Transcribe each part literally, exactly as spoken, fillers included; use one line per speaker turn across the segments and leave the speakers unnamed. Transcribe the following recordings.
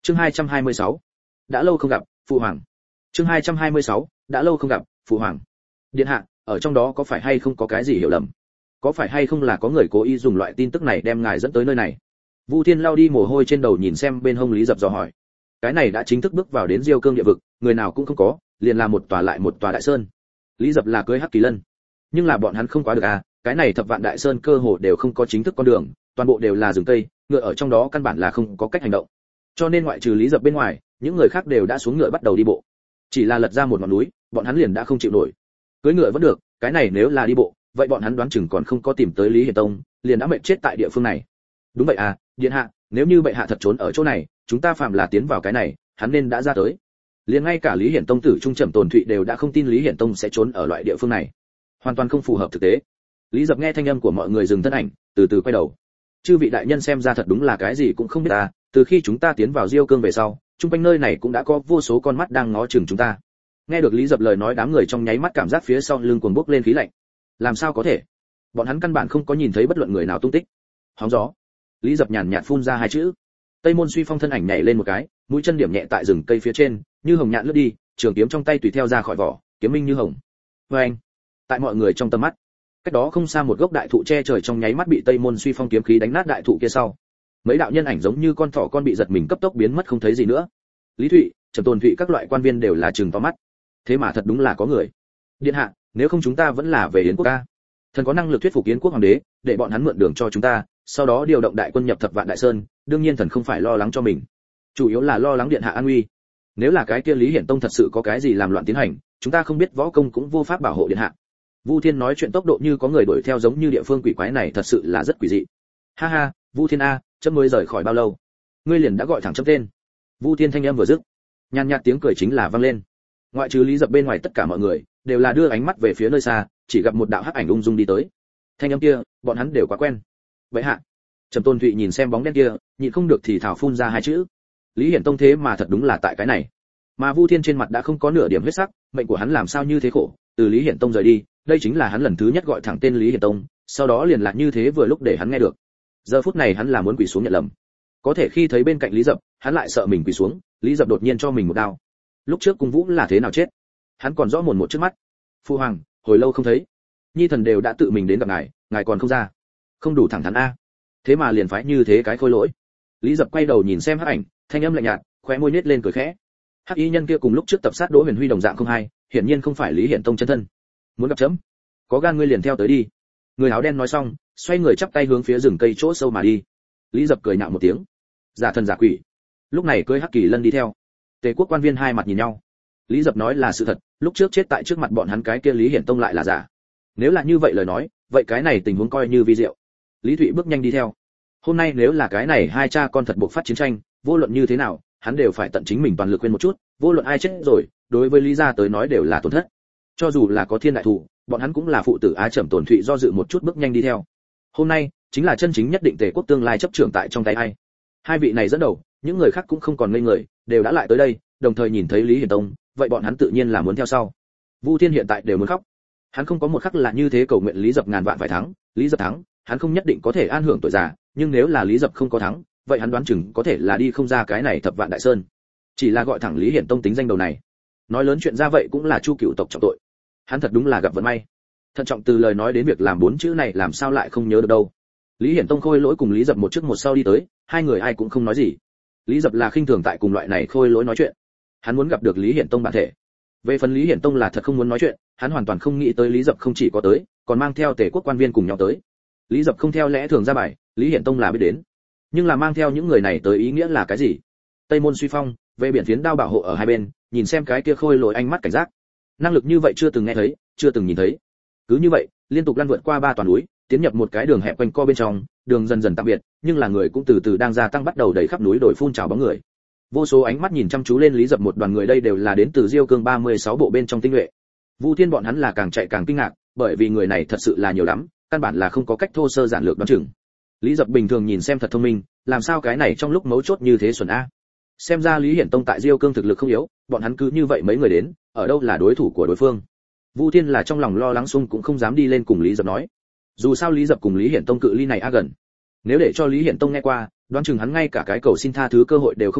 Chương hai trăm hai mươi sáu, đã lâu không gặp, phụ hoàng. Chương hai trăm hai mươi sáu, đã lâu không gặp, phụ hoàng. Điện hạ, ở trong đó có phải hay không có cái gì hiểu lầm? Có phải hay không là có người cố ý dùng loại tin tức này đem ngài dẫn tới nơi này? Vu Thiên lao đi mồ hôi trên đầu nhìn xem bên hông Lý Dập dò hỏi. Cái này đã chính thức bước vào đến Diêu Cương địa vực, người nào cũng không có, liền là một tòa lại một tòa đại sơn. Lý Dập là cưới Hắc Kỳ Lân, nhưng là bọn hắn không quá được à, cái này thập vạn đại sơn cơ hồ đều không có chính thức con đường, toàn bộ đều là rừng cây, ngựa ở trong đó căn bản là không có cách hành động. Cho nên ngoại trừ Lý Dập bên ngoài, những người khác đều đã xuống ngựa bắt đầu đi bộ. Chỉ là lật ra một ngọn núi, bọn hắn liền đã không chịu nổi. Cưỡi ngựa vẫn được, cái này nếu là đi bộ, vậy bọn hắn đoán chừng còn không có tìm tới Lý Hiển Tông, liền đã mệt chết tại địa phương này. Đúng vậy à, điện hạ, nếu như bệ hạ thật trốn ở chỗ này, chúng ta phạm là tiến vào cái này, hắn nên đã ra tới. Liền ngay cả Lý Hiển Tông tử trung trầm tồn thụy đều đã không tin Lý Hiển Tông sẽ trốn ở loại địa phương này, hoàn toàn không phù hợp thực tế. Lý Dập nghe thanh âm của mọi người dừng thân ảnh, từ từ quay đầu. Chư vị đại nhân xem ra thật đúng là cái gì cũng không biết ta, từ khi chúng ta tiến vào Diêu Cương về sau, chung quanh nơi này cũng đã có vô số con mắt đang ngó chừng chúng ta. Nghe được Lý Dập lời nói, đám người trong nháy mắt cảm giác phía sau lưng cuồng bốc lên khí lạnh. Làm sao có thể? Bọn hắn căn bản không có nhìn thấy bất luận người nào tung tích. Hóng gió. Lý Dập nhàn nhạt phun ra hai chữ. Tây Môn Suy Phong thân ảnh nhảy lên một cái, mũi chân điểm nhẹ tại rừng cây phía trên, như hồng nhạn lướt đi, trường kiếm trong tay tùy theo ra khỏi vỏ, kiếm minh như hồng. Oeng! Tại mọi người trong tầm mắt, cách đó không xa một gốc đại thụ che trời trong nháy mắt bị Tây Môn Suy Phong kiếm khí đánh nát đại thụ kia sau. Mấy đạo nhân ảnh giống như con thỏ con bị giật mình cấp tốc biến mất không thấy gì nữa. Lý Thụy, Trầm Tồn Thụy các loại quan viên đều là trừng to mắt. Thế mà thật đúng là có người. Điện hạ, nếu không chúng ta vẫn là về Yến quốc ca. Thần có năng lực thuyết phục Yến quốc hoàng đế, để bọn hắn mượn đường cho chúng ta, sau đó điều động đại quân nhập thập vạn đại sơn, đương nhiên thần không phải lo lắng cho mình, chủ yếu là lo lắng điện hạ an nguy. Nếu là cái kia Lý Hiển Tông thật sự có cái gì làm loạn tiến hành, chúng ta không biết võ công cũng vô pháp bảo hộ điện hạ. Vu Thiên nói chuyện tốc độ như có người đuổi theo giống như địa phương quỷ quái này thật sự là rất quỷ dị. Ha ha, Vu Thiên a, chấm mới rời khỏi bao lâu, ngươi liền đã gọi thẳng chấm tên. Vu Thiên thanh âm vừa dứt, nhàn nhạt tiếng cười chính là vang lên. Ngoại trừ Lý Dập bên ngoài tất cả mọi người đều là đưa ánh mắt về phía nơi xa, chỉ gặp một đạo hắc ảnh ung dung đi tới. Thanh âm kia, bọn hắn đều quá quen. Vậy hạ, Trầm Tôn Thụy nhìn xem bóng đen kia, nhịn không được thì thào phun ra hai chữ. Lý Hiển Tông thế mà thật đúng là tại cái này. Mà Vu Thiên trên mặt đã không có nửa điểm huyết sắc, mệnh của hắn làm sao như thế khổ, từ Lý Hiển Tông rời đi, đây chính là hắn lần thứ nhất gọi thẳng tên Lý Hiển Tông, sau đó liền là như thế vừa lúc để hắn nghe được. Giờ phút này hắn là muốn quỳ xuống nhận lầm. Có thể khi thấy bên cạnh Lý Dập, hắn lại sợ mình quỳ xuống, Lý Dập đột nhiên cho mình một đao. Lúc trước Cung Vũ là thế nào chết, hắn còn rõ mồn một trước mắt. Phu hoàng, hồi lâu không thấy, nhi thần đều đã tự mình đến gặp ngài, ngài còn không ra, không đủ thẳng thắn a. Thế mà liền phái như thế cái khôi lỗi. Lý Dập quay đầu nhìn xem hắc ảnh, thanh âm lạnh nhạt, khóe môi nhếch lên cười khẽ. Hắc y nhân kia cùng lúc trước tập sát Đỗ Huyền Huy đồng dạng không hay, hiển nhiên không phải Lý Hiển Tông chân thân. Muốn gặp chấm, có gan ngươi liền theo tới đi. Người áo đen nói xong, xoay người chắp tay hướng phía rừng cây chỗ sâu mà đi. Lý Dập cười nhạo một tiếng, giả thần giả quỷ. Lúc này cưỡi Hắc Kỳ Lân đi theo. Tề quốc quan viên hai mặt nhìn nhau. Lý Dập nói là sự thật, lúc trước chết tại trước mặt bọn hắn cái kia Lý Hiển Tông lại là giả. Nếu là như vậy lời nói, vậy cái này tình huống coi như vi diệu. Lý Thụy bước nhanh đi theo. Hôm nay nếu là cái này hai cha con thật buộc phát chiến tranh, vô luận như thế nào, hắn đều phải tận chính mình toàn lực quên một chút, vô luận ai chết rồi, đối với Lý gia tới nói đều là tổn thất. Cho dù là có thiên đại thủ, bọn hắn cũng là phụ tử Á Trầm Tồn Thụy do dự một chút bước nhanh đi theo. Hôm nay chính là chân chính nhất định Tề quốc tương lai chấp trưởng tại trong tay ai. Hai vị này dẫn đầu, những người khác cũng không còn ngây người, đều đã lại tới đây, đồng thời nhìn thấy Lý Hiển Tông, vậy bọn hắn tự nhiên là muốn theo sau. Vu Thiên hiện tại đều muốn khóc. Hắn không có một khắc là như thế cầu nguyện Lý Dập ngàn vạn phải thắng, Lý Dập thắng, hắn không nhất định có thể an hưởng tuổi già, nhưng nếu là Lý Dập không có thắng, vậy hắn đoán chừng có thể là đi không ra cái này thập vạn đại sơn. Chỉ là gọi thẳng Lý Hiển Tông tính danh đầu này, nói lớn chuyện ra vậy cũng là Chu Cửu tộc trọng tội. Hắn thật đúng là gặp vận may. Thận trọng từ lời nói đến việc làm bốn chữ này làm sao lại không nhớ được đâu. Lý Hiển Tông khôi lỗi cùng Lý Dập một trước một sau đi tới, hai người ai cũng không nói gì. Lý Dập là khinh thường tại cùng loại này khôi lỗi nói chuyện. Hắn muốn gặp được Lý Hiển Tông bản thể. Về phần Lý Hiển Tông là thật không muốn nói chuyện, hắn hoàn toàn không nghĩ tới Lý Dập không chỉ có tới, còn mang theo Tề quốc quan viên cùng nhau tới. Lý Dập không theo lẽ thường ra bài, Lý Hiển Tông là biết đến. Nhưng là mang theo những người này tới ý nghĩa là cái gì? Tây Môn Suy Phong, về biển phiến đao bảo hộ ở hai bên, nhìn xem cái kia khôi lỗi ánh mắt cảnh giác. Năng lực như vậy chưa từng nghe thấy, chưa từng nhìn thấy. Cứ như vậy, liên tục lăn vượt qua ba toàn núi, tiến nhập một cái đường hẹp quanh co bên trong, đường dần dần tạm biệt, nhưng là người cũng từ từ đang gia tăng bắt đầu đầy khắp núi đồi phun trào bóng người. Vô số ánh mắt nhìn chăm chú lên Lý Dập một đoàn người, đây đều là đến từ Diêu Cương ba mươi sáu bộ bên trong tinh nhuệ. Vu Thiên bọn hắn là càng chạy càng kinh ngạc, bởi vì người này thật sự là nhiều lắm, căn bản là không có cách thô sơ giản lược đoán chừng. Lý Dập bình thường nhìn xem thật thông minh, làm sao cái này trong lúc mấu chốt như thế xuẩn a. Xem ra Lý Hiển Tông tại Diêu Cương thực lực không yếu, bọn hắn cứ như vậy mấy người đến, ở đâu là đối thủ của đối phương. Vu Thiên là trong lòng lo lắng xung cũng không dám đi lên cùng Lý Dập nói. Dù sao Lý Dập cùng Lý Hiển Tông cự ly này a gần. Nếu để cho Lý Hiển Tông nghe qua, đoán chừng hắn ngay cả cái cầu xin tha thứ cơ hội đều không có,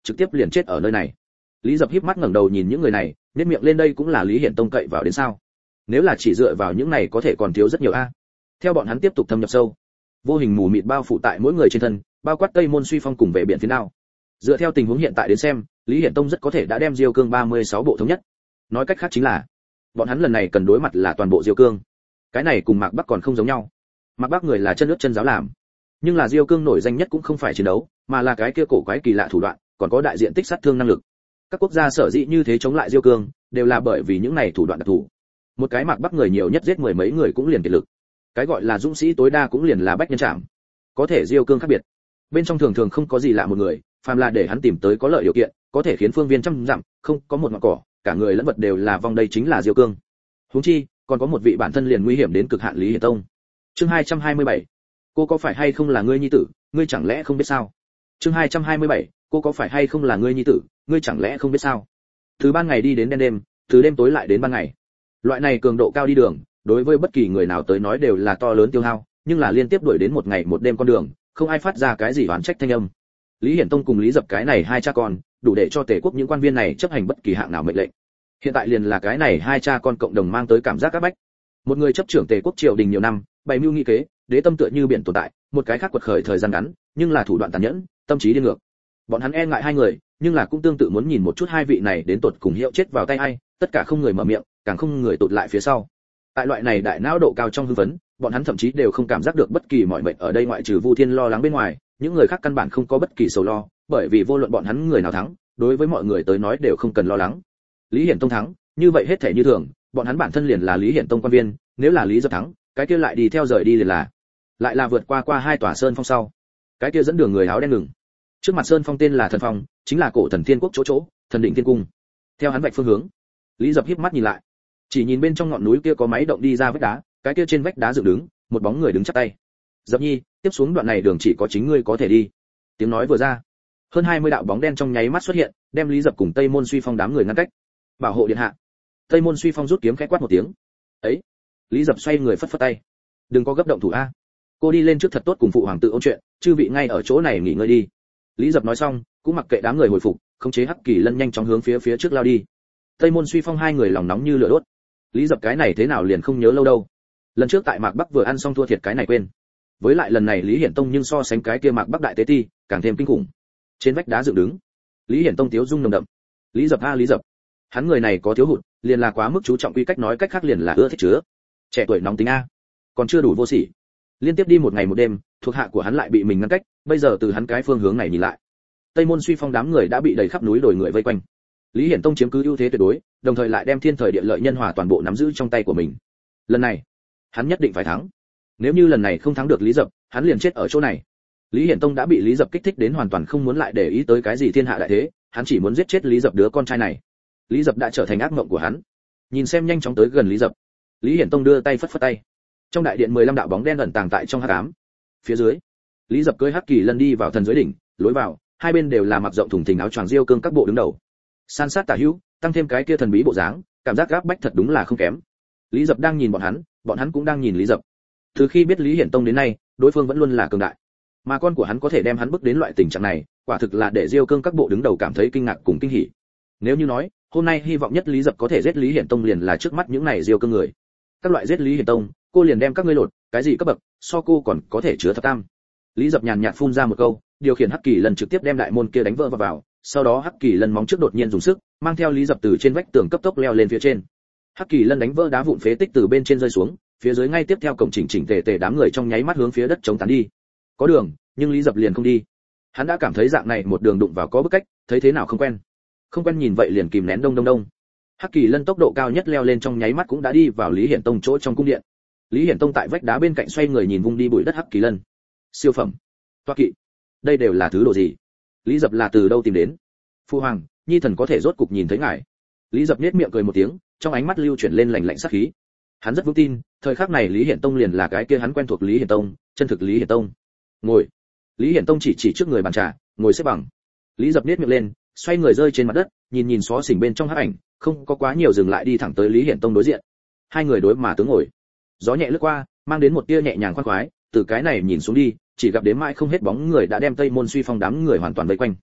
trực tiếp liền chết ở nơi này. Lý Dập híp mắt ngẩng đầu nhìn những người này, nhếch miệng lên, đây cũng là Lý Hiển Tông cậy vào đến sao? Nếu là chỉ dựa vào những này có thể còn thiếu rất nhiều a. Theo bọn hắn tiếp tục thâm nhập sâu, vô hình mù mịt bao phủ tại mỗi người trên thân, bao quát Tây Môn Suy Phong cùng vệ biển phía nào. Dựa theo tình huống hiện tại đến xem, Lý Hiển Tông rất có thể đã đem Diêu Cương ba mươi sáu bộ thống nhất. Nói cách khác chính là, bọn hắn lần này cần đối mặt là toàn bộ Diêu Cương. Cái này cùng Mạc Bắc còn không giống nhau. Mạc Bắc người là chân ướt chân giáo làm, nhưng là Diêu Cương nổi danh nhất cũng không phải chiến đấu, mà là cái kia cổ quái kỳ lạ thủ đoạn, còn có đại diện tích sát thương năng lực. Các quốc gia sở dĩ như thế chống lại Diêu Cương, đều là bởi vì những này thủ đoạn đặc thù. Một cái Mạc Bắc người nhiều nhất giết mười mấy người cũng liền kiệt lực. Cái gọi là dũng sĩ tối đa cũng liền là bách nhân trảm. Có thể Diêu Cương khác biệt. Bên trong thường thường không có gì lạ một người, phàm là để hắn tìm tới có lợi điều kiện, có thể khiến phương viên trăm dặm không có một ngọn cỏ, cả người lẫn vật đều là vong, đây chính là Diêu Cương. Huống chi, còn có một vị bản thân liền nguy hiểm đến cực hạn Lý Hiển Tông. Chương hai trăm hai mươi bảy. Cô có phải hay không là ngươi nhi tử, ngươi chẳng lẽ không biết sao? Chương hai trăm hai mươi bảy. Cô có phải hay không là ngươi nhi tử, ngươi chẳng lẽ không biết sao? Từ ban ngày đi đến đen đêm, từ đêm tối lại đến ban ngày. Loại này cường độ cao đi đường, đối với bất kỳ người nào tới nói đều là to lớn tiêu hao, nhưng là liên tiếp đuổi đến một ngày một đêm con đường, không ai phát ra cái gì oán trách thanh âm. Lý Hiển Tông cùng Lý Dập cái này hai cha con, đủ để cho Tề quốc những quan viên này chấp hành bất kỳ hạng nào mệnh lệnh. Hiện tại liền là cái này hai cha con cộng đồng mang tới cảm giác áp bách. Một người chấp trưởng Tề quốc triều đình nhiều năm, bày mưu nghị kế, đế tâm tựa như biển tồn tại, một cái khác quật khởi thời gian ngắn, nhưng là thủ đoạn tàn nhẫn, tâm trí điên ngược. Bọn hắn e ngại hai người, nhưng là cũng tương tự muốn nhìn một chút hai vị này đến tột cùng hiệu chết vào tay ai, tất cả không người mở miệng, càng không người tụt lại phía sau. Tại loại này đại não độ cao trong hưng phấn, bọn hắn thậm chí đều không cảm giác được bất kỳ mọi mệnh ở đây, ngoại trừ Vu Thiên lo lắng bên ngoài, những người khác căn bản không có bất kỳ sầu lo, bởi vì vô luận bọn hắn người nào thắng, đối với mọi người tới nói đều không cần lo lắng. Lý Hiển Tông thắng, như vậy hết thể như thường, bọn hắn bản thân liền là Lý Hiển Tông quan viên, nếu là Lý Dập thắng, cái kia lại đi theo rời đi liền là, lại là vượt qua qua hai tòa sơn phong sau, cái kia dẫn đường người áo đen ngừng. Trước mặt sơn phong tên là Thần Phong, chính là cổ thần thiên quốc chỗ chỗ, thần định thiên cung. Theo hắn vạch phương hướng, Lý Dập híp mắt nhìn lại, chỉ nhìn bên trong ngọn núi kia có máy động đi ra vách đá, cái kia trên vách đá dựng đứng, một bóng người đứng chắp tay. Dập nhi, tiếp xuống đoạn này đường chỉ có chính ngươi có thể đi. Tiếng nói vừa ra, hơn hai mươi đạo bóng đen trong nháy mắt xuất hiện, đem Lý Dập cùng Tây Môn Suy Phong đám người ngăn cách. Bảo hộ điện hạ. Tây Môn Suy Phong rút kiếm khẽ quát một tiếng. Ấy. Lý Dập xoay người phất phất tay. Đừng có gấp động thủ a. Cô đi lên trước thật tốt cùng phụ hoàng tự ôn chuyện, chư vị ngay ở chỗ này nghỉ ngơi đi. Lý Dập nói xong, cũng mặc kệ đám người hồi phục, khống chế Hắc Kỳ Lân nhanh chóng hướng phía phía trước lao đi. Tây Môn Suy Phong hai người lòng nóng như lửa đốt. Lý Dập cái này thế nào liền không nhớ lâu đâu. Lần trước tại Mạc Bắc vừa ăn xong thua thiệt cái này quên. Với lại lần này Lý Hiển Tông nhưng so sánh cái kia Mạc Bắc đại tế ti, càng thêm kinh khủng. Trên vách đá dựng đứng, Lý Hiển Tông tiếu dung nồng đậm. Lý Dập a Lý Dập, hắn người này có thiếu hụt, liền là quá mức chú trọng quy cách, nói cách khác liền là ưa thích chứa. Trẻ tuổi nóng tính a, còn chưa đủ vô sỉ. Liên tiếp đi một ngày một đêm, thuộc hạ của hắn lại bị mình ngăn cách, bây giờ từ hắn cái phương hướng này nhìn lại, Tây Môn Suy Phong đám người đã bị đầy khắp núi đồi người vây quanh. Lý Hiển Tông chiếm cứ ưu thế tuyệt đối, đồng thời lại đem thiên thời địa lợi nhân hòa toàn bộ nắm giữ trong tay của mình. Lần này, hắn nhất định phải thắng. Nếu như lần này không thắng được Lý Dập, hắn liền chết ở chỗ này. Lý Hiển Tông đã bị Lý Dập kích thích đến hoàn toàn không muốn lại để ý tới cái gì thiên hạ đại thế, hắn chỉ muốn giết chết Lý Dập đứa con trai này. Lý Dập đã trở thành ác mộng của hắn. Nhìn xem nhanh chóng tới gần Lý Dập, Lý Hiển Tông đưa tay phất phất tay. Trong đại điện mười lăm đạo bóng đen ẩn tàng tại trong hắc ám. Phía dưới, Lý Dập cưỡi Hắc Kỳ Lân đi vào thần giới đỉnh, lối vào, hai bên đều là mặc rộng thùng thình áo choàng Diêu Cương các bộ đứng đầu. San sát tả hữu, tăng thêm cái kia thần bí bộ dáng, cảm giác gáp bách thật đúng là không kém. Lý Dập đang nhìn bọn hắn, bọn hắn cũng đang nhìn Lý Dập. Từ khi biết Lý Hiển Tông đến nay, đối phương vẫn luôn là cường đại, mà con của hắn có thể đem hắn bước đến loại tình trạng này, quả thực là để Diêu Cương các bộ đứng đầu cảm thấy kinh ngạc cùng kinh hỉ. Nếu như nói, hôm nay hy vọng nhất Lý Dập có thể giết Lý Hiển Tông liền là trước mắt những này Diêu Cương người. Các loại giết Lý Hiển Tông, cô liền đem các ngươi lột, cái gì cấp bậc, so cô còn có thể chứa thập tam. Lý Dập nhàn nhạt phun ra một câu, điều khiển Hắc Kỳ Lân trực tiếp đem đại môn kia đánh vỡ vào, vào. Sau đó Hắc Kỳ Lân móng trước đột nhiên dùng sức, mang theo Lý Dập từ trên vách tường cấp tốc leo lên phía trên. Hắc Kỳ Lân đánh vỡ đá vụn phế tích từ bên trên rơi xuống, phía dưới ngay tiếp theo cổng chỉnh chỉnh tề tề đám người trong nháy mắt hướng phía đất chống tán đi. Có đường, nhưng Lý Dập liền không đi. Hắn đã cảm thấy dạng này một đường đụng vào có bức cách, thấy thế nào không quen. Không quen nhìn vậy liền kìm nén đông đông đông. Hắc Kỳ Lân tốc độ cao nhất leo lên trong nháy mắt cũng đã đi vào Lý Hiển Tông chỗ trong cung điện. Lý Hiển Tông tại vách đá bên cạnh xoay người nhìn vung đi bụi đất Hắc Kỳ Lân. Siêu phẩm, toa kỵ, đây đều là thứ đồ gì? Lý Dập là từ đâu tìm đến? Phu hoàng, nhi thần có thể rốt cục nhìn thấy ngài. Lý Dập nhếch miệng cười một tiếng, trong ánh mắt lưu chuyển lên lạnh lạnh sát khí. Hắn rất vững tin, thời khắc này Lý Hiển Tông liền là cái kia hắn quen thuộc Lý Hiển Tông, chân thực Lý Hiển Tông. Ngồi. Lý Hiển Tông chỉ chỉ trước người bàn trà, ngồi xếp bằng. Lý Dập nhếch miệng lên, xoay người rơi trên mặt đất, nhìn nhìn xó xỉnh bên trong hắc ảnh, không có quá nhiều dừng lại đi thẳng tới Lý Hiển Tông đối diện. Hai người đối mà tướng ngồi. Gió nhẹ lướt qua, mang đến một tia nhẹ nhàng khoan khoái, từ cái này nhìn xuống đi, chỉ gặp đến mãi không hết bóng người đã đem Tây Môn Suy Phong đám người hoàn toàn vây quanh.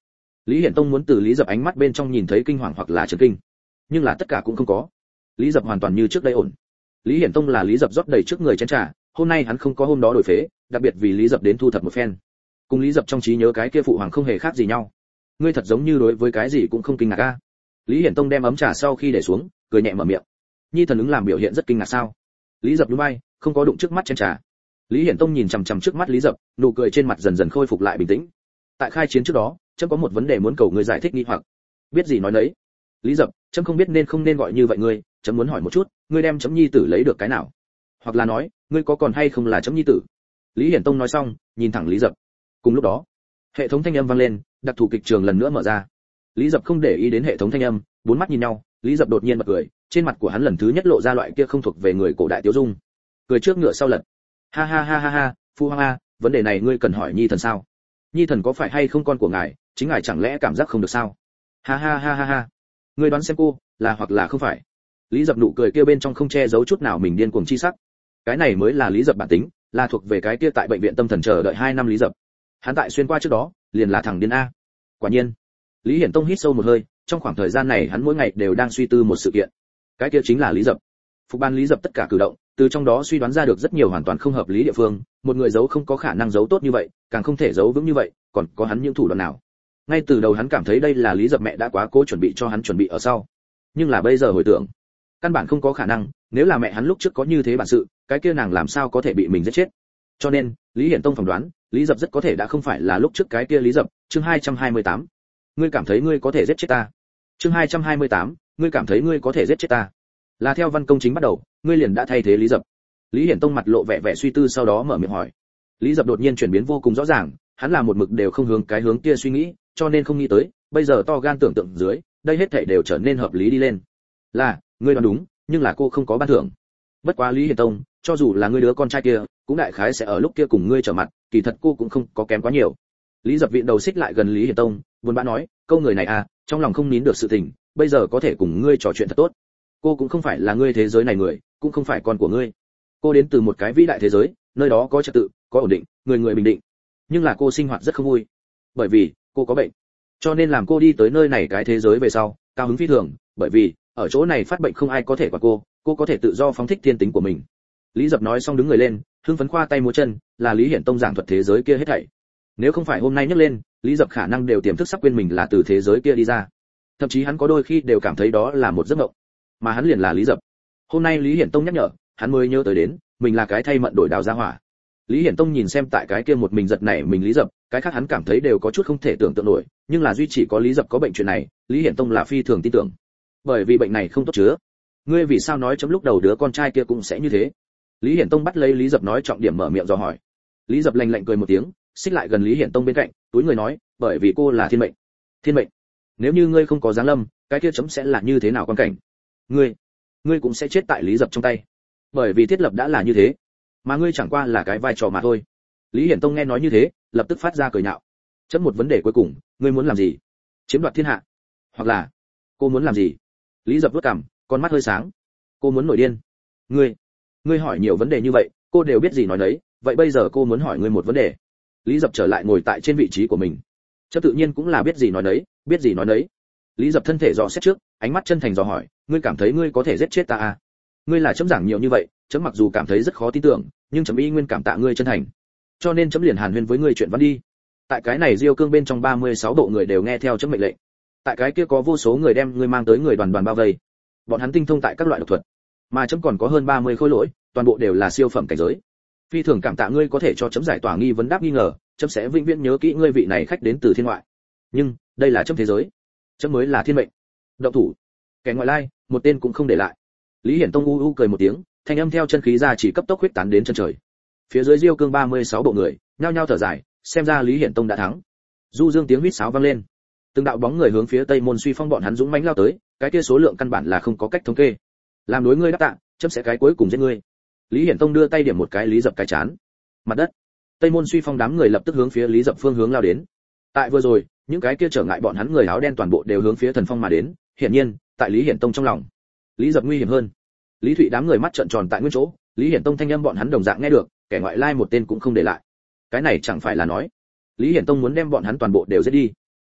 Lý Hiển Tông muốn từ Lý Dập ánh mắt bên trong nhìn thấy kinh hoàng hoặc là chấn kinh, nhưng là tất cả cũng không có. Lý Dập hoàn toàn như trước đây ổn. Lý Hiển Tông là Lý Dập rót đầy trước người chén trà, hôm nay hắn không có hôm đó đổi phế, đặc biệt vì Lý Dập đến thu thập một phen. Cùng Lý Dập trong trí nhớ cái kia phụ hoàng không hề khác gì nhau. Ngươi thật giống như đối với cái gì cũng không kinh ngạc a. Lý Hiển Tông đem ấm trà sau khi để xuống, cười nhẹ mở miệng. Nhi thần ứng làm biểu hiện rất kinh ngạc sao? Lý Dập nhún vai, không có đụng trước mắt chén trà. Lý Hiển Tông nhìn chằm chằm trước mắt Lý Dập, nụ cười trên mặt dần dần khôi phục lại bình tĩnh. Tại khai chiến trước đó, chấm có một vấn đề muốn cầu ngươi giải thích nghi hoặc. Biết gì nói nấy. Lý Dập, chấm không biết nên không nên gọi như vậy ngươi, chấm muốn hỏi một chút, ngươi đem chấm nhi tử lấy được cái nào? Hoặc là nói, ngươi có còn hay không là chấm nhi tử? Lý Hiển Tông nói xong, nhìn thẳng Lý Dập. Cùng lúc đó, hệ thống thanh âm vang lên, đặc thù kịch trường lần nữa mở ra. Lý Dập không để ý đến hệ thống thanh âm, bốn mắt nhìn nhau, Lý Dập đột nhiên bật cười, trên mặt của hắn lần thứ nhất lộ ra loại kia không thuộc về người cổ đại tiêu dung. Cười trước ngựa sau lật. Ha ha ha ha ha, phu hoàng a, vấn đề này ngươi cần hỏi nhi thần sao? Nhi thần có phải hay không con của ngài, chính ngài chẳng lẽ cảm giác không được sao? Ha ha ha ha ha. Ngươi đoán xem cô, là hoặc là không phải. Lý Dập nụ cười kia bên trong không che giấu chút nào mình điên cuồng chi sắc. Cái này mới là Lý Dập bản tính, là thuộc về cái kia tại bệnh viện tâm thần chờ đợi hai năm Lý Dập. Hắn tại xuyên qua trước đó, liền là thằng điên a. Quả nhiên. Lý Hiển Tông hít sâu một hơi, trong khoảng thời gian này hắn mỗi ngày đều đang suy tư một sự kiện. Cái kia chính là Lý Dập. Phục ban Lý Dập tất cả cử động, từ trong đó suy đoán ra được rất nhiều hoàn toàn không hợp lý địa phương, một người giấu không có khả năng giấu tốt như vậy, càng không thể giấu vững như vậy, còn có hắn những thủ đoạn nào. Ngay từ đầu hắn cảm thấy đây là Lý Dập mẹ đã quá cố chuẩn bị cho hắn chuẩn bị ở sau. Nhưng là bây giờ hồi tưởng, căn bản không có khả năng, nếu là mẹ hắn lúc trước có như thế bản sự, cái kia nàng làm sao có thể bị mình giết chết. Cho nên, Lý Hiển Tông phỏng đoán, Lý Dập rất có thể đã không phải là lúc trước cái kia Lý Dập. Chương hai trăm hai mươi tám. Ngươi cảm thấy ngươi có thể giết chết ta? Chương hai trăm hai mươi tám. Ngươi cảm thấy ngươi có thể giết chết ta? Là theo văn công chính bắt đầu, ngươi liền đã thay thế Lý Dập. Lý Hiển Tông mặt lộ vẻ vẻ suy tư, sau đó mở miệng hỏi. Lý Dập đột nhiên chuyển biến vô cùng rõ ràng, hắn là một mực đều không hướng cái hướng kia suy nghĩ, cho nên không nghĩ tới, bây giờ to gan tưởng tượng dưới, đây hết thảy đều trở nên hợp lý đi lên. Là, ngươi đoán đúng, nhưng là cô không có ban thưởng. Bất quá Lý Hiển Tông, cho dù là ngươi đứa con trai kia, cũng đại khái sẽ ở lúc kia cùng ngươi trở mặt, kỳ thật cô cũng không có kém quá nhiều. Lý Dập vịn đầu xích lại gần Lý Hiển Tông, buồn bã nói, câu người này à, trong lòng không nín được sự tình, bây giờ có thể cùng ngươi trò chuyện thật tốt. Cô cũng không phải là ngươi thế giới này người, cũng không phải con của ngươi. Cô đến từ một cái vĩ đại thế giới, nơi đó có trật tự, có ổn định, người người bình định. Nhưng là cô sinh hoạt rất không vui, bởi vì cô có bệnh. Cho nên làm cô đi tới nơi này cái thế giới về sau, cao hứng phi thường, bởi vì ở chỗ này phát bệnh không ai có thể quản cô, cô có thể tự do phóng thích thiên tính của mình. Lý Dập nói xong đứng người lên, hưng phấn khoa tay múa chân, là Lý Hiển Tông giảng thuật thế giới kia hết thảy. Nếu không phải hôm nay nhắc lên, Lý Dập khả năng đều tiềm thức sắp quên mình là từ thế giới kia đi ra. Thậm chí hắn có đôi khi đều cảm thấy đó là một giấc mộng, mà hắn liền là Lý Dập. Hôm nay Lý Hiển Tông nhắc nhở, hắn mới nhớ tới đến, mình là cái thay mận đổi đào ra hỏa. Lý Hiển Tông nhìn xem tại cái kia một mình giật nảy mình Lý Dập, cái khác hắn cảm thấy đều có chút không thể tưởng tượng nổi, nhưng là duy chỉ có Lý Dập có bệnh chuyện này, Lý Hiển Tông là phi thường tin tưởng. Bởi vì bệnh này không tốt chứa. Ngươi vì sao nói chấm lúc đầu đứa con trai kia cũng sẽ như thế? Lý Hiển Tông bắt lấy Lý Dập nói trọng điểm mở miệng dò hỏi. Lý Dập lạnh lạnh cười một tiếng, xích lại gần Lý Hiển Tông bên cạnh, túi người nói, bởi vì cô là thiên mệnh. Thiên mệnh? Nếu như ngươi không có giáng lâm, cái kia chấm sẽ là như thế nào quan cảnh? Ngươi, ngươi cũng sẽ chết tại Lý Dập trong tay. Bởi vì thiết lập đã là như thế, mà ngươi chẳng qua là cái vai trò mà thôi. Lý Hiển Tông nghe nói như thế, lập tức phát ra cười nhạo. Chấm một vấn đề cuối cùng, ngươi muốn làm gì? Chiếm đoạt thiên hạ? Hoặc là, cô muốn làm gì? Lý Dập vuốt cằm, con mắt hơi sáng. Cô muốn nổi điên. Ngươi, ngươi hỏi nhiều vấn đề như vậy, cô đều biết gì nói nấy, vậy bây giờ cô muốn hỏi ngươi một vấn đề. Lý Dập trở lại ngồi tại trên vị trí của mình. Chấm tự nhiên cũng là biết gì nói nấy, biết gì nói nấy. Lý Dập thân thể dò xét trước, ánh mắt chân thành dò hỏi, ngươi cảm thấy ngươi có thể giết chết ta à? Ngươi là chấm giảng nhiều như vậy, chấm mặc dù cảm thấy rất khó tin tưởng, nhưng chấm y nguyên cảm tạ ngươi chân thành. Cho nên chấm liền hàn huyên với ngươi chuyện văn đi. Tại cái này Diêu Cương bên trong ba mươi sáu độ người đều nghe theo chấm mệnh lệnh. Tại cái kia có vô số người đem ngươi mang tới người đoàn đoàn bao vây. Bọn hắn tinh thông tại các loại độc thuật, mà chấm còn có hơn ba mươi khối lỗi, toàn bộ đều là siêu phẩm cảnh giới. Phi thường cảm tạ ngươi có thể cho chấm giải tỏa nghi vấn đáp nghi ngờ, chấm sẽ vĩnh viễn nhớ kỹ ngươi vị này khách đến từ thiên ngoại. Nhưng, đây là chấm thế giới, chấm mới là thiên mệnh. Động thủ. Kẻ ngoại lai, một tên cũng không để lại. Lý Hiển Tông u u cười một tiếng, thanh âm theo chân khí ra chỉ cấp tốc huyết tán đến chân trời. Phía dưới Diêu Cương ba mươi sáu bộ người, nhao nhao thở dài, xem ra Lý Hiển Tông đã thắng. Du dương tiếng huýt sáo vang lên. Từng đạo bóng người hướng phía Tây Môn Suy Phong bọn hắn dũng mãnh lao tới, cái kia số lượng căn bản là không có cách thống kê. Làm đối ngươi đáp tạ, chấm sẽ cái cuối cùng giết ngươi. Lý Hiển Tông đưa tay điểm một cái Lý Dập cái chán. Mặt đất. Tây Môn Suy Phong đám người lập tức hướng phía Lý Dập phương hướng lao đến. Tại vừa rồi, những cái kia trở ngại bọn hắn người áo đen toàn bộ đều hướng phía Thần Phong mà đến, hiển nhiên, tại Lý Hiển Tông trong lòng, Lý Dập nguy hiểm hơn. Lý Thụy đám người mắt trợn tròn tại nguyên chỗ, Lý Hiển Tông thanh âm bọn hắn đồng dạng nghe được, kẻ ngoại lai một tên cũng không để lại. Cái này chẳng phải là nói, Lý Hiển Tông muốn đem bọn hắn toàn bộ đều giết đi.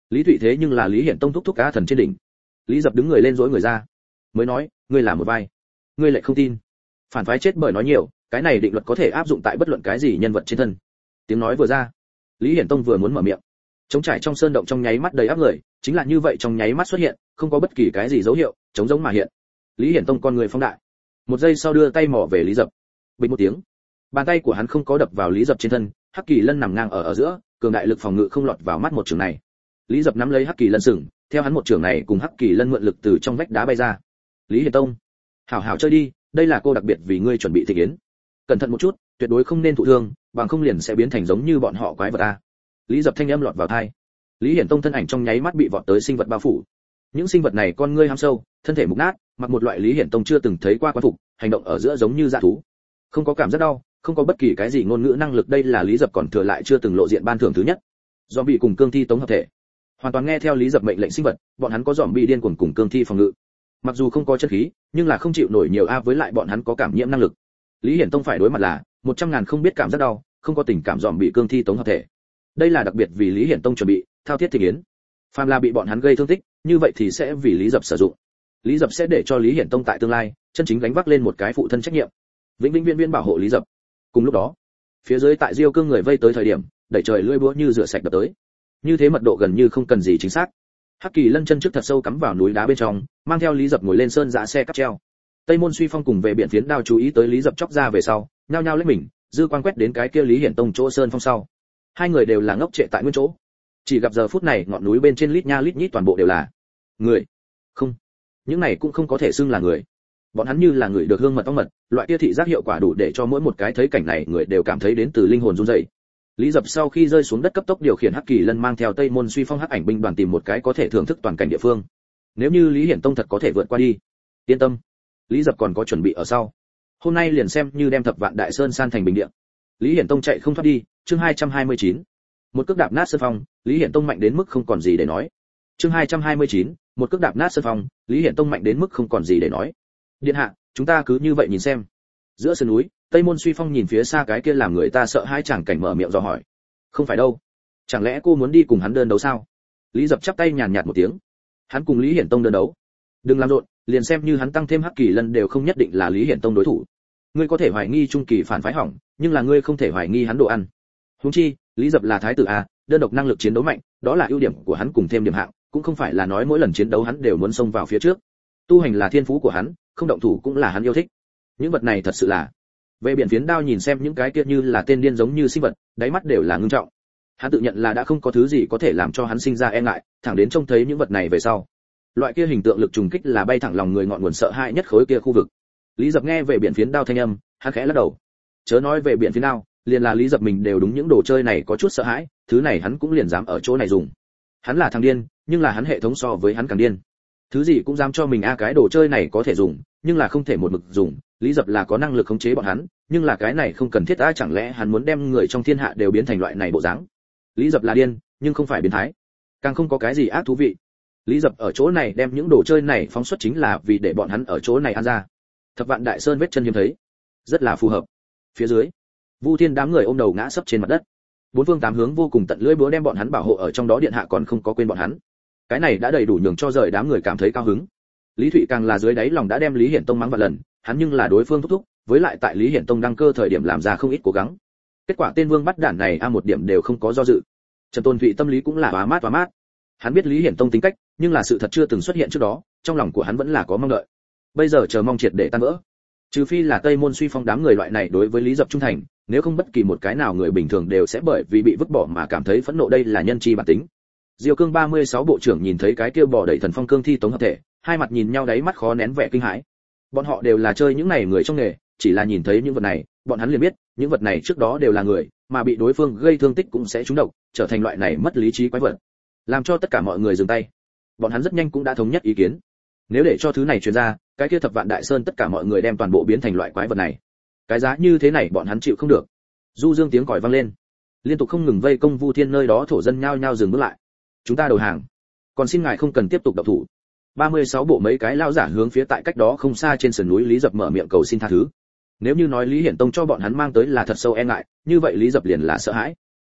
Lý Thụy thế nhưng là Lý Hiển Tông thúc thúc cá thần trên đỉnh. Lý Dập đứng người lên rỗi người ra, mới nói, ngươi là một vai, ngươi lại không tin. Phản phái chết bởi nói nhiều, cái này định luật có thể áp dụng tại bất luận cái gì nhân vật trên thân. Tiếng nói vừa ra, Lý Hiển Tông vừa muốn mở miệng, trống trải trong sơn động trong nháy mắt đầy áp người, chính là như vậy trong nháy mắt xuất hiện, không có bất kỳ cái gì dấu hiệu, trống giống mà hiện. Lý Hiển Tông con người phóng đại, một giây sau đưa tay mò về Lý Dập, bình một tiếng, bàn tay của hắn không có đập vào Lý Dập trên thân, Hắc Kỳ Lân nằm ngang ở ở giữa, cường đại lực phòng ngự không lọt vào mắt một trường này. Lý Dập nắm lấy Hắc Kỳ Lân sừng, theo hắn một trường này cùng Hắc Kỳ Lân mượn lực từ trong vách đá bay ra. Lý Hiển Tông, hảo hảo chơi đi, đây là cô đặc biệt vì ngươi chuẩn bị thịnh yến. Cẩn thận một chút, tuyệt đối không nên thụ thương, bằng không liền sẽ biến thành giống như bọn họ quái vật a. Lý Dập thanh âm lọt vào tai. Lý Hiển Tông thân ảnh trong nháy mắt bị vọt tới sinh vật bao phủ. Những sinh vật này con ngươi hăm sâu, thân thể mục nát, mặc một loại Lý Hiển Tông chưa từng thấy qua quan phục, hành động ở giữa giống như dã thú. Không có cảm giác đau, không có bất kỳ cái gì ngôn ngữ năng lực, đây là Lý Dập còn thừa lại chưa từng lộ diện ban thưởng thứ nhất. Zombie cùng cương thi tống hợp thể. Hoàn toàn nghe theo Lý Dập mệnh lệnh sinh vật, bọn hắn có zombie điên cuồng cùng cương thi phòng ngự. Mặc dù không có chân khí, nhưng là không chịu nổi nhiều a, với lại bọn hắn có cảm nhiễm năng lực. Lý Hiển Tông phải đối mặt là một trăm ngàn không biết cảm giác đau, không có tình cảm zombie cương thi tống hợp thể. Đây là đặc biệt vì Lý Hiển Tông chuẩn bị, thao thiết thịnh yến. Phàm là bị bọn hắn gây thương tích, như vậy thì sẽ vì Lý Dập sử dụng. Lý Dập sẽ để cho Lý Hiển Tông tại tương lai chân chính gánh vác lên một cái phụ thân trách nhiệm, vĩnh vĩnh viễn viễn bảo hộ Lý Dập. Cùng lúc đó, phía dưới tại Diêu Cương người vây tới thời điểm, đẩy trời lưỡi búa như rửa sạch đập tới. Như thế mật độ gần như không cần gì chính xác. Hắc Kỳ Lân chân trước thật sâu cắm vào núi đá bên trong, mang theo Lý Dập ngồi lên sơn dã xe cáp treo. Tây Môn Suy Phong cùng về biển phiến đao chú ý tới Lý Dập chóc ra về sau, nhao nhao lấy mình, dư quan quét đến cái kia Lý Hiển Tông chỗ sơn phong sau. Hai người đều là ngốc trệ tại nguyên chỗ. Chỉ gặp giờ phút này ngọn núi bên trên lít nha lít nhít toàn bộ đều là người. Không, những này cũng không có thể xưng là người. Bọn hắn như là người được hương mật ong mật, loại kia thị giác hiệu quả đủ để cho mỗi một cái thấy cảnh này người đều cảm thấy đến từ linh hồn run rẩy. Lý Dập sau khi rơi xuống đất cấp tốc điều khiển Hắc Kỳ Lân mang theo Tây Môn Suy Phong hắc ảnh binh đoàn tìm một cái có thể thưởng thức toàn cảnh địa phương. Nếu như Lý Hiển Tông thật có thể vượt qua đi, yên tâm, Lý Dập còn có chuẩn bị ở sau. Hôm nay liền xem như đem Thập Vạn Đại Sơn san thành bình địa. Lý Hiển Tông chạy không thoát đi, chương hai trăm hai mươi chín. Một cước đạp nát sơn phong, Lý Hiển Tông mạnh đến mức không còn gì để nói. Chương hai trăm hai mươi chín, một cước đạp nát sơn phong, Lý Hiển Tông mạnh đến mức không còn gì để nói. Điện hạ, chúng ta cứ như vậy nhìn xem. Giữa sườn núi, Tây Môn Suy Phong nhìn phía xa cái kia làm người ta sợ hãi chẳng cảnh mở miệng dò hỏi. Không phải đâu, chẳng lẽ cô muốn đi cùng hắn đơn đấu sao? Lý Dập chắp tay nhàn nhạt một tiếng. Hắn cùng Lý Hiển Tông đơn đấu. Đừng làm rộn, liền xem như hắn tăng thêm Hắc Kỳ Lân đều không nhất định là Lý Hiển Tông đối thủ. Ngươi có thể hoài nghi trung kỳ phản phái hỏng, nhưng là ngươi không thể hoài nghi hắn đồ ăn. Huống chi, Lý Dập là thái tử a, đơn độc năng lực chiến đấu mạnh, đó là ưu điểm của hắn cùng thêm điểm hạng, cũng không phải là nói mỗi lần chiến đấu hắn đều muốn xông vào phía trước. Tu hành là thiên phú của hắn, không động thủ cũng là hắn yêu thích. Những vật này thật sự là. Về biển phiến đao nhìn xem những cái kia như là tên điên giống như sinh vật, đáy mắt đều là ngưng trọng. Hắn tự nhận là đã không có thứ gì có thể làm cho hắn sinh ra e ngại, thẳng đến trông thấy những vật này về sau. Loại kia hình tượng lực trùng kích là bay thẳng lòng người ngọn nguồn sợ hãi nhất khối kia khu vực. Lý Dập nghe về biển phiến đao thanh âm, hắn khẽ lắc đầu. Chớ nói về biển phiến đao, liền là Lý Dập mình đều đúng những đồ chơi này có chút sợ hãi, thứ này hắn cũng liền dám ở chỗ này dùng. Hắn là thằng điên, nhưng là hắn hệ thống so với hắn càng điên. Thứ gì cũng dám cho mình a, cái đồ chơi này có thể dùng, nhưng là không thể một mực dùng. Lý Dập là có năng lực khống chế bọn hắn, nhưng là cái này không cần thiết a, chẳng lẽ hắn muốn đem người trong thiên hạ đều biến thành loại này bộ dáng? Lý Dập là điên, nhưng không phải biến thái, càng không có cái gì ác thú vị. Lý Dập ở chỗ này đem những đồ chơi này phóng xuất chính là vì để bọn hắn ở chỗ này ăn ra. Thập Vạn Đại Sơn vết chân hiếm thấy, rất là phù hợp. Phía dưới, Vu Thiên đám người ôm đầu ngã sấp trên mặt đất. Bốn phương tám hướng vô cùng tận lưỡi búa đem bọn hắn bảo hộ ở trong đó, điện hạ còn không có quên bọn hắn. Cái này đã đầy đủ nhường cho rời đám người cảm thấy cao hứng. Lý Thụy càng là dưới đáy lòng đã đem Lý Hiển Tông mắng vài lần, hắn nhưng là đối phương thúc thúc, với lại tại Lý Hiển Tông đăng cơ thời điểm làm ra không ít cố gắng. Kết quả tên vương bắt đản này a một điểm đều không có do dự. Trần Tôn Thụy tâm lý cũng là hóa mát hóa mát. Hắn biết Lý Hiển Tông tính cách, nhưng là sự thật chưa từng xuất hiện trước đó, trong lòng của hắn vẫn là có mong đợi. Bây giờ chờ mong triệt để tan vỡ. Trừ phi là Tây Môn Suy Phong đám người loại này đối với Lý Dập trung thành, nếu không bất kỳ một cái nào người bình thường đều sẽ bởi vì bị vứt bỏ mà cảm thấy phẫn nộ, đây là nhân chi bản tính. Diêu Cương ba mươi sáu bộ trưởng nhìn thấy cái kia bỏ đầy thần phong cương thi tống hợp thể, hai mặt nhìn nhau đáy mắt khó nén vẻ kinh hãi. Bọn họ đều là chơi những này người trong nghề, chỉ là nhìn thấy những vật này, bọn hắn liền biết, những vật này trước đó đều là người, mà bị đối phương gây thương tích cũng sẽ trúng độc, trở thành loại này mất lý trí quái vật. Làm cho tất cả mọi người dừng tay. Bọn hắn rất nhanh cũng đã thống nhất ý kiến. Nếu để cho thứ này truyền ra, cái kia Thập Vạn Đại Sơn tất cả mọi người đem toàn bộ biến thành loại quái vật này. Cái giá như thế này bọn hắn chịu không được. Du dương tiếng còi vang lên, liên tục không ngừng vây công Vu Thiên, nơi đó thổ dân nhao nhao dừng bước lại. Chúng ta đầu hàng, còn xin ngài không cần tiếp tục động thủ. ba mươi sáu bộ mấy cái lao giả hướng phía tại cách đó không xa trên sườn núi Lý Dập mở miệng cầu xin tha thứ. Nếu như nói Lý Hiển Tông cho bọn hắn mang tới là thật sâu e ngại, như vậy Lý Dập liền là sợ hãi.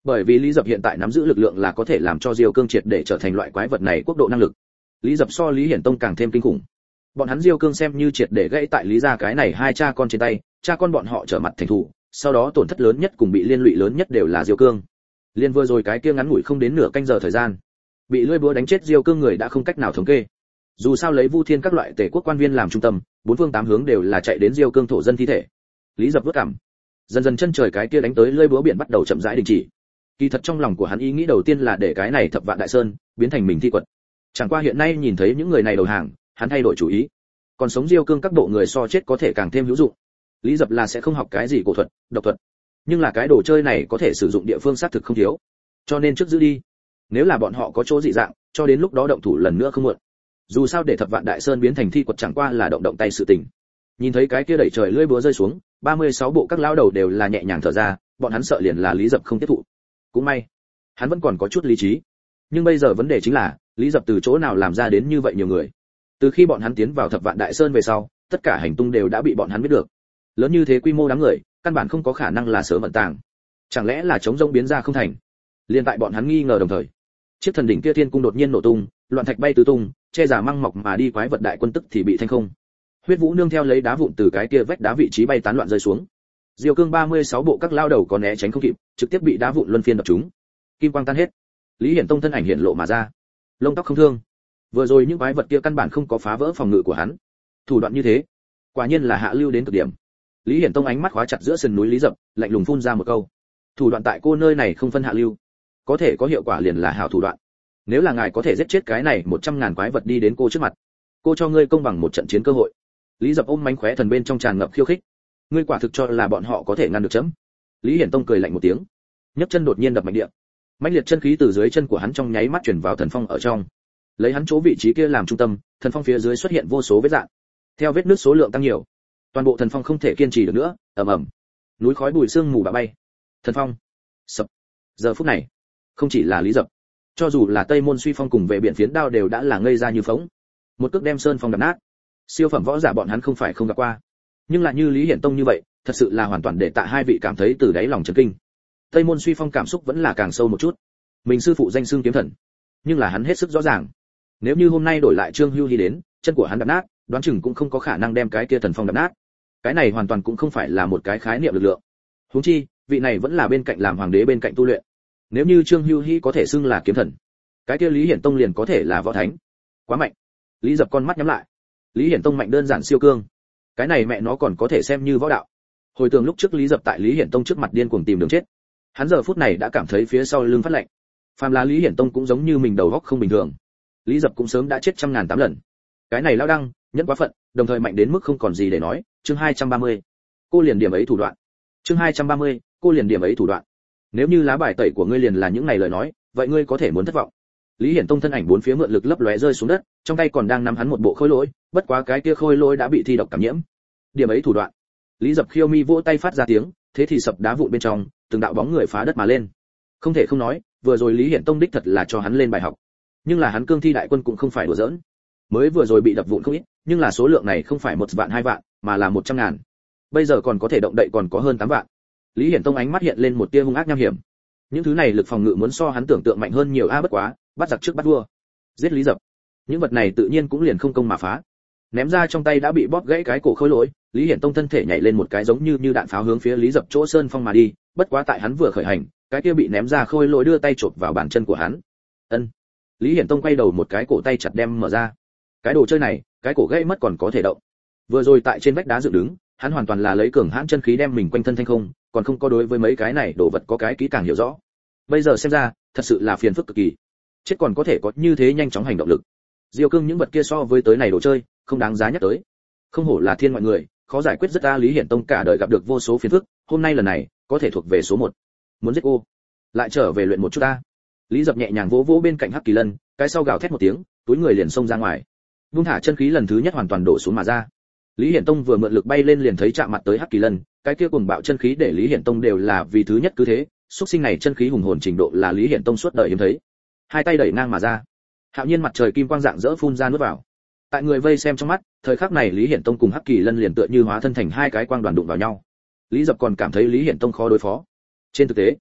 Bởi vì Lý Dập hiện tại nắm giữ lực lượng là có thể làm cho Diêu Cương triệt để trở thành loại quái vật này quốc độ năng lực. Lý Dập so Lý Hiển Tông càng thêm kinh khủng. Bọn hắn Diêu Cương xem như triệt để gãy tại Lý gia cái này hai cha con trên tay, cha con bọn họ trở mặt thành thủ, sau đó tổn thất lớn nhất cùng bị liên lụy lớn nhất đều là Diêu Cương. Liên vừa rồi cái kia ngắn ngủi không đến nửa canh giờ thời gian, bị lưỡi búa đánh chết Diêu Cương người đã không cách nào thống kê. Dù sao lấy Vu Thiên các loại tể quốc quan viên làm trung tâm, bốn phương tám hướng đều là chạy đến Diêu Cương thổ dân thi thể. Lý Dập vất cảm. Dần dần chân trời cái kia đánh tới lưỡi búa biển bắt đầu chậm rãi đình chỉ. Kỳ thật trong lòng của hắn ý nghĩ đầu tiên là để cái này Thập Vạn Đại Sơn biến thành mình thi quật. Chẳng qua hiện nay nhìn thấy những người này đầu hàng, hắn thay đổi chủ ý. Còn sống Diêu Cương các bộ người so chết có thể càng thêm hữu dụng. Lý Dập là sẽ không học cái gì cổ thuật, độc thuật, nhưng là cái đồ chơi này có thể sử dụng địa phương xác thực không thiếu, cho nên trước giữ đi. Nếu là bọn họ có chỗ dị dạng, cho đến lúc đó động thủ lần nữa không muộn. Dù sao để Thập Vạn Đại Sơn biến thành thi quật chẳng qua là động động tay sự tình. Nhìn thấy cái kia đẩy trời lưỡi búa rơi xuống, ba mươi sáu bộ các lão đầu đều là nhẹ nhàng thở ra, bọn hắn sợ liền là Lý Dập không tiếp thụ. Cũng may, hắn vẫn còn có chút lý trí. Nhưng bây giờ vấn đề chính là, Lý Dập từ chỗ nào làm ra đến như vậy nhiều người? Từ khi bọn hắn tiến vào Thập Vạn Đại Sơn về sau, tất cả hành tung đều đã bị bọn hắn biết được. Lớn như thế quy mô đám người, căn bản không có khả năng là sớm ẩn tàng. Chẳng lẽ là chống rông biến ra không thành? Liên tại bọn hắn nghi ngờ đồng thời, chiếc thần đỉnh kia thiên cung đột nhiên nổ tung, loạn thạch bay tứ tung, che giả măng mọc mà đi quái vật đại quân tức thì bị thanh không. Huyết Vũ nương theo lấy đá vụn từ cái kia vách đá vị trí bay tán loạn rơi xuống. Diêu Cương ba mươi sáu bộ các lao đầu có né tránh không kịp, trực tiếp bị đá vụn luân phiên đập trúng. Kim quang tan hết. Lý Hiển Tông thân ảnh hiện lộ mà ra. Lông tóc không thương. Vừa rồi những quái vật kia căn bản không có phá vỡ phòng ngự của hắn. Thủ đoạn như thế, quả nhiên là hạ lưu đến cực điểm. Lý Hiển Tông ánh mắt khóa chặt giữa sườn núi Lý Dập, lạnh lùng phun ra một câu. Thủ đoạn tại cô nơi này không phân hạ lưu, có thể có hiệu quả liền là hảo thủ đoạn. Nếu là ngài có thể giết chết cái này một trăm ngàn quái vật đi đến cô trước mặt, cô cho ngươi công bằng một trận chiến cơ hội. Lý Dập ôm mánh khóe thần bên trong tràn ngập khiêu khích. Ngươi quả thực cho là bọn họ có thể ngăn được chấm? Lý Hiển Tông cười lạnh một tiếng, nhấc chân đột nhiên đập mạnh địa. Mãnh liệt chân khí từ dưới chân của hắn trong nháy mắt chuyển vào thần phong ở trong. Lấy hắn chỗ vị trí kia làm trung tâm, thần phong phía dưới xuất hiện vô số vết rạn. Theo vết nứt số lượng tăng nhiều, toàn bộ thần phong không thể kiên trì được nữa, ầm ầm. Núi khói bụi sương mù bạ bay. Thần phong sập. Giờ phút này, không chỉ là Lý Dập, cho dù là Tây Môn Suy Phong cùng vệ biển phiến đao đều đã là ngây ra như phỗng. Một cước đem sơn phong đập nát. Siêu phẩm võ giả bọn hắn không phải không gặp qua, nhưng là như Lý Hiển Tông như vậy, thật sự là hoàn toàn để tạ hai vị cảm thấy từ đáy lòng chấn kinh. Tây Môn Suy Phong cảm xúc vẫn là càng sâu một chút. Mình sư phụ danh xưng kiếm thần, nhưng là hắn hết sức rõ ràng, nếu như hôm nay đổi lại Trương Hưu Hi đến, chân của hắn đập nát, đoán chừng cũng không có khả năng đem cái kia thần phong đập nát. Cái này hoàn toàn cũng không phải là một cái khái niệm lực lượng. Huống chi, vị này vẫn là bên cạnh làm hoàng đế bên cạnh tu luyện. Nếu như Trương Hưu Hi có thể xưng là kiếm thần, cái kia Lý Hiển Tông liền có thể là võ thánh. Quá mạnh. Lý Dập con mắt nhắm lại. Lý Hiển Tông mạnh đơn giản siêu cương. Cái này mẹ nó còn có thể xem như võ đạo. Hồi tưởng lúc trước Lý Dập tại Lý Hiển Tông trước mặt điên cuồng tìm đường chết. Hắn giờ phút này đã cảm thấy phía sau lưng phát lạnh. Phàm là Lý Hiển Tông cũng giống như mình đầu óc không bình thường. Lý Dập cũng sớm đã chết trăm ngàn tám lần. Cái này lao đăng, nhẫn quá phận, đồng thời mạnh đến mức không còn gì để nói. Chương hai trăm ba mươi. Cô liền điểm ấy thủ đoạn. Chương hai trăm ba mươi. Cô liền điểm ấy thủ đoạn. Nếu như lá bài tẩy của ngươi liền là những này lời nói, vậy ngươi có thể muốn thất vọng. Lý Hiển Tông thân ảnh bốn phía mượn lực lấp lóe rơi xuống đất, trong tay còn đang nắm hắn một bộ khôi lỗi, bất quá cái kia khôi lỗi đã bị thi độc cảm nhiễm. Điểm ấy thủ đoạn. Lý Dập khiêu mi vỗ tay phát ra tiếng, thế thì sập đá vụn bên trong, từng đạo bóng người phá đất mà lên. Không thể không nói, vừa rồi Lý Hiển Tông đích thật là cho hắn lên bài học. Nhưng là hắn cương thi đại quân cũng không phải đùa giỡn. Mới vừa rồi bị đập vụn không ít, nhưng là số lượng này không phải một vạn hai vạn, mà là một trăm ngàn. Bây giờ còn có thể động đậy còn có hơn tám vạn. Lý Hiển Tông ánh mắt hiện lên một tia hung ác nham hiểm. Những thứ này lực phòng ngự muốn so hắn tưởng tượng mạnh hơn nhiều a, bất quá, bắt giặc trước bắt vua. Giết Lý Dập. Những vật này tự nhiên cũng liền không công mà phá. Ném ra trong tay đã bị bóp gãy cái cổ khôi lỗi, Lý Hiển Tông thân thể nhảy lên một cái giống như như đạn pháo hướng phía Lý Dập chỗ sơn phong mà đi, bất quá tại hắn vừa khởi hành, cái kia bị ném ra khôi lỗi đưa tay chộp vào bàn chân của hắn. Ân. Lý Hiển Tông quay đầu một cái cổ tay chặt đem mở ra. Cái đồ chơi này, cái cổ gãy mất còn có thể động. Vừa rồi tại trên vách đá dựng đứng, hắn hoàn toàn là lấy cường hãn chân khí đem mình quanh thân thanh không, còn không có đối với mấy cái này đồ vật có cái kỹ càng hiểu rõ. Bây giờ xem ra, thật sự là phiền phức cực kỳ. Chết còn có thể có như thế nhanh chóng hành động lực. Diêu Cương những vật kia so với tới này đồ chơi, không đáng giá nhắc tới. Không hổ là thiên ngoại người, khó giải quyết rất a. Lý Hiển Tông cả đời gặp được vô số phiền phức, hôm nay lần này, có thể thuộc về số một. Muốn giết cô, lại trở về luyện một chút ta. Lý Dập nhẹ nhàng vỗ vỗ bên cạnh Hắc Kỳ Lân, cái sau gào thét một tiếng, túi người liền xông ra ngoài. Vung thả chân khí lần thứ nhất hoàn toàn đổ xuống mà ra. Lý Hiển Tông vừa mượn lực bay lên liền thấy chạm mặt tới Hắc Kỳ Lân, cái kia cuồng bạo chân khí để Lý Hiển Tông đều là vì thứ nhất cứ thế, xuất sinh này chân khí hùng hồn trình độ là Lý Hiển Tông suốt đời hiếm thấy. Hai tay đẩy ngang mà ra. Hạo nhiên mặt trời kim quang dạng dỡ phun ra nuốt vào. Tại người vây xem trong mắt, thời khắc này Lý Hiển Tông cùng Hắc Kỳ Lân liền tựa như hóa thân thành hai cái quang đoàn đụng vào nhau. Lý Dập còn cảm thấy Lý Hiển Tông khó đối phó. Trên thực tế,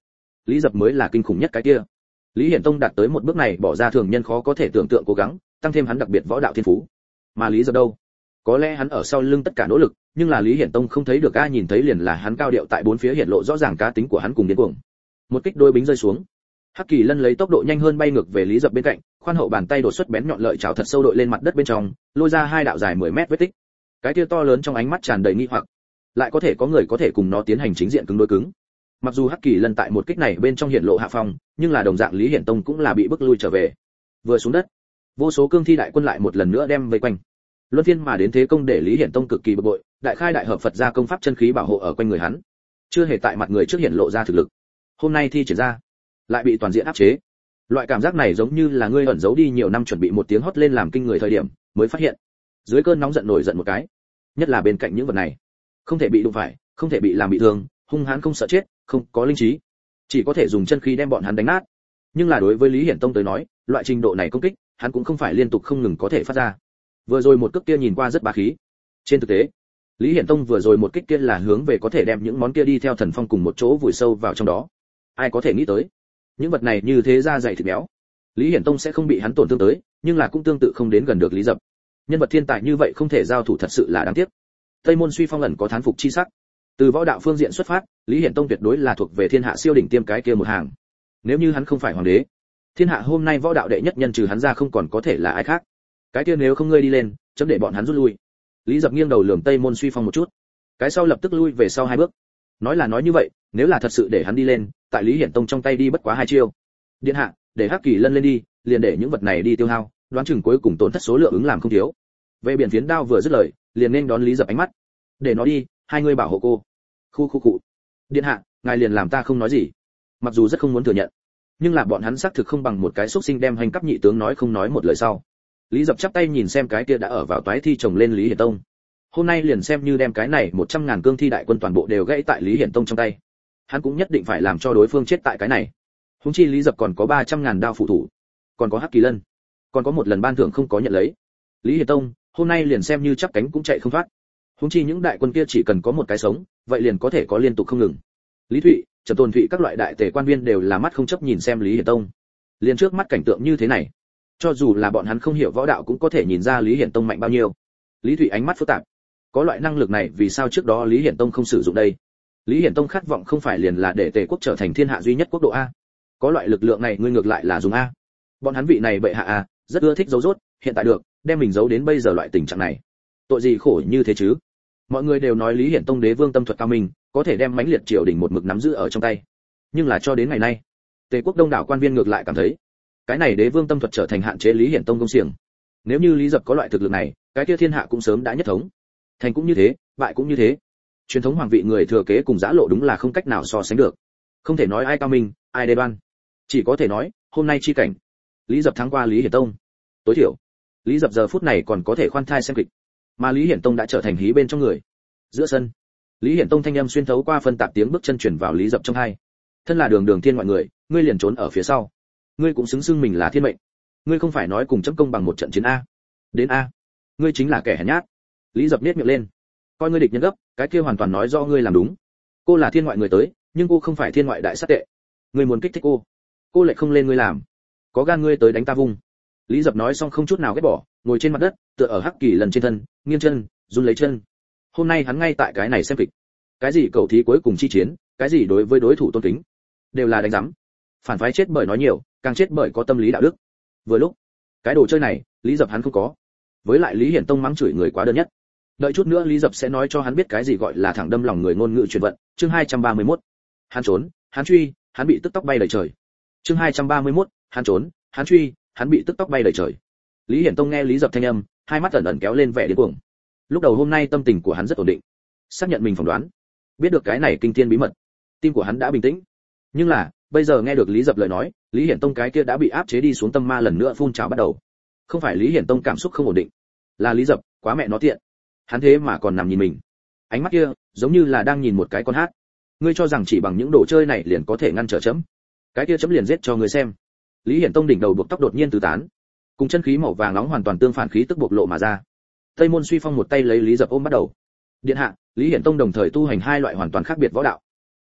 Lý Dập mới là kinh khủng nhất cái kia. Lý Hiển Tông đạt tới một bước này bỏ ra thường nhân khó có thể tưởng tượng cố gắng, tăng thêm hắn đặc biệt võ đạo thiên phú. Mà Lý Dập đâu? Có lẽ hắn ở sau lưng tất cả nỗ lực, nhưng là Lý Hiển Tông không thấy được, ai nhìn thấy liền là hắn cao điệu tại bốn phía hiện lộ rõ ràng cá tính của hắn cùng điên cuồng. Một kích đôi bính rơi xuống. Hắc Kỳ Lân lấy tốc độ nhanh hơn bay ngược về Lý Dập bên cạnh, khoan hậu bàn tay đột xuất bén nhọn lợi chảo thật sâu đội lên mặt đất bên trong, lôi ra hai đạo dài mười mét vết tích. Cái kia to lớn trong ánh mắt tràn đầy nghi hoặc, lại có thể có người có thể cùng nó tiến hành chính diện cứng đối cứng. Mặc dù Hắc Kỳ Lân tại một kích này bên trong hiện lộ hạ phong, nhưng là đồng dạng Lý Hiển Tông cũng là bị bức lui trở về. Vừa xuống đất, vô số cương thi đại quân lại một lần nữa đem vây quanh. Luân phiên mà đến thế công để Lý Hiển Tông cực kỳ bực bội, đại khai đại hợp Phật gia công pháp chân khí bảo hộ ở quanh người hắn, chưa hề tại mặt người trước hiện lộ ra thực lực. Hôm nay thi triển ra, lại bị toàn diện áp chế. Loại cảm giác này giống như là ngươi ẩn giấu đi nhiều năm chuẩn bị một tiếng hót lên làm kinh người thời điểm, mới phát hiện. Dưới cơn nóng giận nổi giận một cái, nhất là bên cạnh những vật này, không thể bị đụng phải, không thể bị làm bị thương, hung hãn không sợ chết, không có linh trí, chỉ có thể dùng chân khí đem bọn hắn đánh nát. Nhưng là đối với Lý Hiển Tông tới nói, loại trình độ này công kích, hắn cũng không phải liên tục không ngừng có thể phát ra. Vừa rồi một cước kia nhìn qua rất bá khí. Trên thực tế, Lý Hiển Tông vừa rồi một kích kia là hướng về có thể đem những món kia đi theo thần phong cùng một chỗ vùi sâu vào trong đó. Ai có thể nghĩ tới, những vật này như thế ra dày thịt béo, Lý Hiển Tông sẽ không bị hắn tổn thương tới, nhưng là cũng tương tự không đến gần được Lý Dập. Nhân vật thiên tài như vậy không thể giao thủ thật sự là đáng tiếc. Tây Môn Suy Phong ẩn có thán phục chi sắc. Từ võ đạo phương diện xuất phát, Lý Hiển Tông tuyệt đối là thuộc về thiên hạ siêu đỉnh tiêm cái kia một hàng. Nếu như hắn không phải hoàng đế, thiên hạ hôm nay võ đạo đệ nhất nhân trừ hắn ra không còn có thể là ai khác. Cái kia nếu không ngươi đi lên, chấm để bọn hắn rút lui. Lý Dập nghiêng đầu lườm Tây Môn Suy Phong một chút, cái sau lập tức lui về sau hai bước. Nói là nói như vậy, nếu là thật sự để hắn đi lên, tại Lý Hiển Tông trong tay đi bất quá hai chiêu. Điện hạ, để Hắc Kỳ Lân lên đi, liền để những vật này đi tiêu hao, đoán chừng cuối cùng tổn thất số lượng ứng làm không thiếu. Về biển phiến đao vừa dứt lời, liền nên đón Lý Dập ánh mắt. Để nó đi, hai người bảo hộ cô. Khu khu cụ. Điện hạ, ngài liền làm ta không nói gì. Mặc dù rất không muốn thừa nhận, nhưng là bọn hắn xác thực không bằng một cái xúc sinh đem hành cấp nhị tướng nói không nói một lời sau. Lý Dập chắp tay nhìn xem cái kia đã ở vào toái thi chồng lên Lý Hiển Tông. Hôm nay liền xem như đem cái này một trăm ngàn cương thi đại quân toàn bộ đều gãy tại Lý Hiển Tông trong tay, hắn cũng nhất định phải làm cho đối phương chết tại cái này. Huống chi Lý Dập còn có ba trăm ngàn đao phụ thủ, còn có Hắc Kỳ Lân, còn có một lần ban thưởng không có nhận lấy. Lý Hiển Tông hôm nay liền xem như chắp cánh cũng chạy không thoát. Huống chi những đại quân kia chỉ cần có một cái sống, vậy liền có thể có liên tục không ngừng. Lý Thụy, Trầm Tôn Thụy các loại đại tể quan viên đều là mắt không chấp nhìn xem Lý Hiển Tông. Liền trước mắt cảnh tượng như thế này, cho dù là bọn hắn không hiểu võ đạo cũng có thể nhìn ra Lý Hiển Tông mạnh bao nhiêu. Lý Thụy ánh mắt phức tạp, có loại năng lực này vì sao trước đó Lý Hiển Tông không sử dụng đây? Lý Hiển Tông khát vọng không phải liền là để Tề quốc trở thành thiên hạ duy nhất quốc độ a? Có loại lực lượng này ngươi ngược lại là dùng a? Bọn hắn vị này bệ hạ a, rất ưa thích giấu rốt, hiện tại được, đem mình giấu đến bây giờ loại tình trạng này. Tội gì khổ như thế chứ? Mọi người đều nói Lý Hiển Tông đế vương tâm thuật cao minh, có thể đem mãnh liệt triều đình một mực nắm giữ ở trong tay. Nhưng là cho đến ngày nay, Tề quốc đông đảo quan viên ngược lại cảm thấy, cái này đế vương tâm thuật trở thành hạn chế Lý Hiển Tông công xiềng. Nếu như Lý Dập có loại thực lực này, cái kia thiên hạ cũng sớm đã nhất thống. Thành cũng như thế, bại cũng như thế. Truyền thống hoàng vị người thừa kế cùng giã lộ đúng là không cách nào so sánh được. Không thể nói ai cao minh, ai đê đoan. Chỉ có thể nói, hôm nay chi cảnh, Lý Dập thắng qua Lý Hiển Tông. Tối thiểu, Lý Dập giờ phút này còn có thể khoan thai xem kịch, mà Lý Hiển Tông đã trở thành hí bên trong người. Giữa sân, Lý Hiển Tông thanh âm xuyên thấu qua phân tạp tiếng bước chân truyền vào Lý Dập trong tai. Thân là đường đường thiên ngoại người, ngươi liền trốn ở phía sau. Ngươi cũng xứng xưng mình là thiên mệnh. Ngươi không phải nói cùng chấm công bằng một trận chiến a? Đến a, ngươi chính là kẻ hèn nhát. Lý Dập nhếch miệng lên, coi ngươi địch nhân gấp, cái kia hoàn toàn nói do ngươi làm đúng. Cô là thiên ngoại người tới, nhưng cô không phải thiên ngoại đại sát tệ. Ngươi muốn kích thích cô, cô lại không lên ngươi làm. Có gan ngươi tới đánh ta vung. Lý Dập nói xong không chút nào ghét bỏ, ngồi trên mặt đất, tựa ở Hắc Kỳ Lân trên thân, nghiêng chân, run lấy chân. Hôm nay hắn ngay tại cái này xem kịch. Cái gì cầu thí cuối cùng chi chiến, cái gì đối với đối thủ tôn kính, đều là đánh rắm. Phản phái chết bởi nói nhiều, càng chết bởi có tâm lý đạo đức. Vừa lúc, cái đồ chơi này, Lý Dập hắn không có. Với lại Lý Hiển Tông mắng chửi người quá đơn nhất. Đợi chút nữa Lý Dập sẽ nói cho hắn biết cái gì gọi là thẳng đâm lòng người ngôn ngữ truyền vận. Chương hai trăm ba mươi mốt. Hắn trốn, hắn truy, hắn bị tức tóc bay đầy trời. Chương hai trăm ba mươi mốt. Hắn trốn, hắn truy, hắn bị tức tóc bay đầy trời. Lý Hiển Tông nghe Lý Dập thanh âm, hai mắt ẩn ẩn kéo lên vẻ điên cuồng. Lúc đầu hôm nay tâm tình của hắn rất ổn định, xác nhận mình phỏng đoán, biết được cái này kinh thiên bí mật, tim của hắn đã bình tĩnh. Nhưng là, bây giờ nghe được Lý Dập lời nói, Lý Hiển Tông cái kia đã bị áp chế đi xuống tâm ma lần nữa phun trào bắt đầu. Không phải Lý Hiển Tông cảm xúc không ổn định, là Lý Dập quá mẹ nó tiện. Hắn thế mà còn nằm nhìn mình, ánh mắt kia giống như là đang nhìn một cái con hát. Ngươi cho rằng chỉ bằng những đồ chơi này liền có thể ngăn trở chấm? Cái kia chấm liền giết cho ngươi xem. Lý Hiển Tông đỉnh đầu buộc tóc đột nhiên tứ tán, cùng chân khí màu vàng nóng hoàn toàn tương phản khí tức bộc lộ mà ra. Tây Môn Suy Phong một tay lấy Lý Dập ôm bắt đầu. Điện hạ, Lý Hiển Tông đồng thời tu hành hai loại hoàn toàn khác biệt võ đạo.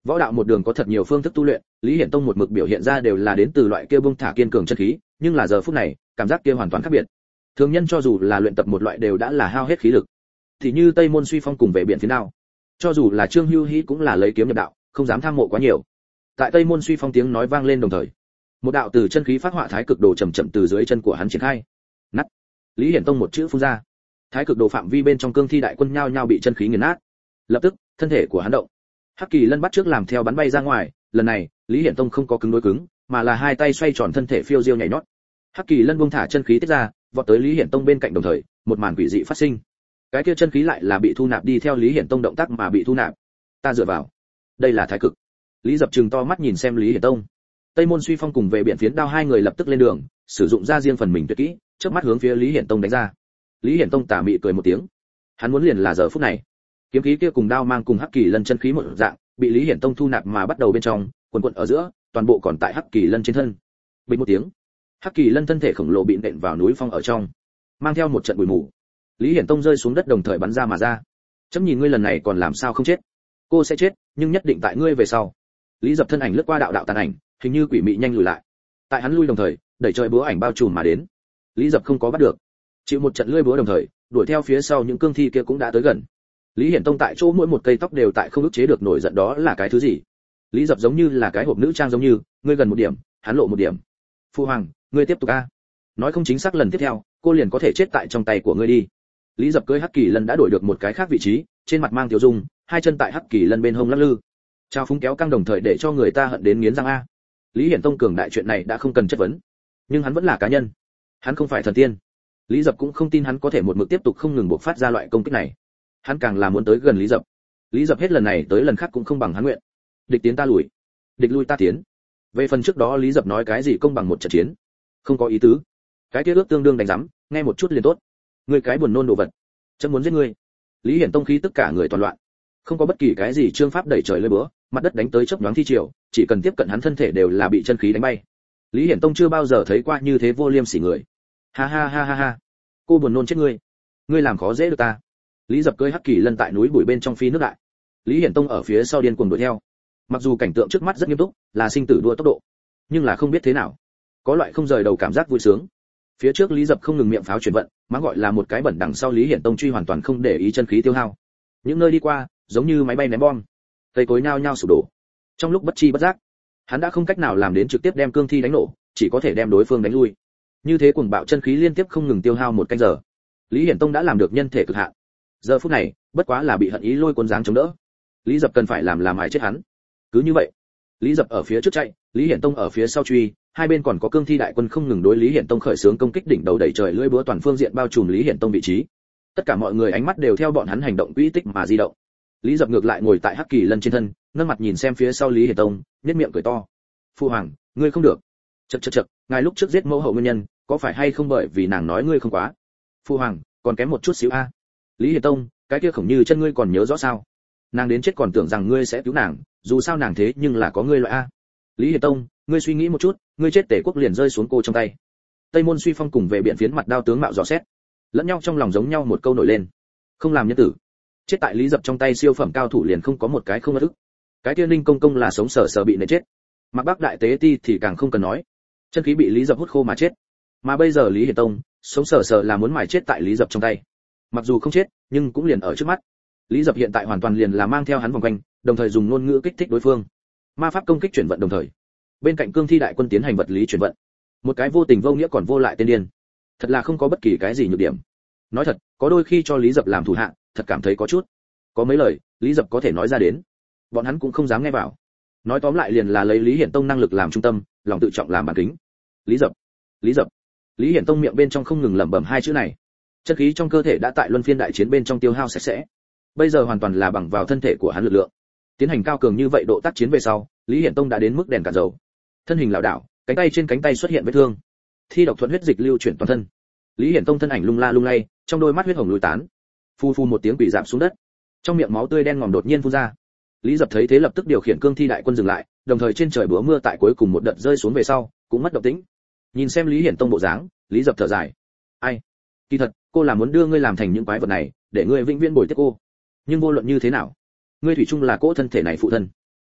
Võ đạo một đường có thật nhiều phương thức tu luyện, Lý Hiển Tông một mực biểu hiện ra đều là đến từ loại kia bung thả kiên cường chân khí, nhưng là giờ phút này, cảm giác kia hoàn toàn khác biệt. Thường nhân cho dù là luyện tập một loại đều đã là hao hết khí lực. Thì như Tây Môn Suy Phong cùng về biển phía nào, cho dù là Trương Hưu Hí cũng là lấy kiếm nhập đạo, không dám tham mộ quá nhiều. Tại Tây Môn Suy Phong tiếng nói vang lên đồng thời, một đạo từ chân khí phát họa thái cực đồ chậm chậm từ dưới chân của hắn triển khai. Nát. Lý Hiển Tông một chữ phun ra, thái cực đồ phạm vi bên trong cương thi đại quân nhao nhao bị chân khí nghiền nát. Lập tức, thân thể của hắn động. Hắc Kỳ Lân bắt trước làm theo bắn bay ra ngoài, lần này, Lý Hiển Tông không có cứng đối cứng, mà là hai tay xoay tròn thân thể phiêu diêu nhảy nhót. Hắc Kỳ Lân buông thả chân khí tiết ra, vọt tới Lý Hiển Tông bên cạnh đồng thời, một màn quỷ dị phát sinh. Cái kia chân khí lại là bị thu nạp đi theo Lý Hiển Tông động tác mà bị thu nạp. Ta dựa vào, đây là thái cực. Lý Dập trừng to mắt nhìn xem Lý Hiển Tông. Tây Môn Suy Phong cùng về biển phiến đao hai người lập tức lên đường, sử dụng ra riêng phần mình tuyệt kỹ, chớp mắt hướng phía Lý Hiển Tông đánh ra. Lý Hiển Tông tà mị cười một tiếng. Hắn muốn liền là giờ phút này. Kiếm khí kia cùng đao mang cùng Hắc Kỳ Lân chân khí một dạng, bị Lý Hiển Tông thu nạp mà bắt đầu bên trong, quần quần ở giữa, toàn bộ còn tại Hắc Kỳ Lân trên thân. Bình một tiếng, Hắc Kỳ Lân thân thể khổng lồ bị nện vào núi phong ở trong, mang theo một trận bụi mù. Lý Hiển Tông rơi xuống đất đồng thời bắn ra mà ra. Chấm nhìn ngươi lần này còn làm sao không chết? Cô sẽ chết, nhưng nhất định tại ngươi về sau. Lý Dập thân ảnh lướt qua đạo đạo tàn ảnh, hình như quỷ mị nhanh lùi lại. Tại hắn lui đồng thời, đẩy trời búa ảnh bao trùm mà đến. Lý Dập không có bắt được, chịu một trận lưỡi búa đồng thời, đuổi theo phía sau những cương thi kia cũng đã tới gần. Lý Hiển Tông tại chỗ mỗi một cây tóc đều tại không ức chế được nổi giận, đó là cái thứ gì? Lý Dập giống như là cái hộp nữ trang giống như, ngươi gần một điểm, hắn lộ một điểm. Phu hoàng, ngươi tiếp tục a. Nói không chính xác lần tiếp theo, cô liền có thể chết tại trong tay của ngươi đi. Lý Dập cưỡi Hắc Kỳ Lân đã đổi được một cái khác vị trí, trên mặt mang tiểu dung, hai chân tại Hắc Kỳ Lân bên hông lắc lư. Trao phúng kéo căng đồng thời để cho người ta hận đến nghiến răng a. Lý Hiển Tông cường đại chuyện này đã không cần chất vấn, nhưng hắn vẫn là cá nhân, hắn không phải thần tiên. Lý Dập cũng không tin hắn có thể một mực tiếp tục không ngừng bộc phát ra loại công kích này. Hắn càng là muốn tới gần Lý Dập. Lý Dập hết lần này tới lần khác cũng không bằng hắn nguyện. Địch tiến ta lùi, địch lui ta tiến. Về phần trước đó Lý Dập nói cái gì công bằng một trận chiến, không có ý tứ. Cái kia ước tương đương đánh rắm, nghe một chút liền tốt. Ngươi cái buồn nôn đồ vật, chấm muốn giết ngươi. Lý Hiển Tông khí tất cả người toàn loạn, không có bất kỳ cái gì trương pháp đẩy trời lơi búa, mặt đất đánh tới chớp nhoáng thi triều, chỉ cần tiếp cận hắn thân thể đều là bị chân khí đánh bay. Lý Hiển Tông chưa bao giờ thấy qua như thế vô liêm sỉ người. Ha ha ha ha ha, cô buồn nôn chết ngươi, ngươi làm khó dễ được ta. Lý Dập cưỡi Hắc Kỳ Lân tại núi bụi bên trong phi nước đại. Lý Hiển Tông ở phía sau điên cuồng đuổi theo. Mặc dù cảnh tượng trước mắt rất nghiêm túc, là sinh tử đua tốc độ, nhưng là không biết thế nào, có loại không rời đầu cảm giác vui sướng. Phía trước Lý Dập không ngừng miệng pháo chuyển vận, má gọi là một cái bẩn, đằng sau Lý Hiển Tông truy hoàn toàn không để ý chân khí tiêu hao. Những nơi đi qua, giống như máy bay ném bom, cây cối nhao nhao sụp đổ. Trong lúc bất chi bất giác, hắn đã không cách nào làm đến trực tiếp đem cương thi đánh nổ, chỉ có thể đem đối phương đánh lui. Như thế cuồng bạo chân khí liên tiếp không ngừng tiêu hao một canh giờ, Lý Hiển Tông đã làm được nhân thể cực hạn. Giờ phút này, bất quá là bị hận ý lôi cuốn dáng chống đỡ. Lý Dập cần phải làm làm hại chết hắn. Cứ như vậy, Lý Dập ở phía trước chạy, Lý Hiển Tông ở phía sau truy, hai bên còn có cương thi đại quân không ngừng đối Lý Hiển Tông khởi xướng công kích, đỉnh đầu đẩy trời lưỡi búa toàn phương diện bao trùm Lý Hiển Tông vị trí. Tất cả mọi người ánh mắt đều theo bọn hắn hành động quỹ tích mà di động. Lý Dập ngược lại ngồi tại Hắc Kỳ Lân trên thân, nâng mặt nhìn xem phía sau Lý Hiển Tông, nhếch miệng cười to. Phu hoàng, ngươi không được. Chậc chậc chậc, ngài lúc trước giết mẫu hậu nguyên nhân, có phải hay không bởi vì nàng nói ngươi không quá? Phu hoàng, còn kém một chút xíu a. Lý Hiển Tông, cái kia Khổng Như chân ngươi còn nhớ rõ sao? Nàng đến chết còn tưởng rằng ngươi sẽ cứu nàng, dù sao nàng thế nhưng là có ngươi loại a. Lý Hiển Tông, ngươi suy nghĩ một chút, ngươi chết Tề quốc liền rơi xuống cô trong tay. Tây Môn Suy Phong cùng về biện phiến mặt đao tướng mạo dò xét, lẫn nhau trong lòng giống nhau một câu nổi lên. Không làm nhân tử. Chết tại Lý Dập trong tay siêu phẩm cao thủ liền không có một cái không ức. Cái kia Ninh Công Công là sống sờ sờ bị nện chết. Mặc Bắc Đại Tế Ti thì càng không cần nói, chân khí bị Lý Dập hút khô mà chết. Mà bây giờ Lý Hiển Tông, sống sờ sờ là muốn mài chết tại Lý Dập trong tay. Mặc dù không chết, nhưng cũng liền ở trước mắt. Lý Dập hiện tại hoàn toàn liền là mang theo hắn vòng quanh, đồng thời dùng ngôn ngữ kích thích đối phương. Ma pháp công kích chuyển vận đồng thời, bên cạnh cương thi đại quân tiến hành vật lý chuyển vận. Một cái vô tình vô nghĩa còn vô lại tên điên. Thật là không có bất kỳ cái gì nhược điểm. Nói thật, có đôi khi cho Lý Dập làm thủ hạ, thật cảm thấy có chút. Có mấy lời, Lý Dập có thể nói ra đến, bọn hắn cũng không dám nghe vào. Nói tóm lại liền là lấy Lý Hiển Tông năng lực làm trung tâm, lòng tự trọng làm bản kính. Lý Dập, Lý Dập. Lý Hiển Tông miệng bên trong không ngừng lẩm bẩm hai chữ này. Chân khí trong cơ thể đã tại luân phiên đại chiến bên trong tiêu hao sạch sẽ. Bây giờ hoàn toàn là bằng vào thân thể của hắn lực lượng. Tiến hành cao cường như vậy độ tác chiến về sau, Lý Hiển Tông đã đến mức đèn cạn dầu. Thân hình lảo đảo, cánh tay trên cánh tay xuất hiện vết thương. Thi độc thuận huyết dịch lưu chuyển toàn thân. Lý Hiển Tông thân ảnh lung la lung lay, trong đôi mắt huyết hồng lùi tán. Phu phu một tiếng quỷ giảm xuống đất. Trong miệng máu tươi đen ngòm đột nhiên phun ra. Lý Dập thấy thế lập tức điều khiển cương thi đại quân dừng lại, đồng thời trên trời búa mưa tại cuối cùng một đợt rơi xuống về sau, cũng mất động tĩnh. Nhìn xem Lý Hiển Tông bộ dáng, Lý Dập thở dài. Ai, kỳ thật, cô là muốn đưa ngươi làm thành những quái vật này, để ngươi vĩnh viễn bồi tiếp cô. Nhưng vô luận như thế nào, ngươi thủy chung là cỗ thân thể này phụ thân.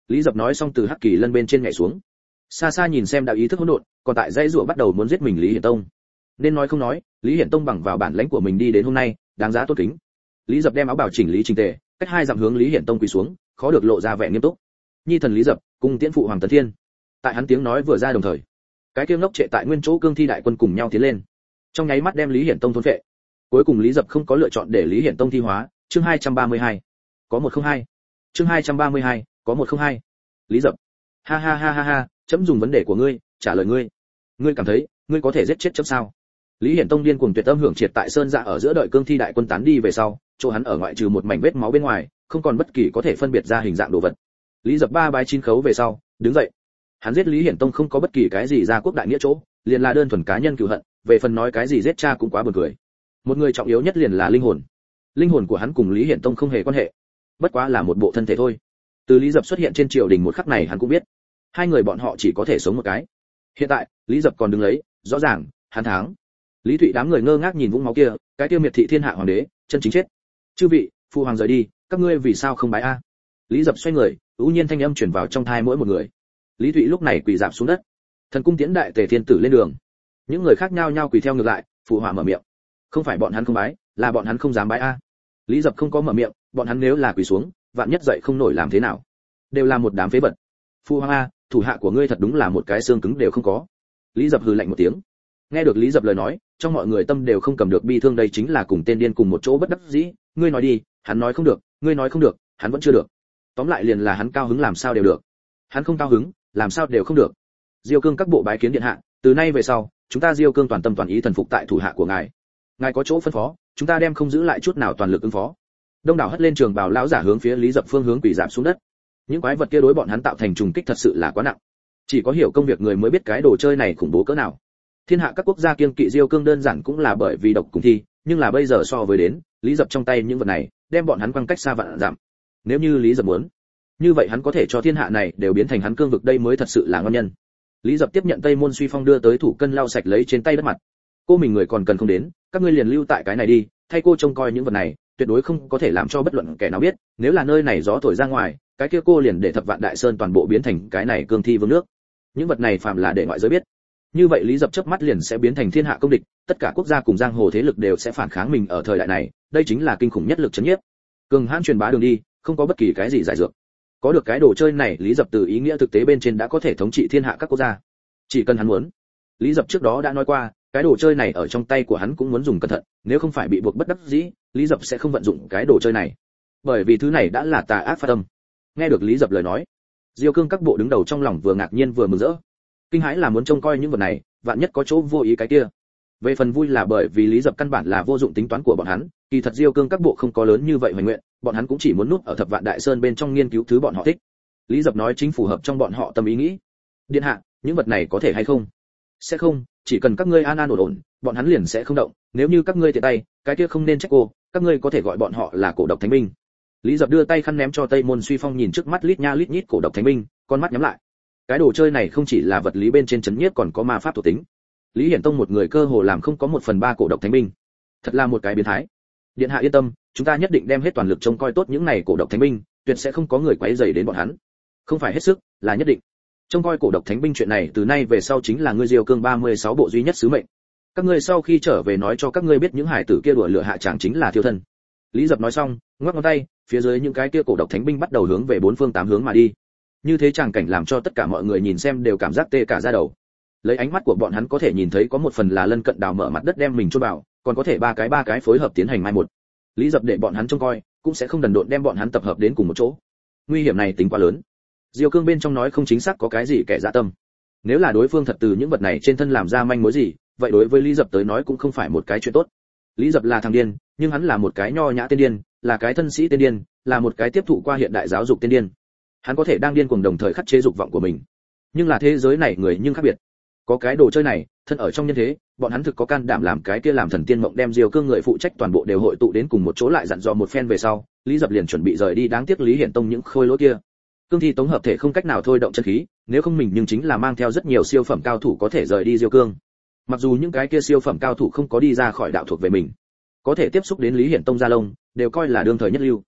Lý Dập nói xong từ hắc kỳ lân bên trên nhảy xuống, xa xa nhìn xem đã ý thức hỗn độn, còn tại dãy rủa bắt đầu muốn giết mình Lý Hiển Tông. Nên nói không nói, Lý Hiển Tông bằng vào bản lãnh của mình đi đến hôm nay, đáng giá tôn kính. Lý Dập đem áo bào chỉnh lý chỉnh tề, cách hai dặm hướng Lý Hiển Tông quỳ xuống, khó được lộ ra vẻ nghiêm túc. Nhi thần Lý Dập, cùng tiễn phụ hoàng Tấn Thiên. Tại hắn tiếng nói vừa ra đồng thời, cái kia ngốc trệ tại nguyên chỗ cương thi đại quân cùng nhau tiến lên, trong nháy mắt đem Lý Hiển Tông thôn phệ. Cuối cùng Lý Dập không có lựa chọn để Lý Hiển Tông thi hóa, chương hai trăm ba mươi hai, có một không hai. Chương hai trăm ba mươi hai, có một không hai. Lý Dập, ha ha ha ha ha, chấm dùng vấn đề của ngươi, trả lời ngươi. Ngươi cảm thấy, ngươi có thể giết chết chấm sao? Lý Hiển Tông điên cuồng tuyệt âm hưởng triệt tại sơn dạ ở giữa đợi cương thi đại quân tán đi về sau, chỗ hắn ở ngoại trừ một mảnh vết máu bên ngoài, không còn bất kỳ có thể phân biệt ra hình dạng đồ vật. Lý Dập ba bái chín khấu về sau, đứng dậy. Hắn giết Lý Hiển Tông không có bất kỳ cái gì ra quốc đại nghĩa chỗ, liền là đơn thuần cá nhân cừu hận, về phần nói cái gì giết cha cũng quá buồn cười. Một người trọng yếu nhất liền là linh hồn. Linh hồn của hắn cùng Lý Hiển Tông không hề quan hệ, bất quá là một bộ thân thể thôi. Từ Lý Dập xuất hiện trên triều đình một khắc này hắn cũng biết, hai người bọn họ chỉ có thể sống một cái. Hiện tại, Lý Dập còn đứng lấy, rõ ràng, hắn thắng. Lý Thụy đám người ngơ ngác nhìn vũng máu kia, cái tiêu miệt thị thiên hạ hoàng đế, chân chính chết. Chư vị, phụ hoàng rời đi, các ngươi vì sao không bái a? Lý Dập xoay người, ưu nhiên thanh âm truyền vào trong thai mỗi một người. Lý Thụy lúc này quỳ rạp xuống đất. Thần cung tiễn đại tề thiên tử lên đường. Những người khác nhao nhao quỳ theo ngược lại, phụ hoàng mở miệng. Không phải bọn hắn không bái, là bọn hắn không dám bái a. Lý Dập không có mở miệng, bọn hắn nếu là quỳ xuống, vạn nhất dậy không nổi làm thế nào? Đều là một đám phế vật. Phụ hoàng a, thủ hạ của ngươi thật đúng là một cái xương cứng đều không có. Lý Dập hừ lạnh một tiếng. Nghe được Lý Dập lời nói, trong mọi người tâm đều không cầm được bi thương, đây chính là cùng tên điên cùng một chỗ bất đắc dĩ. Ngươi nói đi, hắn nói không được, ngươi nói không được, hắn vẫn chưa được. Tóm lại liền là hắn cao hứng làm sao đều được, hắn không cao hứng, làm sao đều không được. Diêu Cương các bộ bái kiến điện hạ, từ nay về sau, chúng ta Diêu Cương toàn tâm toàn ý thần phục tại thủ hạ của ngài. Ngài có chỗ phân phó, chúng ta đem không giữ lại chút nào toàn lực ứng phó. Đông đảo hất lên trường bào lão giả hướng phía Lý Dập phương hướng quỳ rạp xuống đất. Những quái vật kia đối bọn hắn tạo thành trùng kích thật sự là quá nặng. Chỉ có hiểu công việc người mới biết cái đồ chơi này khủng bố cỡ nào. Thiên hạ các quốc gia kiêng kỵ Diêu Cương đơn giản cũng là bởi vì độc cùng thi, nhưng là bây giờ so với đến, Lý Dập trong tay những vật này, đem bọn hắn quăng cách xa vạn dặm. Nếu như Lý Dập muốn, như vậy hắn có thể cho thiên hạ này đều biến thành hắn cương vực, đây mới thật sự là ngon nhân. Lý Dập tiếp nhận Tây Môn Suy Phong đưa tới thủ cân lau sạch lấy trên tay đất mặt. Cô mình người còn cần không đến, các ngươi liền lưu tại cái này đi, thay cô trông coi những vật này, tuyệt đối không có thể làm cho bất luận kẻ nào biết, nếu là nơi này gió thổi ra ngoài, cái kia cô liền để thập vạn đại sơn toàn bộ biến thành cái này cương thi vương nước. Những vật này phàm là để ngoại giới biết, như vậy Lý Dập chớp mắt liền sẽ biến thành thiên hạ công địch, tất cả quốc gia cùng giang hồ thế lực đều sẽ phản kháng mình ở thời đại này, đây chính là kinh khủng nhất lực chấn nhiếp. Cường hãn truyền bá đường đi, không có bất kỳ cái gì giải dược. Có được cái đồ chơi này, Lý Dập từ ý nghĩa thực tế bên trên đã có thể thống trị thiên hạ các quốc gia. Chỉ cần hắn muốn. Lý Dập trước đó đã nói qua, cái đồ chơi này ở trong tay của hắn cũng muốn dùng cẩn thận, nếu không phải bị buộc bất đắc dĩ, Lý Dập sẽ không vận dụng cái đồ chơi này. Bởi vì thứ này đã là tà ác phát tâm. Nghe được Lý Dập lời nói, Diêu Cương các bộ đứng đầu trong lòng vừa ngạc nhiên vừa mừng rỡ. Kinh hãi là muốn trông coi những vật này, vạn nhất có chỗ vô ý cái kia. Về phần vui là bởi vì Lý Dập căn bản là vô dụng tính toán của bọn hắn, kỳ thật Diêu Cương các bộ không có lớn như vậy hoành nguyện, bọn hắn cũng chỉ muốn núp ở thập vạn đại sơn bên trong nghiên cứu thứ bọn họ thích. Lý Dập nói chính phù hợp trong bọn họ tâm ý nghĩ. Điện hạ, những vật này có thể hay không? Sẽ không, chỉ cần các ngươi an an ổn ổn, bọn hắn liền sẽ không động, nếu như các ngươi tiện tay, cái kia không nên trách cô, các ngươi có thể gọi bọn họ là cổ độc thánh binh. Lý Dập đưa tay khăn ném cho Tây Môn Suy Phong, nhìn trước mắt lít nha lít nhít cổ độc thánh binh, con mắt nhắm lại. Cái đồ chơi này không chỉ là vật lý bên trên chấn nhiếp còn có ma pháp thuộc tính. Lý Hiển Tông một người cơ hồ làm không có một phần ba cổ độc thánh binh, thật là một cái biến thái. Điện hạ yên tâm, chúng ta nhất định đem hết toàn lực trông coi tốt những này cổ độc thánh binh, tuyệt sẽ không có người quấy rầy đến bọn hắn. Không phải hết sức, là nhất định. Trông coi cổ độc thánh binh chuyện này từ nay về sau chính là ngươi Diêu Cương ba mươi sáu bộ duy nhất sứ mệnh. Các ngươi sau khi trở về nói cho các ngươi biết những hải tử kia đùa lửa hạ chẳng chính là thiêu thân. Lý Dập nói xong, ngoắc ngón tay, phía dưới những cái kia cổ độc thánh binh bắt đầu hướng về bốn phương tám hướng mà đi. Như thế tràng cảnh làm cho tất cả mọi người nhìn xem đều cảm giác tê cả da đầu. Lấy ánh mắt của bọn hắn có thể nhìn thấy có một phần là lân cận đào mở mặt đất đem mình chôn vào, còn có thể ba cái ba cái phối hợp tiến hành mai một. Lý Dập để bọn hắn trông coi, cũng sẽ không đần độn đem bọn hắn tập hợp đến cùng một chỗ. Nguy hiểm này tính quá lớn. Diêu Cương bên trong nói không chính xác có cái gì kẻ dạ tâm. Nếu là đối phương thật từ những vật này trên thân làm ra manh mối gì, vậy đối với Lý Dập tới nói cũng không phải một cái chuyện tốt. Lý Dập là thằng điên, nhưng hắn là một cái nho nhã tiên điên, là cái thân sĩ tiên điên, là một cái tiếp thụ qua hiện đại giáo dục tiên điên. Hắn có thể đang điên cuồng đồng thời khắc chế dục vọng của mình. Nhưng là thế giới này người nhưng khác biệt. Có cái đồ chơi này, thân ở trong nhân thế, bọn hắn thực có can đảm làm cái kia làm thần tiên mộng, đem Diêu Cương người phụ trách toàn bộ đều hội tụ đến cùng một chỗ, lại dặn dò một phen về sau, Lý Dập liền chuẩn bị rời đi, đáng tiếc Lý Hiển Tông những khôi lỗi kia. Cương thi tống hợp thể không cách nào thôi động chân khí, nếu không mình nhưng chính là mang theo rất nhiều siêu phẩm cao thủ có thể rời đi Diêu Cương. Mặc dù những cái kia siêu phẩm cao thủ không có đi ra khỏi đạo thuộc về mình, có thể tiếp xúc đến Lý Hiển Tông gia lông, đều coi là đương thời nhất lưu.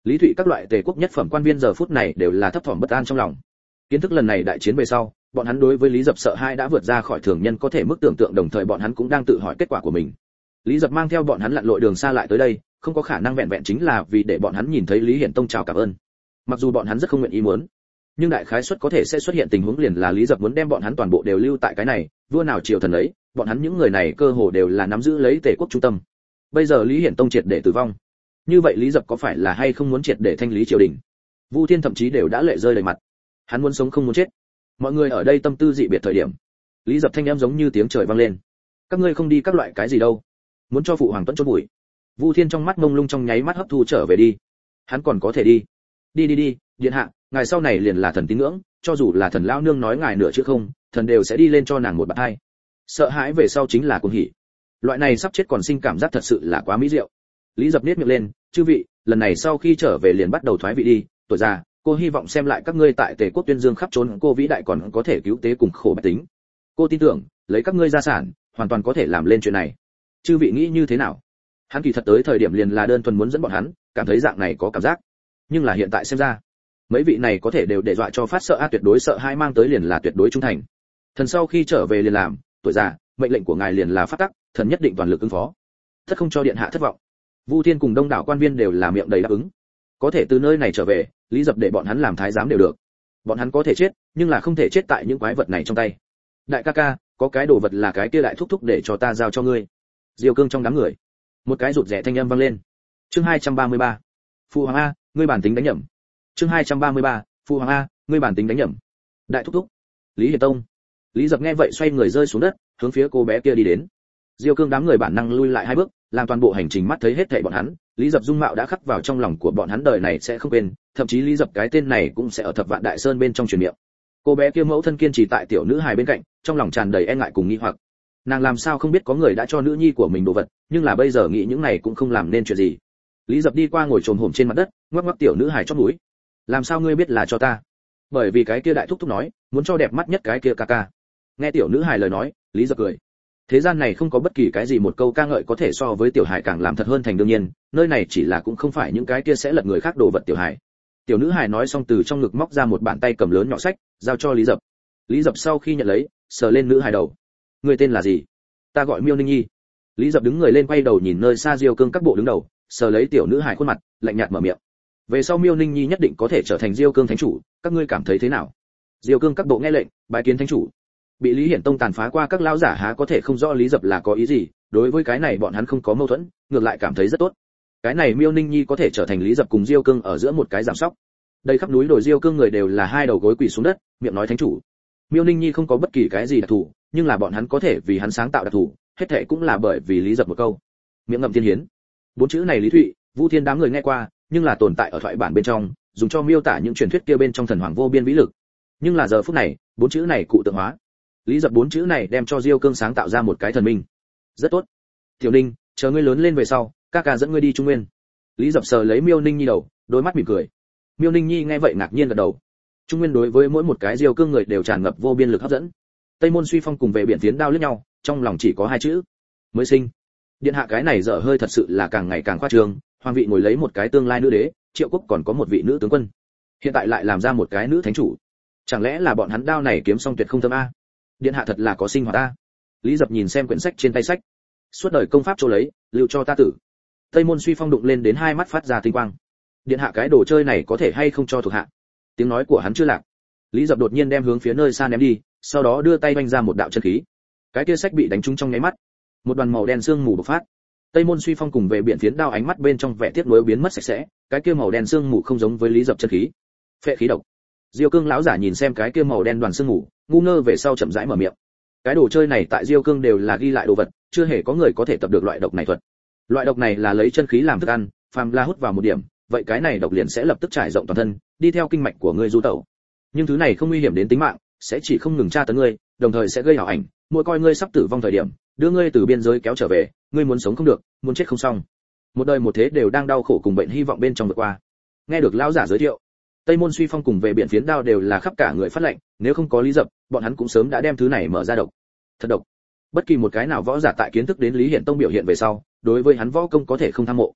Lý Thụy các loại tề quốc nhất phẩm quan viên giờ phút này đều là thấp thỏm bất an trong lòng. Kiến thức lần này đại chiến về sau, bọn hắn đối với Lý Dập sợ hãi đã vượt ra khỏi thường nhân có thể mức tưởng tượng, đồng thời bọn hắn cũng đang tự hỏi kết quả của mình. Lý Dập mang theo bọn hắn lặn lội đường xa lại tới đây, không có khả năng vẹn vẹn chính là vì để bọn hắn nhìn thấy Lý Hiển Tông chào cảm ơn. Mặc dù bọn hắn rất không nguyện ý muốn, nhưng đại khái suất có thể sẽ xuất hiện tình huống liền là Lý Dập muốn đem bọn hắn toàn bộ đều lưu tại cái này, vua nào triều thần ấy, bọn hắn những người này cơ hồ đều là nắm giữ lấy Tề quốc trung tâm. Bây giờ Lý Hiển Tông triệt để tử vong, như vậy Lý Dập có phải là hay không muốn triệt để thanh lý triều đình? Vu Thiên thậm chí đều đã lệ rơi đầy mặt. Hắn muốn sống không muốn chết. Mọi người ở đây tâm tư dị biệt thời điểm, Lý Dập thanh âm giống như tiếng trời vang lên. Các ngươi không đi các loại cái gì đâu, muốn cho phụ hoàng tuẫn chôn bụi. Vu Thiên trong mắt mông lung trong nháy mắt hấp thu trở về đi. Hắn còn có thể đi. Đi đi đi, điện hạ, ngài sau này liền là thần tín ngưỡng, cho dù là thần lão nương nói ngài nửa chứ không, thần đều sẽ đi lên cho nàng một bạt hai. Sợ hãi về sau chính là cuồng hỉ. Loại này sắp chết còn sinh cảm giác thật sự là quá mỹ diệu. Lý Dập nhếch miệng lên, chư vị, lần này sau khi trở về liền bắt đầu thoái vị đi, tuổi già, cô hy vọng xem lại các ngươi tại Tề quốc tuyên dương khắp trốn cô vĩ đại còn có thể cứu tế cùng khổ bách tính. Cô tin tưởng, lấy các ngươi gia sản, hoàn toàn có thể làm lên chuyện này. Chư vị nghĩ như thế nào? Hắn kỳ thật tới thời điểm liền là đơn thuần muốn dẫn bọn hắn, cảm thấy dạng này có cảm giác. Nhưng là hiện tại xem ra, mấy vị này có thể đều để dọa cho phát sợ a, tuyệt đối sợ hai mang tới liền là tuyệt đối trung thành. Thần sau khi trở về liền làm, tuổi già, mệnh lệnh của ngài liền là pháp tắc, thần nhất định toàn lực ứng phó. Tất không cho điện hạ thất vọng. Vu Thiên cùng đông đảo quan viên đều là miệng đầy đáp ứng. Có thể từ nơi này trở về, Lý Dập để bọn hắn làm thái giám đều được. Bọn hắn có thể chết, nhưng là không thể chết tại những quái vật này trong tay. Đại ca ca, có cái đồ vật là cái kia đại thúc thúc để cho ta giao cho ngươi. Diêu Cương trong đám người, một cái rụt rè thanh âm vang lên. Chương hai trăm ba mươi ba. Phụ hoàng a, ngươi bản tính đánh nhầm. Chương hai trăm ba mươi ba. Phụ hoàng a, ngươi bản tính đánh nhầm. Đại thúc thúc. Lý Hiển Tông. Lý Dập nghe vậy xoay người rơi xuống đất, hướng phía cô bé kia đi đến. Diêu Cương đám người bản năng lui lại hai bước, làm toàn bộ hành trình mắt thấy hết thảy bọn hắn, Lý Dập dung mạo đã khắc vào trong lòng của bọn hắn đời này sẽ không quên, thậm chí Lý Dập cái tên này cũng sẽ ở Thập Vạn Đại Sơn bên trong truyền miệng. Cô bé kia mẫu thân kiên trì tại tiểu nữ hài bên cạnh, trong lòng tràn đầy e ngại cùng nghi hoặc. Nàng làm sao không biết có người đã cho nữ nhi của mình đồ vật, nhưng là bây giờ nghĩ những này cũng không làm nên chuyện gì. Lý Dập đi qua ngồi chồm hổm trên mặt đất, ngoắc ngoắc tiểu nữ hài chót mũi. Làm sao ngươi biết là cho ta? Bởi vì cái kia đại thúc thúc nói, muốn cho đẹp mắt nhất cái kia ca ca. Nghe tiểu nữ hài lời nói, Lý Dập cười. Thế gian này không có bất kỳ cái gì một câu ca ngợi có thể so với tiểu hài càng làm thật hơn thành đương nhiên, nơi này chỉ là cũng không phải những cái kia sẽ lật người khác đồ vật tiểu hài. Tiểu nữ hài nói xong từ trong ngực móc ra một bàn tay cầm lớn nhỏ sách, giao cho Lý Dập. Lý Dập sau khi nhận lấy, sờ lên nữ hài đầu. Người tên là gì? Ta gọi Miêu Ninh Nhi. Lý Dập đứng người lên quay đầu nhìn nơi xa Diêu Cương các bộ đứng đầu, sờ lấy tiểu nữ hài khuôn mặt, lạnh nhạt mở miệng. Về sau Miêu Ninh Nhi nhất định có thể trở thành Diêu Cương thánh chủ, các ngươi cảm thấy thế nào? Diêu Cương các bộ nghe lệnh, bái kiến thánh chủ. Bị Lý Hiển Tông tàn phá qua các lão giả há có thể không rõ Lý Dập là có ý gì, đối với cái này bọn hắn không có mâu thuẫn, ngược lại cảm thấy rất tốt. Cái này Miêu Ninh Nhi có thể trở thành Lý Dập cùng Diêu Cương ở giữa một cái giảm sóc. Đây khắp núi đồi Diêu Cương người đều là hai đầu gối quỳ xuống đất, miệng nói thánh chủ. Miêu Ninh Nhi không có bất kỳ cái gì đặc thù, nhưng là bọn hắn có thể vì hắn sáng tạo đặc thù, hết thảy cũng là bởi vì Lý Dập một câu. Miệng ngậm thiên hiến. Bốn chữ này Lý Thụy, Vu Thiên đám người nghe qua, nhưng là tồn tại ở thoại bản bên trong, dùng cho miêu tả những truyền thuyết kia bên trong thần hoàng vô biên vĩ lực. Nhưng là giờ phút này, bốn chữ này cụ tượng hóa. Lý Dập bốn chữ này đem cho Diêu Cương sáng tạo ra một cái thần minh. Rất tốt. Tiểu Ninh, chờ ngươi lớn lên về sau, ca ca dẫn ngươi đi Trung Nguyên. Lý Dập sờ lấy Miêu Ninh Nhi đầu, đôi mắt mỉm cười. Miêu Ninh Nhi nghe vậy ngạc nhiên gật đầu. Trung Nguyên đối với mỗi một cái Diêu Cương người đều tràn ngập vô biên lực hấp dẫn. Tây Môn Suy Phong cùng về biển Tiến Đao liếc nhau, trong lòng chỉ có hai chữ: mới sinh. Điện hạ cái này dở hơi thật sự là càng ngày càng khoa trương, hoàng vị ngồi lấy một cái tương lai nữ đế, Triệu Quốc còn có một vị nữ tướng quân. Hiện tại lại làm ra một cái nữ thánh chủ. Chẳng lẽ là bọn hắn đao này kiếm xong tuyệt không thâm a? Điện hạ thật là có sinh hoạt a. Lý Dập nhìn xem quyển sách trên tay sách. Suốt đời công pháp chỗ lấy, lưu cho ta tử. Tây Môn Suy Phong đụng lên đến hai mắt phát ra tinh quang. Điện hạ cái đồ chơi này có thể hay không cho thuộc hạ? Tiếng nói của hắn chưa lạc. Lý Dập đột nhiên đem hướng phía nơi xa ném đi, sau đó đưa tay vung ra một đạo chân khí. Cái kia sách bị đánh trúng trong nháy mắt, một đoàn màu đen sương mù bộc phát. Tây Môn Suy Phong cùng về biển Phiến Đao ánh mắt bên trong vẻ tiếc nuối biến mất sạch sẽ, cái kia màu đen sương mù không giống với Lý Dập chân khí. Phệ khí độc. Diêu Cương lão giả nhìn xem cái kia màu đen đoàn sương mù, ngu ngơ về sau chậm rãi mở miệng. Cái đồ chơi này tại Diêu Cương đều là ghi lại đồ vật, chưa hề có người có thể tập được loại độc này thuật. Loại độc này là lấy chân khí làm thức ăn, phàm là hút vào một điểm, vậy cái này độc liền sẽ lập tức trải rộng toàn thân, đi theo kinh mạch của ngươi du tẩu. Nhưng thứ này không nguy hiểm đến tính mạng, sẽ chỉ không ngừng tra tấn ngươi, đồng thời sẽ gây ảo ảnh, mỗi coi ngươi sắp tử vong thời điểm, đưa ngươi từ biên giới kéo trở về, ngươi muốn sống không được, muốn chết không xong. Một đời một thế đều đang đau khổ cùng bệnh hy vọng bên trong vượt qua. Nghe được lão giả giới thiệu, Tây Môn Suy Phong cùng về biển Phiến Đao đều là khắp cả người phát lệnh, nếu không có Lý Dập, bọn hắn cũng sớm đã đem thứ này mở ra độc. Thật độc. Bất kỳ một cái nào võ giả tại kiến thức đến Lý Hiển Tông biểu hiện về sau, đối với hắn võ công có thể không tham mộ.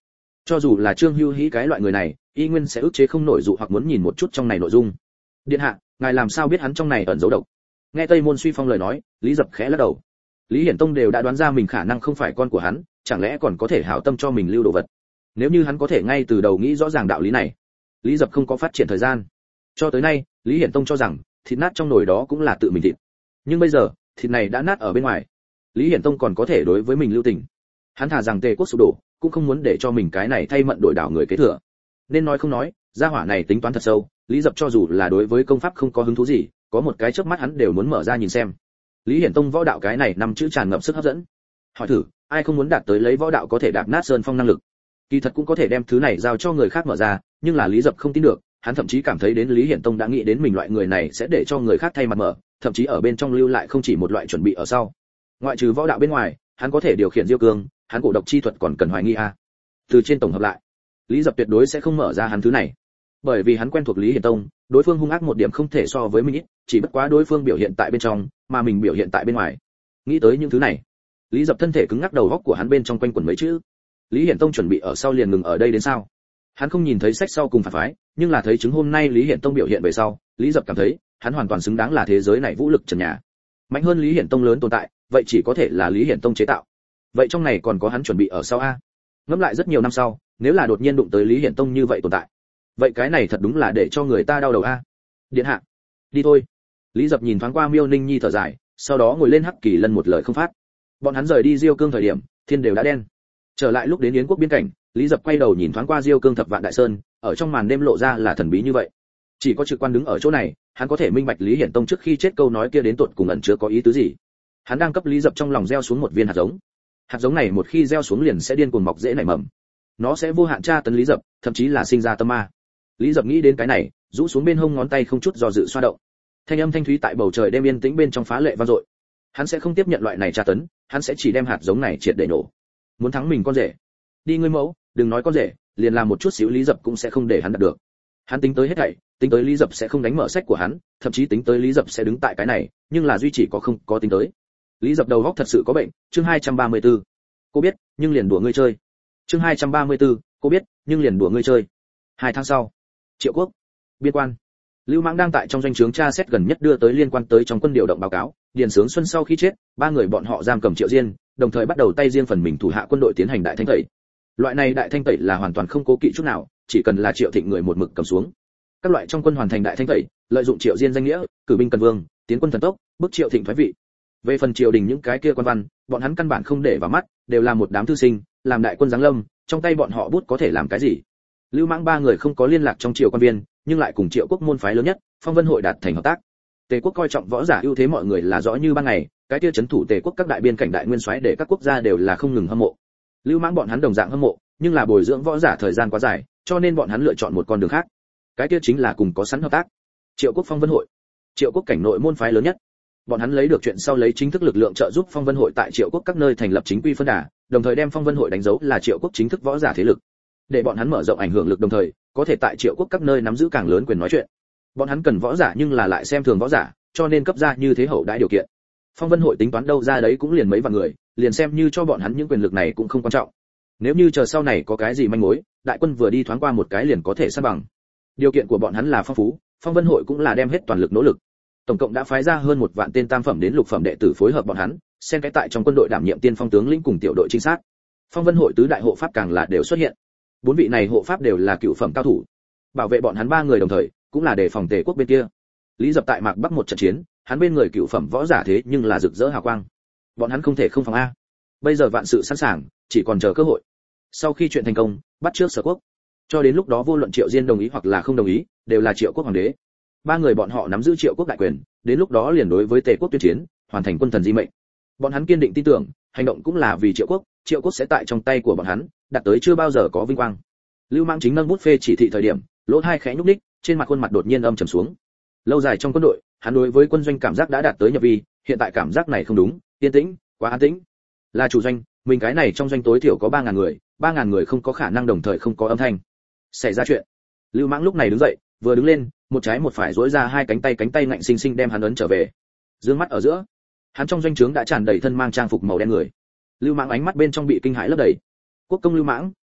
Cho dù là Trương Hưu Hĩ cái loại người này, y nguyên sẽ ức chế không nổi dụ hoặc muốn nhìn một chút trong này nội dung. Điện hạ, ngài làm sao biết hắn trong này ẩn giấu độc? Nghe Tây Môn Suy Phong lời nói, Lý Dập khẽ lắc đầu. Lý Hiển Tông đều đã đoán ra mình khả năng không phải con của hắn, chẳng lẽ còn có thể hảo tâm cho mình lưu đồ vật? Nếu như hắn có thể ngay từ đầu nghĩ rõ ràng đạo lý này, Lý Dập không có phát triển thời gian. Cho tới nay, Lý Hiển Tông cho rằng thịt nát trong nồi đó cũng là tự mình thịt. Nhưng bây giờ, thịt này đã nát ở bên ngoài. Lý Hiển Tông còn có thể đối với mình lưu tình. Hắn thà rằng Tề quốc sụp đổ, cũng không muốn để cho mình cái này thay mận đổi đảo người kế thừa. Nên nói không nói, gia hỏa này tính toán thật sâu, Lý Dập cho dù là đối với công pháp không có hứng thú gì, có một cái chớp mắt hắn đều muốn mở ra nhìn xem. Lý Hiển Tông võ đạo cái này năm chữ tràn ngập sức hấp dẫn. Hỏi thử, ai không muốn đạt tới lấy võ đạo có thể đạp nát sơn phong năng lực? Kỳ thật cũng có thể đem thứ này giao cho người khác mở ra, nhưng là Lý Dập không tin được, hắn thậm chí cảm thấy đến Lý Hiển Tông đã nghĩ đến mình loại người này sẽ để cho người khác thay mặt mở, thậm chí ở bên trong lưu lại không chỉ một loại chuẩn bị ở sau. Ngoại trừ võ đạo bên ngoài, hắn có thể điều khiển diêu cương, hắn cổ độc chi thuật còn cần hoài nghi a. Từ trên tổng hợp lại, Lý Dập tuyệt đối sẽ không mở ra hắn thứ này, bởi vì hắn quen thuộc Lý Hiển Tông, đối phương hung ác một điểm không thể so với mình ít, chỉ bất quá đối phương biểu hiện tại bên trong, mà mình biểu hiện tại bên ngoài. Nghĩ tới những thứ này, Lý Dập thân thể cứng ngắc, đầu óc của hắn bên trong quanh quẩn mấy chữ. Lý Hiển Tông chuẩn bị ở sau liền ngừng ở đây đến sao? Hắn không nhìn thấy sách sau cùng phản phái, nhưng là thấy chứng hôm nay Lý Hiển Tông biểu hiện về sau, Lý Dập cảm thấy, hắn hoàn toàn xứng đáng là thế giới này vũ lực trần nhà. Mạnh hơn Lý Hiển Tông lớn tồn tại, vậy chỉ có thể là Lý Hiển Tông chế tạo. Vậy trong này còn có hắn chuẩn bị ở sau a? Ngẫm lại rất nhiều năm sau, nếu là đột nhiên đụng tới Lý Hiển Tông như vậy tồn tại, vậy cái này thật đúng là để cho người ta đau đầu a. Điện hạ, đi thôi. Lý Dập nhìn thoáng qua Miêu Ninh Nhi thở dài, sau đó ngồi lên Hắc Kỳ Lân một lời không phát. Bọn hắn rời đi Diêu Cương thời điểm, thiên đều đã đen. Trở lại lúc đến Yến quốc biên cảnh, Lý Dập quay đầu nhìn thoáng qua Diêu Cương thập vạn đại sơn, ở trong màn đêm lộ ra là thần bí như vậy. Chỉ có Trực Quan đứng ở chỗ này, hắn có thể minh bạch Lý Hiển Tông trước khi chết câu nói kia đến tột cùng ẩn chứa có ý tứ gì. Hắn đang cấp Lý Dập trong lòng gieo xuống một viên hạt giống. Hạt giống này một khi gieo xuống liền sẽ điên cuồng mọc rễ nảy mầm. Nó sẽ vô hạn tra tấn Lý Dập, thậm chí là sinh ra tâm ma. Lý Dập nghĩ đến cái này, rũ xuống bên hông ngón tay không chút do dự xoa động. Thanh âm thanh thúy tại bầu trời đêm yên tĩnh bên trong phá lệ vang dội. Hắn sẽ không tiếp nhận loại này tra tấn, hắn sẽ chỉ đem hạt giống này triệt để nổ. Muốn thắng mình con rể, đi ngươi mẫu, đừng nói con rể, liền làm một chút xíu Lý Dập cũng sẽ không để hắn đạt được. Hắn tính tới hết thảy, tính tới Lý Dập sẽ không đánh mở sách của hắn, thậm chí tính tới Lý Dập sẽ đứng tại cái này, nhưng là duy chỉ có không có tính tới. Lý Dập đầu óc thật sự có bệnh. Chương hai trăm ba mươi tư. Cô biết, nhưng liền đùa ngươi chơi. Chương hai trăm ba mươi tư. Cô biết, nhưng liền đùa ngươi chơi. Hai tháng sau, Triệu Quốc, biên quan. Lưu Mãng đang tại trong doanh trướng tra xét gần nhất đưa tới liên quan tới trong quân điều động báo cáo. Điền Sướng Xuân sau khi chết, ba người bọn họ giam cầm Triệu Diên, đồng thời bắt đầu tay riêng phần mình thủ hạ quân đội tiến hành đại thanh tẩy. Loại này đại thanh tẩy là hoàn toàn không cố kỵ chút nào, chỉ cần là Triệu Thịnh người một mực cầm xuống. Các loại trong quân hoàn thành đại thanh tẩy, lợi dụng Triệu Diên danh nghĩa, cử binh cần vương, tiến quân thần tốc, bức Triệu Thịnh thoái vị. Về phần triều đình những cái kia quan văn, bọn hắn căn bản không để vào mắt, đều là một đám thư sinh, làm đại quân giáng lâm, trong tay bọn họ bút có thể làm cái gì? Lưu Mãng ba người không có liên lạc trong triều quan viên, nhưng lại cùng Triệu Quốc môn phái lớn nhất, Phong Vân hội đạt thành hợp tác. Tề quốc coi trọng võ giả ưu thế mọi người là rõ như ban ngày, cái kia trấn thủ Tề quốc các đại biên cảnh đại nguyên soái để các quốc gia đều là không ngừng hâm mộ. Lưu Mãng bọn hắn đồng dạng hâm mộ, nhưng là bồi dưỡng võ giả thời gian quá dài, cho nên bọn hắn lựa chọn một con đường khác. Cái kia chính là cùng có sẵn hợp tác. Triệu Quốc Phong Vân hội, Triệu Quốc cảnh nội môn phái lớn nhất. Bọn hắn lấy được chuyện sau lấy chính thức lực lượng trợ giúp Phong Vân hội tại Triệu Quốc các nơi thành lập chính quy phân đà, đồng thời đem Phong Vân hội đánh dấu là Triệu Quốc chính thức võ giả thế lực. Để bọn hắn mở rộng ảnh hưởng lực đồng thời, có thể tại Triệu Quốc các nơi nắm giữ càng lớn quyền nói chuyện. Bọn hắn cần võ giả nhưng là lại xem thường võ giả, cho nên cấp ra như thế hậu đãi điều kiện. Phong Vân hội tính toán đâu ra đấy cũng liền mấy vạn người, liền xem như cho bọn hắn những quyền lực này cũng không quan trọng. Nếu như chờ sau này có cái gì manh mối, đại quân vừa đi thoáng qua một cái liền có thể san bằng. Điều kiện của bọn hắn là phong phú, Phong Vân hội cũng là đem hết toàn lực nỗ lực. Tổng cộng đã phái ra hơn một vạn tên tam phẩm đến lục phẩm đệ tử phối hợp bọn hắn, xen cái tại trong quân đội đảm nhiệm tiên phong tướng lĩnh cùng tiểu đội trinh sát. Phong Vân hội tứ đại hộ pháp càng là đều xuất hiện. Bốn vị này hộ pháp đều là cựu phẩm cao thủ, bảo vệ bọn hắn ba người đồng thời, cũng là để phòng Tề quốc bên kia. Lý Dập tại Mạc Bắc một trận chiến, hắn bên người cựu phẩm võ giả thế nhưng là rực rỡ hào quang. Bọn hắn không thể không phòng a. Bây giờ vạn sự sẵn sàng, chỉ còn chờ cơ hội. Sau khi chuyện thành công, bắt trước Sở Quốc. Cho đến lúc đó vô luận Triệu Diên đồng ý hoặc là không đồng ý, đều là Triệu Quốc hoàng đế. Ba người bọn họ nắm giữ Triệu Quốc đại quyền, đến lúc đó liền đối với Tề quốc tuyên chiến, hoàn thành quân thần di mệnh. Bọn hắn kiên định tin tưởng, hành động cũng là vì Triệu Quốc, Triệu Quốc sẽ tại trong tay của bọn hắn, đạt tới chưa bao giờ có vinh quang. Lưu Mãng chính nâng bút phê chỉ thị thời điểm, lỗ hai khẽ nhúc nhích, trên mặt khuôn mặt đột nhiên âm trầm xuống. Lâu dài trong quân đội, hắn đối với quân doanh cảm giác đã đạt tới nhập vi, hiện tại cảm giác này không đúng, yên tĩnh, quá an tĩnh. Là chủ doanh, mình cái này trong doanh tối thiểu có ba ngàn người, ba ngàn người không có khả năng đồng thời không có âm thanh. Xảy ra chuyện. Lưu Mãng lúc này đứng dậy, vừa đứng lên, một trái một phải duỗi ra hai cánh tay, cánh tay ngạnh sinh sinh đem hắn ấn trở về. Dương mắt ở giữa, hắn trong doanh trướng đã tràn đầy thân mang trang phục màu đen người. Lưu Mãng ánh mắt bên trong bị kinh hãi lấp đầy. Quốc công Lưu Mãng,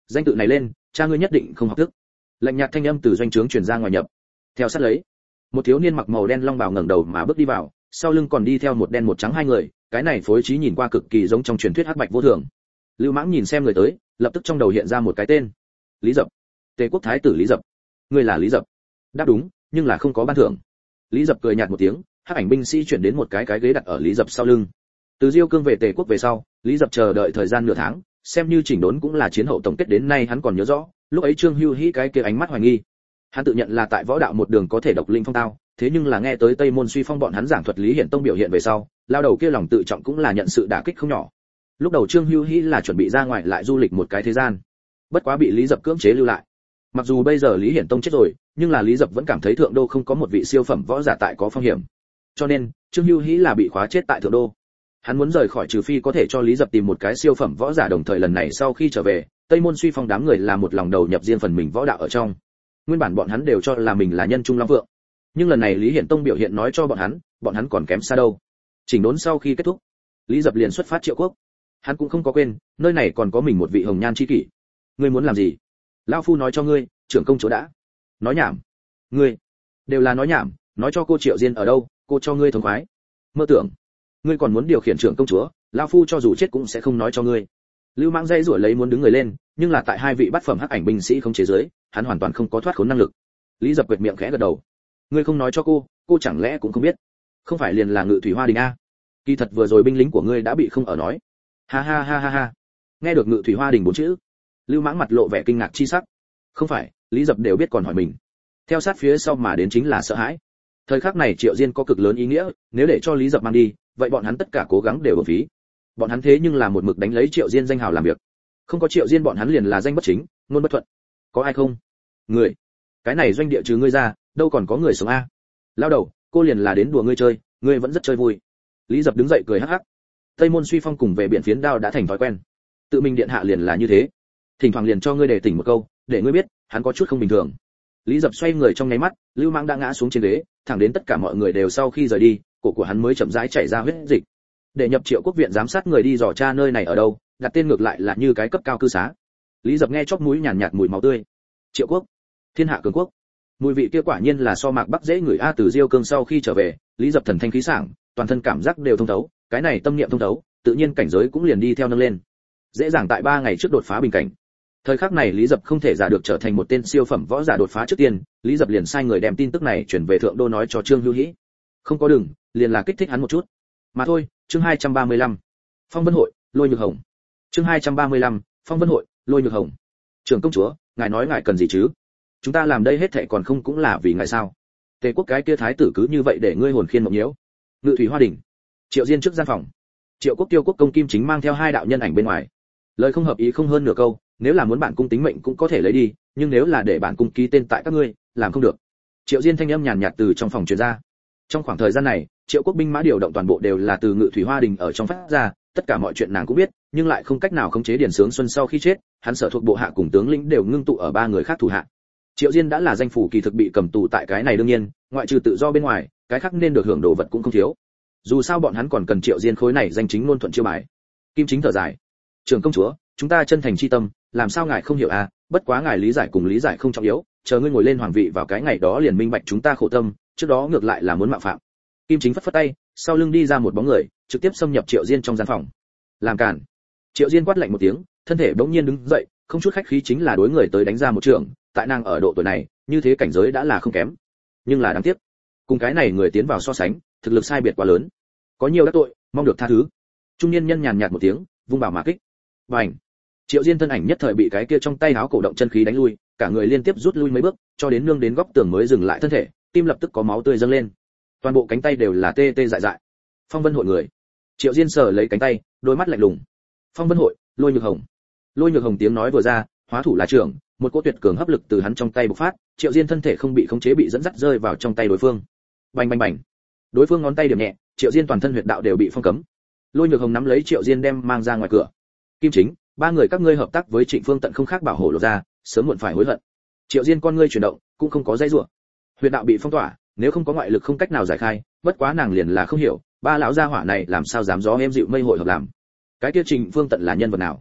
Danh tự này lên, cha ngươi nhất định không học thức. Lạnh nhạt thanh âm từ doanh trướng truyền ra ngoài nhập. Theo sát lấy, một thiếu niên mặc màu đen long bào ngẩng đầu mà bước đi vào, sau lưng còn đi theo một đen một trắng hai người, cái này phối trí nhìn qua cực kỳ giống trong truyền thuyết hắc bạch vô thường. Lưu Mãng nhìn xem người tới, lập tức trong đầu hiện ra một cái tên. Lý Dập. Tề quốc thái tử Lý Dập. Ngươi là Lý Dập? Đáp đúng, nhưng là không có ban thưởng. Lý Dập cười nhạt một tiếng, hắc ảnh binh sĩ chuyển đến một cái cái ghế đặt ở Lý Dập sau lưng. Từ Diêu Cương về Tề quốc về sau, Lý Dập chờ đợi thời gian nửa tháng, xem như chỉnh đốn cũng là chiến hậu tổng kết đến nay hắn còn nhớ rõ, lúc ấy Trương Hưu Hĩ cái kia ánh mắt hoài nghi. Hắn tự nhận là tại võ đạo một đường có thể độc linh phong tao, thế nhưng là nghe tới Tây Môn Suy Phong bọn hắn giảng thuật Lý Hiển Tông biểu hiện về sau, lao đầu kia lòng tự trọng cũng là nhận sự đả kích không nhỏ. Lúc đầu Trương Hưu Hĩ là chuẩn bị ra ngoài lại du lịch một cái thế gian, bất quá bị Lý Dập cưỡng chế lưu lại. Mặc dù bây giờ Lý Hiển Tông chết rồi, nhưng là Lý Dập vẫn cảm thấy thượng đô không có một vị siêu phẩm võ giả tại có phong hiểm. Cho nên, Trương Hưu Hĩ là bị khóa chết tại thượng đô. Hắn muốn rời khỏi trừ phi có thể cho Lý Dập tìm một cái siêu phẩm võ giả, đồng thời lần này sau khi trở về, Tây Môn Suy Phong đám người là một lòng đầu nhập riêng phần mình võ đạo ở trong. Nguyên bản bọn hắn đều cho là mình là nhân trung long vượng, nhưng lần này Lý Hiển Tông biểu hiện nói cho bọn hắn, bọn hắn còn kém xa đâu. Chỉnh đốn sau khi kết thúc, Lý Dập liền xuất phát Triệu Quốc. Hắn cũng không có quên, nơi này còn có mình một vị hồng nhan chi kỷ. Ngươi muốn làm gì? Lão phu nói cho ngươi, trưởng công chúa đã. Nói nhảm. Ngươi đều là nói nhảm, nói cho cô Triệu Diên ở đâu, cô cho ngươi thống khoái. Mơ tưởng, ngươi còn muốn điều khiển trưởng công chúa, lão phu cho dù chết cũng sẽ không nói cho ngươi. Lưu Mãng dây rủa lấy muốn đứng người lên, nhưng là tại hai vị bát phẩm hắc ảnh binh sĩ không chế giới, hắn hoàn toàn không có thoát khốn năng lực. Lý Dập quệt miệng khẽ gật đầu. Ngươi không nói cho cô, cô chẳng lẽ cũng không biết? Không phải liền là Ngự Thủy Hoa Đình a? Kỳ thật vừa rồi binh lính của ngươi đã bị không ở nói. Ha ha ha ha ha. Nghe được Ngự Thủy Hoa Đình bốn chữ, Lưu Mãng mặt lộ vẻ kinh ngạc chi sắc. Không phải, Lý Dập đều biết còn hỏi mình. Theo sát phía sau mà đến chính là sợ hãi. Thời khắc này Triệu Diên có cực lớn ý nghĩa, nếu để cho Lý Dập mang đi, vậy bọn hắn tất cả cố gắng đều uổng phí. Bọn hắn thế nhưng là một mực đánh lấy Triệu Diên danh hào làm việc. Không có Triệu Diên bọn hắn liền là danh bất chính, ngôn bất thuận. Có ai không? Người. Cái này doanh địa trừ ngươi ra, đâu còn có người sống a? Lao đầu, cô liền là đến đùa ngươi chơi, ngươi vẫn rất chơi vui. Lý Dập đứng dậy cười hắc hắc. Tây Môn Suy Phong cùng về biển phiến đao đã thành thói quen. Tự mình điện hạ liền là như thế. Thỉnh thoảng liền cho ngươi đề tỉnh một câu, để ngươi biết, hắn có chút không bình thường. Lý Dập xoay người trong nháy mắt, Lưu Mãng đã ngã xuống trên ghế, thẳng đến tất cả mọi người đều sau khi rời đi, cổ của hắn mới chậm rãi chảy ra huyết dịch. Để nhập Triệu Quốc viện giám sát người đi dò tra nơi này ở đâu, đặt tên ngược lại là như cái cấp cao cư xá. Lý Dập nghe chóp mũi nhàn nhạt mùi máu tươi. Triệu Quốc, thiên hạ cường quốc. Mùi vị kia quả nhiên là so Mạc Bắc dễ người a. Từ Diêu Cương sau khi trở về, Lý Dập thần thanh khí sảng, toàn thân cảm giác đều thông thấu, cái này tâm niệm thông thấu, tự nhiên cảnh giới cũng liền đi theo nâng lên. Dễ dàng tại ba ngày trước đột phá bình cảnh. Thời khắc này Lý Dập không thể giả được trở thành một tên siêu phẩm võ giả đột phá trước tiên, Lý Dập liền sai người đem tin tức này chuyển về thượng đô nói cho Trương Hưu Hĩ. Không có đừng, liền là kích thích hắn một chút. Mà thôi, chương hai trăm ba mươi lăm. Phong Vân hội, Lôi Nhược Hồng. Chương hai trăm ba mươi lăm, Phong Vân hội, Lôi Nhược Hồng. Trưởng công chúa, ngài nói ngài cần gì chứ? Chúng ta làm đây hết thảy còn không cũng là vì ngài sao? Tề quốc cái kia thái tử cứ như vậy để ngươi hồn khiên mộng nhiễu. Ngự Thủy Hoa Đỉnh. Triệu Diên trước gian phòng. Triệu Quốc Tiêu Quốc công Kim Chính mang theo hai đạo nhân ảnh bên ngoài. Lời không hợp ý không hơn nửa câu, nếu là muốn bản cung tính mệnh cũng có thể lấy đi, nhưng nếu là để bản cung ký tên tại các ngươi, làm không được. Triệu Diên thanh âm nhàn nhạt từ trong phòng truyền ra. Trong khoảng thời gian này, Triệu Quốc binh mã điều động toàn bộ đều là từ Ngự Thủy Hoa Đình ở trong phát ra, tất cả mọi chuyện nàng cũng biết, nhưng lại không cách nào khống chế Điền Sướng Xuân sau khi chết, hắn sở thuộc bộ hạ cùng tướng lĩnh đều ngưng tụ ở ba người khác thủ hạ. Triệu Diên đã là danh phủ kỳ thực bị cầm tù tại cái này đương nhiên, ngoại trừ tự do bên ngoài, cái khác nên được hưởng đồ vật cũng không thiếu. Dù sao bọn hắn còn cần Triệu Diên khối này danh chính ngôn thuận chiêu bài. Kim Chính thở dài. Trưởng công chúa, chúng ta chân thành chi tâm, làm sao ngài không hiểu à, bất quá ngài lý giải cùng lý giải không trọng yếu, chờ ngươi ngồi lên hoàng vị vào cái ngày đó liền minh bạch chúng ta khổ tâm, trước đó ngược lại là muốn mạo phạm. Kim Chính phất phất tay, sau lưng đi ra một bóng người, trực tiếp xâm nhập Triệu Diên trong gian phòng. Làm cản. Triệu Diên quát lạnh một tiếng, thân thể bỗng nhiên đứng dậy, không chút khách khí chính là đối người tới đánh ra một trường, tại nàng ở độ tuổi này, như thế cảnh giới đã là không kém. Nhưng là đáng tiếc, cùng cái này người tiến vào so sánh, thực lực sai biệt quá lớn. Có nhiều đắc tội, mong được tha thứ. Trung niên nhân nhàn nhạt một tiếng, vung bảo mà kích. Bành. Triệu Diên thân ảnh nhất thời bị cái kia trong tay áo cổ động chân khí đánh lui, cả người liên tiếp rút lui mấy bước, cho đến nương đến góc tường mới dừng lại thân thể, tim lập tức có máu tươi dâng lên. Toàn bộ cánh tay đều là tê tê dại dại. Phong Vân hội người. Triệu Diên sờ lấy cánh tay, đôi mắt lạnh lùng. Phong Vân hội, Lôi Nhược Hồng. Lôi Nhược Hồng tiếng nói vừa ra, hóa thủ là trưởng, một cỗ tuyệt cường hấp lực từ hắn trong tay bộc phát, Triệu Diên thân thể không bị khống chế bị dẫn dắt rơi vào trong tay đối phương. Bành bành bành. Đối phương ngón tay điểm nhẹ, Triệu Diên toàn thân huyệt đạo đều bị phong cấm. Lôi Nhược Hồng nắm lấy Triệu Diên đem mang ra ngoài cửa. Kim Chính, ba người các ngươi hợp tác với Trịnh Phương Tận không khác bảo hộ lộ ra, sớm muộn phải hối hận. Triệu Diên con ngươi chuyển động, cũng không có dây rủa. Huyệt đạo bị phong tỏa, nếu không có ngoại lực không cách nào giải khai, bất quá nàng liền là không hiểu, ba lão gia hỏa này làm sao dám gió em dịu mây hội hợp làm. Cái kia Trịnh Phương Tận là nhân vật nào?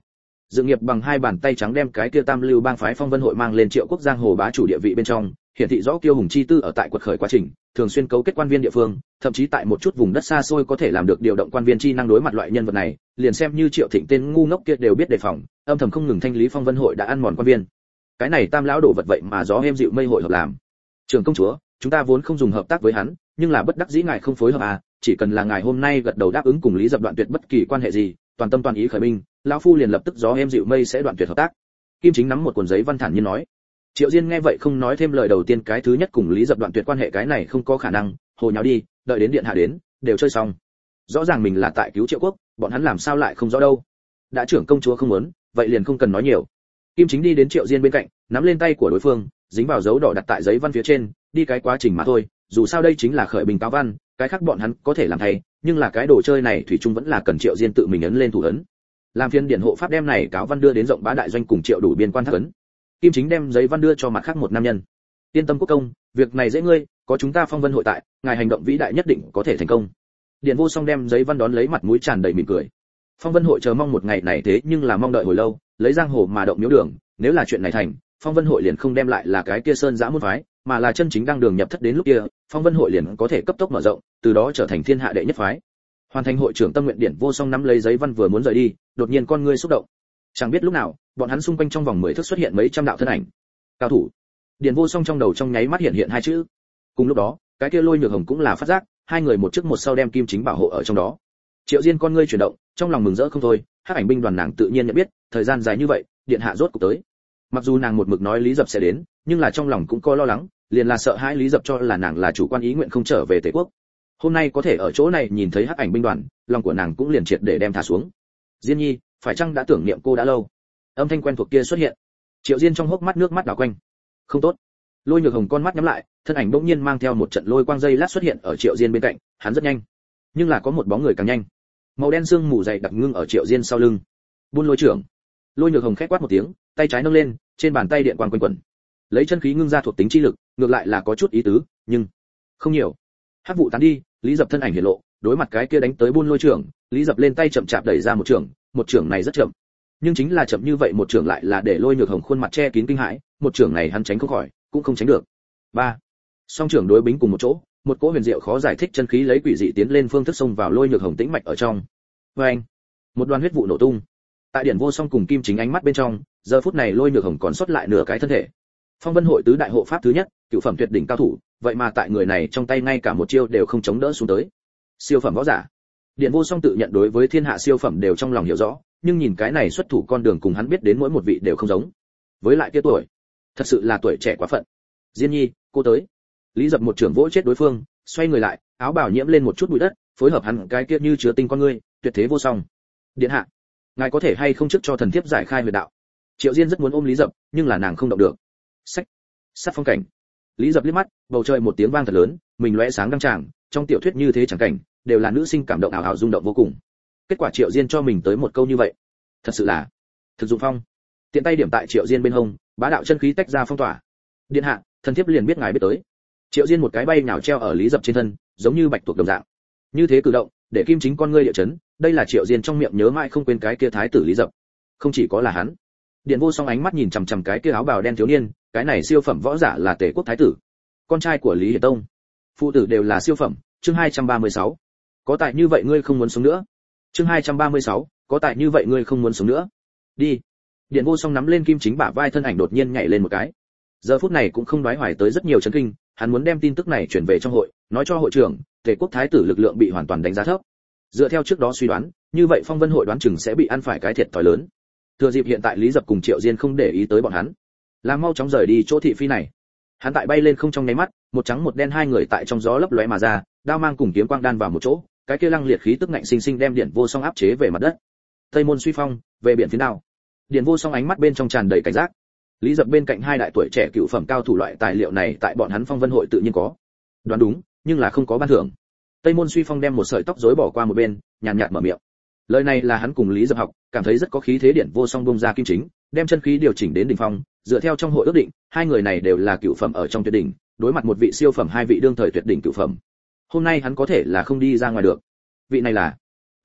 Dự nghiệp bằng hai bàn tay trắng đem cái kia tam lưu bang phái phong vân hội mang lên Triệu Quốc giang hồ bá chủ địa vị bên trong, hiển thị rõ kiêu hùng chi tư ở tại quật khởi quá trình, thường xuyên cấu kết quan viên địa phương, thậm chí tại một chút vùng đất xa xôi có thể làm được điều động quan viên chi năng đối mặt loại nhân vật này, liền xem như Triệu Thịnh tên ngu ngốc kia đều biết đề phòng, âm thầm không ngừng thanh lý phong vân hội đã ăn mòn quan viên. Cái này tam lão đổ vật vậy mà gió êm dịu mây hội hợp làm. Trưởng công chúa, chúng ta vốn không dùng hợp tác với hắn, nhưng là bất đắc dĩ ngài không phối hợp à, chỉ cần là ngài hôm nay gật đầu đáp ứng cùng Lý Dập đoạn tuyệt bất kỳ quan hệ gì, toàn tâm toàn ý khởi binh, lão phu liền lập tức gió êm dịu mây sẽ đoạn tuyệt hợp tác. Kim Chính nắm một cuốn giấy văn thản nhiên nói. Triệu Diên nghe vậy không nói thêm lời, đầu tiên cái thứ nhất cùng Lý Dập đoạn tuyệt quan hệ cái này không có khả năng, hồ nháo đi, đợi đến điện hạ đến, đều chơi xong. Rõ ràng mình là tại cứu Triệu Quốc, bọn hắn làm sao lại không rõ đâu. Đã trưởng công chúa không muốn, vậy liền không cần nói nhiều. Kim Chính đi đến Triệu Diên bên cạnh, nắm lên tay của đối phương, dính vào dấu đỏ đặt tại giấy văn phía trên, đi cái quá trình mà thôi, dù sao đây chính là khởi bình cáo văn, cái khác bọn hắn có thể làm thay, nhưng là cái đồ chơi này thủy chung vẫn là cần Triệu Diên tự mình ấn lên thủ ấn. Làm phiên điển hộ pháp đem này cáo văn đưa đến rộng bá đại doanh cùng Triệu đủ biên quan thác ấn. Kim Chính đem giấy văn đưa cho mặt khác một nam nhân. Yên tâm quốc công, việc này dễ ngươi, có chúng ta phong vân hội tại, ngài hành động vĩ đại nhất định có thể thành công. Điền Vô Song đem giấy văn đón lấy, mặt mũi tràn đầy mỉm cười. Phong vân hội chờ mong một ngày này thế nhưng là mong đợi hồi lâu, lấy giang hồ mà động miếu đường, nếu là chuyện này thành, phong vân hội liền không đem lại là cái kia sơn giã môn phái, mà là chân chính đang đường nhập thất, đến lúc kia, phong vân hội liền có thể cấp tốc mở rộng, từ đó trở thành thiên hạ đệ nhất phái. Hoàn thành hội trưởng tâm nguyện, Điển Vô Song nắm lấy giấy văn vừa muốn rời đi, đột nhiên con ngươi xúc động. Chẳng biết lúc nào, bọn hắn xung quanh trong vòng mười thước xuất hiện mấy trăm đạo thân ảnh. Cao thủ. Điển Vô Song trong đầu trong nháy mắt hiện hiện hai chữ. Cùng lúc đó, cái kia Lôi Nhược Hồng cũng là phát giác, hai người một trước một sau đem Kim Chính bảo hộ ở trong đó. Triệu Diên con ngươi chuyển động, trong lòng mừng rỡ không thôi, Hắc Ảnh binh đoàn nàng tự nhiên nhận biết, thời gian dài như vậy, điện hạ rốt cục tới. Mặc dù nàng một mực nói Lý Dập sẽ đến, nhưng là trong lòng cũng có lo lắng, liền là sợ hãi Lý Dập cho là nàng là chủ quan ý nguyện không trở về Tề quốc. Hôm nay có thể ở chỗ này nhìn thấy Hắc Ảnh binh đoàn, lòng của nàng cũng liền triệt để đem thả xuống. Diên Nhi, phải chăng đã tưởng niệm cô đã lâu? Âm thanh quen thuộc kia xuất hiện. Triệu Diên trong hốc mắt nước mắt đảo quanh. Không tốt. Lôi Nhược Hồng con mắt nhắm lại, thân ảnh bỗng nhiên mang theo một trận lôi quang dây lát xuất hiện ở Triệu Diên bên cạnh, hắn rất nhanh, nhưng là có một bóng người càng nhanh. Màu đen sương mù dày đặc ngưng ở Triệu Diên sau lưng. Buôn Lôi trưởng. Lôi Nhược Hồng khẽ quát một tiếng, tay trái nâng lên, trên bàn tay điện quang quanh quẩn. Lấy chân khí ngưng ra thuộc tính chi lực, ngược lại là có chút ý tứ, nhưng không nhiều. Hắc vụ tán đi, Lý Dập thân ảnh hiện lộ, đối mặt cái kia đánh tới Buôn Lôi trưởng, Lý Dập lên tay chậm chạp đẩy ra một trưởng, một trưởng này rất chậm. Nhưng chính là chậm như vậy một trưởng lại là để Lôi Nhược Hồng khuôn mặt che kín kinh hãi, một trưởng này hắn tránh không khỏi, cũng không tránh được. ba Song trưởng đối bính cùng một chỗ, một cỗ huyền diệu khó giải thích chân khí lấy quỷ dị tiến lên phương thức xông vào Lôi Nhược Hồng tĩnh mạch ở trong. Oeng! Một đoàn huyết vụ nổ tung. Tại Điển Vô Song cùng Kim Chính ánh mắt bên trong, giờ phút này Lôi Nhược Hồng còn sót lại nửa cái thân thể. Phong Vân hội tứ đại hộ pháp thứ nhất, cửu phẩm tuyệt đỉnh cao thủ, vậy mà tại người này trong tay ngay cả một chiêu đều không chống đỡ xuống tới. Siêu phẩm võ giả. Điển Vô Song tự nhận đối với thiên hạ siêu phẩm đều trong lòng hiểu rõ, nhưng nhìn cái này xuất thủ con đường cùng hắn biết đến mỗi một vị đều không giống. Với lại kia tuổi, thật sự là tuổi trẻ quá phận. Diên Nhi, cô tới. Lý Dập một trưởng vỗ chết đối phương, xoay người lại, áo bào nhiễm lên một chút bụi đất, phối hợp hắn cái kia như chứa tinh con ngươi, tuyệt thế vô song. Điện hạ, ngài có thể hay không trước cho thần thiếp giải khai huyệt đạo? Triệu Diên rất muốn ôm Lý Dập, nhưng là nàng không động được. Sách, sát phong cảnh. Lý Dập liếc mắt, bầu trời một tiếng vang thật lớn, mình lóe sáng đăng tràng, trong tiểu thuyết như thế chẳng cảnh, đều là nữ sinh cảm động ảo ảo rung động vô cùng. Kết quả Triệu Diên cho mình tới một câu như vậy, thật sự là thực dụng phong. Tiện tay điểm tại Triệu Diên bên hông, bá đạo chân khí tách ra phong tỏa. Điện hạ, thần thiếp liền biết ngài biết tới. Triệu Diên một cái bay nhào treo ở Lý Dập trên thân, giống như bạch tuộc đồng dạng. Như thế cử động, để Kim Chính con ngươi địa chấn, đây là Triệu Diên trong miệng nhớ mãi không quên cái kia thái tử Lý Dập. Không chỉ có là hắn. Điền Vô Song ánh mắt nhìn chằm chằm cái kia áo bào đen thiếu niên, cái này siêu phẩm võ giả là Tề quốc thái tử, con trai của Lý Hiển Tông. Phụ tử đều là siêu phẩm, chương hai trăm ba mươi sáu. Có tài như vậy ngươi không muốn sống nữa. Chương hai trăm ba mươi sáu, có tài như vậy ngươi không muốn sống nữa. Đi. Điền Vô Song nắm lên Kim Chính bả vai, thân ảnh đột nhiên nhảy lên một cái. Giờ phút này cũng không đoái hoài tới rất nhiều chấn kinh, hắn muốn đem tin tức này chuyển về trong hội, nói cho hội trưởng, Tề quốc thái tử lực lượng bị hoàn toàn đánh giá thấp. Dựa theo trước đó suy đoán, như vậy Phong Vân hội đoán chừng sẽ bị ăn phải cái thiệt thòi lớn. Thừa dịp hiện tại Lý Dập cùng Triệu Diên không để ý tới bọn hắn, làm mau chóng rời đi chỗ thị phi này. Hắn tại bay lên không trong nháy mắt, một trắng một đen hai người tại trong gió lấp lóe mà ra, đao mang cùng kiếm quang đan vào một chỗ, cái kia lăng liệt khí tức ngạnh sinh sinh đem Điển Vô Song áp chế về mặt đất. Tây môn suy phong, về biển phía nào. Điển Vô Song ánh mắt bên trong tràn đầy cảnh giác. Lý Dập bên cạnh hai đại tuổi trẻ cựu phẩm cao thủ, loại tài liệu này tại bọn hắn Phong Vân hội tự nhiên có. Đoán đúng, nhưng là không có ban thưởng. Tây môn suy phong đem một sợi tóc rối bỏ qua một bên, nhàn nhạt mở miệng. Lời này là hắn cùng Lý Dập học, cảm thấy rất có khí thế. Điển Vô Song bung ra Kim Chính, đem chân khí điều chỉnh đến đỉnh phong, dựa theo trong hội ước định, hai người này đều là cựu phẩm ở trong tuyệt đỉnh, đối mặt một vị siêu phẩm, hai vị đương thời tuyệt đỉnh cựu phẩm. Hôm nay hắn có thể là không đi ra ngoài được. Vị này là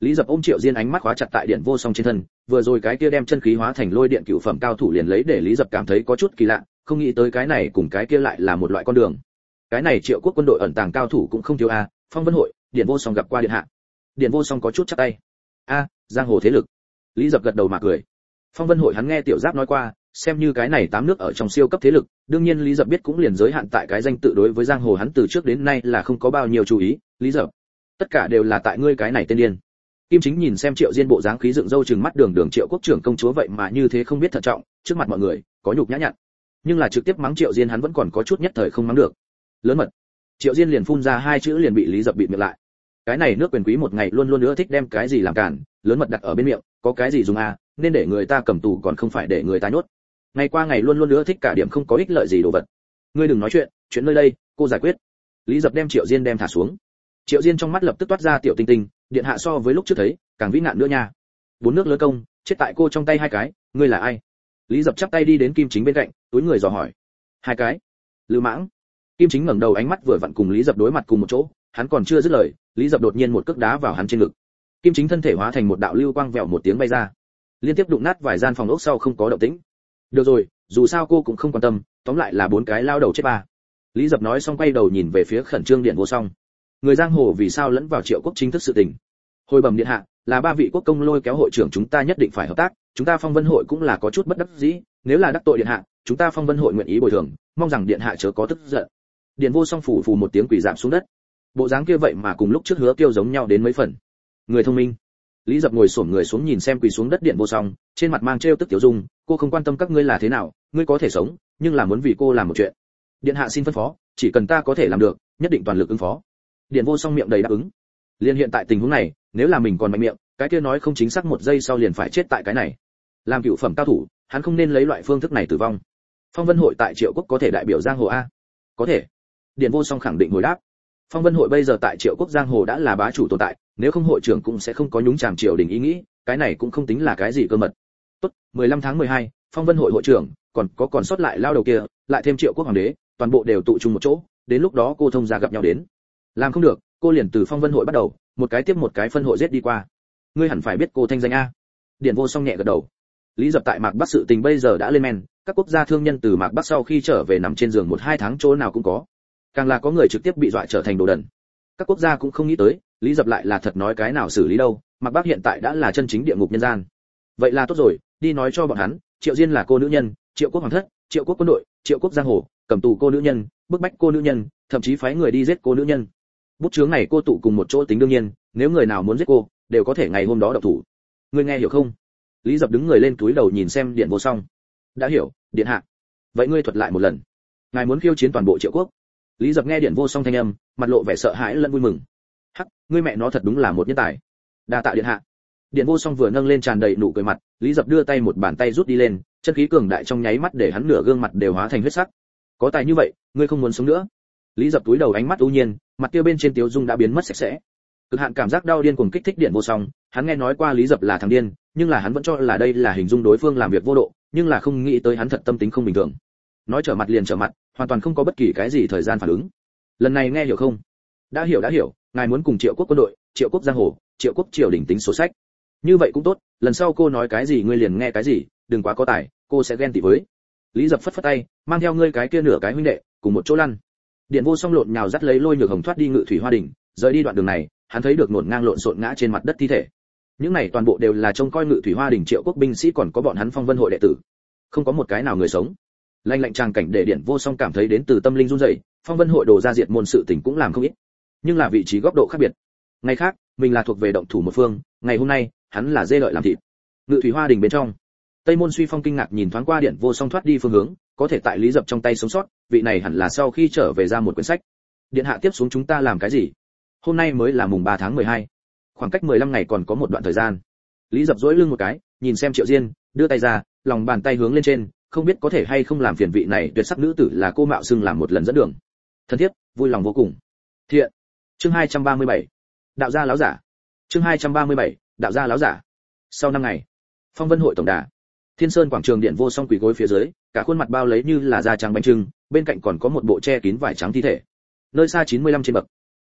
Lý Dập ôm Triệu Diên ánh mắt khóa chặt tại Điện Vô Song trên thân, vừa rồi cái kia đem chân khí hóa thành lôi điện cửu phẩm cao thủ liền lấy để Lý Dập cảm thấy có chút kỳ lạ, không nghĩ tới cái này cùng cái kia lại là một loại con đường. Cái này Triệu Quốc quân đội ẩn tàng cao thủ cũng không thiếu a, Phong Vân hội, Điện Vô Song gặp qua điện hạ. Điện Vô Song có chút chắp tay. A, giang hồ thế lực. Lý Dập gật đầu mà cười. Phong Vân hội hắn nghe Tiểu Giáp nói qua, xem như cái này tám nước ở trong siêu cấp thế lực, đương nhiên Lý Dập biết cũng liền giới hạn tại cái danh tự, đối với giang hồ hắn từ trước đến nay là không có bao nhiêu chú ý. Lý Dập, tất cả đều là tại ngươi cái này tên điên. Kim Chính nhìn xem Triệu Diên bộ dáng khí dựng râu trừng mắt đường đường Triệu Quốc trưởng công chúa vậy mà như thế không biết thận trọng, trước mặt mọi người, có nhục nhã nhặn. Nhưng là trực tiếp mắng Triệu Diên hắn vẫn còn có chút nhất thời không mắng được. Lớn mật. Triệu Diên liền phun ra hai chữ liền bị Lý Dập bịt miệng lại. Cái này nước quyền quý một ngày luôn luôn nữa thích đem cái gì làm cản, lớn mật đặt ở bên miệng, có cái gì dùng à, nên để người ta cầm tù còn không phải để người ta nhốt. Ngày qua ngày luôn luôn nữa thích cả điểm không có ích lợi gì đồ vật. Ngươi đừng nói chuyện, chuyện nơi đây, cô giải quyết. Lý Dập đem Triệu Diên đem thả xuống. Triệu Diên trong mắt lập tức toát ra tiểu tinh tinh, điện hạ so với lúc trước thấy, càng vĩ nạn nữa nha. Bốn nước lớn công, chết tại cô trong tay hai cái, ngươi là ai? Lý Dập chắp tay đi đến Kim Chính bên cạnh, túi người dò hỏi. Hai cái. Lư Mãng. Kim Chính ngẩng đầu ánh mắt vừa vặn cùng Lý Dập đối mặt cùng một chỗ, hắn còn chưa dứt lời, Lý Dập đột nhiên một cước đá vào hắn trên ngực. Kim Chính thân thể hóa thành một đạo lưu quang vèo một tiếng bay ra, liên tiếp đụng nát vài gian phòng ốc sau không có động tĩnh. Được rồi, dù sao cô cũng không quan tâm, tóm lại là bốn cái lao đầu chết ba. Lý Dập nói xong quay đầu nhìn về phía khẩn trương Điện Vô Song. Người giang hồ vì sao lẫn vào Triệu Quốc chính thức sự tình? Hồi bẩm điện hạ, là ba vị quốc công lôi kéo hội trưởng chúng ta nhất định phải hợp tác, chúng ta Phong Vân hội cũng là có chút bất đắc dĩ, nếu là đắc tội điện hạ, chúng ta Phong Vân hội nguyện ý bồi thường, mong rằng điện hạ chớ có tức giận. Điện Vô Song phủ phù một tiếng quỳ rạp xuống đất. Bộ dáng kia vậy mà cùng lúc trước Hứa Tiêu giống nhau đến mấy phần. Người thông minh. Lý Dập ngồi xổm người xuống nhìn xem quỳ xuống đất Điện Vô Song, trên mặt mang trêu tức tiểu dung, cô không quan tâm các ngươi là thế nào, ngươi có thể sống, nhưng là muốn vì cô làm một chuyện. Điện hạ xin phân phó, chỉ cần ta có thể làm được, nhất định toàn lực ứng phó. Điện Vô Song miệng đầy đáp ứng. Liên hiện tại tình huống này, nếu là mình còn mạnh miệng, cái kia nói không chính xác một giây sau liền phải chết tại cái này. Làm cựu phẩm cao thủ, hắn không nên lấy loại phương thức này tử vong. Phong Vân hội tại Triệu Quốc có thể đại biểu giang hồ a? Có thể. Điện Vô Song khẳng định hồi đáp. Phong Vân hội bây giờ tại Triệu Quốc giang hồ đã là bá chủ tồn tại, nếu không hội trưởng cũng sẽ không có nhúng chàm triều đình ý nghĩ, cái này cũng không tính là cái gì cơ mật. Tốt, mười lăm tháng mười hai, Phong Vân hội hội trưởng, còn có còn sót lại lao đầu kia, lại thêm Triệu Quốc hoàng đế, toàn bộ đều tụ chung một chỗ, đến lúc đó cô thông gia gặp nhau đến. Làm không được, cô liền từ Phong Vân hội bắt đầu, một cái tiếp một cái phân hội giết đi qua. Ngươi hẳn phải biết cô thanh danh a. Điện Vô Song nhẹ gật đầu. Lý Dập tại Mạc Bắc sự tình bây giờ đã lên men, các quốc gia thương nhân từ Mạc Bắc sau khi trở về nằm trên giường một hai tháng chỗ nào cũng có. Càng là có người trực tiếp bị dọa trở thành đồ đần. Các quốc gia cũng không nghĩ tới, Lý Dập lại là thật nói cái nào xử lý đâu, Mạc Bắc hiện tại đã là chân chính địa ngục nhân gian. Vậy là tốt rồi, đi nói cho bọn hắn, Triệu Diên là cô nữ nhân, Triệu Quốc hoàng thất, Triệu Quốc quân đội, Triệu Quốc giang hồ, cầm tù cô nữ nhân, bức bách cô nữ nhân, thậm chí phái người đi giết cô nữ nhân. Bút chướng này cô tụ cùng một chỗ tính đương nhiên, nếu người nào muốn giết cô, đều có thể ngày hôm đó động thủ. Ngươi nghe hiểu không? Lý Dập đứng người lên túi đầu nhìn xem Điện Vô Song. Đã hiểu, điện hạ. Vậy ngươi thuật lại một lần. Ngài muốn khiêu chiến toàn bộ Triệu Quốc. Lý Dập nghe Điện Vô Song thanh âm, mặt lộ vẻ sợ hãi lẫn vui mừng. Hắc, ngươi mẹ nó thật đúng là một nhân tài. Đa tạ điện hạ. Điện Vô Song vừa nâng lên tràn đầy nụ cười mặt, Lý Dập đưa tay một bàn tay rút đi lên, chân khí cường đại trong nháy mắt để hắn nửa gương mặt đều hóa thành huyết sắc. Có tài như vậy, ngươi không muốn sống nữa. Lý Dập túi đầu ánh mắt u nhiên, mặt kia bên trên tiếu dung đã biến mất sạch sẽ. Cực hạn cảm giác đau điên cuồng kích thích Điện Vô Song, hắn nghe nói qua Lý Dập là thằng điên, nhưng là hắn vẫn cho là đây là hình dung đối phương làm việc vô độ, nhưng là không nghĩ tới hắn thật tâm tính không bình thường. Nói trở mặt liền trở mặt, hoàn toàn không có bất kỳ cái gì thời gian phản ứng. Lần này nghe hiểu không? Đã hiểu đã hiểu, ngài muốn cùng Triệu Quốc quân đội, Triệu Quốc giang hồ, Triệu Quốc triều đình tính sổ sách. Như vậy cũng tốt, lần sau cô nói cái gì ngươi liền nghe cái gì, đừng quá có tài, cô sẽ ghen tị với. Lý Dập phất phất tay, mang theo ngươi cái kia nửa cái huynh đệ, cùng một chỗ lăn. Điện Vô Song lộn nhào dắt lấy Lôi Nhược Hồng thoát đi Ngự Thủy Hoa đỉnh, rời đi đoạn đường này, hắn thấy được nổn ngang lộn xộn ngã trên mặt đất thi thể. Những này toàn bộ đều là trông coi Ngự Thủy Hoa đỉnh Triệu Quốc binh sĩ còn có bọn hắn Phong Vân hội đệ tử. Không có một cái nào người sống. Lạnh lạnh tràng cảnh để Điện Vô Song cảm thấy đến từ tâm linh run rẩy, Phong Vân hội đồ ra diệt môn sự tình cũng làm không ít, nhưng là vị trí góc độ khác biệt. Ngày khác, mình là thuộc về động thủ một phương, ngày hôm nay, hắn là dê lợi làm thịt. Ngự Thủy Hoa đỉnh bên trong, Tây Môn Suy Phong kinh ngạc nhìn thoáng qua Điện Vô Song thoát đi phương hướng, có thể tại Lý Dập trong tay sống sót, vị này hẳn là sau khi trở về ra một quyển sách. Điện hạ tiếp xuống chúng ta làm cái gì? Hôm nay mới là mùng ba tháng mười hai, khoảng cách mười lăm ngày còn có một đoạn thời gian. Lý Dập duỗi lưng một cái, nhìn xem Triệu Diên, đưa tay ra, lòng bàn tay hướng lên trên, không biết có thể hay không làm phiền vị này tuyệt sắc nữ tử là cô mạo xưng làm một lần dẫn đường. Thân thiết, vui lòng vô cùng. Thiện. Chương hai trăm ba mươi bảy. Đạo gia láo giả. Chương hai trăm ba mươi bảy. Đạo gia láo giả. Sau năm ngày, Phong Vân hội tổng đà. Thiên Sơn quảng trường Điện Vô Song quỳ gối phía dưới, cả khuôn mặt bao lấy như là da trắng bánh trưng, bên cạnh còn có một bộ che kín vải trắng thi thể. Nơi xa chín mươi lăm trên bậc,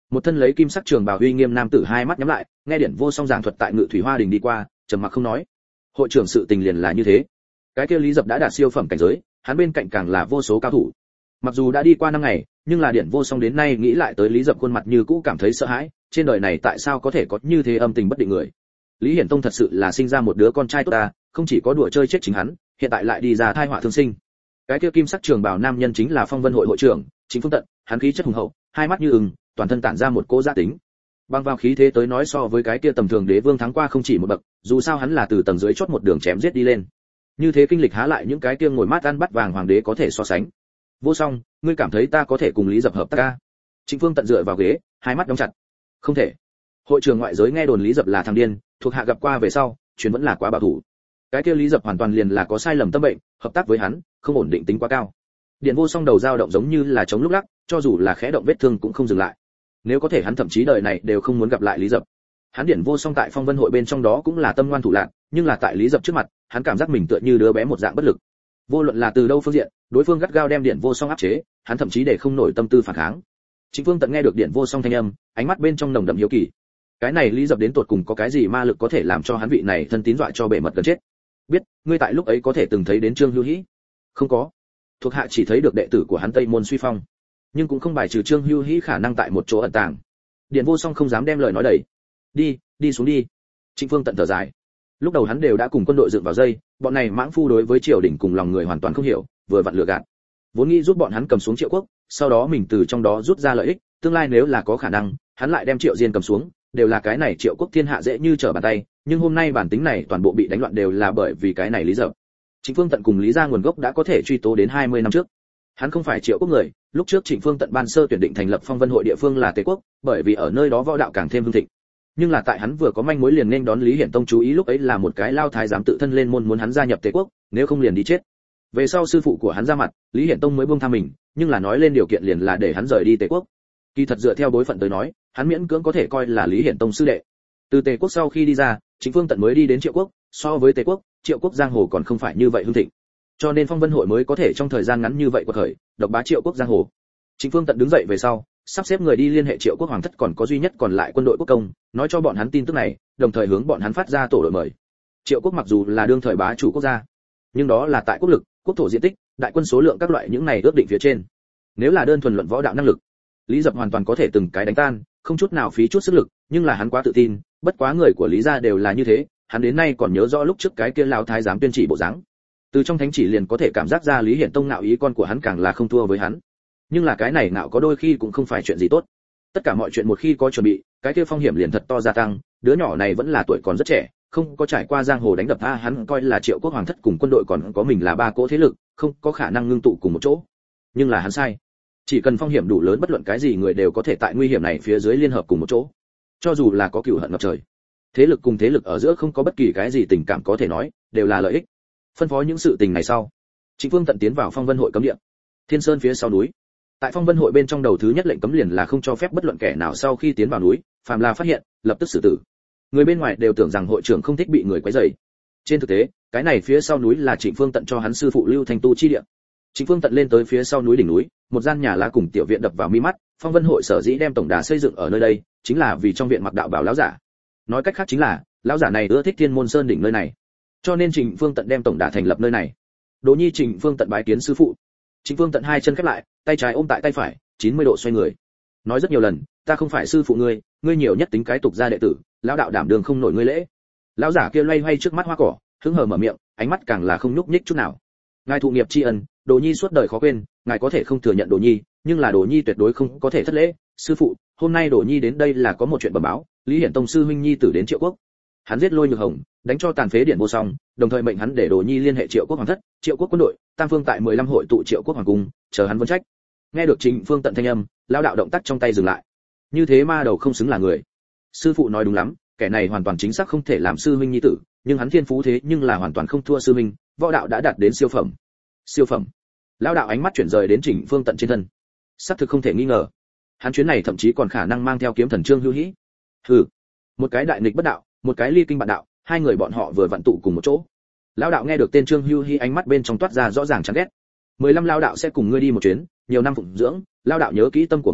Một thân lấy kim sắc trường bào uy nghiêm nam tử hai mắt nhắm lại, nghe Điển Vô Song giảng thuật tại Ngự Thủy Hoa Đình đi qua, trầm mặc không nói. Hội trưởng sự tình liền là như thế. Cái kia Lý Dập đã đạt siêu phẩm cảnh giới, hắn bên cạnh càng là vô số cao thủ. Mặc dù đã đi qua năm ngày, nhưng là Điển Vô Song đến nay nghĩ lại tới Lý Dập khuôn mặt như cũ cảm thấy sợ hãi, trên đời này tại sao có thể có như thế âm tình bất định người. Lý Hiển Tông thật sự là sinh ra một đứa con trai tốt ta, không chỉ có đùa chơi chết chính hắn, hiện tại lại đi ra thai họa thương sinh. Cái kia kim sắc trường bào nam nhân chính là Phong Vân hội hội trưởng, Chính Phương Tận, hắn khí chất hùng hậu, hai mắt như ưng, toàn thân tản ra một cỗ gia tính. Bằng vào khí thế tới nói so với cái kia tầm thường đế vương thắng qua không chỉ một bậc, dù sao hắn là từ tầng dưới chót một đường chém giết đi lên. Như thế kinh lịch há lại những cái kia ngồi mát ăn bắt vàng hoàng đế có thể so sánh. Vô Song, ngươi cảm thấy ta có thể cùng Lý Dập hợp tác ca? Trịnh Phương Tận dựa vào ghế, hai mắt đóng chặt. Không thể. Hội trưởng ngoại giới nghe đồn Lý Dập là thằng điên, thuộc hạ gặp qua về sau, chuyện vẫn là quá bảo thủ. Cái kia Lý Dập hoàn toàn liền là có sai lầm tâm bệnh, hợp tác với hắn, không ổn định tính quá cao. Điện Vô Song đầu dao động giống như là chống lúc lắc, cho dù là khẽ động vết thương cũng không dừng lại. Nếu có thể hắn thậm chí đời này đều không muốn gặp lại Lý Dập. Hắn Điện Vô Song tại Phong Vân hội bên trong đó cũng là tâm ngoan thủ lạn, nhưng là tại Lý Dập trước mặt, hắn cảm giác mình tựa như đứa bé một dạng bất lực. Vô luận là từ đâu phương diện, đối phương gắt gao đem Điện Vô Song áp chế, hắn thậm chí để không nổi tâm tư phản kháng. Trịnh Phương Tận nghe được Điện Vô Song thanh âm, ánh mắt bên trong nồng đậm hiếu kỳ. Cái này Lý Dập đến tột cùng có cái gì ma lực có thể làm cho hắn vị này thân tín dọa cho bể mật gần chết? Biết, ngươi tại lúc ấy có thể từng thấy đến Trương Hưu Hĩ? Không có. Thuộc hạ chỉ thấy được đệ tử của hắn Tây Môn Suy Phong, nhưng cũng không bài trừ Trương Hưu Hĩ khả năng tại một chỗ ẩn tàng. Điện Vô Song không dám đem lời nói đầy. Đi, đi xuống đi. Trịnh Phương Tận thở dài. Lúc đầu hắn đều đã cùng quân đội dựng vào dây, bọn này mãng phu đối với triều đình cùng lòng người hoàn toàn không hiểu, vừa vặn lừa gạt. Vốn nghĩ giúp bọn hắn cầm xuống Triệu Quốc, sau đó mình từ trong đó rút ra lợi ích, tương lai nếu là có khả năng, hắn lại đem Triệu Diên cầm xuống, đều là cái này Triệu Quốc thiên hạ dễ như trở bàn tay, nhưng hôm nay bản tính này toàn bộ bị đánh loạn đều là bởi vì cái này Lý Dập. Trịnh Phương Tận cùng Lý gia nguồn gốc đã có thể truy tố đến hai mươi năm trước. Hắn không phải Triệu Quốc người, lúc trước Trịnh Phương Tận ban sơ tuyển định thành lập Phong Vân hội địa phương là Tề Quốc, bởi vì ở nơi đó võ đạo càng thêm hưng thịnh. Nhưng là tại hắn vừa có manh mối liền nên đón Lý Hiển Tông chú ý, lúc ấy là một cái lao thái giám tự thân lên môn muốn hắn gia nhập Tề Quốc, nếu không liền đi chết. Về sau sư phụ của hắn ra mặt, Lý Hiển Tông mới buông tha mình, nhưng là nói lên điều kiện liền là để hắn rời đi Tề Quốc. Kỳ thật dựa theo bối phận tới nói, hắn miễn cưỡng có thể coi là Lý Hiển Tông sư đệ. Từ Tề Quốc sau khi đi ra, Trịnh Phương Tận mới đi đến Triệu Quốc, so với Tề Quốc, Triệu Quốc giang hồ còn không phải như vậy hưng thịnh. Cho nên Phong Vân hội mới có thể trong thời gian ngắn như vậy quật khởi, độc bá Triệu Quốc giang hồ. Trịnh Phương Tận đứng dậy về sau, sắp xếp người đi liên hệ Triệu Quốc hoàng thất còn có duy nhất còn lại quân đội quốc công, nói cho bọn hắn tin tức này, đồng thời hướng bọn hắn phát ra tổ đội mời. Triệu Quốc mặc dù là đương thời bá chủ quốc gia, nhưng đó là tại quốc lực, quốc thổ diện tích, đại quân số lượng các loại những này ước định phía trên. Nếu là đơn thuần luận võ đạo năng lực, Lý Dập hoàn toàn có thể từng cái đánh tan, không chút nào phí chút sức lực, nhưng là hắn quá tự tin, bất quá người của Lý gia đều là như thế, hắn đến nay còn nhớ rõ lúc trước cái kia lão thái giám tuyên chỉ bộ dáng. Từ trong thánh chỉ liền có thể cảm giác ra Lý Hiển Tông ngạo ý con của hắn càng là không thua với hắn. Nhưng là cái này ngạo có đôi khi cũng không phải chuyện gì tốt. Tất cả mọi chuyện một khi có chuẩn bị, cái kia phong hiểm liền thật to gia tăng, đứa nhỏ này vẫn là tuổi còn rất trẻ, không có trải qua giang hồ đánh đập a, hắn coi là Triệu Quốc hoàng thất cùng quân đội còn có mình là ba cỗ thế lực, không có khả năng ngưng tụ cùng một chỗ. Nhưng là hắn sai. Chỉ cần phong hiểm đủ lớn, bất luận cái gì người đều có thể tại nguy hiểm này phía dưới liên hợp cùng một chỗ. Cho dù là có cừu hận ngập trời, thế lực cùng thế lực ở giữa không có bất kỳ cái gì tình cảm có thể nói, đều là lợi ích. Phân phó những sự tình này sau, Trịnh Phương Tận tiến vào Phong Vân hội cấm địa. Thiên Sơn phía sau núi. Tại Phong Vân hội bên trong đầu thứ nhất lệnh cấm liền là không cho phép bất luận kẻ nào sau khi tiến vào núi, phàm là phát hiện, lập tức xử tử. Người bên ngoài đều tưởng rằng hội trưởng không thích bị người quấy rầy. Trên thực tế, cái này phía sau núi là Trịnh Phương Tận cho hắn sư phụ Lưu Thanh tu chi địa. Trịnh Phương Tận lên tới phía sau núi đỉnh núi, một gian nhà lá cùng tiểu viện đập vào mi mắt, Phong Vân hội sở dĩ đem tổng đà xây dựng ở nơi đây, chính là vì trong viện mặc đạo bảo lão giả. Nói cách khác chính là, lão giả này ưa thích Thiên Môn Sơn đỉnh nơi này. Cho nên Trịnh Phương Tận đem tổng đà thành lập nơi này. Đỗ Nhi Trịnh Phương Tận bái kiến sư phụ. Trịnh Phương Tận hai chân khép lại, tay trái ôm tại tay phải, chín mươi độ xoay người. Nói rất nhiều lần, ta không phải sư phụ ngươi, ngươi nhiều nhất tính cái tục gia đệ tử, lão đạo đảm đường không nổi ngươi lễ. Lão giả kia loay hoay trước mắt hoa cỏ, hứng hờ mở miệng, ánh mắt càng là không nhúc nhích chút nào. Ngài thụ nghiệp tri ân, Đỗ Nhi suốt đời khó quên, ngài có thể không thừa nhận Đỗ Nhi, nhưng là Đỗ Nhi tuyệt đối không có thể thất lễ. Sư phụ, hôm nay Đỗ Nhi đến đây là có một chuyện bẩm báo, Lý Hiển Tông sư huynh nhi tử đến Triệu Quốc. Hắn giết Lôi Nhược Hồng, đánh cho tàn phế Điện Vô Song, đồng thời mệnh hắn để Đỗ Nhi liên hệ Triệu Quốc hoàng thất, Triệu Quốc quân đội, tam phương tại mười lăm hội tụ Triệu Quốc hoàng cung, chờ hắn vấn trách. Nghe được Trịnh Phương Tận thanh âm, lão đạo động tác trong tay dừng lại. Như thế ma đầu không xứng là người. Sư phụ nói đúng lắm, kẻ này hoàn toàn chính xác không thể làm sư huynh nhi tử, nhưng hắn thiên phú thế nhưng là hoàn toàn không thua sư huynh, võ đạo đã đạt đến siêu phẩm. Siêu phẩm. Lão đạo ánh mắt chuyển rời đến Trịnh Phương Tận trên thân. Xác thực không thể nghi ngờ. Hắn chuyến này thậm chí còn khả năng mang theo kiếm thần Trương Hưu Hĩ. Hừ, một cái đại nghịch bất đạo, một cái ly kinh bạn đạo, hai người bọn họ vừa vặn tụ cùng một chỗ. Lão đạo nghe được tên Trương Hưu Hĩ, ánh mắt bên trong toát ra rõ ràng chán ghét. mười lăm lão đạo sẽ cùng ngươi đi một chuyến, nhiều năm phụng dưỡng, lão đạo nhớ kỹ tâm của ngươi,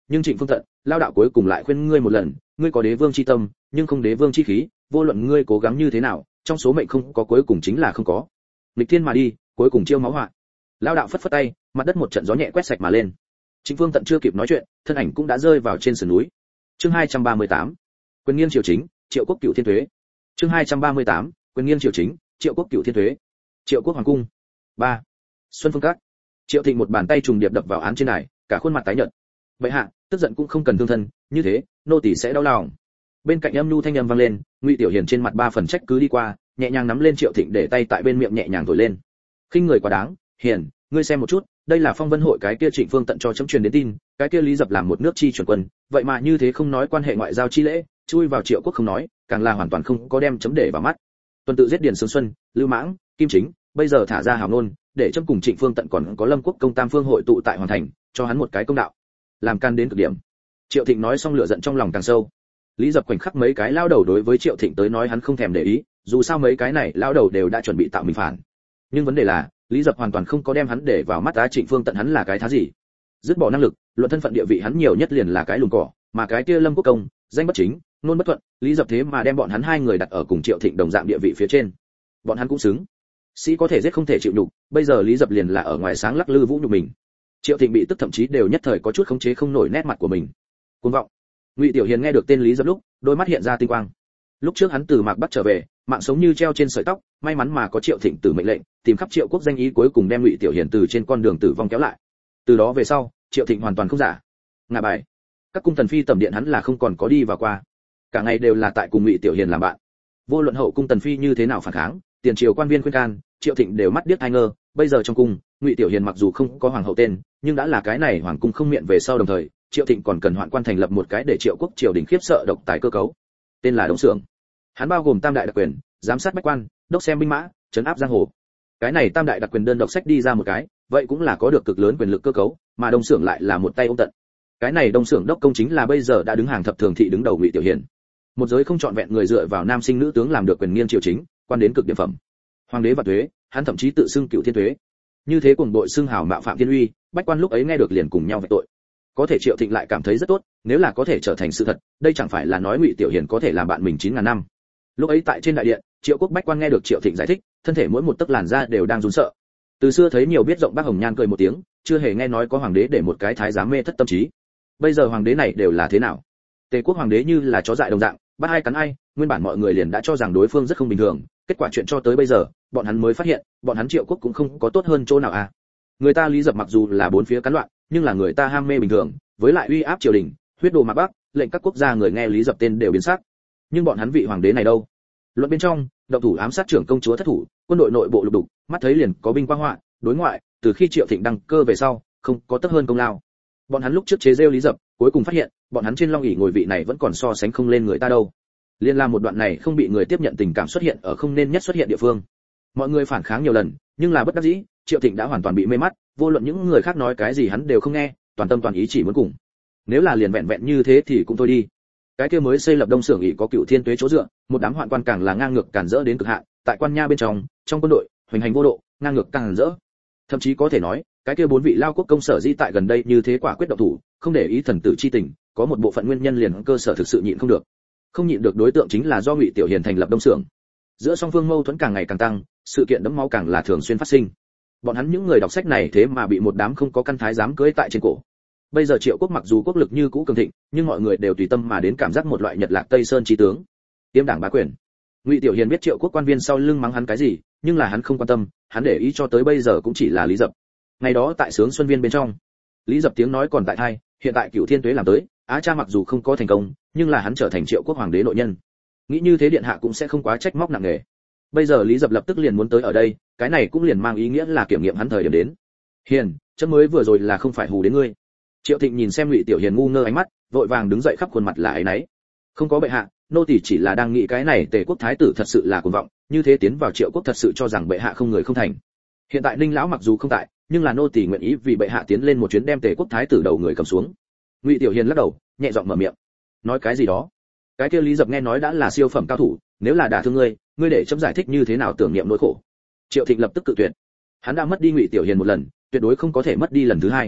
nhưng Trịnh Phương Tận, lao đạo cuối cùng lại khuyên ngươi một lần, ngươi có đế vương chi tâm, nhưng không đế vương chi khí, vô luận ngươi cố gắng như thế nào, trong số mệnh không có cuối cùng chính là không có. Nghịch thiên mà đi, cuối cùng chiêu máu họa. Lao đạo phất phất tay, mặt đất một trận gió nhẹ quét sạch mà lên. Trịnh Phương Tận chưa kịp nói chuyện, thân ảnh cũng đã rơi vào trên sườn núi. Chương hai trăm ba mươi tám, Quyền nghiêng triều chính, Triệu Quốc Cửu Thiên Tuế. Chương hai trăm ba mươi tám, Quyền nghiêng triều chính, Triệu Quốc Cửu Thiên Tuế. Triệu Quốc hoàng cung. ba. Xuân Phương Các. Triệu Thịnh một bàn tay trùng điệp đập vào án trên đài, cả khuôn mặt tái nhợt. Bệ hạ, tức giận cũng không cần thương thân, như thế, nô tỳ sẽ đau lòng. Bên cạnh âm nhu thanh âm vang lên, Ngụy Tiểu Hiền trên mặt ba phần trách cứ đi qua, nhẹ nhàng nắm lên Triệu Thịnh để tay tại bên miệng nhẹ nhàng thổi lên. Khinh người quá đáng, Hiền, ngươi xem một chút, đây là Phong Vân hội cái kia Trịnh Phương Tận cho chấm truyền đến tin, cái kia Lý Dập làm một nước chi chuẩn quân, vậy mà như thế không nói quan hệ ngoại giao chi lễ, chui vào Triệu Quốc không nói, càng là hoàn toàn không có đem chấm để vào mắt. Tuần tự giết Điền Sướng Xuân, Lưu Mãng, Kim Chính, bây giờ thả ra hào nôn, để chấm cùng Trịnh Phương Tận còn có Lâm Quốc công tam phương hội tụ tại hoàn thành, cho hắn một cái công đạo. Làm can đến cực điểm. Triệu Thịnh nói xong lửa giận trong lòng càng sâu. Lý Dập khoảnh khắc mấy cái lao đầu đối với Triệu Thịnh tới nói hắn không thèm để ý, dù sao mấy cái này lao đầu đều đã chuẩn bị tạo mình phản. Nhưng vấn đề là, Lý Dập hoàn toàn không có đem hắn để vào mắt. Á Trịnh Phương Tận hắn là cái thá gì? Dứt bỏ năng lực, luận thân phận địa vị hắn nhiều nhất liền là cái lùn cỏ, mà cái kia Lâm Quốc công, danh bất chính, nôn bất thuận, Lý Dập thế mà đem bọn hắn hai người đặt ở cùng Triệu Thịnh đồng dạng địa vị phía trên. Bọn hắn cũng xứng. Sĩ có thể giết không thể chịu nhục, bây giờ Lý Dập liền là ở ngoài sáng lắc lư vũ nhục mình. Triệu Thịnh bị tức thậm chí đều nhất thời có chút khống chế không nổi nét mặt của mình. Cuồng vọng. Ngụy Tiểu Hiền nghe được tên Lý Dập lúc, đôi mắt hiện ra tinh quang. Lúc trước hắn từ Mạc Bắc trở về, mạng sống như treo trên sợi tóc, may mắn mà có Triệu Thịnh tử mệnh lệnh, tìm khắp Triệu Quốc danh ý cuối cùng đem Ngụy Tiểu Hiền từ trên con đường tử vong kéo lại. Từ đó về sau, Triệu Thịnh hoàn toàn không giả. Ngạ bài. Các cung tần phi tầm điện hắn là không còn có đi vào qua. Cả ngày đều là tại cùng Ngụy Tiểu Hiền làm bạn. Vô luận hậu cung tần phi như thế nào phản kháng, tiền triều quan viên khuyên can, Triệu Thịnh đều mắt điếc tai ngơ. Bây giờ trong cung, Ngụy Tiểu Hiền mặc dù không có hoàng hậu tên, nhưng đã là cái này hoàng cung không miệng về sau đồng thời, Triệu Thịnh còn cần hoạn quan thành lập một cái để Triệu Quốc triều đình khiếp sợ độc tài cơ cấu. Tên là Đông Xưởng. Hắn bao gồm tam đại đặc quyền, giám sát bách quan, đốc xem binh mã, trấn áp giang hồ. Cái này tam đại đặc quyền đơn độc sách đi ra một cái, vậy cũng là có được cực lớn quyền lực cơ cấu, mà Đông Xưởng lại là một tay ôm tận. Cái này Đông Xưởng đốc công chính là bây giờ đã đứng hàng thập thường thị đứng đầu Ngụy Tiểu Hiền. Một giới không chọn vẹn người dựa vào nam sinh nữ tướng làm được quyền nghiêng triều chính, quan đến cực điểm phẩm. Hoàng đế và thuế, hắn thậm chí tự xưng Cửu Thiên Tuế. Như thế cùng đội xưng hào mạo phạm thiên uy, bách quan lúc ấy nghe được liền cùng nhau vạch tội. Có thể Triệu Thịnh lại cảm thấy rất tốt, nếu là có thể trở thành sự thật, đây chẳng phải là nói Ngụy Tiểu Hiền có thể làm bạn mình chín ngàn năm. Lúc ấy tại trên đại điện, Triệu Quốc bách quan nghe được Triệu Thịnh giải thích, thân thể mỗi một tấc làn da đều đang run sợ. Từ xưa thấy nhiều biết rộng bác Hồng Nhan cười một tiếng, chưa hề nghe nói có hoàng đế để một cái thái giám mê thất tâm trí. Bây giờ hoàng đế này đều là thế nào? Tề Quốc hoàng đế như là chó dại đồng dạng, bắt ai cắn ai, nguyên bản mọi người liền đã cho rằng đối phương rất không bình thường, kết quả chuyện cho tới bây giờ, bọn hắn mới phát hiện, bọn hắn Triệu Quốc cũng không có tốt hơn chỗ nào à. Người ta Lý Dập mặc dù là bốn phía cắn loạn, nhưng là người ta ham mê bình thường, với lại uy áp triều đình, huyết đồ Mạc Bắc, lệnh các quốc gia người nghe Lý Dập tên đều biến sắc. Nhưng bọn hắn vị hoàng đế này đâu? Luận bên trong, động thủ ám sát trưởng công chúa thất thủ, quân đội nội bộ lục đục, mắt thấy liền có binh quang họa, đối ngoại, từ khi Triệu Thịnh đăng cơ về sau, không có tất hơn công lao. Bọn hắn lúc trước chế giễu Lý Dập, cuối cùng phát hiện, bọn hắn trên long ỷ ngồi vị này vẫn còn so sánh không lên người ta đâu. Liên làm một đoạn này không bị người tiếp nhận tình cảm xuất hiện ở không nên nhất xuất hiện địa phương. Mọi người phản kháng nhiều lần, nhưng là bất đắc dĩ, Triệu Thịnh đã hoàn toàn bị mê mắt, vô luận những người khác nói cái gì hắn đều không nghe, toàn tâm toàn ý chỉ muốn cùng. Nếu là liền vẹn vẹn như thế thì cũng thôi đi. Cái kia mới xây lập Đông Xưởng ỷ có Cửu Thiên Tuế chỗ dựa, một đám hoạn quan càng là ngang ngược cản rỡ đến cực hạn, tại quan nha bên trong, trong quân đội, hoành hành vô độ, ngang ngược cản rỡ. Thậm chí có thể nói, cái kia bốn vị lao quốc công sở di tại gần đây như thế quả quyết động thủ, không để ý thần tử chi tình, có một bộ phận nguyên nhân liền cơ sở thực sự nhịn không được. Không nhịn được đối tượng chính là do Ngụy Tiểu Hiền thành lập Đông Xưởng. Giữa song phương mâu thuẫn càng ngày càng tăng, sự kiện đẫm máu càng là thường xuyên phát sinh. Bọn hắn những người đọc sách này thế mà bị một đám không có căn thái dám cưỡi tại trên cổ. Bây giờ Triệu Quốc mặc dù quốc lực như cũ cường thịnh, nhưng mọi người đều tùy tâm mà đến cảm giác một loại Nhật Lạc Tây Sơn chí tướng. Tiêm đảng bá quyền. Ngụy Tiểu Hiền biết Triệu Quốc quan viên sau lưng mắng hắn cái gì, nhưng là hắn không quan tâm, hắn để ý cho tới bây giờ cũng chỉ là Lý Dập. Ngày đó tại Sướng Xuân Viên bên trong, Lý Dập tiếng nói còn tại tai, hiện tại Cửu Thiên Tuế làm tới, Á Cha mặc dù không có thành công, nhưng là hắn trở thành Triệu Quốc hoàng đế nội nhân. Nghĩ như thế điện hạ cũng sẽ không quá trách móc nặng nề. Bây giờ Lý Dập lập tức liền muốn tới ở đây, cái này cũng liền mang ý nghĩa là kiểm nghiệm hắn thời điểm đến. Hiền, chấm mới vừa rồi là không phải hù đến ngươi. Triệu Thịnh nhìn xem Ngụy Tiểu Hiền ngu ngơ ánh mắt, vội vàng đứng dậy khắp khuôn mặt là áy náy. Không có bệ hạ, nô tỳ chỉ là đang nghĩ cái này Tề Quốc thái tử thật sự là cuồng vọng, như thế tiến vào Triệu Quốc thật sự cho rằng bệ hạ không người không thành. Hiện tại Ninh lão mặc dù không tại, nhưng là nô tỳ nguyện ý vì bệ hạ tiến lên một chuyến đem Tề Quốc thái tử đầu người cầm xuống. Ngụy Tiểu Hiền lắc đầu, nhẹ giọng mở miệng. Nói cái gì đó? Cái kia Lý Dập nghe nói đã là siêu phẩm cao thủ, nếu là đả thương ngươi, ngươi để chấm giải thích như thế nào tưởng niệm nỗi khổ. Triệu Thịnh lập tức cự tuyệt. Hắn đã mất đi Ngụy Tiểu Hiền một lần, tuyệt đối không có thể mất đi lần thứ hai.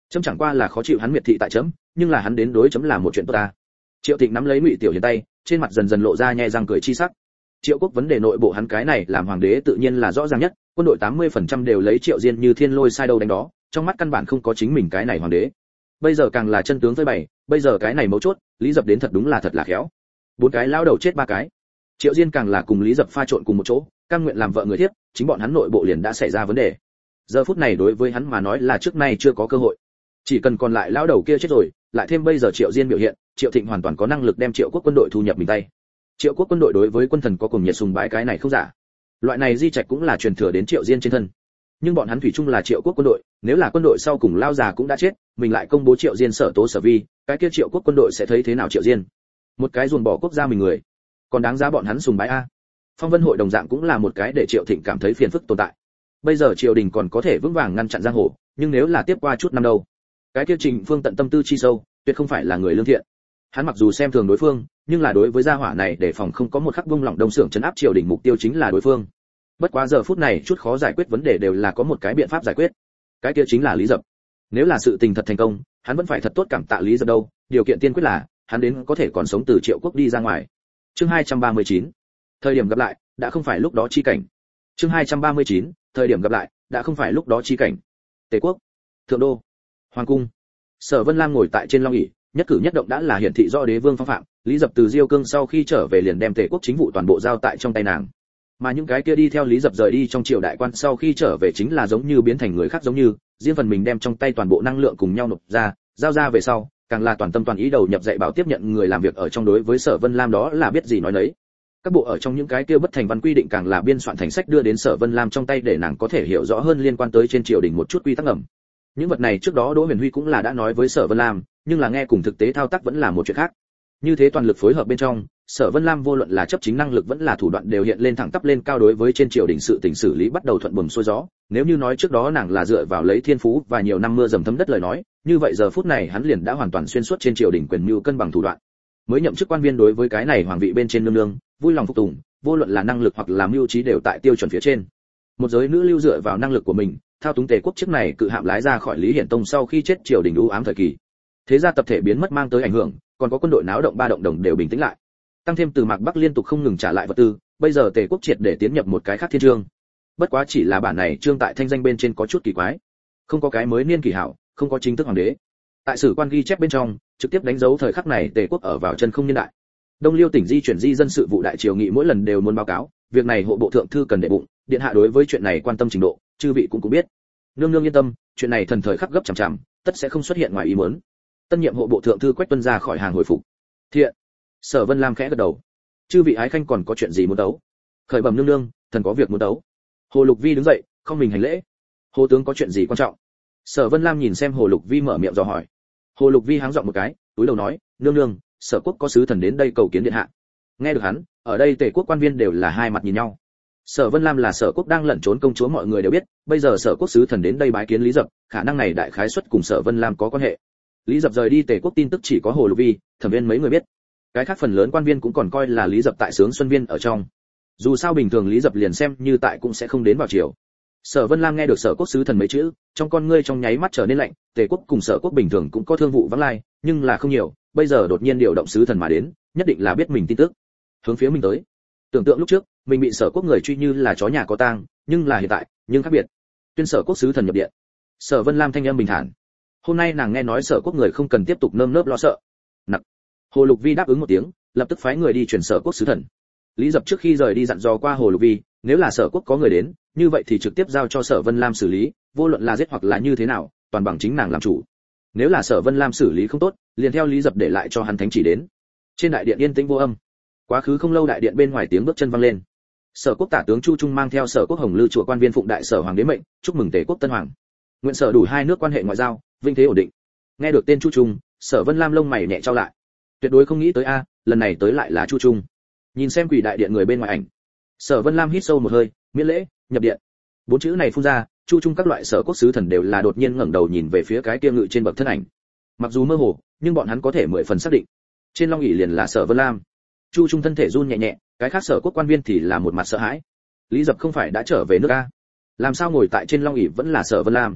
chấm chẳng qua là khó chịu hắn miệt thị tại chấm, nhưng là hắn đến đối chấm là một chuyện tốt ta. Triệu Thịnh nắm lấy Ngụy Tiểu Hiền tay, trên mặt dần dần lộ ra nhe răng cười chi sắc. Triệu Quốc vấn đề nội bộ hắn cái này làm hoàng đế tự nhiên là rõ ràng nhất, quân đội tám mươi phần trăm đều lấy Triệu Diên như thiên lôi sai đâu đánh đó, trong mắt căn bản không có chính mình cái này hoàng đế. Bây giờ càng là chân tướng phơi bày, bây giờ cái này mấu chốt, Lý Dập đến thật đúng là thật là khéo. Bốn cái lão đầu chết ba cái. Triệu Diên càng là cùng Lý Dập pha trộn cùng một chỗ, cam nguyện làm vợ người thiếp, chính bọn hắn nội bộ liền đã xảy ra vấn đề. Giờ phút này đối với hắn mà nói là trước nay chưa có cơ hội. Chỉ cần còn lại lão đầu kia chết rồi, lại thêm bây giờ Triệu Diên biểu hiện, Triệu Thịnh hoàn toàn có năng lực đem Triệu Quốc quân đội thu nhập mình tay. Triệu Quốc quân đội đối với quân thần có cùng nhiệt sùng bái cái này không giả. Loại này di trạch cũng là truyền thừa đến Triệu Diên trên thân. Nhưng bọn hắn thủy chung là Triệu Quốc quân đội, nếu là quân đội sau cùng lao già cũng đã chết, mình lại công bố Triệu Diên sở tố sở vi, cái kia Triệu Quốc quân đội sẽ thấy thế nào Triệu Diên? Một cái ruồng bỏ quốc gia mình người, còn đáng giá bọn hắn sùng bái a. Phong Vân hội đồng dạng cũng là một cái để Triệu Thịnh cảm thấy phiền phức tồn tại. Bây giờ triều đình còn có thể vững vàng ngăn chặn giang hồ, nhưng nếu là tiếp qua chút năm đâu, cái kia Trình Phương tận tâm tư chi sâu, tuyệt không phải là người lương thiện. Hắn mặc dù xem thường đối phương, nhưng là đối với gia hỏa này để phòng không có một khắc buông lỏng đông xưởng trấn áp triều đình mục tiêu chính là đối phương. Bất quá giờ phút này chút khó giải quyết vấn đề đều là có một cái biện pháp giải quyết. Cái kia chính là Lý Dập. Nếu là sự tình thật thành công, hắn vẫn phải thật tốt cảm tạ Lý Dập đâu, điều kiện tiên quyết là hắn đến có thể còn sống từ Triệu Quốc đi ra ngoài. Chương hai trăm ba mươi chín. Thời điểm gặp lại, đã không phải lúc đó chi cảnh. Chương hai trăm ba mươi chín. Thời điểm gặp lại, đã không phải lúc đó chi cảnh. Tề Quốc, Thượng đô, Hoàng cung. Sở Vân Lam ngồi tại trên long ỷ, nhất cử nhất động đã là hiển thị rõ đế vương phong phạm. Lý Dập từ Diêu Cương sau khi trở về liền đem Tề Quốc chính vụ toàn bộ giao tại trong tay nàng. Mà những cái kia đi theo Lý Dập rời đi trong triều đại quan sau khi trở về chính là giống như biến thành người khác giống như, riêng phần mình đem trong tay toàn bộ năng lượng cùng nhau nộp ra, giao ra về sau, càng là toàn tâm toàn ý đầu nhập dạy bảo tiếp nhận người làm việc ở trong. Đối với Sở Vân Lam đó là biết gì nói nấy. Các bộ ở trong những cái kia bất thành văn quy định càng là biên soạn thành sách đưa đến Sở Vân Lam trong tay để nàng có thể hiểu rõ hơn liên quan tới trên triều đình một chút quy tắc ngầm. Những vật này trước đó Đỗ Huyền Huy cũng là đã nói với Sở Vân Lam, nhưng là nghe cùng thực tế thao tác vẫn là một chuyện khác. Như thế toàn lực phối hợp bên trong, Sở Vân Lam vô luận là chấp chính năng lực vẫn là thủ đoạn đều hiện lên thẳng tắp lên cao, đối với trên triều đình sự tình xử lý bắt đầu thuận buồm xuôi gió. Nếu như nói trước đó nàng là dựa vào lấy thiên phú và nhiều năm mưa dầm thấm đất lời nói, như vậy giờ phút này hắn liền đã hoàn toàn xuyên suốt trên triều đình quyền mưu cân bằng thủ đoạn. Mới nhậm chức quan viên đối với cái này hoàng vị bên trên nương nương, vui lòng phục tùng, vô luận là năng lực hoặc là mưu trí đều tại tiêu chuẩn phía trên. Một giới nữ lưu dựa vào năng lực của mình, thao túng Tề Quốc chiếc này cự hạm lái ra khỏi Lý Hiển Tông sau khi chết triều đình u ám thời kỳ. Thế gia tập thể biến mất mang tới ảnh hưởng, còn có quân đội náo động ba động đồng đều bình tĩnh lại. Tăng thêm từ Mạc Bắc liên tục không ngừng trả lại vật tư, bây giờ Tề Quốc triệt để tiến nhập một cái khác thiên chương. Bất quá chỉ là bản này chương tại thanh danh bên trên có chút kỳ quái, không có cái mới niên kỷ hảo, không có chính thức hoàng đế. Tại sử quan ghi chép bên trong, trực tiếp đánh dấu thời khắc này Tề Quốc ở vào chân không niên đại. Đông Liêu tỉnh di chuyển di dân sự vụ đại triều nghị mỗi lần đều muốn báo cáo, việc này hộ bộ thượng thư cần đệ bụng, điện hạ đối với chuyện này quan tâm trình độ, chư vị cũng cũng biết. Nương nương yên tâm, chuyện này thần thời khắc gấp chằm chằm, tất sẽ không xuất hiện ngoài ý muốn. Tân nhiệm hộ bộ thượng thư Quách Tuân ra khỏi hàng hồi phục. Thiện. Sở Vân Lam khẽ gật đầu. Chư vị ái khanh còn có chuyện gì muốn đấu? Khởi bẩm nương nương, thần có việc muốn đấu. Hồ Lục Vi đứng dậy, không mình hành lễ. Hồ tướng có chuyện gì quan trọng? Sở Vân Lam nhìn xem Hồ Lục Vi mở miệng dò hỏi. Hồ Lục Vi háng giọng một cái, túi đầu nói, nương nương, Sở Quốc có sứ thần đến đây cầu kiến điện hạ. Nghe được hắn, ở đây Tề Quốc quan viên đều là hai mặt nhìn nhau. Sở Vân Lam là Sở Quốc đang lẩn trốn công chúa mọi người đều biết, bây giờ Sở Quốc sứ thần đến đây bái kiến Lý Dập, khả năng này đại khái suất cùng Sở Vân Lam có quan hệ. Lý Dập rời đi Tề Quốc tin tức chỉ có Hồ Lục Vi, Thẩm Viên mấy người biết. Cái khác phần lớn quan viên cũng còn coi là Lý Dập tại Sướng Xuân Viên ở trong. Dù sao bình thường Lý Dập liền xem như tại cũng sẽ không đến vào chiều. Sở Vân Lam nghe được Sở Quốc sứ thần mấy chữ, trong con ngươi trong nháy mắt trở nên lạnh. Tề Quốc cùng Sở Quốc bình thường cũng có thương vụ vắng lai, nhưng là không nhiều, bây giờ đột nhiên điều động sứ thần mà đến, nhất định là biết mình tin tức, hướng phía mình tới. Tưởng tượng lúc trước, mình bị Sở Quốc người truy như là chó nhà có tang, nhưng là hiện tại, nhưng khác biệt. Tuyên Sở Quốc sứ thần nhập điện. Sở Vân Lam thanh âm bình thản. Hôm nay nàng nghe nói Sở Quốc người không cần tiếp tục nơm nớp lo sợ. Nặc. Hồ Lục Vi đáp ứng một tiếng, lập tức phái người đi truyền Sở Quốc sứ thần. Lý Dập trước khi rời đi dặn dò qua Hồ Lục Vi, nếu là Sở Quốc có người đến, như vậy thì trực tiếp giao cho Sở Vân Lam xử lý, vô luận là giết hoặc là như thế nào, toàn bằng chính nàng làm chủ. Nếu là Sở Vân Lam xử lý không tốt, liền theo Lý Dập để lại cho hắn thánh chỉ đến. Trên đại điện yên tĩnh vô âm. Quá khứ không lâu đại điện bên ngoài tiếng bước chân vang lên. Sở Quốc tả tướng Chu Trung mang theo Sở Quốc Hồng Lư chùa quan viên phụng đại sở hoàng đế mệnh, chúc mừng Tề Quốc tân hoàng. Nguyện sở đủ hai nước quan hệ ngoại giao, vinh thế ổn định. Nghe được tên Chu Trung, Sở Vân Lam lông mày nhẹ trao lại. Tuyệt đối không nghĩ tới a, lần này tới lại là Chu Trung. Nhìn xem quỷ đại điện người bên ngoài ảnh, Sở Vân Lam hít sâu một hơi, miễn lễ, nhập điện. Bốn chữ này phun ra, Chu Trung các loại Sở Quốc sứ thần đều là đột nhiên ngẩng đầu nhìn về phía cái kia ngự trên bậc thân ảnh. Mặc dù mơ hồ, nhưng bọn hắn có thể mười phần xác định, trên long ỷ liền là Sở Vân Lam. Chu Trung thân thể run nhẹ nhẹ, cái khác Sở Quốc quan viên thì là một mặt sợ hãi. Lý Dập không phải đã trở về nước a? Làm sao ngồi tại trên long ỷ vẫn là Sở Vân Lam?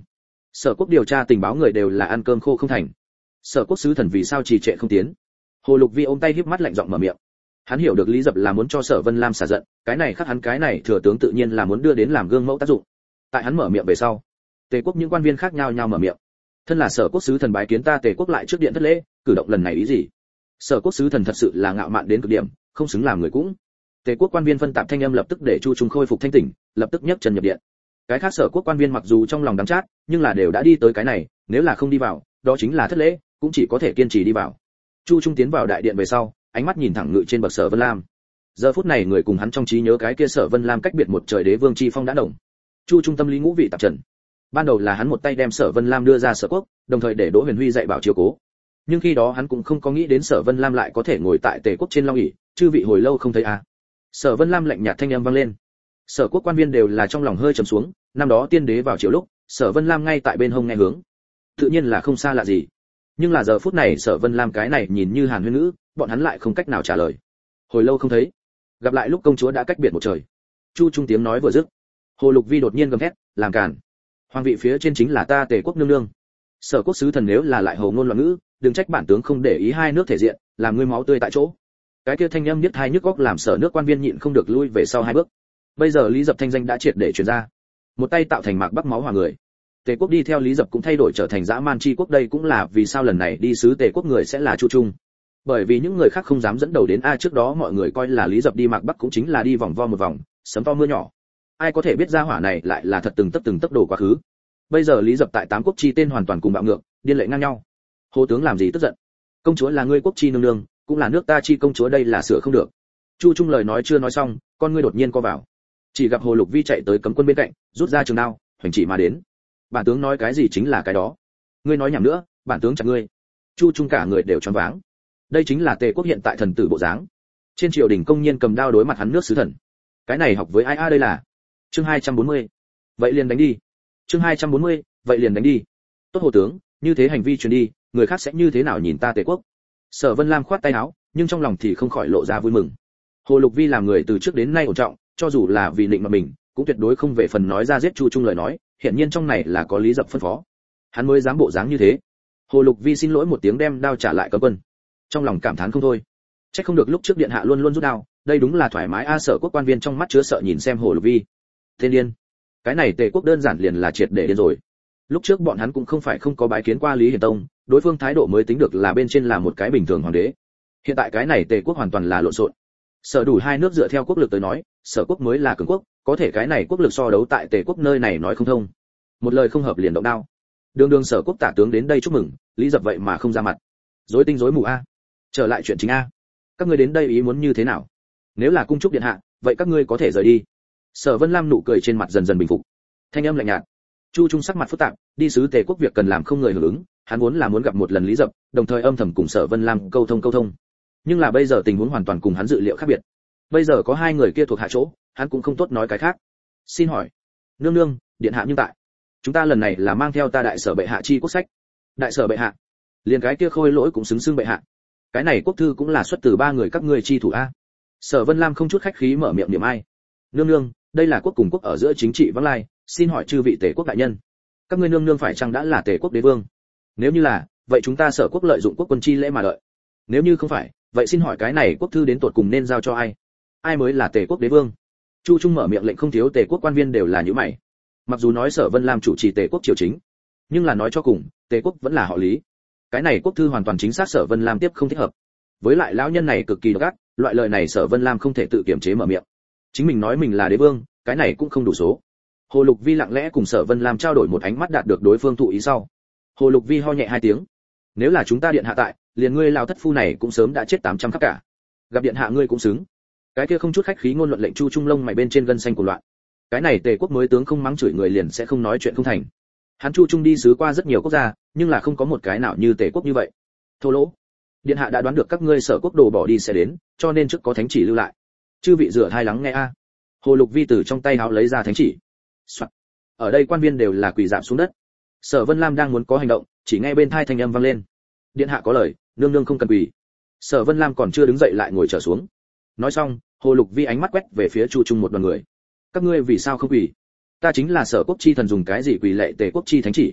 Sở quốc điều tra tình báo người đều là ăn cơm khô không thành. Sở quốc sứ thần vì sao trì trệ không tiến? Hồ Lục Vi ôm tay híp mắt lạnh giọng mở miệng. Hắn hiểu được Lý Dập là muốn cho Sở Vân Lam xả giận, cái này khác hắn cái này thừa tướng tự nhiên là muốn đưa đến làm gương mẫu tác dụng. Tại hắn mở miệng về sau, Tề quốc những quan viên khác nhau nhau mở miệng. Thân là Sở quốc sứ thần bái kiến ta Tề quốc lại trước điện thất lễ, cử động lần này ý gì? Sở quốc sứ thần thật sự là ngạo mạn đến cực điểm, không xứng làm người cũng. Tề quốc quan viên phân tạp thanh âm lập tức để Chu Trung khôi phục thanh tỉnh, lập tức nhấc chân nhập điện. Cái khác Sở quốc quan viên mặc dù trong lòng đắng chát, nhưng là đều đã đi tới cái này, nếu là không đi vào, đó chính là thất lễ, cũng chỉ có thể kiên trì đi vào. Chu Trung tiến vào đại điện về sau, ánh mắt nhìn thẳng ngự trên bậc Sở Vân Lam. Giờ phút này người cùng hắn trong trí nhớ cái kia Sở Vân Lam cách biệt một trời đế vương chi phong đã đồng. Chu Trung tâm lý ngũ vị tạp trần. Ban đầu là hắn một tay đem Sở Vân Lam đưa ra Sở quốc, đồng thời để Đỗ Huyền Huy dạy bảo chiếu cố. Nhưng khi đó hắn cũng không có nghĩ đến Sở Vân Lam lại có thể ngồi tại Tề quốc trên long ỷ, chư vị hồi lâu không thấy à? Sở Vân Lam lạnh nhạt thanh âm vang lên. Sở quốc quan viên đều là trong lòng hơi trầm xuống, năm đó tiên đế vào chiều lúc, Sở Vân Lam ngay tại bên hông nghe hướng. Tự nhiên là không xa lạ gì. Nhưng là giờ phút này Sở Vân Lam cái này nhìn như hàn huyên ngữ, bọn hắn lại không cách nào trả lời. Hồi lâu không thấy, gặp lại lúc công chúa đã cách biệt một trời. Chu Trung tiếng nói vừa dứt, Hồ Lục Vi đột nhiên gầm thét, làm cản. Hoàng vị phía trên chính là ta Tề quốc nương nương. Sở quốc sứ thần nếu là lại hồ ngôn loạn ngữ, đừng trách bản tướng không để ý hai nước thể diện, làm ngươi máu tươi tại chỗ. Cái kia thanh âm nhất hai nhức góc làm Sở nước quan viên nhịn không được lui về sau hai bước. Bây giờ Lý Dập thanh danh đã triệt để truyền ra, một tay tạo thành mạc bắc máu hòa người. Tề quốc đi theo Lý Dập cũng thay đổi trở thành dã man chi quốc, đây cũng là vì sao lần này đi sứ Tề quốc người sẽ là Chu Trung. Bởi vì những người khác không dám dẫn đầu đến a, trước đó mọi người coi là Lý Dập đi mạc bắc cũng chính là đi vòng vo một vòng, sấm to mưa nhỏ. Ai có thể biết ra hỏa này lại là thật từng tấc từng tấc đổ quá khứ. Bây giờ Lý Dập tại tám quốc chi tên hoàn toàn cùng bạo ngược, điên lệ ngang nhau. Hồ tướng làm gì tức giận? Công chúa là ngươi quốc chi nương nương, cũng là nước ta chi công chúa, đây là sửa không được. Chu Trung lời nói chưa nói xong, con ngươi đột nhiên co vào. Chỉ gặp Hồ Lục Vi chạy tới cấm quân bên cạnh, rút ra trường đao, hoành chỉ mà đến. Bản tướng nói cái gì chính là cái đó. Ngươi nói nhảm nữa, bản tướng chặt ngươi. Chu Trung cả người đều choáng váng. Đây chính là Tề quốc hiện tại thần tử bộ dáng. Trên triều đình công nhiên cầm đao đối mặt hắn nước sứ thần. Cái này học với ai a, đây là. Chương hai trăm bốn mươi. Vậy liền đánh đi. Chương hai trăm bốn mươi, vậy liền đánh đi. Tốt Hồ tướng, như thế hành vi truyền đi, người khác sẽ như thế nào nhìn ta Tề quốc? Sở Vân Lam khoát tay áo, nhưng trong lòng thì không khỏi lộ ra vui mừng. Hồ Lục Vi làm người từ trước đến nay ổn trọng, cho dù là vì định mà mình, cũng tuyệt đối không về phần nói ra giết Chu Trung lời nói, hiện nhiên trong này là có Lý Dập phân phó. Hắn mới dám bộ dáng như thế. Hồ Lục Vi xin lỗi một tiếng đem đao trả lại cấm quân. Trong lòng cảm thán không thôi. Chắc không được lúc trước điện hạ luôn luôn rút đao, đây đúng là thoải mái a. Sở quốc quan viên trong mắt chứa sợ nhìn xem Hồ Lục Vi. Thiên điên. Cái này Tề quốc đơn giản liền là triệt để điên rồi. Lúc trước bọn hắn cũng không phải không có bái kiến qua Lý Hiển Tông, đối phương thái độ mới tính được là bên trên là một cái bình thường hoàng đế. Hiện tại cái này Tề quốc hoàn toàn là lộn xộn. Sở đủ hai nước dựa theo quốc lực tới nói, Sở quốc mới là cường quốc, có thể cái này quốc lực so đấu tại Tề quốc nơi này nói không thông. Một lời không hợp liền động đao. Đường đường Sở quốc tả tướng đến đây chúc mừng, Lý Dập vậy mà không ra mặt. Rối tinh rối mù a. Trở lại chuyện chính a. Các ngươi đến đây ý muốn như thế nào? Nếu là cung trúc điện hạ, vậy các ngươi có thể rời đi. Sở Vân Lam nụ cười trên mặt dần dần bình phục. Thanh âm lạnh nhạt. Chu Trung sắc mặt phức tạp, đi sứ Tề quốc việc cần làm không người hưởng ứng, hắn vốn là muốn gặp một lần Lý Dập, đồng thời âm thầm cùng Sở Vân Lam câu thông câu thông. Nhưng là bây giờ tình huống hoàn toàn cùng hắn dự liệu khác biệt. Bây giờ có hai người kia thuộc hạ chỗ, hắn cũng không tốt nói cái khác. Xin hỏi, nương nương, điện hạ nhưng tại. Chúng ta lần này là mang theo ta đại sở bệ hạ chi quốc sách. Đại sở bệ hạ? Liền cái kia khôi lỗi cũng xứng xưng bệ hạ. Cái này quốc thư cũng là xuất từ ba người các ngươi chi thủ a. Sở Vân Lam không chút khách khí mở miệng niệm ai. Nương nương, đây là quốc cùng quốc ở giữa chính trị vắng lai, xin hỏi chư vị Tề quốc đại nhân, các ngươi nương nương phải chăng đã là Tề quốc đế vương? Nếu như là, vậy chúng ta Sở quốc lợi dụng quốc quân chi lễ mà lợi. Nếu như không phải, vậy xin hỏi cái này quốc thư đến tột cùng nên giao cho ai? Ai mới là Tề quốc đế vương? Chu Trung mở miệng lệnh không thiếu Tề quốc quan viên đều là như mày. Mặc dù nói Sở Vân Lam chủ trì Tề quốc triều chính, nhưng là nói cho cùng, Tề quốc vẫn là họ Lý. Cái này quốc thư hoàn toàn chính xác Sở Vân Lam tiếp không thích hợp. Với lại lão nhân này cực kỳ độc ác, loại lời này Sở Vân Lam không thể tự kiềm chế mở miệng. Chính mình nói mình là đế vương, cái này cũng không đủ số. Hồ Lục Vi lặng lẽ cùng Sở Vân Lam trao đổi một ánh mắt đạt được đối phương thụ ý sau. Hồ Lục Vi ho nhẹ hai tiếng. Nếu là chúng ta điện hạ tại, liền ngươi lão thất phu này cũng sớm đã chết tám trăm khắp cả. Gặp điện hạ ngươi cũng xứng. Cái kia không chút khách khí ngôn luận lệnh Chu Trung lông mày bên trên gân xanh của loạn. Cái này Tề quốc mới tướng không mắng chửi người liền sẽ không nói chuyện không thành. Hắn Chu Trung đi sứ qua rất nhiều quốc gia, nhưng là không có một cái nào như Tề quốc như vậy. Thô lỗ. Điện hạ đã đoán được các ngươi Sở quốc đồ bỏ đi sẽ đến, cho nên trước có thánh chỉ lưu lại. Chư vị rửa thai lắng nghe a. Hồ Lục Vi từ trong tay áo lấy ra thánh chỉ. Soạn. Ở đây quan viên đều là quỳ rạp xuống đất. Sở Vân Lam đang muốn có hành động, chỉ nghe bên tai thanh âm vang lên. Điện hạ có lời, nương nương không cần quỳ. Sở Vân Lam còn chưa đứng dậy lại ngồi trở xuống. Nói xong, Hồ Lục Vi ánh mắt quét về phía Chu Trung một đoàn người. Các ngươi vì sao không quỳ? Ta chính là Sở quốc chi thần, dùng cái gì quỳ lệ Tề quốc chi thánh chỉ?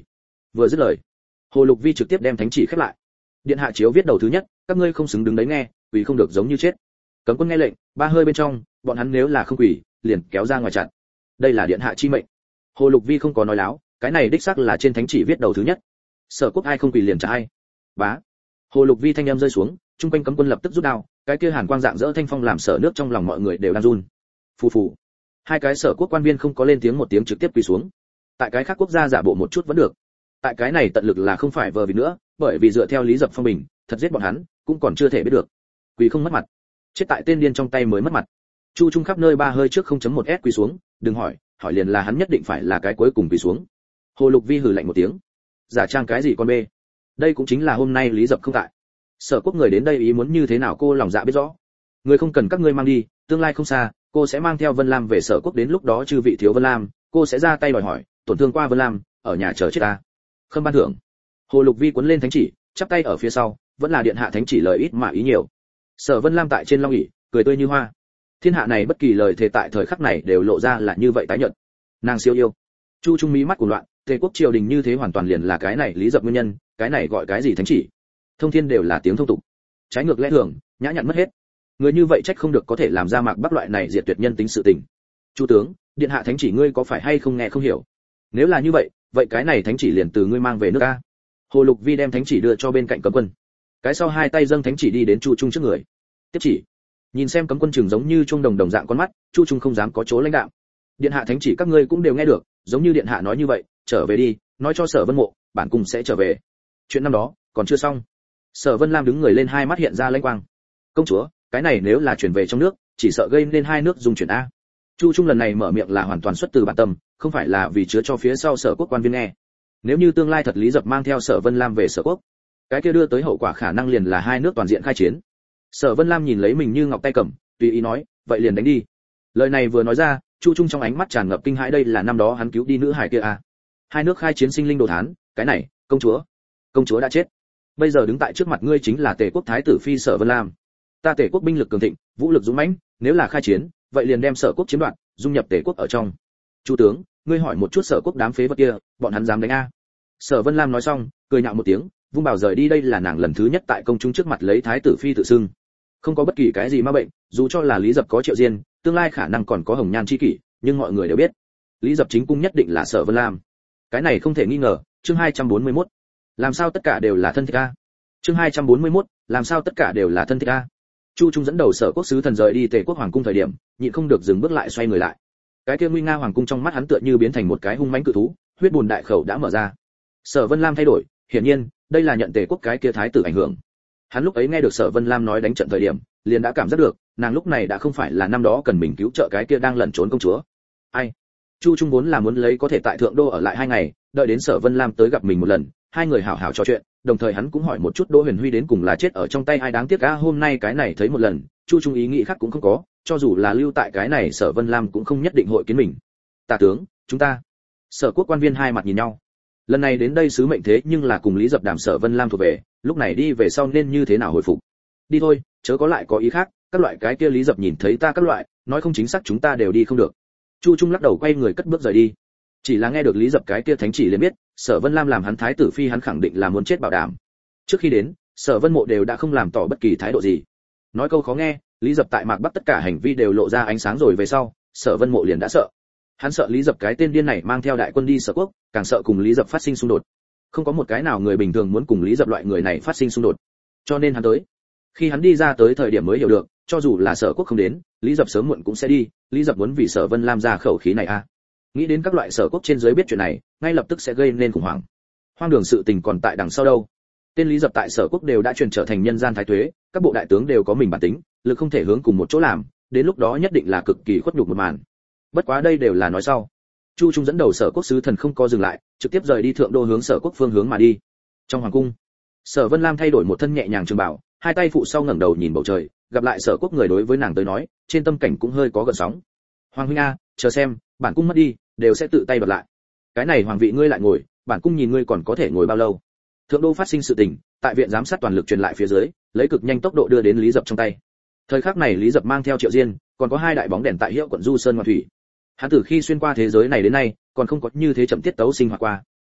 Vừa dứt lời, Hồ Lục Vi trực tiếp đem thánh chỉ khép lại. Điện hạ chiếu viết đầu thứ nhất, các ngươi không xứng đứng đấy nghe, quỳ không được giống như chết. Cấm quân nghe lệnh, ba hơi bên trong, bọn hắn nếu là không quỳ, liền kéo ra ngoài chặn. Đây là điện hạ chi mệnh. Hồ Lục Vi không có nói láo, cái này đích xác là trên thánh chỉ viết đầu thứ nhất. Sở Quốc ai không quỳ liền trả ai. Bá. Hồ Lục Vi thanh âm rơi xuống, trung quanh cấm quân lập tức rút đao, cái kia hàn quang dạng dỡ thanh phong làm sở nước trong lòng mọi người đều đang run. Phù phù. Hai cái Sở Quốc quan viên không có lên tiếng một tiếng trực tiếp quỳ xuống. Tại cái khác quốc gia giả bộ một chút vẫn được. Tại cái này tận lực là không phải vờ vì nữa, bởi vì dựa theo lý dập phong bình, thật giết bọn hắn cũng còn chưa thể biết được. Quỳ không mất mặt, chết tại tên điên trong tay mới mất mặt. Chu Trung khắp nơi ba hơi trước không chấm một s quỳ xuống, đừng hỏi, hỏi liền là hắn nhất định phải là cái cuối cùng quỳ xuống. Hồ Lục Vi hừ lạnh một tiếng, giả trang cái gì con bê? Đây cũng chính là hôm nay lý dập không tại. Sở Quốc người đến đây ý muốn như thế nào cô lòng dạ biết rõ. Người không cần các ngươi mang đi, tương lai không xa, cô sẽ mang theo Vân Lam về Sở Quốc, đến lúc đó chư vị thiếu Vân Lam, cô sẽ ra tay đòi hỏi, tổn thương qua Vân Lam, ở nhà chờ chết ta. Khâm ban thưởng. Hồ Lục Vi cuốn lên thánh chỉ, chắp tay ở phía sau, vẫn là điện hạ thánh chỉ lời ít mà ý nhiều. Sở Vân Lam tại trên long ỷ, cười tươi như hoa. Thiên hạ này bất kỳ lời thề tại thời khắc này đều lộ ra là như vậy tái nhợt. Nàng siêu yêu. Chu Trung mí mắt cuồng loạn, Tề quốc triều đình như thế hoàn toàn liền là cái này lý dập nguyên nhân, cái này gọi cái gì thánh chỉ? Thông thiên đều là tiếng thông tục. Trái ngược lẽ thường, nhã nhặn mất hết. Người như vậy trách không được có thể làm ra Mạc Bắc loại này diệt tuyệt nhân tính sự tình. Chu tướng, điện hạ thánh chỉ ngươi có phải hay không nghe không hiểu? Nếu là như vậy, vậy cái này thánh chỉ liền từ ngươi mang về nước a. Hồ Lục Vi đem thánh chỉ đưa cho bên cạnh cấm quân. Cái sau hai tay dâng thánh chỉ đi đến Chu Trung trước người. Tiếp chỉ. Nhìn xem cấm quân trường giống như trung đồng đồng dạng con mắt, Chu Trung không dám có chỗ lãnh đạo. Điện hạ thánh chỉ các ngươi cũng đều nghe được, giống như điện hạ nói như vậy, trở về đi, nói cho Sở Vân Mộ, bản cung sẽ trở về. Chuyện năm đó còn chưa xong. Sở Vân Lam đứng người lên, hai mắt hiện ra lãnh quang. Công chúa, cái này nếu là chuyển về trong nước, chỉ sợ gây nên hai nước dùng chuyển a. Chu Trung lần này mở miệng là hoàn toàn xuất từ bản tâm, không phải là vì chứa cho phía sau Sở Quốc quan viên nghe. Nếu như tương lai thật lý dập mang theo Sở Vân Lam về Sở Quốc, cái kia đưa tới hậu quả khả năng liền là hai nước toàn diện khai chiến. Sở Vân Lam nhìn lấy mình như ngọc tay cầm, tùy ý nói, vậy liền đánh đi. Lời này vừa nói ra, Chu Trung trong ánh mắt tràn ngập kinh hãi, đây là năm đó hắn cứu đi nữ hải kia à? Hai nước khai chiến sinh linh đồ thán, cái này, công chúa, công chúa đã chết. Bây giờ đứng tại trước mặt ngươi chính là Tề quốc thái tử phi Sở Vân Lam. Ta Tề quốc binh lực cường thịnh, vũ lực dũng mãnh, nếu là khai chiến, vậy liền đem Sở quốc chiếm đoạt, dung nhập Tề quốc ở trong. Chu tướng, ngươi hỏi một chút Sở quốc đám phế vật kia, bọn hắn dám đánh a? Sở Vân Lam nói xong, cười nhạo một tiếng, vung bảo rời đi. Đây là nàng lần thứ nhất tại công chúng trước mặt lấy thái tử phi tự xưng. Không có bất kỳ cái gì ma bệnh, dù cho là Lý Dập có Triệu Diên, tương lai khả năng còn có Hồng Nhan chi kỷ, nhưng mọi người đều biết, Lý Dập chính cung nhất định là Sở Vân Lam. Cái này không thể nghi ngờ. Chương hai trăm bốn mươi mốt. Làm sao tất cả đều là thân thích a? Chương hai trăm bốn mươi mốt. Làm sao tất cả đều là thân thích a? Chu Trung dẫn đầu Sở quốc sứ thần rời đi Tề quốc hoàng cung thời điểm, nhịn không được dừng bước lại, xoay người lại. Cái kia nguy nga hoàng cung trong mắt hắn tựa như biến thành một cái hung mãnh cự thú, huyết bùn đại khẩu đã mở ra. Sở Vân Lam thay đổi, hiển nhiên, đây là nhận Tề quốc cái kia thái tử ảnh hưởng. Hắn lúc ấy nghe được Sở Vân Lam nói đánh trận thời điểm, liền đã cảm giác được, nàng lúc này đã không phải là năm đó cần mình cứu trợ cái kia đang lẩn trốn công chúa. Ai? Chu Trung vốn là muốn lấy có thể tại thượng đô ở lại hai ngày, đợi đến Sở Vân Lam tới gặp mình một lần, hai người hảo hảo trò chuyện, đồng thời hắn cũng hỏi một chút Đỗ Huyền Huy đến cùng là chết ở trong tay ai, đáng tiếc a, hôm nay cái này thấy một lần, Chu Trung ý nghĩ khác cũng không có, cho dù là lưu tại cái này Sở Vân Lam cũng không nhất định hội kiến mình. Tả tướng, chúng ta. Sở quốc quan viên hai mặt nhìn nhau. Lần này đến đây sứ mệnh thế nhưng là cùng Lý Dập đàm Sở Vân Lam thuộc về, lúc này đi về sau nên như thế nào hồi phục. Đi thôi, chớ có lại có ý khác, các loại cái kia Lý Dập nhìn thấy ta các loại, nói không chính xác chúng ta đều đi không được. Chu Trung lắc đầu quay người cất bước rời đi. Chỉ là nghe được Lý Dập cái kia thánh chỉ liền biết, Sở Vân Lam làm hắn thái tử phi hắn khẳng định là muốn chết bảo đảm. Trước khi đến, Sở Vân Mộ đều đã không làm tỏ bất kỳ thái độ gì. Nói câu khó nghe, Lý Dập tại Mạc Bắc tất cả hành vi đều lộ ra ánh sáng rồi về sau, Sở Vân Mộ liền đã sợ. Hắn sợ Lý Dập cái tên điên này mang theo đại quân đi Sở quốc, càng sợ cùng Lý Dập phát sinh xung đột. Không có một cái nào người bình thường muốn cùng Lý Dập loại người này phát sinh xung đột. Cho nên hắn tới. Khi hắn đi ra tới thời điểm mới hiểu được, cho dù là Sở quốc không đến, Lý Dập sớm muộn cũng sẽ đi, Lý Dập muốn vì Sở Vân Lam ra khẩu khí này a. À. Nghĩ đến các loại Sở quốc trên dưới biết chuyện này, ngay lập tức sẽ gây nên khủng hoảng. Hoang đường sự tình còn tại đằng sau đâu. Tên Lý Dập tại Sở quốc đều đã truyền trở thành nhân gian thái tuế, các bộ đại tướng đều có mình bản tính, lực không thể hướng cùng một chỗ làm, đến lúc đó nhất định là cực kỳ khuất nhục một màn. Bất quá đây đều là nói sau. Chu Trung dẫn đầu Sở quốc sứ thần không có dừng lại, trực tiếp rời đi thượng đô hướng Sở quốc phương hướng mà đi. Trong hoàng cung, Sở Vân Lam thay đổi một thân nhẹ nhàng trường bào, hai tay phụ sau ngẩng đầu nhìn bầu trời, gặp lại Sở quốc người đối với nàng tới nói, trên tâm cảnh cũng hơi có gợn sóng. Hoàng huynh a, chờ xem, bản cung mất đi, đều sẽ tự tay bật lại. Cái này hoàng vị ngươi lại ngồi, bản cung nhìn ngươi còn có thể ngồi bao lâu. Thượng đô phát sinh sự tình, tại viện giám sát toàn lực truyền lại phía dưới, lấy cực nhanh tốc độ đưa đến Lý Dập trong tay. Thời khắc này Lý Dập mang theo Triệu Diên, còn có hai đại bóng đèn tại Hiệu quận Du Sơn Ngoạn Thủy. Hắn từ khi xuyên qua thế giới này đến nay, còn không có như thế chậm tiết tấu sinh hoạt qua.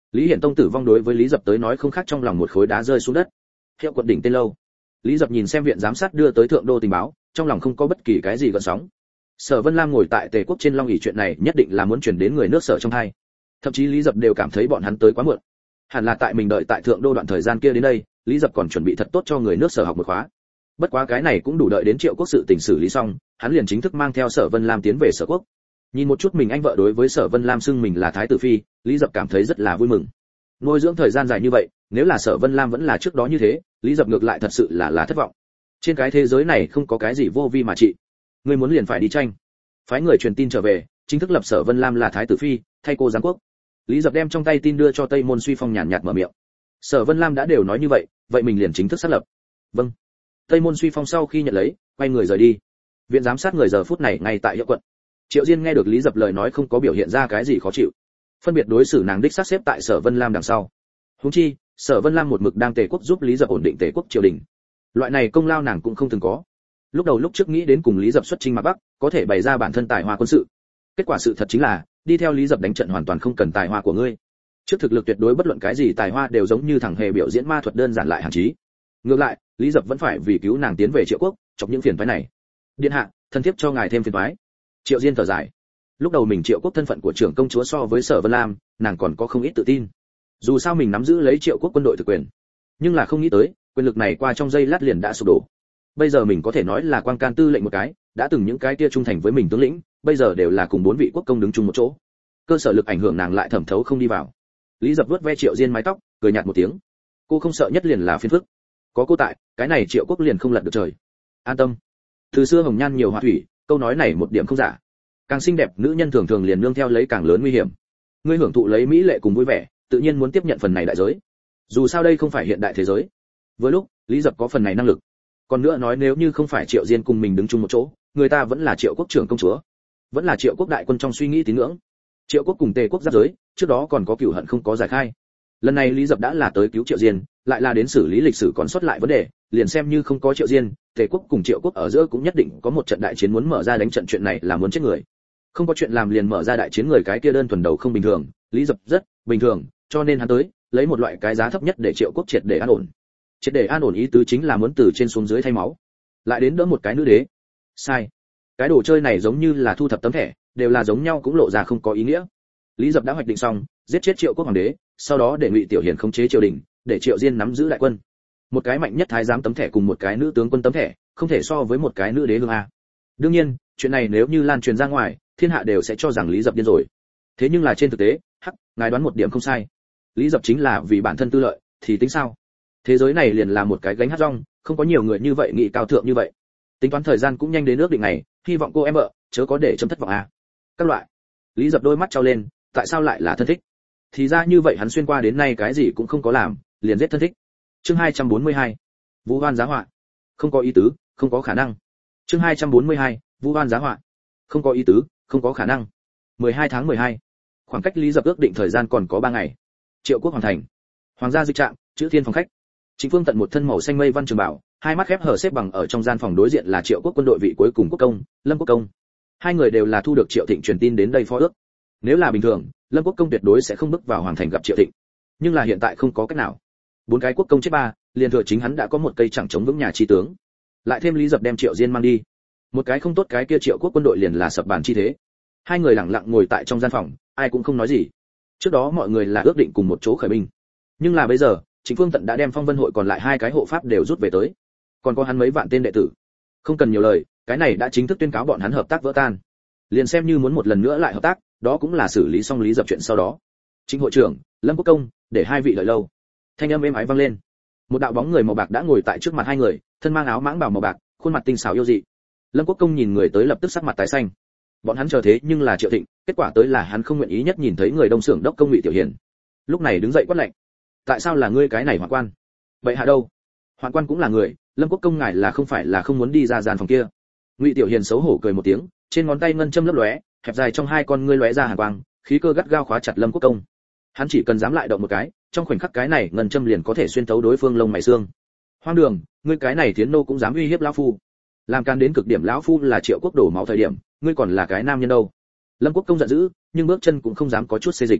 Lý Hiển Tông tử vong đối với Lý Dập tới nói không khác trong lòng một khối đá rơi xuống đất. Hiệu quận đỉnh tên lâu. Lý Dập nhìn xem viện giám sát đưa tới thượng đô tình báo, trong lòng không có bất kỳ cái gì gợn sóng. Sở Vân Lam ngồi tại Tề quốc trên long ỷ chuyện này nhất định là muốn truyền đến người nước Sở trong hai. Thậm chí Lý Dập đều cảm thấy bọn hắn tới quá muộn. Hẳn là tại mình đợi tại thượng đô đoạn thời gian kia đến đây, Lý Dập còn chuẩn bị thật tốt cho người nước Sở học một khóa. Bất quá cái này cũng đủ đợi đến Triệu Quốc sự tình xử lý xong, hắn liền chính thức mang theo Sở Vân Lam tiến về Sở Quốc. Nhìn một chút mình anh vợ đối với Sở Vân Lam xưng mình là thái tử phi, Lý Dập cảm thấy rất là vui mừng. Nuôi dưỡng thời gian dài như vậy, nếu là Sở Vân Lam vẫn là trước đó như thế, Lý Dập ngược lại thật sự là là thất vọng. Trên cái thế giới này không có cái gì vô vi mà trị. Ngươi muốn liền phải đi tranh. Phái người truyền tin trở về, chính thức lập Sở Vân Lam là thái tử phi, thay cô giáng quốc. Lý Dập đem trong tay tin đưa cho Tây Môn Suy Phong nhàn nhạt mở miệng. Sở Vân Lam đã đều nói như vậy, vậy mình liền chính thức xác lập. Vâng. Tây Môn Suy Phong sau khi nhận lấy, quay người rời đi. Viện giám sát người giờ phút này ngay tại Hiệu quận. Triệu Diên nghe được Lý Dập lời nói không có biểu hiện ra cái gì khó chịu, phân biệt đối xử nàng đích xác xếp tại Sở Vân Lam đằng sau. Huống chi, Sở Vân Lam một mực đang Tề quốc giúp Lý Dập ổn định Tề quốc triều đình. Loại này công lao nàng cũng không từng có. Lúc đầu lúc trước nghĩ đến cùng Lý Dập xuất chinh Mạc Bắc, có thể bày ra bản thân tài hoa quân sự. Kết quả sự thật chính là, đi theo Lý Dập đánh trận hoàn toàn không cần tài hoa của ngươi. Trước thực lực tuyệt đối bất luận cái gì tài hoa đều giống như thằng hề biểu diễn ma thuật đơn giản lại hàn chí. Ngược lại, Lý Dập vẫn phải vì cứu nàng tiến về Triệu quốc, chọc những phiền toái này. Điện hạ, thân thiếp cho ngài thêm phiền toái. Triệu Diên thở dài. Lúc đầu mình Triệu quốc thân phận của trưởng công chúa so với Sở Vân Lam, nàng còn có không ít tự tin. Dù sao mình nắm giữ lấy Triệu quốc quân đội thực quyền, nhưng là không nghĩ tới, quyền lực này qua trong giây lát liền đã sụp đổ. Bây giờ mình có thể nói là quan can tư lệnh một cái, đã từng những cái kia trung thành với mình tướng lĩnh, bây giờ đều là cùng bốn vị quốc công đứng chung một chỗ. Cơ sở lực ảnh hưởng nàng lại thẩm thấu không đi vào. Lý Dập vuốt ve Triệu Diên mái tóc, cười nhạt một tiếng. Cô không sợ nhất liền là phiền phức. Có cô tại, cái này Triệu quốc liền không lật được trời. An tâm. Từ xưa hồng nhan nhiều họa thủy, câu nói này một điểm không giả. Càng xinh đẹp nữ nhân thường thường liền nương theo lấy càng lớn nguy hiểm. Ngươi hưởng thụ lấy mỹ lệ cùng vui vẻ, tự nhiên muốn tiếp nhận phần này đại giới. Dù sao đây không phải hiện đại thế giới. Với lúc, Lý Dập có phần này năng lực. Còn nữa nói nếu như không phải Triệu Diên cùng mình đứng chung một chỗ, người ta vẫn là Triệu quốc trưởng công chúa, vẫn là Triệu quốc đại quân trong suy nghĩ tín ngưỡng. Triệu quốc cùng Tề quốc giáp giới, trước đó còn có cửu hận không có giải khai. Lần này Lý Dập đã là tới cứu Triệu Diên, lại là đến xử lý lịch sử còn sót lại vấn đề, liền xem như không có Triệu Diên, Tề quốc cùng Triệu quốc ở giữa cũng nhất định có một trận đại chiến muốn mở ra, đánh trận chuyện này là muốn chết người. Không có chuyện làm liền mở ra đại chiến, người cái kia đơn thuần đầu không bình thường, Lý Dập rất bình thường, cho nên hắn tới, lấy một loại cái giá thấp nhất để Triệu quốc triệt để an ổn. Triệt để an ổn ý tứ chính là muốn từ trên xuống dưới thay máu, lại đến đỡ một cái nữ đế. Sai. Cái đồ chơi này giống như là thu thập tấm thẻ, đều là giống nhau cũng lộ ra không có ý nghĩa. Lý Dập đã hoạch định xong, giết chết Triệu quốc hoàng đế, sau đó để Ngụy Tiểu Hiền khống chế triều đình, để Triệu Diên nắm giữ đại quân. Một cái mạnh nhất thái giám tấm thẻ cùng một cái nữ tướng quân tấm thẻ, không thể so với một cái nữ đế hương a. Đương nhiên, chuyện này nếu như lan truyền ra ngoài, thiên hạ đều sẽ cho rằng Lý Dập điên rồi. Thế nhưng là trên thực tế, hắc, ngài đoán một điểm không sai. Lý Dập chính là vì bản thân tư lợi, thì tính sao? Thế giới này liền là một cái gánh hát rong, không có nhiều người như vậy nghĩ cao thượng như vậy. Tính toán thời gian cũng nhanh đến nước định này, hy vọng cô em vợ chớ có để chấm thất vọng à. Các loại. Lý Dập đôi mắt trao lên, tại sao lại là thân thích? Thì ra như vậy, hắn xuyên qua đến nay cái gì cũng không có làm, liền giết thân thích. Chương hai trăm bốn mươi hai. Vu oan giá họa. Không có ý tứ, không có khả năng. Chương hai trăm bốn mươi hai. Vu oan giá họa. Không có ý tứ, không có khả năng. mười hai tháng mười hai. Khoảng cách Lý Dập ước định thời gian còn có ba ngày. Triệu quốc hoàn thành. Hoàng gia dịch trạm, chữ thiên phòng khách. Trịnh Phương Tận một thân màu xanh mây văn trường bảo, hai mắt khép hờ xếp bằng ở trong gian phòng, đối diện là Triệu quốc quân đội vị cuối cùng quốc công, Lâm Quốc công. Hai người đều là thu được Triệu Thịnh truyền tin đến đây phó ước. Nếu là bình thường, Lâm Quốc công tuyệt đối sẽ không bước vào hoàng thành gặp Triệu Thịnh. Nhưng là hiện tại không có cách nào. Bốn cái quốc công chết ba, liền thừa chính hắn đã có một cây chẳng chống vững nhà chi tướng. Lại thêm Lý Dập đem Triệu Diên mang đi, một cái không tốt cái kia Triệu quốc quân đội liền là sập bàn chi thế. Hai người lặng lặng ngồi tại trong gian phòng, ai cũng không nói gì. Trước đó mọi người là ước định cùng một chỗ khởi binh, nhưng là bây giờ Trịnh Phương Tận đã đem Phong Vân hội còn lại hai cái hộ pháp đều rút về tới, còn có hắn mấy vạn tên đệ tử. Không cần nhiều lời, cái này đã chính thức tuyên cáo bọn hắn hợp tác vỡ tan. Liền xem như muốn một lần nữa lại hợp tác, đó cũng là xử lý xong Lý Dập chuyện sau đó. Trịnh hội trưởng, Lâm Quốc công, để hai vị đợi lâu. Thanh âm êm ái vang lên. Một đạo bóng người màu bạc đã ngồi tại trước mặt hai người, thân mang áo mãng bào màu bạc, khuôn mặt tinh xảo yêu dị. Lâm Quốc công nhìn người tới lập tức sắc mặt tái xanh. Bọn hắn chờ thế nhưng là Triệu Thịnh, kết quả tới là hắn không nguyện ý nhất nhìn thấy người đông xưởng đốc công Ngụy Tiểu Hiền. Lúc này đứng dậy quát lạnh: tại sao là ngươi cái này hoạn quan? Vậy hạ đâu? Hoạn quan cũng là người, Lâm Quốc công ngài là không phải là không muốn đi ra gian phòng kia? Ngụy Tiểu Hiền xấu hổ cười một tiếng, trên ngón tay ngân châm lấp lóe, hẹp dài trong hai con ngươi lóe ra hàn quang, khí cơ gắt gao khóa chặt Lâm Quốc công. Hắn chỉ cần dám lại động một cái, trong khoảnh khắc cái này ngân châm liền có thể xuyên thấu đối phương lông mày xương. Hoang đường, ngươi cái này thiến nô cũng dám uy hiếp lão phu? Làm can đến cực điểm, lão phu là Triệu quốc đổ máu thời điểm, ngươi còn là cái nam nhân đâu? Lâm Quốc công giận dữ, nhưng bước chân cũng không dám có chút xê dịch.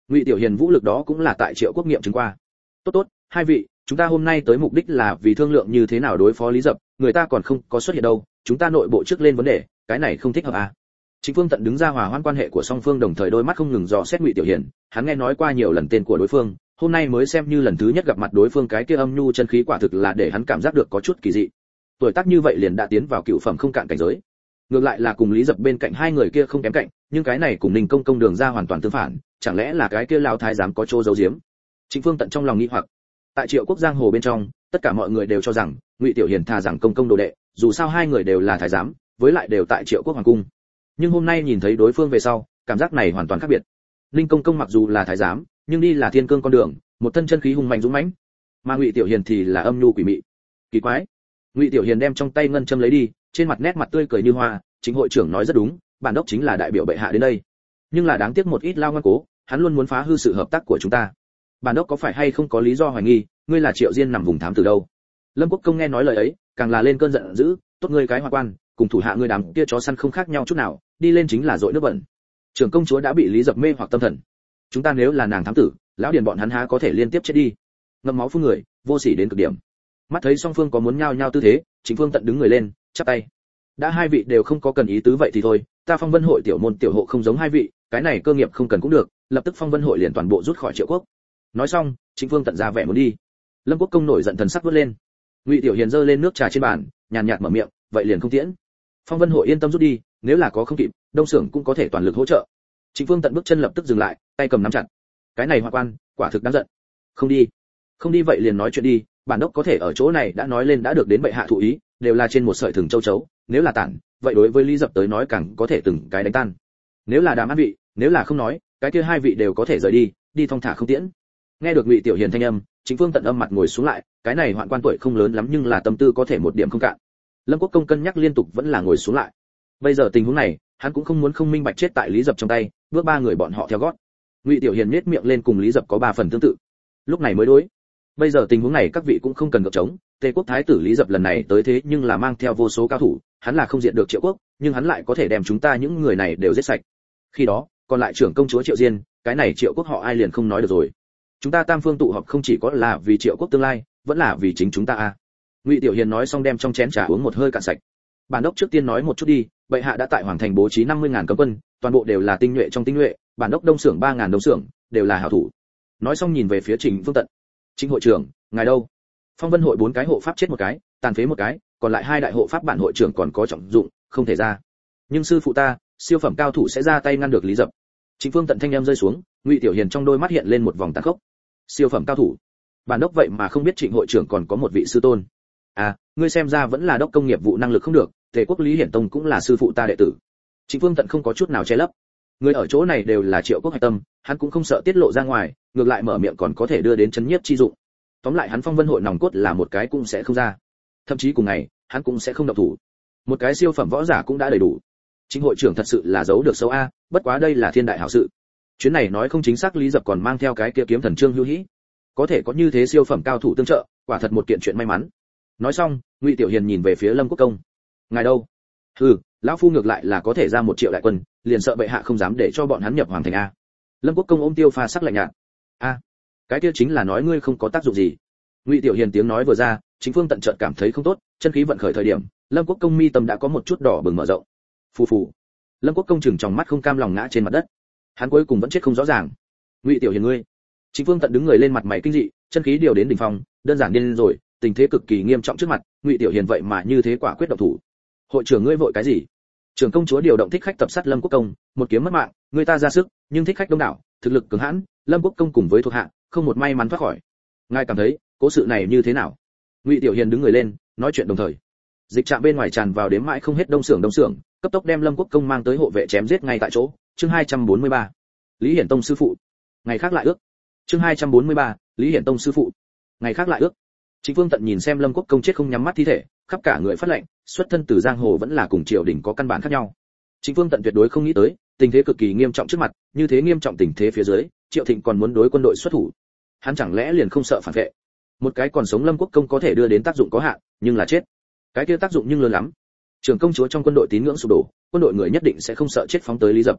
Ngụy Tiểu Hiền vũ lực đó cũng là tại Triệu Quốc nghiệm chứng qua. Tốt tốt, hai vị, chúng ta hôm nay tới mục đích là vì thương lượng như thế nào đối phó Lý Dập, người ta còn không có xuất hiện đâu, chúng ta nội bộ trước lên vấn đề, cái này không thích hợp à? Trịnh Phương Tận đứng ra hòa hoãn quan hệ của song phương, đồng thời đôi mắt không ngừng dò xét Ngụy Tiểu Hiền, hắn nghe nói qua nhiều lần tên của đối phương, hôm nay mới xem như lần thứ nhất gặp mặt đối phương, cái kia âm nhu chân khí quả thực là để hắn cảm giác được có chút kỳ dị. Tuổi tác như vậy liền đã tiến vào cựu phẩm không cạn cảnh giới. Ngược lại là cùng Lý Dập bên cạnh hai người kia không kém cạnh, nhưng cái này cùng Ninh Công công đường ra hoàn toàn tương phản, chẳng lẽ là cái kia lão thái giám có chỗ giấu giếm? Trịnh Phương Tận trong lòng nghi hoặc. Tại Triệu Quốc giang hồ bên trong, tất cả mọi người đều cho rằng Ngụy Tiểu Hiền thà rằng công công đồ đệ, dù sao hai người đều là thái giám, với lại đều tại Triệu Quốc hoàng cung. Nhưng hôm nay nhìn thấy đối phương về sau, cảm giác này hoàn toàn khác biệt. Ninh Công công mặc dù là thái giám, nhưng đi là thiên cương con đường, một thân chân khí hùng mạnh dũng mãnh, mà Ngụy Tiểu Hiền thì là âm nhu quỷ mị. Kỳ quái. Ngụy Tiểu Hiền đem trong tay ngân châm lấy đi, trên mặt nét mặt tươi cười như hoa, chính hội trưởng nói rất đúng, bản đốc chính là đại biểu bệ hạ đến đây. Nhưng là đáng tiếc một ít lao ngoan cố, hắn luôn muốn phá hư sự hợp tác của chúng ta. Bản đốc có phải hay không có lý do hoài nghi, ngươi là Triệu Diên nằm vùng thám từ đâu? Lâm Quốc công nghe nói lời ấy, càng là lên cơn giận dữ, tốt ngươi cái hoa quan, cùng thủ hạ ngươi đám kia chó săn không khác nhau chút nào, đi lên chính là dội nước bẩn. Trưởng công chúa đã bị Lý Dập mê hoặc tâm thần, chúng ta nếu là nàng thám tử, lão điền bọn hắn há có thể liên tiếp chết đi. Ngậm máu phun người, vô sỉ đến cực điểm. Mắt thấy song phương có muốn nhao nhao tư thế, Trịnh Phương Tận đứng người lên, chắp tay. Đã hai vị đều không có cần ý tứ vậy thì thôi, ta Phong Vân hội tiểu môn tiểu hộ không giống hai vị, cái này cơ nghiệp không cần cũng được, lập tức Phong Vân hội liền toàn bộ rút khỏi Triệu Quốc. Nói xong, Trịnh Phương Tận ra vẻ muốn đi. Lâm Quốc công nổi giận thần sắc vút lên. Ngụy Tiểu Hiền giơ lên nước trà trên bàn, nhàn nhạt mở miệng, vậy liền không tiễn. Phong Vân hội yên tâm rút đi, nếu là có không kịp, Đông Xưởng cũng có thể toàn lực hỗ trợ. Trịnh Phương Tận bước chân lập tức dừng lại, tay cầm nắm chặt. Cái này Hoa quan, quả thực đáng giận. Không đi, không đi vậy liền nói chuyện đi, bản đốc có thể ở chỗ này đã nói lên đã được đến bệ hạ thụ ý, đều là trên một sợi thừng châu chấu, nếu là tản, vậy đối với Lý Dập tới nói càng có thể từng cái đánh tan. Nếu là Đàm An vị, nếu là không nói, cái kia hai vị đều có thể rời đi, đi thong thả không tiễn. Nghe được Ngụy Tiểu Hiền thanh âm, Trịnh Phương Tận âm mặt ngồi xuống lại, cái này hoạn quan tuổi không lớn lắm nhưng là tâm tư có thể một điểm không cạn. Lâm Quốc công cân nhắc liên tục vẫn là ngồi xuống lại. Bây giờ tình huống này, hắn cũng không muốn không minh bạch chết tại Lý Dập trong tay, bước ba người bọn họ theo gót. Ngụy Tiểu Hiền nhếch miệng lên, cùng Lý Dập có ba phần tương tự. Lúc này mới đối. Bây giờ tình huống này các vị cũng không cần gượng chống, Tề quốc thái tử Lý Dập lần này tới thế nhưng là mang theo vô số cao thủ, hắn là không diện được Triệu Quốc, nhưng hắn lại có thể đem chúng ta những người này đều giết sạch. Khi đó, còn lại trưởng công chúa Triệu Diên, cái này Triệu Quốc họ ai liền không nói được rồi. Chúng ta tam phương tụ họp không chỉ có là vì Triệu Quốc tương lai, vẫn là vì chính chúng ta a. Ngụy Tiểu Hiền nói xong đem trong chén trà uống một hơi cạn sạch. Bản đốc trước tiên nói một chút đi, bệ hạ đã tại hoàng thành bố trí năm mươi ngàn cấm quân, toàn bộ đều là tinh nhuệ trong tinh nhuệ, bản đốc Đông Xưởng ba ngàn Đông Xưởng, đều là hảo thủ. Nói xong nhìn về phía Trịnh Phương Tận. Trịnh hội trưởng, ngài đâu? Phong Vân hội bốn cái hộ pháp chết một cái, tàn phế một cái, còn lại hai đại hộ pháp bản hội trưởng còn có trọng dụng, không thể ra. Nhưng sư phụ ta, siêu phẩm cao thủ sẽ ra tay ngăn được Lý Dập. Trịnh Phương Tận thanh em rơi xuống, Ngụy Tiểu Hiền trong đôi mắt hiện lên một vòng tàn khốc. Siêu phẩm cao thủ? Bản đốc vậy mà không biết Trịnh hội trưởng còn có một vị sư tôn. À, ngươi xem ra vẫn là đốc công nghiệp vụ năng lực không được, Tề quốc Lý Hiển Tông cũng là sư phụ ta đệ tử. Trịnh Phương Tận không có chút nào che lấp. Người ở chỗ này đều là Triệu Quốc hạch tâm, hắn cũng không sợ tiết lộ ra ngoài, ngược lại mở miệng còn có thể đưa đến chấn nhiếp chi dụng. Tóm lại hắn Phong Vân hội nòng cốt là một cái cũng sẽ không ra. Thậm chí cùng ngày, hắn cũng sẽ không động thủ. Một cái siêu phẩm võ giả cũng đã đầy đủ. Trịnh hội trưởng thật sự là giấu được xấu a, bất quá đây là thiên đại hảo sự. Chuyến này nói không chính xác Lý Dập còn mang theo cái kia kiếm thần Trương Hữu Hĩ. Có thể có như thế siêu phẩm cao thủ tương trợ, quả thật một kiện chuyện may mắn. Nói xong, Ngụy Tiểu Hiền nhìn về phía Lâm Quốc công. Ngài đâu? Hừ, lão phu ngược lại là có thể ra một triệu đại quân, liền sợ bệ hạ không dám để cho bọn hắn nhập hoàng thành a. Lâm Quốc công ôm tiêu pha sắc lạnh nhạt. A, cái kia chính là nói ngươi không có tác dụng gì. Ngụy Tiểu Hiền tiếng nói vừa ra, Chính Phương Tận chợt cảm thấy không tốt, chân khí vận khởi thời điểm, Lâm Quốc công mi tâm đã có một chút đỏ bừng mở rộng. Phù phù. Lâm Quốc công chừng trong mắt không cam lòng ngã trên mặt đất. Hắn cuối cùng vẫn chết không rõ ràng. Ngụy Tiểu Hiền ngươi. Chính Phương Tận đứng người lên, mặt mày kinh dị, chân khí điều đến đỉnh phong, đơn giản điên rồi, tình thế cực kỳ nghiêm trọng trước mặt, Ngụy Tiểu Hiền vậy mà như thế quả quyết động thủ. Hội trưởng ngươi vội cái gì? Trưởng công chúa điều động thích khách tập sát Lâm Quốc công, một kiếm mất mạng, người ta ra sức, nhưng thích khách đông đảo, thực lực cường hãn, Lâm Quốc công cùng với thuộc hạ, không một may mắn thoát khỏi. Ngài cảm thấy, cố sự này như thế nào? Ngụy Tiểu Hiền đứng người lên, nói chuyện đồng thời. Dịch trạm bên ngoài tràn vào đếm mãi không hết Đông Xưởng Đông Xưởng, cấp tốc đem Lâm Quốc công mang tới hộ vệ chém giết ngay tại chỗ. Chương hai trăm bốn mươi ba. Lý Hiển Tông sư phụ. Ngày khác lại ước. Chương hai trăm bốn mươi ba. Lý Hiển Tông sư phụ. Ngày khác lại ước. Trịnh Phương Tận nhìn xem Lâm Quốc công chết không nhắm mắt thi thể, khắp cả người phát lạnh, xuất thân từ giang hồ vẫn là cùng triều đình có căn bản khác nhau. Trịnh Phương Tận tuyệt đối không nghĩ tới, tình thế cực kỳ nghiêm trọng trước mặt, như thế nghiêm trọng tình thế phía dưới, Triệu Thịnh còn muốn đối quân đội xuất thủ. Hắn chẳng lẽ liền không sợ phản vệ? Một cái còn sống Lâm Quốc công có thể đưa đến tác dụng có hạn, nhưng là chết. Cái kia tác dụng nhưng lớn lắm. Trưởng công chúa trong quân đội tín ngưỡng sụp đổ, quân đội người nhất định sẽ không sợ chết phóng tới Lý Dập.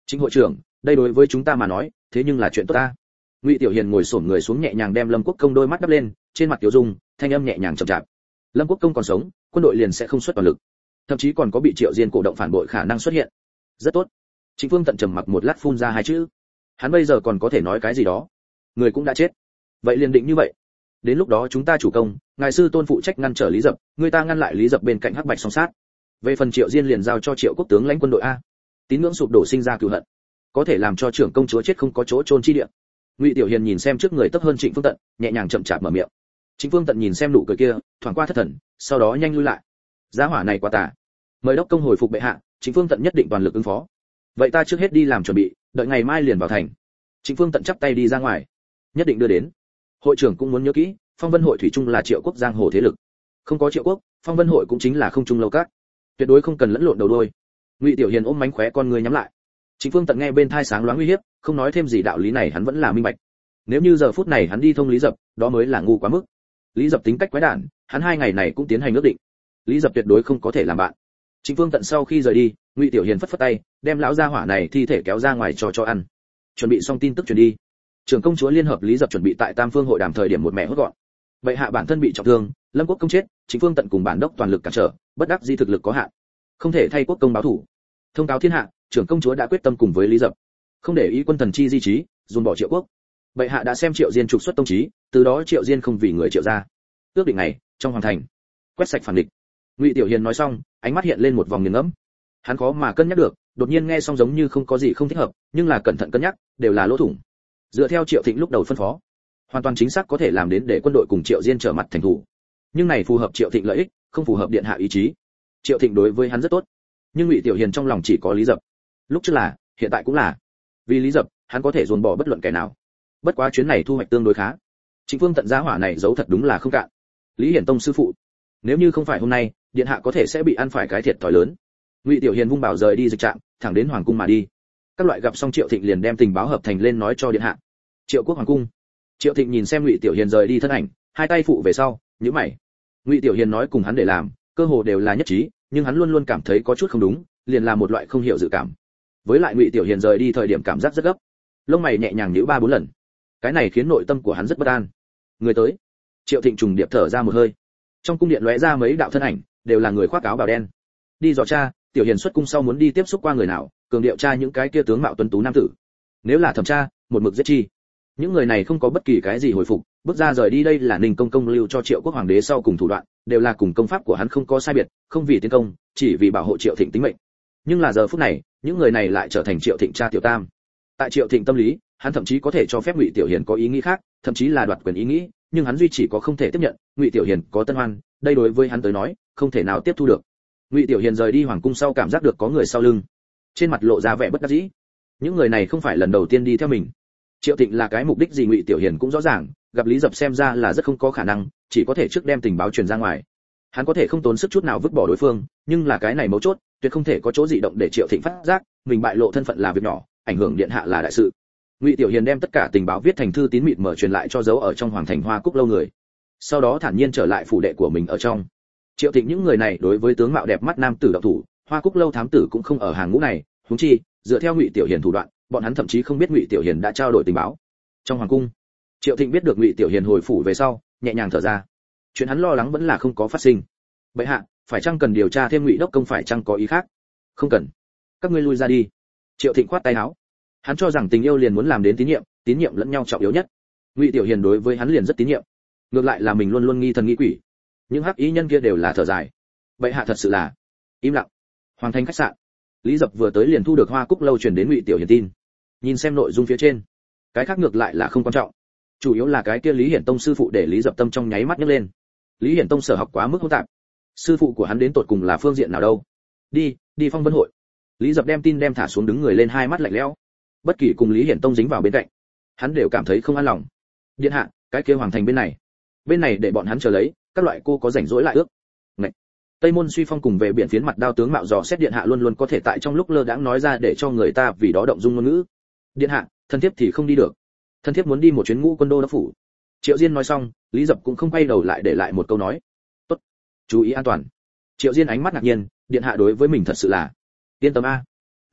Chính hội trưởng, đây đối với chúng ta mà nói thế nhưng là chuyện tốt ta. Ngụy Tiểu Hiền ngồi xổm người xuống nhẹ nhàng đem Lâm Quốc Công đôi mắt đắp lên, trên mặt tiểu dung thanh âm nhẹ nhàng chậm chạp. Lâm Quốc Công còn sống, quân đội liền sẽ không xuất toàn lực, thậm chí còn có bị Triệu Diên cổ động phản bội khả năng xuất hiện. Rất tốt. Trịnh Phương Tận trầm mặc một lát phun ra hai chữ. Hắn bây giờ còn có thể nói cái gì đó? Người cũng đã chết. Vậy liền định như vậy. Đến lúc đó chúng ta chủ công, ngài sư tôn phụ trách ngăn trở Lý Dập, người ta ngăn lại Lý Dập bên cạnh Hắc Bạch song sát. Về phần Triệu Diên liền giao cho Triệu Quốc tướng lãnh quân đội a. Tín ngưỡng sụp đổ sinh ra cừu hận, có thể làm cho trưởng công chúa chết không có chỗ chôn chi địa. Ngụy Tiểu Hiền nhìn xem trước người tấp hơn Trịnh Phương Tận, nhẹ nhàng chậm chạp mở miệng. Trịnh Phương Tận nhìn xem nụ cười kia, thoáng qua thất thần, sau đó nhanh lui lại. Giá hỏa này quá tà. Mời đốc công hồi phục bệ hạ, Trịnh Phương Tận nhất định toàn lực ứng phó. Vậy ta trước hết đi làm chuẩn bị, đợi ngày mai liền vào thành. Trịnh Phương Tận chắp tay đi ra ngoài. Nhất định đưa đến. Hội trưởng cũng muốn nhớ kỹ, Phong Vân hội thủy chung là Triệu Quốc giang hồ thế lực. Không có Triệu Quốc, Phong Vân hội cũng chính là không trung lâu các. Tuyệt đối không cần lẫn lộn đầu đuôi. Ngụy Tiểu Hiền ôm mánh khóe con người nhắm lại. Trịnh Phương Tận nghe bên thai sáng loáng uy hiếp, không nói thêm gì, đạo lý này hắn vẫn là minh bạch. Nếu như giờ phút này hắn đi thông Lý Dập, đó mới là ngu quá mức. Lý Dập tính cách quái đản, hắn hai ngày này cũng tiến hành ước định. Lý Dập tuyệt đối không có thể làm bạn. Trịnh Phương Tận sau khi rời đi, Ngụy Tiểu Hiền phất phất tay, đem lão gia hỏa này thi thể kéo ra ngoài cho cho ăn. Chuẩn bị xong tin tức truyền đi. Trưởng công chúa liên hợp Lý Dập chuẩn bị tại Tam Phương hội đàm thời điểm một mẹ hốt gọn. Bệ hạ bản thân bị trọng thương, Lâm Quốc Công chết, Trịnh Phương Tận cùng bản đốc toàn lực cản trở, bất đắc dĩ thực lực có hạn, không thể thay quốc công báo thủ. Thông cáo thiên hạ, trưởng công chúa đã quyết tâm cùng với Lý Dập, không để ý quân thần chi di trí, dồn bỏ Triệu Quốc. Bệ hạ đã xem Triệu Diên trục xuất tông chí, từ đó Triệu Diên không vì người Triệu gia. Ước định này, trong hoàng thành, quét sạch phản địch. Ngụy Tiểu Hiền nói xong, ánh mắt hiện lên một vòng nghiền ngẫm. Hắn khó mà cân nhắc được, đột nhiên nghe xong giống như không có gì không thích hợp, nhưng là cẩn thận cân nhắc, đều là lỗ thủng. Dựa theo Triệu Thịnh lúc đầu phân phó, hoàn toàn chính xác có thể làm đến để quân đội cùng Triệu Diên trở mặt thành thủ. Nhưng này phù hợp Triệu Thịnh lợi ích, không phù hợp điện hạ ý chí. Triệu Thịnh đối với hắn rất tốt, nhưng Ngụy Tiểu Hiền trong lòng chỉ có Lý Dập. Lúc trước là, hiện tại cũng là. Vì Lý Dập, hắn có thể dồn bỏ bất luận kẻ nào. Bất quá chuyến này thu hoạch tương đối khá. Trịnh Phương Tận giá hỏa này giấu thật đúng là không cạn. Lý Hiển Tông sư phụ, nếu như không phải hôm nay, điện hạ có thể sẽ bị ăn phải cái thiệt thòi lớn. Ngụy Tiểu Hiền vung bảo rời đi dịch trạm, thẳng đến hoàng cung mà đi. Các loại gặp xong Triệu Thịnh liền đem tình báo hợp thành lên nói cho điện hạ. Triệu Quốc hoàng cung. Triệu Thịnh nhìn xem Ngụy Tiểu Hiền rời đi thân ảnh, hai tay phụ về sau, nhíu mày. Ngụy Tiểu Hiền nói cùng hắn để làm, cơ hồ đều là nhất trí, nhưng hắn luôn luôn cảm thấy có chút không đúng, liền là một loại không hiểu dự cảm. Với lại Ngụy Tiểu Hiền rời đi thời điểm cảm giác rất gấp, lông mày nhẹ nhàng nhíu ba bốn lần. Cái này khiến nội tâm của hắn rất bất an. Người tới. Triệu Thịnh trùng điệp thở ra một hơi. Trong cung điện lóe ra mấy đạo thân ảnh, đều là người khoác áo bào đen. Đi dò tra, Tiểu Hiền xuất cung sau muốn đi tiếp xúc qua người nào, cường điệu tra những cái kia tướng mạo tuấn tú nam tử. Nếu là thẩm tra, một mực giết chi. Những người này không có bất kỳ cái gì hồi phục, bước ra rời đi. Đây là Ninh Công công lưu cho Triệu Quốc hoàng đế sau cùng thủ đoạn, đều là cùng công pháp của hắn không có sai biệt, không vì tiến công, chỉ vì bảo hộ Triệu Thịnh tính mệnh. Nhưng là giờ phút này, những người này lại trở thành Triệu Thịnh cha tiểu tam. Tại Triệu Thịnh tâm lý, hắn thậm chí có thể cho phép Ngụy Tiểu Hiền có ý nghĩ khác, thậm chí là đoạt quyền ý nghĩ, nhưng hắn duy chỉ có không thể tiếp nhận Ngụy Tiểu Hiền có tân hoan, đây đối với hắn tới nói, không thể nào tiếp thu được. Ngụy Tiểu Hiền rời đi hoàng cung sau cảm giác được có người sau lưng, trên mặt lộ ra vẻ bất đắc dĩ. Những người này không phải lần đầu tiên đi theo mình. Triệu Thịnh là cái mục đích gì Ngụy Tiểu Hiền cũng rõ ràng, gặp Lý Dập xem ra là rất không có khả năng, chỉ có thể trước đem tình báo truyền ra ngoài. Hắn có thể không tốn sức chút nào vứt bỏ đối phương, nhưng là cái này mấu chốt, tuyệt không thể có chỗ dị động để Triệu Thịnh phát giác, mình bại lộ thân phận là việc nhỏ, ảnh hưởng điện hạ là đại sự. Ngụy Tiểu Hiền đem tất cả tình báo viết thành thư tín mịt mở truyền lại cho dấu ở trong hoàng thành Hoa Cúc lâu người. Sau đó thản nhiên trở lại phủ đệ của mình ở trong. Triệu Thịnh những người này đối với tướng mạo đẹp mắt nam tử đạo thủ, Hoa Cúc lâu thám tử cũng không ở hàng ngũ này, huống chi, dựa theo Ngụy Tiểu Hiền thủ đoạn, bọn hắn thậm chí không biết Ngụy Tiểu Hiền đã trao đổi tình báo. Trong hoàng cung, Triệu Thịnh biết được Ngụy Tiểu Hiền hồi phủ về sau, nhẹ nhàng thở ra. Chuyện hắn lo lắng vẫn là không có phát sinh. Bệ hạ, phải chăng cần điều tra thêm Ngụy đốc công phải chăng có ý khác? Không cần, các ngươi lui ra đi. Triệu Thịnh khoát tay áo. Hắn cho rằng tình yêu liền muốn làm đến tín nhiệm, tín nhiệm lẫn nhau trọng yếu nhất. Ngụy Tiểu Hiền đối với hắn liền rất tín nhiệm. Ngược lại là mình luôn luôn nghi thần nghi quỷ. Những hắc ý nhân kia đều là thở dài. Bệ hạ thật sự là im lặng. Hoàng thành khách sạn. Lý Dập vừa tới liền thu được Hoa Cúc lâu truyền đến Ngụy Tiểu Hiền tin. Nhìn xem nội dung phía trên, cái khác ngược lại là không quan trọng. Chủ yếu là cái kia Lý Hiển Tông sư phụ để Lý Dập tâm trong nháy mắt nhấc lên. Lý Hiển Tông sở học quá mức hỗn tạp. Sư phụ của hắn đến tột cùng là phương diện nào đâu? Đi, đi Phong Vân hội. Lý Dập đem tin đem thả xuống đứng người lên hai mắt lạnh lẽo. Bất kỳ cùng Lý Hiển Tông dính vào bên cạnh, hắn đều cảm thấy không an lòng. Điện hạ, cái kia hoàng thành bên này, bên này để bọn hắn chờ lấy, các loại cô có rảnh rỗi lại ước. Ngậy. Tây Môn Suy Phong cùng về biển phiến mặt đao tướng mạo dò xét điện hạ luôn luôn có thể tại trong lúc lơ đãng nói ra để cho người ta vì đó động dung ngôn ngữ. Điện hạ, thân thiếp thì không đi được. Thân thiếp muốn đi một chuyến ngũ quân đô đốc phủ. Triệu Diên nói xong, Lý Dập cũng không quay đầu lại để lại một câu nói. Tốt, chú ý an toàn. Triệu Diên ánh mắt ngạc nhiên, điện hạ đối với mình thật sự là yên tâm a.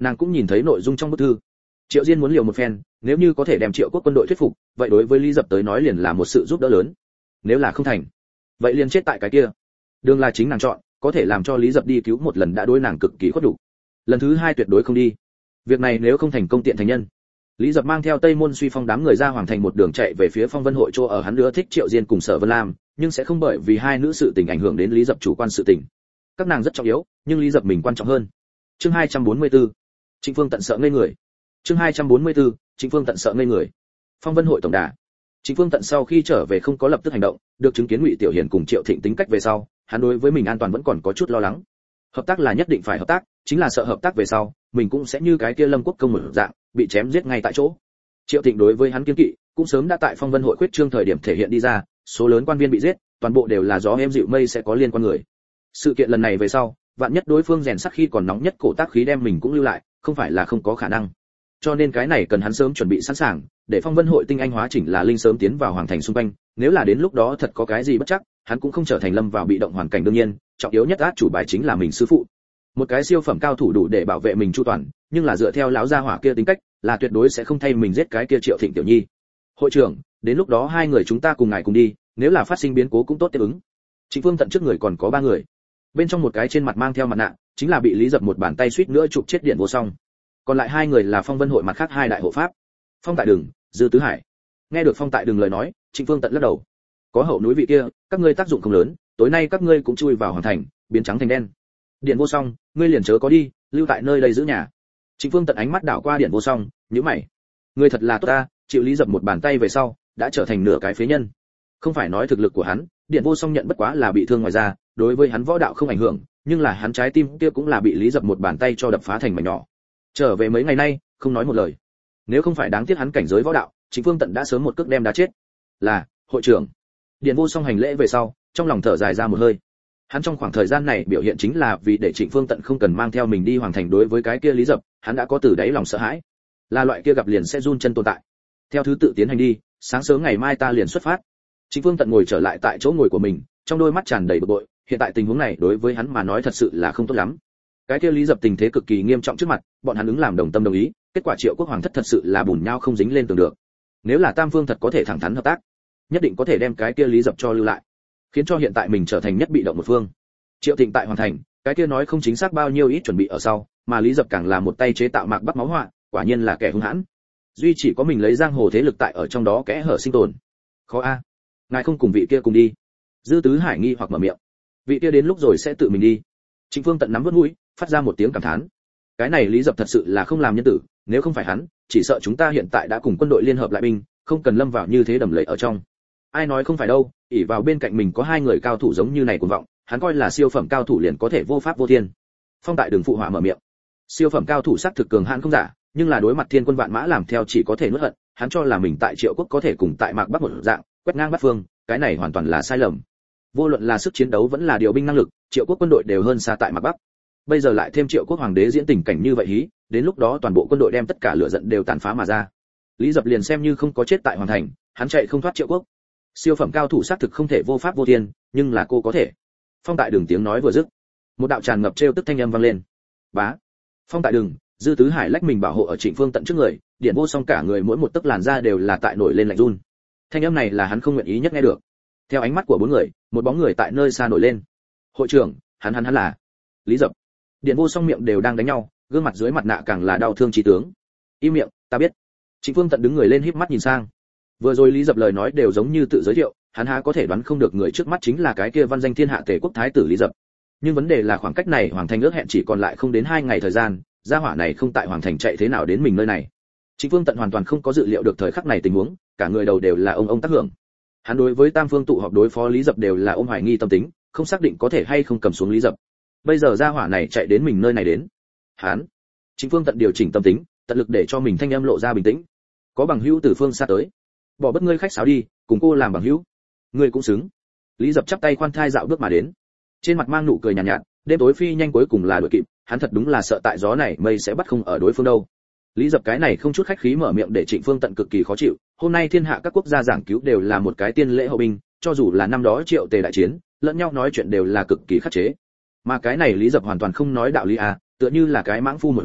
Nàng cũng nhìn thấy nội dung trong bức thư. Triệu Diên muốn liều một phen, nếu như có thể đem Triệu Quốc quân đội thuyết phục, vậy đối với Lý Dập tới nói liền là một sự giúp đỡ lớn. Nếu là không thành, vậy liền chết tại cái kia. Đường là chính nàng chọn, có thể làm cho Lý Dập đi cứu một lần đã đối nàng cực kỳ khuất đủ. Lần thứ hai tuyệt đối không đi. Việc này nếu không thành công tiện thành nhân. Lý Dập mang theo Tây Môn Suy Phong đám người ra hoàng thành một đường chạy về phía Phong Vân hội chỗ ở, hắn nữa thích Triệu Diên cùng Sở Vân Lam, nhưng sẽ không bởi vì hai nữ sự tình ảnh hưởng đến Lý Dập chủ quan sự tình. Các nàng rất trọng yếu, nhưng Lý Dập mình quan trọng hơn. Chương hai trăm bốn mươi tư. Trịnh Phương tận sợ ngây người. Chương hai trăm bốn mươi tư. Trịnh Phương tận sợ ngây người. Phong Vân hội tổng đà. Trịnh Phương tận sau khi trở về không có lập tức hành động, được chứng kiến Ngụy Tiểu Hiền cùng Triệu Thịnh tính cách về sau, hắn đối với mình an toàn vẫn còn có chút lo lắng. Hợp tác là nhất định phải hợp tác, chính là sợ hợp tác về sau, mình cũng sẽ như cái kia Lâm Quốc công một dạng, bị chém giết ngay tại chỗ. Triệu Thịnh đối với hắn kiên kỵ, cũng sớm đã tại Phong Vân hội khuyết trương thời điểm thể hiện đi ra, số lớn quan viên bị giết, toàn bộ đều là gió êm dịu mây sẽ có liên quan người. Sự kiện lần này về sau, vạn nhất đối phương rèn sắt khi còn nóng nhất cổ tác khí đem mình cũng lưu lại, không phải là không có khả năng. Cho nên cái này cần hắn sớm chuẩn bị sẵn sàng, để Phong Vân hội tinh anh hóa chỉnh là linh sớm tiến vào hoàng thành xung quanh, nếu là đến lúc đó thật có cái gì bất chắc, hắn cũng không trở thành lâm vào bị động hoàn cảnh. Đương nhiên, trọng yếu nhất át chủ bài chính là mình sư phụ. Một cái siêu phẩm cao thủ đủ để bảo vệ mình chu toàn, nhưng là dựa theo lão gia hỏa kia tính cách, là tuyệt đối sẽ không thay mình giết cái kia Triệu Thịnh tiểu nhi. Hội trưởng, đến lúc đó hai người chúng ta cùng ngài cùng đi, nếu là phát sinh biến cố cũng tốt tiếp ứng. Trịnh Phương tận trước người còn có ba người, bên trong một cái trên mặt mang theo mặt nạ, chính là bị Lý Dập một bàn tay suýt nữa chụp chết Điện Vô Song. Còn lại hai người là Phong Vân hội mặt khác hai đại hộ pháp, Phong Tại Đừng, Dư Tứ Hải. Nghe được Phong Tại Đừng lời nói, Trịnh Phương tận lắc đầu. Có hậu núi vị kia, các ngươi tác dụng không lớn, tối nay các ngươi cũng chui vào hoàng thành, biến trắng thành đen. Điện Vô Song, ngươi liền chớ có đi, lưu tại nơi đây giữ nhà. Trịnh Phương tận ánh mắt đảo qua Điện Vô Song, nhíu mày. Ngươi thật là tốt ta, chịu Lý Dập một bàn tay về sau, đã trở thành nửa cái phế nhân. Không phải nói thực lực của hắn, Điện Vô Song nhận bất quá là bị thương ngoài ra, đối với hắn võ đạo không ảnh hưởng, nhưng là hắn trái tim kia cũng là bị Lý Dập một bàn tay cho đập phá thành mảnh nhỏ. Trở về mấy ngày nay, không nói một lời. Nếu không phải đáng tiếc hắn cảnh giới võ đạo, Trịnh Phương tận đã sớm một cước đem đá chết. Là, hội trưởng. Điện Vô Song hành lễ về sau, trong lòng thở dài ra một hơi. Hắn trong khoảng thời gian này biểu hiện chính là vì để Trịnh Phương tận không cần mang theo mình đi hoàng thành. Đối với cái kia Lý Dập, hắn đã có từ đáy lòng sợ hãi, là loại kia gặp liền sẽ run chân tồn tại. Theo thứ tự tiến hành đi, sáng sớm ngày mai ta liền xuất phát. Trịnh Phương tận ngồi trở lại tại chỗ ngồi của mình, trong đôi mắt tràn đầy bực bội. Hiện tại tình huống này đối với hắn mà nói thật sự là không tốt lắm. Cái kia Lý Dập tình thế cực kỳ nghiêm trọng trước mặt, bọn hắn ứng làm đồng tâm đồng ý, kết quả Triệu Quốc hoàng thất thật sự là bùn nhau không dính lên tường được. Nếu là Tam Phương thật có thể thẳng thắn hợp tác, nhất định có thể đem cái kia Lý Dập cho lưu lại, khiến cho hiện tại mình trở thành nhất bị động một phương. Triệu Thịnh tại hoàng thành, cái kia nói không chính xác bao nhiêu ít chuẩn bị ở sau, mà Lý Dập càng là một tay chế tạo mạc bắc máu họa, quả nhiên là kẻ hung hãn. Duy chỉ có mình lấy giang hồ thế lực tại ở trong đó kẽ hở sinh tồn. Khó a. Ngài không cùng vị kia cùng đi? Dư Tứ Hải nghi hoặc mở miệng. Vị kia đến lúc rồi sẽ tự mình đi. Trịnh Phương tận nắm vớt mũi, phát ra một tiếng cảm thán. Cái này Lý Dập thật sự là không làm nhân tử, nếu không phải hắn, chỉ sợ chúng ta hiện tại đã cùng quân đội liên hợp lại binh, không cần lâm vào như thế đầm lầy ở trong. Ai nói không phải đâu, ỷ vào bên cạnh mình có hai người cao thủ giống như này cuồng vọng, hắn coi là siêu phẩm cao thủ liền có thể vô pháp vô thiên. Phong Tại Đường phụ họa mở miệng. Siêu phẩm cao thủ sát thực cường hãn không giả, nhưng là đối mặt thiên quân vạn mã làm theo chỉ có thể nuốt hận, hắn cho là mình tại Triệu Quốc có thể cùng tại Mạc Bắc một dạng, quét ngang bát phương, cái này hoàn toàn là sai lầm. Vô luận là sức chiến đấu vẫn là điều binh năng lực, Triệu Quốc quân đội đều hơn xa tại Mạc Bắc. Bây giờ lại thêm Triệu Quốc hoàng đế diễn tình cảnh như vậy hí, đến lúc đó toàn bộ quân đội đem tất cả lửa giận đều tàn phá mà ra. Lý Dập liền xem như không có chết tại hoàng thành, hắn chạy không thoát Triệu Quốc. Siêu phẩm cao thủ xác thực không thể vô pháp vô thiên, nhưng là cô có thể. Phong Tại Đường tiếng nói vừa dứt, một đạo tràn ngập trêu tức thanh âm vang lên. Bá. Phong Tại Đường, Dư Tứ Hải lách mình bảo hộ ở Trịnh Phương tận trước người, Điện Vô Song cả người mỗi một tấc làn da đều là tại nổi lên lạnh run. Thanh âm này là hắn không nguyện ý nhất nghe được. Theo ánh mắt của bốn người, một bóng người tại nơi xa nổi lên. Hội trưởng, hắn hắn hắn là Lý Dập. Điện Vô Song miệng đều đang đánh nhau, gương mặt dưới mặt nạ càng là đau thương chí tướng. Im miệng, ta biết. Trịnh Phương tận đứng người lên híp mắt nhìn sang. Vừa rồi Lý Dập lời nói đều giống như tự giới thiệu, hắn há có thể đoán không được người trước mắt chính là cái kia văn danh thiên hạ Tề quốc thái tử Lý Dập. Nhưng vấn đề là khoảng cách này hoàng thành ước hẹn chỉ còn lại không đến hai ngày thời gian, gia hỏa này không tại hoàng thành chạy thế nào đến mình nơi này. Trịnh Phương tận hoàn toàn không có dự liệu được thời khắc này tình huống, cả người đầu đều là ông ông tác hưởng. Hắn đối với Tam Phương tụ họp đối phó Lý Dập đều là ôm hoài nghi tâm tính, không xác định có thể hay không cầm xuống Lý Dập. Bây giờ gia hỏa này chạy đến mình nơi này đến. Hắn, Trịnh Phương tận điều chỉnh tâm tính, tận lực để cho mình thanh âm lộ ra bình tĩnh. Có bằng hữu từ phương xa tới, bỏ bất ngươi khách sáo đi, cùng cô làm bằng hữu. Ngươi cũng xứng. Lý Dập chắp tay khoan thai dạo bước mà đến, trên mặt mang nụ cười nhàn nhạt, nhạt, đêm tối phi nhanh cuối cùng là đuổi kịp, hắn thật đúng là sợ tại gió này mây sẽ bắt không ở đối phương đâu. Lý Dập cái này không chút khách khí mở miệng để Trịnh Phương tận cực kỳ khó chịu, hôm nay thiên hạ các quốc gia giảng cứu đều là một cái tiên lễ hậu binh, cho dù là năm đó Triệu Tề đại chiến, lẫn nhau nói chuyện đều là cực kỳ khắc chế. Mà cái này Lý Dập hoàn toàn không nói đạo lý à, tựa như là cái mãng phu một dạng,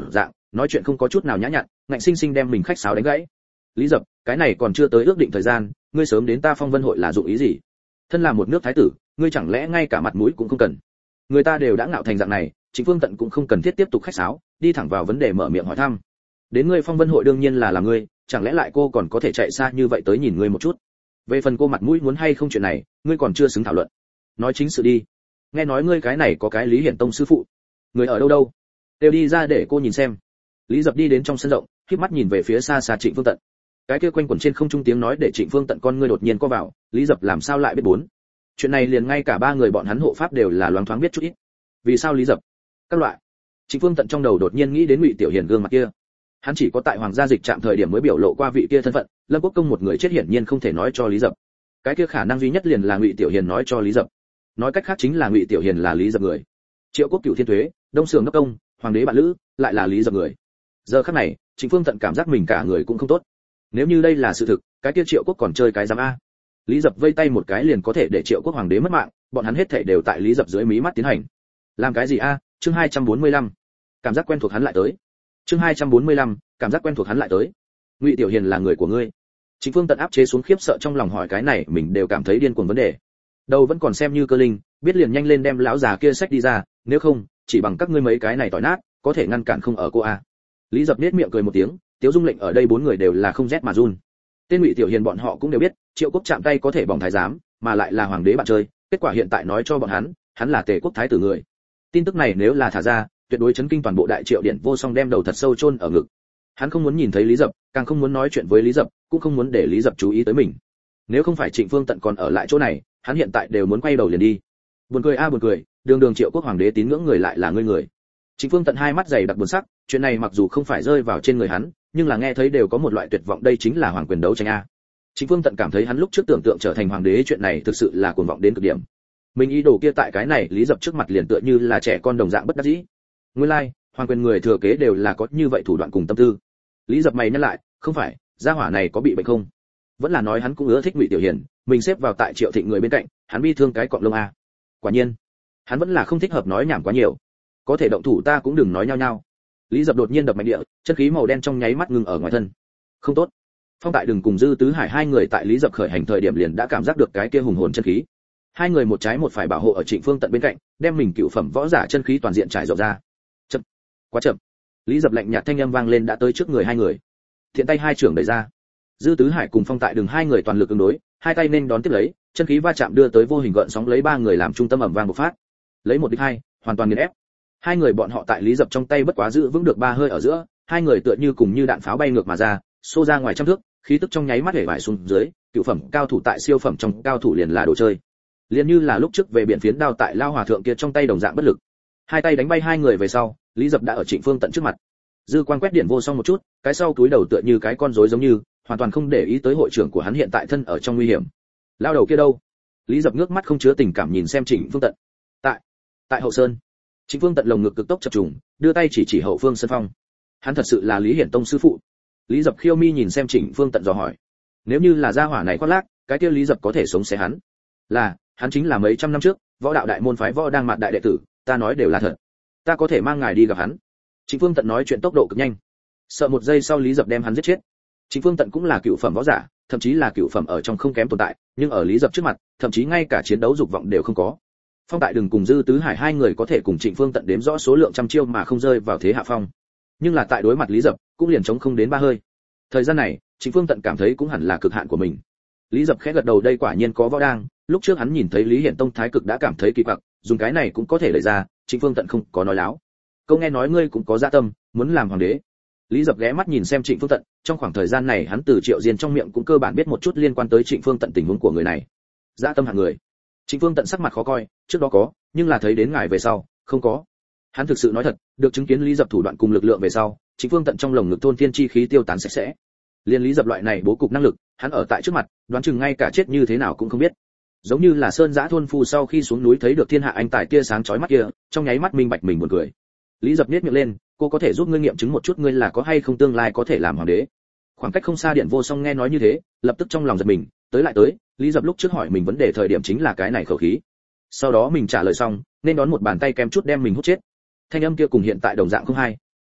nói chuyện không có chút nào nhã nhặn, ngạnh sinh sinh đem mình khách sáo đánh gãy. Lý Dập, cái này còn chưa tới ước định thời gian, ngươi sớm đến ta Phong Vân hội là dụng ý gì? Thân là một nước thái tử, ngươi chẳng lẽ ngay cả mặt mũi cũng không cần? Người ta đều đã ngạo thành dạng này, Trịnh Phương Tận cũng không cần thiết tiếp tục khách sáo, đi thẳng vào vấn đề mở miệng hỏi thăm. Đến ngươi Phong Vân hội đương nhiên là là ngươi, chẳng lẽ lại cô còn có thể chạy xa như vậy tới nhìn ngươi một chút? Về phần cô mặt mũi muốn hay không chuyện này, ngươi còn chưa xứng thảo luận. Nói chính sự đi. Nghe nói ngươi cái này có cái Lý Hiển Tông sư phụ, người ở đâu đâu? Đều đi ra để cô nhìn xem. Lý Dập đi đến trong sân rộng, khép mắt nhìn về phía xa xa Trịnh Phương Tận. Cái kia quanh quẩn trên không trung tiếng nói để Trịnh Phương Tận con ngươi đột nhiên co vào, Lý Dập làm sao lại biết bốn? Chuyện này liền ngay cả ba người bọn hắn hộ pháp đều là loáng thoáng biết chút ít. Vì sao Lý Dập? Các loại. Trịnh Phương Tận trong đầu đột nhiên nghĩ đến Ngụy Tiểu Hiền gương mặt kia. Hắn chỉ có tại hoàng gia dịch trạm thời điểm mới biểu lộ qua vị kia thân phận, Lâm Quốc công một người chết hiển nhiên không thể nói cho Lý Dập. Cái kia khả năng duy nhất liền là Ngụy Tiểu Hiền nói cho Lý Dập. Nói cách khác chính là Ngụy Tiểu Hiền là Lý Dập người. Triệu Quốc Cửu Thiên Tuế, Đông Sưởng Đốc công, hoàng đế bạn lữ, lại là Lý Dập người. Giờ khắc này, Trịnh Phương Tận cảm giác mình cả người cũng không tốt. Nếu như đây là sự thực, cái kia Triệu Quốc còn chơi cái giám a? Lý Dập vây tay một cái liền có thể để Triệu Quốc hoàng đế mất mạng, bọn hắn hết thảy đều tại Lý Dập dưới mí mắt tiến hành. Làm cái gì a? Chương hai trăm bốn mươi lăm. Cảm giác quen thuộc hắn lại tới. Chương hai trăm bốn mươi lăm, cảm giác quen thuộc hắn lại tới. Ngụy Tiểu Hiền là người của ngươi? Trịnh Phương Tận áp chế xuống khiếp sợ trong lòng hỏi cái này, mình đều cảm thấy điên cuồng vấn đề. Đầu vẫn còn xem như cơ linh, biết liền nhanh lên đem lão già kia xách đi ra, nếu không, chỉ bằng các ngươi mấy cái này tỏi nát, có thể ngăn cản không ở cô a. Lý Dập nhếch miệng cười một tiếng, Tiếu Dung lệnh ở đây bốn người đều là không rét mà run. Tên Ngụy Tiểu Hiền bọn họ cũng đều biết, Triệu Quốc chạm tay có thể bỏng thái giám, mà lại là hoàng đế bạn chơi, kết quả hiện tại nói cho bọn hắn, hắn là Tề Quốc thái tử người. Tin tức này nếu là thả ra, tuyệt đối chấn kinh toàn bộ đại Triệu điện vô song đem đầu thật sâu chôn ở ngực. Hắn không muốn nhìn thấy Lý Dập, càng không muốn nói chuyện với Lý Dập, cũng không muốn để Lý Dập chú ý tới mình. Nếu không phải Trịnh Phương Tận còn ở lại chỗ này, hắn hiện tại đều muốn quay đầu liền đi. Buồn cười a buồn cười, đường đường Triệu Quốc hoàng đế tín ngưỡng người lại là ngươi người. Trịnh Phương Tận hai mắt dày đặc buồn sắc, chuyện này mặc dù không phải rơi vào trên người hắn, nhưng là nghe thấy đều có một loại tuyệt vọng, đây chính là hoàng quyền đấu tranh a. Trịnh Phương Tận cảm thấy hắn lúc trước tưởng tượng trở thành hoàng đế chuyện này thực sự là cuồng vọng đến cực điểm. Mình ý đồ kia tại cái này Lý Dập trước mặt liền tựa như là trẻ con đồng dạng bất đắc dĩ. Nguyên lai, like, hoàng quyền người thừa kế đều là có như vậy thủ đoạn cùng tâm tư. Lý Dập mày nhắc lại, không phải, gia hỏa này có bị bệnh không? Vẫn là nói hắn cũng ưa thích Ngụy Tiểu Hiền, mình xếp vào tại Triệu Thịnh người bên cạnh, hắn bi thương cái cọng lông a. Quả nhiên, hắn vẫn là không thích hợp nói nhảm quá nhiều. Có thể động thủ ta cũng đừng nói nhau nhau. Lý Dập đột nhiên đập mạnh địa, chân khí màu đen trong nháy mắt ngừng ở ngoài thân. Không tốt. Phong Tại Đừng cùng Dư Tứ Hải hai người tại Lý Dập khởi hành thời điểm liền đã cảm giác được cái kia hùng hồn chân khí. Hai người một trái một phải bảo hộ ở Trịnh Phương Tận bên cạnh, đem mình cựu phẩm võ giả chân khí toàn diện trải rộng ra. Chậm, quá chậm. Lý Dập lạnh nhạt thanh âm vang lên đã tới trước người hai người. Thiện tay hai trưởng đẩy ra. Dư Tứ Hải cùng Phong Tại Đừng hai người toàn lực ứng đối, hai tay nên đón tiếp lấy, chân khí va chạm đưa tới vô hình gợn sóng lấy ba người làm trung tâm ầm vang bộc phát. Lấy một địch hai, hoàn toàn nghiền ép. Hai người bọn họ tại Lý Dập trong tay bất quá giữ vững được ba hơi ở giữa, hai người tựa như cùng như đạn pháo bay ngược mà ra, xô ra ngoài trăm thước, khí tức trong nháy mắt hể vải xuống dưới, cựu phẩm cao thủ tại siêu phẩm trong cao thủ liền là đồ chơi. Liền như là lúc trước về biển phiến đao tại lao hòa thượng kia trong tay đồng dạng bất lực. Hai tay đánh bay hai người về sau, Lý Dập đã ở Trịnh Phương Tận trước mặt. Dư quan quét điện vô song một chút, cái sau túi đầu tựa như cái con rối giống như, hoàn toàn không để ý tới hội trưởng của hắn hiện tại thân ở trong nguy hiểm. Lao đầu kia đâu? Lý Dập ngước mắt không chứa tình cảm nhìn xem Trịnh Phương Tận. Tại, tại hậu sơn. Trịnh Phương Tận lồng ngực cực tốc chập trùng, đưa tay chỉ chỉ hậu phương sân phong. Hắn thật sự là Lý Hiển Tông sư phụ. Lý Dập khiêu mi nhìn xem Trịnh Phương Tận dò hỏi. Nếu như là gia hỏa này khoác lác, cái kia Lý Dập có thể sống xé hắn. Là, hắn chính là mấy trăm năm trước, võ đạo đại môn phái võ đang mạt đại đệ tử, ta nói đều là thật. Ta có thể mang ngài đi gặp hắn. Trịnh Phương Tận nói chuyện tốc độ cực nhanh. Sợ một giây sau Lý Dập đem hắn giết chết. Trịnh Phương Tận cũng là cựu phẩm võ giả, thậm chí là cựu phẩm ở trong không kém tồn tại, nhưng ở Lý Dập trước mặt, thậm chí ngay cả chiến đấu dục vọng đều không có. Phong Tại Đừng cùng Dư Tứ Hải hai người có thể cùng Trịnh Phương Tận đếm rõ số lượng trăm chiêu mà không rơi vào thế hạ phong. Nhưng là tại đối mặt Lý Dập, cũng liền chống không đến ba hơi. Thời gian này, Trịnh Phương Tận cảm thấy cũng hẳn là cực hạn của mình. Lý Dập khẽ gật đầu, đây quả nhiên có võ đang, lúc trước hắn nhìn thấy Lý Hiển Tông thái cực đã cảm thấy kỳ quặc, dùng cái này cũng có thể lấy ra, Trịnh Phương Tận không có nói láo. Câu nghe nói ngươi cũng có dạ tâm, muốn làm hoàng đế. Lý Dập ghé mắt nhìn xem Trịnh Phương Tận, trong khoảng thời gian này hắn từ Triệu Diên trong miệng cũng cơ bản biết một chút liên quan tới Trịnh Phương Tận tình huống của người này. Dạ tâm hạng người. Trịnh Phương Tận sắc mặt khó coi, trước đó có, nhưng là thấy đến ngài về sau, không có. Hắn thực sự nói thật, được chứng kiến Lý Dập thủ đoạn cùng lực lượng về sau, Trịnh Phương Tận trong lồng ngực thôn thiên chi khí tiêu tán sạch sẽ. Liên Lý Dập loại này bố cục năng lực, hắn ở tại trước mặt, đoán chừng ngay cả chết như thế nào cũng không biết. Giống như là Sơn Giã thôn phu sau khi xuống núi thấy được thiên hạ anh tài tia sáng chói mắt kia, trong nháy mắt minh bạch mình buồn cười. Lý Dập nhếch miệng lên, cô có thể giúp ngươi nghiệm chứng một chút ngươi là có hay không tương lai có thể làm hoàng đế. Khoảng cách không xa điện vô song nghe nói như thế, lập tức trong lòng giật mình, tới lại tới, Lý Dập lúc trước hỏi mình vấn đề thời điểm chính là cái này khẩu khí. Sau đó mình trả lời xong, nên đón một bàn tay kém chút đem mình hút chết. Thanh âm kia cùng hiện tại đồng dạng không hay.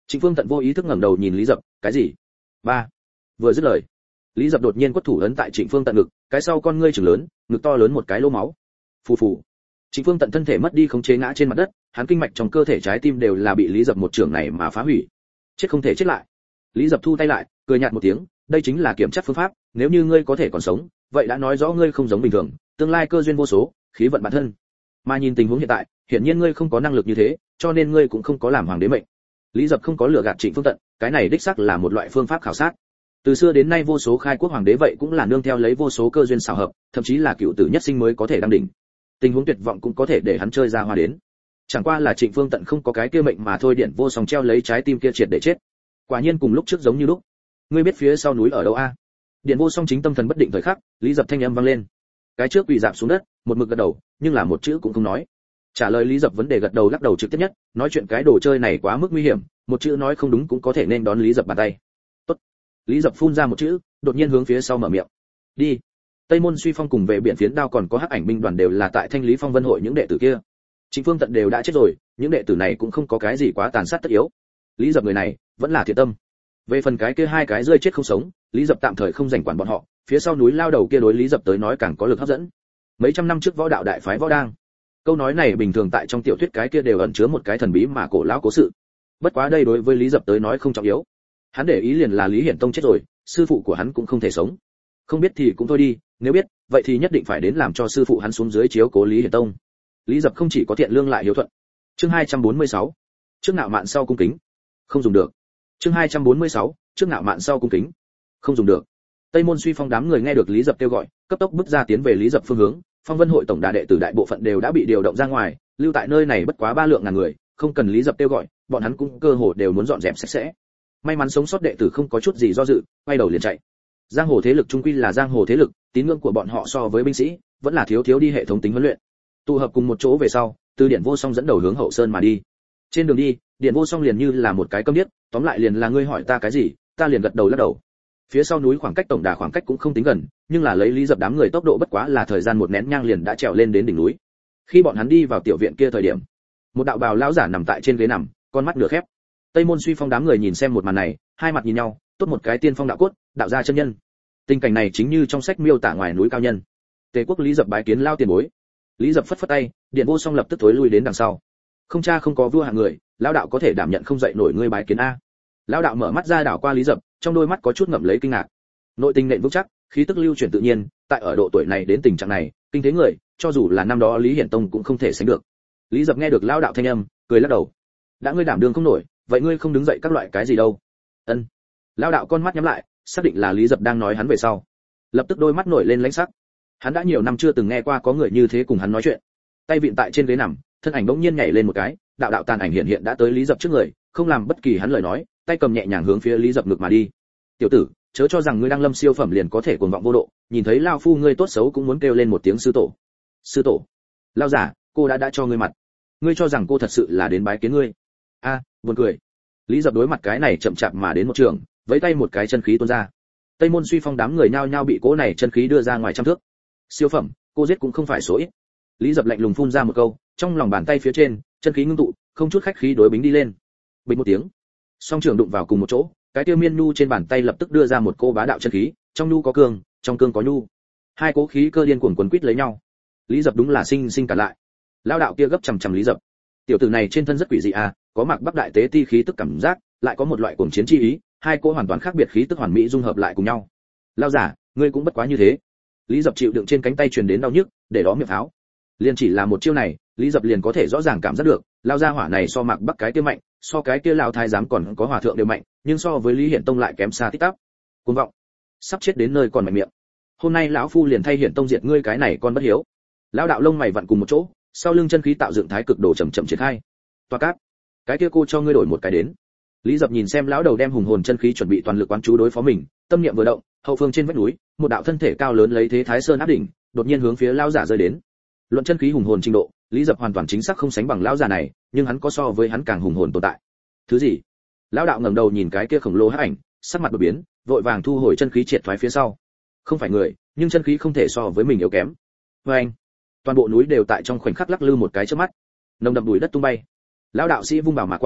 Trịnh Phương Tận vô ý thức ngẩng đầu nhìn Lý Dập, cái gì? Ba. Vừa dứt lời, Lý Dập đột nhiên quất thủ ấn tại Trịnh Phương Tận ngực, cái sau con ngươi trừng lớn, ngực to lớn một cái lỗ máu. Phù phù. Trịnh Phương Tận thân thể mất đi khống chế ngã trên mặt đất, hắn kinh mạch trong cơ thể trái tim đều là bị Lý Dập một chưởng này mà phá hủy. Chết không thể chết lại. Lý Dập thu tay lại, cười nhạt một tiếng, đây chính là kiểm chắc phương pháp, nếu như ngươi có thể còn sống, vậy đã nói rõ ngươi không giống bình thường, tương lai cơ duyên vô số, khí vận bản thân. Mà nhìn tình huống hiện tại, hiển nhiên ngươi không có năng lực như thế, cho nên ngươi cũng không có làm hoàng đế mệnh. Lý Dập không có lừa gạt Trịnh Phương Tận, cái này đích xác là một loại phương pháp khảo sát. Từ xưa đến nay vô số khai quốc hoàng đế vậy cũng là nương theo lấy vô số cơ duyên xảo hợp, thậm chí là cựu tử nhất sinh mới có thể đăng đỉnh. Tình huống tuyệt vọng cũng có thể để hắn chơi ra hoa đến. Chẳng qua là Trịnh Phương Tận không có cái kia mệnh mà thôi, Điện Vô Song treo lấy trái tim kia triệt để chết. Quả nhiên cùng lúc trước giống như lúc. Ngươi biết phía sau núi ở đâu a? Điện Vô Song chính tâm thần bất định thời khắc, Lý Dập thanh âm vang lên. Cái trước quỳ rạp xuống đất, một mực gật đầu, nhưng là một chữ cũng không nói. Trả lời Lý Dập vấn đề gật đầu lắc đầu trực tiếp nhất, nói chuyện cái đồ chơi này quá mức nguy hiểm, một chữ nói không đúng cũng có thể nên đón Lý Dập bàn tay. Tốt. Lý Dập phun ra một chữ, đột nhiên hướng phía sau mở miệng. Đi. Tây Môn Suy Phong cùng về biển Phiến Đao còn có Hắc Ảnh binh đoàn đều là tại Thanh Lý Phong Vân hội những đệ tử kia. Trịnh Phương Tận đều đã chết rồi, những đệ tử này cũng không có cái gì quá tàn sát tất yếu. Lý Dập người này vẫn là thiện tâm. Về phần cái kia hai cái rơi chết không sống, Lý Dập tạm thời không rảnh quản bọn họ, phía sau núi lao đầu kia đối Lý Dập tới nói càng có lực hấp dẫn. Mấy trăm năm trước võ đạo đại phái võ đang. Câu nói này bình thường tại trong tiểu thuyết cái kia đều ẩn chứa một cái thần bí mà cổ lão cố sự. Bất quá đây đối với Lý Dập tới nói không trọng yếu. Hắn để ý liền là Lý Hiển Tông chết rồi, sư phụ của hắn cũng không thể sống. Không biết thì cũng thôi đi, nếu biết, vậy thì nhất định phải đến làm cho sư phụ hắn xuống dưới chiếu cố Lý Hiển Tông. Lý Dập không chỉ có thiện lương lại hiếu thuận. Chương hai trăm bốn mươi sáu. Trước nạo mạn sau cung kính. Không dùng được. Chương hai trăm bốn mươi sáu. Trước nạo mạn sau cung kính. Không dùng được. Tây Môn Suy Phong đám người nghe được Lý Dập kêu gọi, cấp tốc bước ra tiến về Lý Dập phương hướng. Phong Vân hội tổng đà đệ tử đại bộ phận đều đã bị điều động ra ngoài, lưu tại nơi này bất quá ba lượng ngàn người, không cần Lý Dập kêu gọi, bọn hắn cũng cơ hồ đều muốn dọn dẹp sạch sẽ. May mắn sống sót đệ tử không có chút gì do dự, quay đầu liền chạy. Giang hồ thế lực trung quy là giang hồ thế lực, tín ngưỡng của bọn họ so với binh sĩ vẫn là thiếu thiếu đi hệ thống tính huấn luyện. Tụ hợp cùng một chỗ về sau, từ Điện Vô Song dẫn đầu hướng hậu sơn mà đi. Trên đường đi, Điện Vô Song liền như là một cái câm điếc, tóm lại liền là ngươi hỏi ta cái gì, ta liền gật đầu lắc đầu. Phía sau núi khoảng cách tổng đà khoảng cách cũng không tính gần, nhưng là lấy Lý Dập đám người tốc độ bất quá là thời gian một nén nhang liền đã trèo lên đến đỉnh núi. Khi bọn hắn đi vào tiểu viện kia thời điểm, một đạo bào lão giả nằm tại trên ghế nằm, con mắt nửa khép. Tây Môn Suy Phong đám người nhìn xem một màn này, hai mặt nhìn nhau, tốt một cái tiên phong đạo cốt, đạo gia chân nhân. Tình cảnh này chính như trong sách miêu tả ngoài núi cao nhân. Tề quốc Lý Dập bái kiến lao tiền bối. Lý Dập phất phất tay, Điện Vô Song lập tức thối lui đến đằng sau. Không cha không có vua hạng người, lão đạo có thể đảm nhận không dậy nổi ngươi bái kiến a. Lão đạo mở mắt ra đảo qua Lý Dập, trong đôi mắt có chút ngậm lấy kinh ngạc. Nội tình nện vững chắc, khí tức lưu chuyển tự nhiên, tại ở độ tuổi này đến tình trạng này, kinh thế người, cho dù là năm đó Lý Hiển Tông cũng không thể sánh được. Lý Dập nghe được lão đạo thanh âm, cười lắc đầu. Đã ngươi đảm đương không nổi, vậy ngươi không đứng dậy các loại cái gì đâu? Ân. Lão đạo con mắt nhắm lại, xác định là Lý Dập đang nói hắn về sau. Lập tức đôi mắt nổi lên lãnh sắc. Hắn đã nhiều năm chưa từng nghe qua có người như thế cùng hắn nói chuyện. Tay vịn tại trên ghế nằm, thân ảnh bỗng nhiên nhảy lên một cái, đạo đạo tàn ảnh hiện hiện đã tới Lý Dập trước người, không làm bất kỳ hắn lời nói, tay cầm nhẹ nhàng hướng phía Lý Dập ngực mà đi. Tiểu tử, chớ cho rằng ngươi đang lâm siêu phẩm liền có thể cuồng vọng vô độ, nhìn thấy lao phu ngươi tốt xấu cũng muốn kêu lên một tiếng sư tổ. Sư tổ? Lao giả, cô đã đã cho ngươi mặt, ngươi cho rằng cô thật sự là đến bái kiến ngươi? A, à, buồn cười. Lý Dập đối mặt cái này chậm chạp mà đến một trường, vẫy tay một cái chân khí tuôn ra. Tây Môn Suy Phong đám người nhao nhao bị cỗ này chân khí đưa ra ngoài trăm thước. Siêu phẩm, cô giết cũng không phải số ít. Lý Dập lạnh lùng phun ra một câu, trong lòng bàn tay phía trên, chân khí ngưng tụ, không chút khách khí đối bính đi lên. Bình một tiếng, song trường đụng vào cùng một chỗ, cái tiêu miên nhu trên bàn tay lập tức đưa ra một cô bá đạo chân khí, trong nhu có cương, trong cương có nhu. Hai cố khí cơ điên cuồng quấn quýt lấy nhau. Lý Dập đúng là sinh sinh cả lại. Lão đạo kia gấp chằm chằm Lý Dập. Tiểu tử này trên thân rất quỷ dị à, có mặc Bắc đại tế ti khí tức cảm giác, lại có một loại cuồng chiến chi ý, hai cô hoàn toàn khác biệt khí tức hoàn mỹ dung hợp lại cùng nhau. Lão giả, ngươi cũng bất quá như thế. Lý Dập chịu đựng trên cánh tay truyền đến đau nhức, để đó miệng pháo. Liên chỉ là một chiêu này, Lý Dập liền có thể rõ ràng cảm giác được, lao gia hỏa này so mặc Bắc cái kia mạnh, so cái kia lão thái giám còn có hòa thượng đều mạnh, nhưng so với Lý Hiển Tông lại kém xa tích tắp. Cuồng vọng, sắp chết đến nơi còn mạnh miệng. Hôm nay lão phu liền thay Hiển Tông diệt ngươi cái này con bất hiếu. Lão đạo lông mày vặn cùng một chỗ, sau lưng chân khí tạo dựng thái cực đồ chậm chậm triển khai. Toa cáp, cái kia cô cho ngươi đổi một cái đến. Lý Dập nhìn xem lão đầu đem hùng hồn chân khí chuẩn bị toàn lực quán chú đối phó mình, tâm niệm vừa động, hậu phương trên vách núi, một đạo thân thể cao lớn lấy thế Thái Sơn áp đỉnh, đột nhiên hướng phía lão giả rơi đến. Luận chân khí hùng hồn trình độ, Lý Dập hoàn toàn chính xác không sánh bằng lão già này, nhưng hắn có so với hắn càng hùng hồn tồn tại. Thứ gì? Lão đạo ngẩng đầu nhìn cái kia khổng lồ hắc ảnh, sắc mặt đột biến, vội vàng thu hồi chân khí triệt thoái phía sau. Không phải người, nhưng chân khí không thể so với mình yếu kém. Và anh, toàn bộ núi đều tại trong khoảnh khắc lắc lư một cái chớp mắt, nồng đậm bụi đất tung bay. Lão đạo sĩ vung bảo mà qua,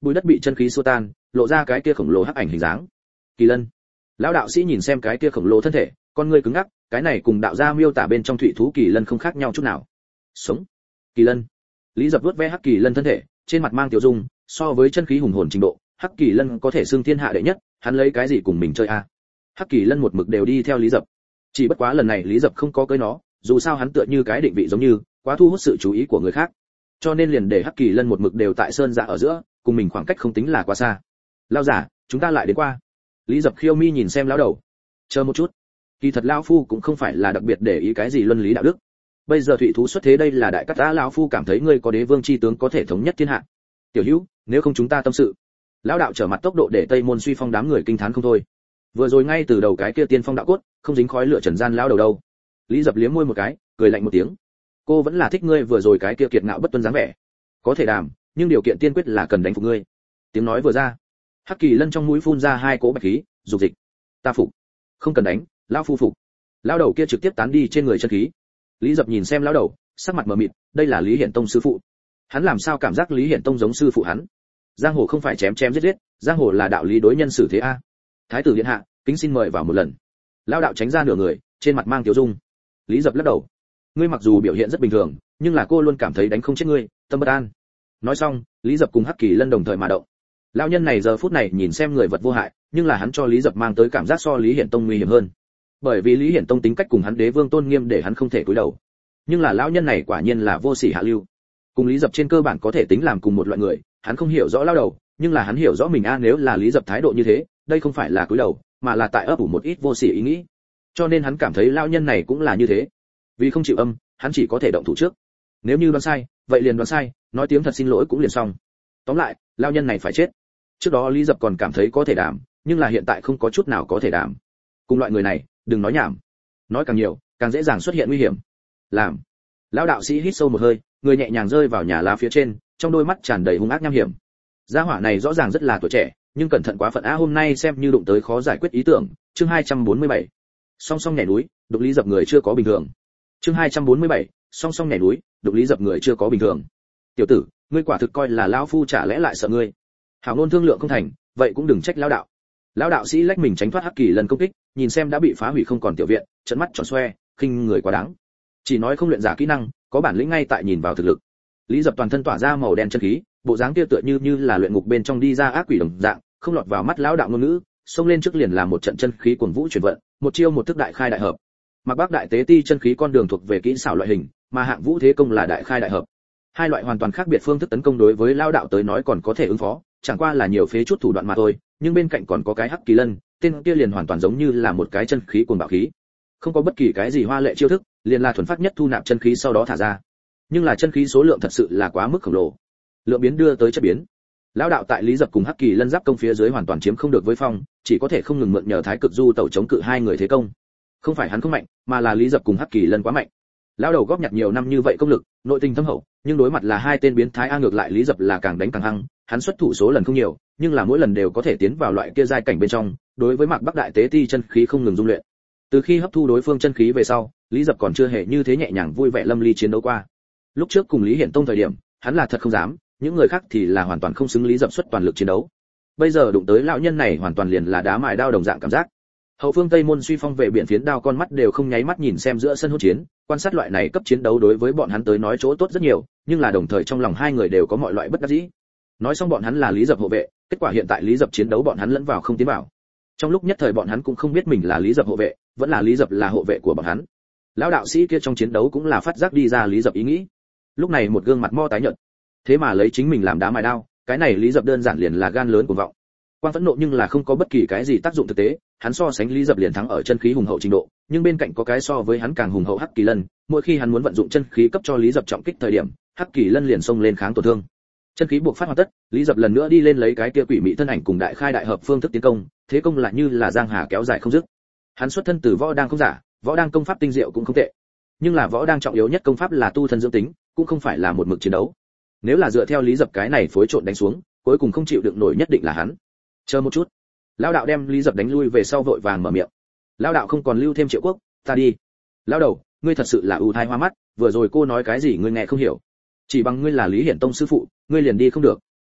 bụi đất bị chân khí xua tan, lộ ra cái kia khổng lồ hắc ảnh hình dáng. Kỳ lân. Lão đạo sĩ nhìn xem cái kia khổng lồ thân thể, con người cứng ngắc, cái này cùng đạo gia miêu tả bên trong thủy thú kỳ lân không khác nhau chút nào. Sống. Kỳ lân. Lý Dập vuốt ve hắc kỳ lân thân thể, trên mặt mang tiểu dung, so với chân khí hùng hồn trình độ, hắc kỳ lân có thể xưng thiên hạ đệ nhất, hắn lấy cái gì cùng mình chơi a? Hắc kỳ lân một mực đều đi theo Lý Dập. Chỉ bất quá lần này Lý Dập không có cưới nó, dù sao hắn tựa như cái định vị giống như, quá thu hút sự chú ý của người khác. Cho nên liền để hắc kỳ lân một mực đều tại sơn dạ ở giữa, cùng mình khoảng cách không tính là quá xa. Lão giả, chúng ta lại đến qua. Lý Dập khiêu mi nhìn xem lão đầu. Chờ một chút. Kỳ thật lão phu cũng không phải là đặc biệt để ý cái gì luân lý đạo đức. Bây giờ thủy thú xuất thế đây là đại cát tá, lão phu cảm thấy ngươi có đế vương chi tướng có thể thống nhất thiên hạ. Tiểu Hữu, nếu không chúng ta tâm sự. Lão đạo trở mặt tốc độ để Tây Môn Suy Phong đám người kinh thán không thôi. Vừa rồi ngay từ đầu cái kia tiên phong đạo cốt, không dính khói lửa trần gian lão đầu đâu. Lý Dập liếm môi một cái, cười lạnh một tiếng. Cô vẫn là thích ngươi vừa rồi cái kia kiệt ngạo bất tuân dáng vẻ. Có thể đàm, nhưng điều kiện tiên quyết là cần đánh phục ngươi. Tiếng nói vừa ra, hắc kỳ lân trong mũi phun ra hai cỗ bạch khí, dục dịch. Ta phục. Không cần đánh, lão phu phục. Lão đầu kia trực tiếp tán đi trên người chân khí. Lý Dập nhìn xem lão đầu, sắc mặt mờ mịt, đây là Lý Hiển Tông sư phụ. Hắn làm sao cảm giác Lý Hiển Tông giống sư phụ hắn? Giang hồ không phải chém chém giết giết, giang hồ là đạo lý đối nhân xử thế a. Thái tử điện hạ, kính xin mời vào một lần. Lão đạo tránh ra nửa người, trên mặt mang tiểu dung. Lý Dập lắc đầu. Ngươi mặc dù biểu hiện rất bình thường, nhưng là cô luôn cảm thấy đánh không chết ngươi, tâm bất an. Nói xong, Lý Dập cùng hắc kỳ lân đồng thời mà động. Lão nhân này giờ phút này nhìn xem người vật vô hại, nhưng là hắn cho Lý Dập mang tới cảm giác so Lý Hiển Tông nguy hiểm hơn. Bởi vì Lý Hiển Tông tính cách cùng hắn đế vương tôn nghiêm để hắn không thể cúi đầu. Nhưng là lão nhân này quả nhiên là vô sỉ hạ lưu. Cùng Lý Dập trên cơ bản có thể tính làm cùng một loại người, hắn không hiểu rõ lão đầu, nhưng là hắn hiểu rõ mình a, nếu là Lý Dập thái độ như thế, đây không phải là cúi đầu, mà là tại ấp ủ một ít vô sỉ ý nghĩ. Cho nên hắn cảm thấy lão nhân này cũng là như thế. Vì không chịu âm, hắn chỉ có thể động thủ trước. Nếu như đoán sai, vậy liền đoán sai, nói tiếng thật xin lỗi cũng liền xong. Tóm lại, lão nhân này phải chết. Trước đó Lý Dập còn cảm thấy có thể đảm, nhưng là hiện tại không có chút nào có thể đảm. Cùng loại người này, đừng nói nhảm. Nói càng nhiều, càng dễ dàng xuất hiện nguy hiểm. Làm. Lão đạo sĩ hít sâu một hơi, người nhẹ nhàng rơi vào nhà lá phía trên, trong đôi mắt tràn đầy hung ác nham hiểm. Gia hỏa này rõ ràng rất là tuổi trẻ, nhưng cẩn thận quá phận á, hôm nay xem như đụng tới khó giải quyết ý tưởng. Chương hai trăm bốn mươi bảy. Song song nhảy núi, đụng Lý Dập người chưa có bình thường. Chương hai trăm bốn mươi bảy. Song song nhảy núi, đụng Lý Dập người chưa có bình thường. Tiểu tử, ngươi quả thực coi là lão phu chả lẽ lại sợ ngươi? Hảo ngôn thương lượng không thành, vậy cũng đừng trách lão đạo. Lão đạo sĩ lách mình tránh thoát hắc kỳ lần công kích, nhìn xem đã bị phá hủy không còn tiểu viện, trợn mắt tròn xoe, khinh người quá đáng. Chỉ nói không luyện giả kỹ năng, có bản lĩnh ngay tại nhìn vào thực lực. Lý Dập toàn thân tỏa ra màu đen chân khí, bộ dáng kia tựa như như là luyện ngục bên trong đi ra ác quỷ đồng dạng, không lọt vào mắt lão đạo ngôn ngữ, xông lên trước liền làm một trận chân khí cuồng vũ chuyển vận, một chiêu một thức đại khai đại hợp. Mặc Bác đại tế ti chân khí con đường thuộc về kỹ xảo loại hình, mà Hạng Vũ thế công là đại khai đại hợp. Hai loại hoàn toàn khác biệt phương thức tấn công đối với lão đạo tới nói còn có thể ứng phó, chẳng qua là nhiều phế chút thủ đoạn mà thôi, nhưng bên cạnh còn có cái hắc kỳ lân, tên kia liền hoàn toàn giống như là một cái chân khí cuồng bạo khí. Không có bất kỳ cái gì hoa lệ chiêu thức, liền là thuần phát nhất thu nạp chân khí sau đó thả ra. Nhưng là chân khí số lượng thật sự là quá mức khổng lồ. Lượng biến đưa tới chất biến. Lão đạo tại Lý Dập cùng hắc kỳ lân giáp công phía dưới hoàn toàn chiếm không được với phong, chỉ có thể không ngừng mượn nhờ thái cực du tẩu chống cự hai người thế công. Không phải hắn không mạnh, mà là Lý Dập cùng hắc kỳ lân quá mạnh. Lão đầu góp nhặt nhiều năm như vậy công lực, nội tình thâm hậu, nhưng đối mặt là hai tên biến thái a, ngược lại Lý Dập là càng đánh càng hăng, hắn xuất thủ số lần không nhiều, nhưng là mỗi lần đều có thể tiến vào loại kia giai cảnh bên trong, đối với Mạc Bắc đại tế ti chân khí không ngừng dung luyện. Từ khi hấp thu đối phương chân khí về sau, Lý Dập còn chưa hề như thế nhẹ nhàng vui vẻ lâm ly chiến đấu qua. Lúc trước cùng Lý Hiển Tông thời điểm, hắn là thật không dám, những người khác thì là hoàn toàn không xứng Lý Dập xuất toàn lực chiến đấu. Bây giờ đụng tới lão nhân này hoàn toàn liền là đá mài đao đồng dạng cảm giác. Hậu phương Tây Môn Suy Phong vệ biển phiến đao con mắt đều không nháy mắt nhìn xem giữa sân hỗn chiến, quan sát loại này cấp chiến đấu đối với bọn hắn tới nói chỗ tốt rất nhiều, nhưng là đồng thời trong lòng hai người đều có mọi loại bất đắc dĩ. Nói xong bọn hắn là Lý Dập hộ vệ, kết quả hiện tại Lý Dập chiến đấu bọn hắn lẫn vào không tiến vào. Trong lúc nhất thời bọn hắn cũng không biết mình là Lý Dập hộ vệ, vẫn là Lý Dập là hộ vệ của bọn hắn. Lão đạo sĩ kia trong chiến đấu cũng là phát giác đi ra Lý Dập ý nghĩ. Lúc này một gương mặt mo tái nhợt, thế mà lấy chính mình làm đá mài đao, cái này Lý Dập đơn giản liền là gan lớn cuồng vọng. Quan phẫn nộ nhưng là không có bất kỳ cái gì tác dụng thực tế, hắn so sánh Lý Dập liền thắng ở chân khí hùng hậu trình độ, nhưng bên cạnh có cái so với hắn càng hùng hậu hắc kỳ lân, mỗi khi hắn muốn vận dụng chân khí cấp cho Lý Dập trọng kích thời điểm, hắc kỳ lân liền xông lên kháng tổn thương. Chân khí buộc phát hoàn tất, Lý Dập lần nữa đi lên lấy cái kia quỷ mị thân ảnh cùng đại khai đại hợp phương thức tiến công, thế công lại như là giang hà kéo dài không dứt. Hắn xuất thân từ võ đang không giả, võ đang công pháp tinh diệu cũng không tệ, nhưng là võ đang trọng yếu nhất công pháp là tu thân dưỡng tính, cũng không phải là một mực chiến đấu. Nếu là dựa theo Lý Dập cái này phối trộn đánh xuống, cuối cùng không chịu đựng nổi nhất định là hắn. Chờ một chút. Lão đạo đem Lý Dập đánh lui về sau vội vàng mở miệng. Lão đạo không còn lưu thêm Triệu Quốc, ta đi. Lão đầu, ngươi thật sự là ưu thai hoa mắt, vừa rồi cô nói cái gì ngươi nghe không hiểu. Chỉ bằng ngươi là Lý Hiển Tông sư phụ, ngươi liền đi không được.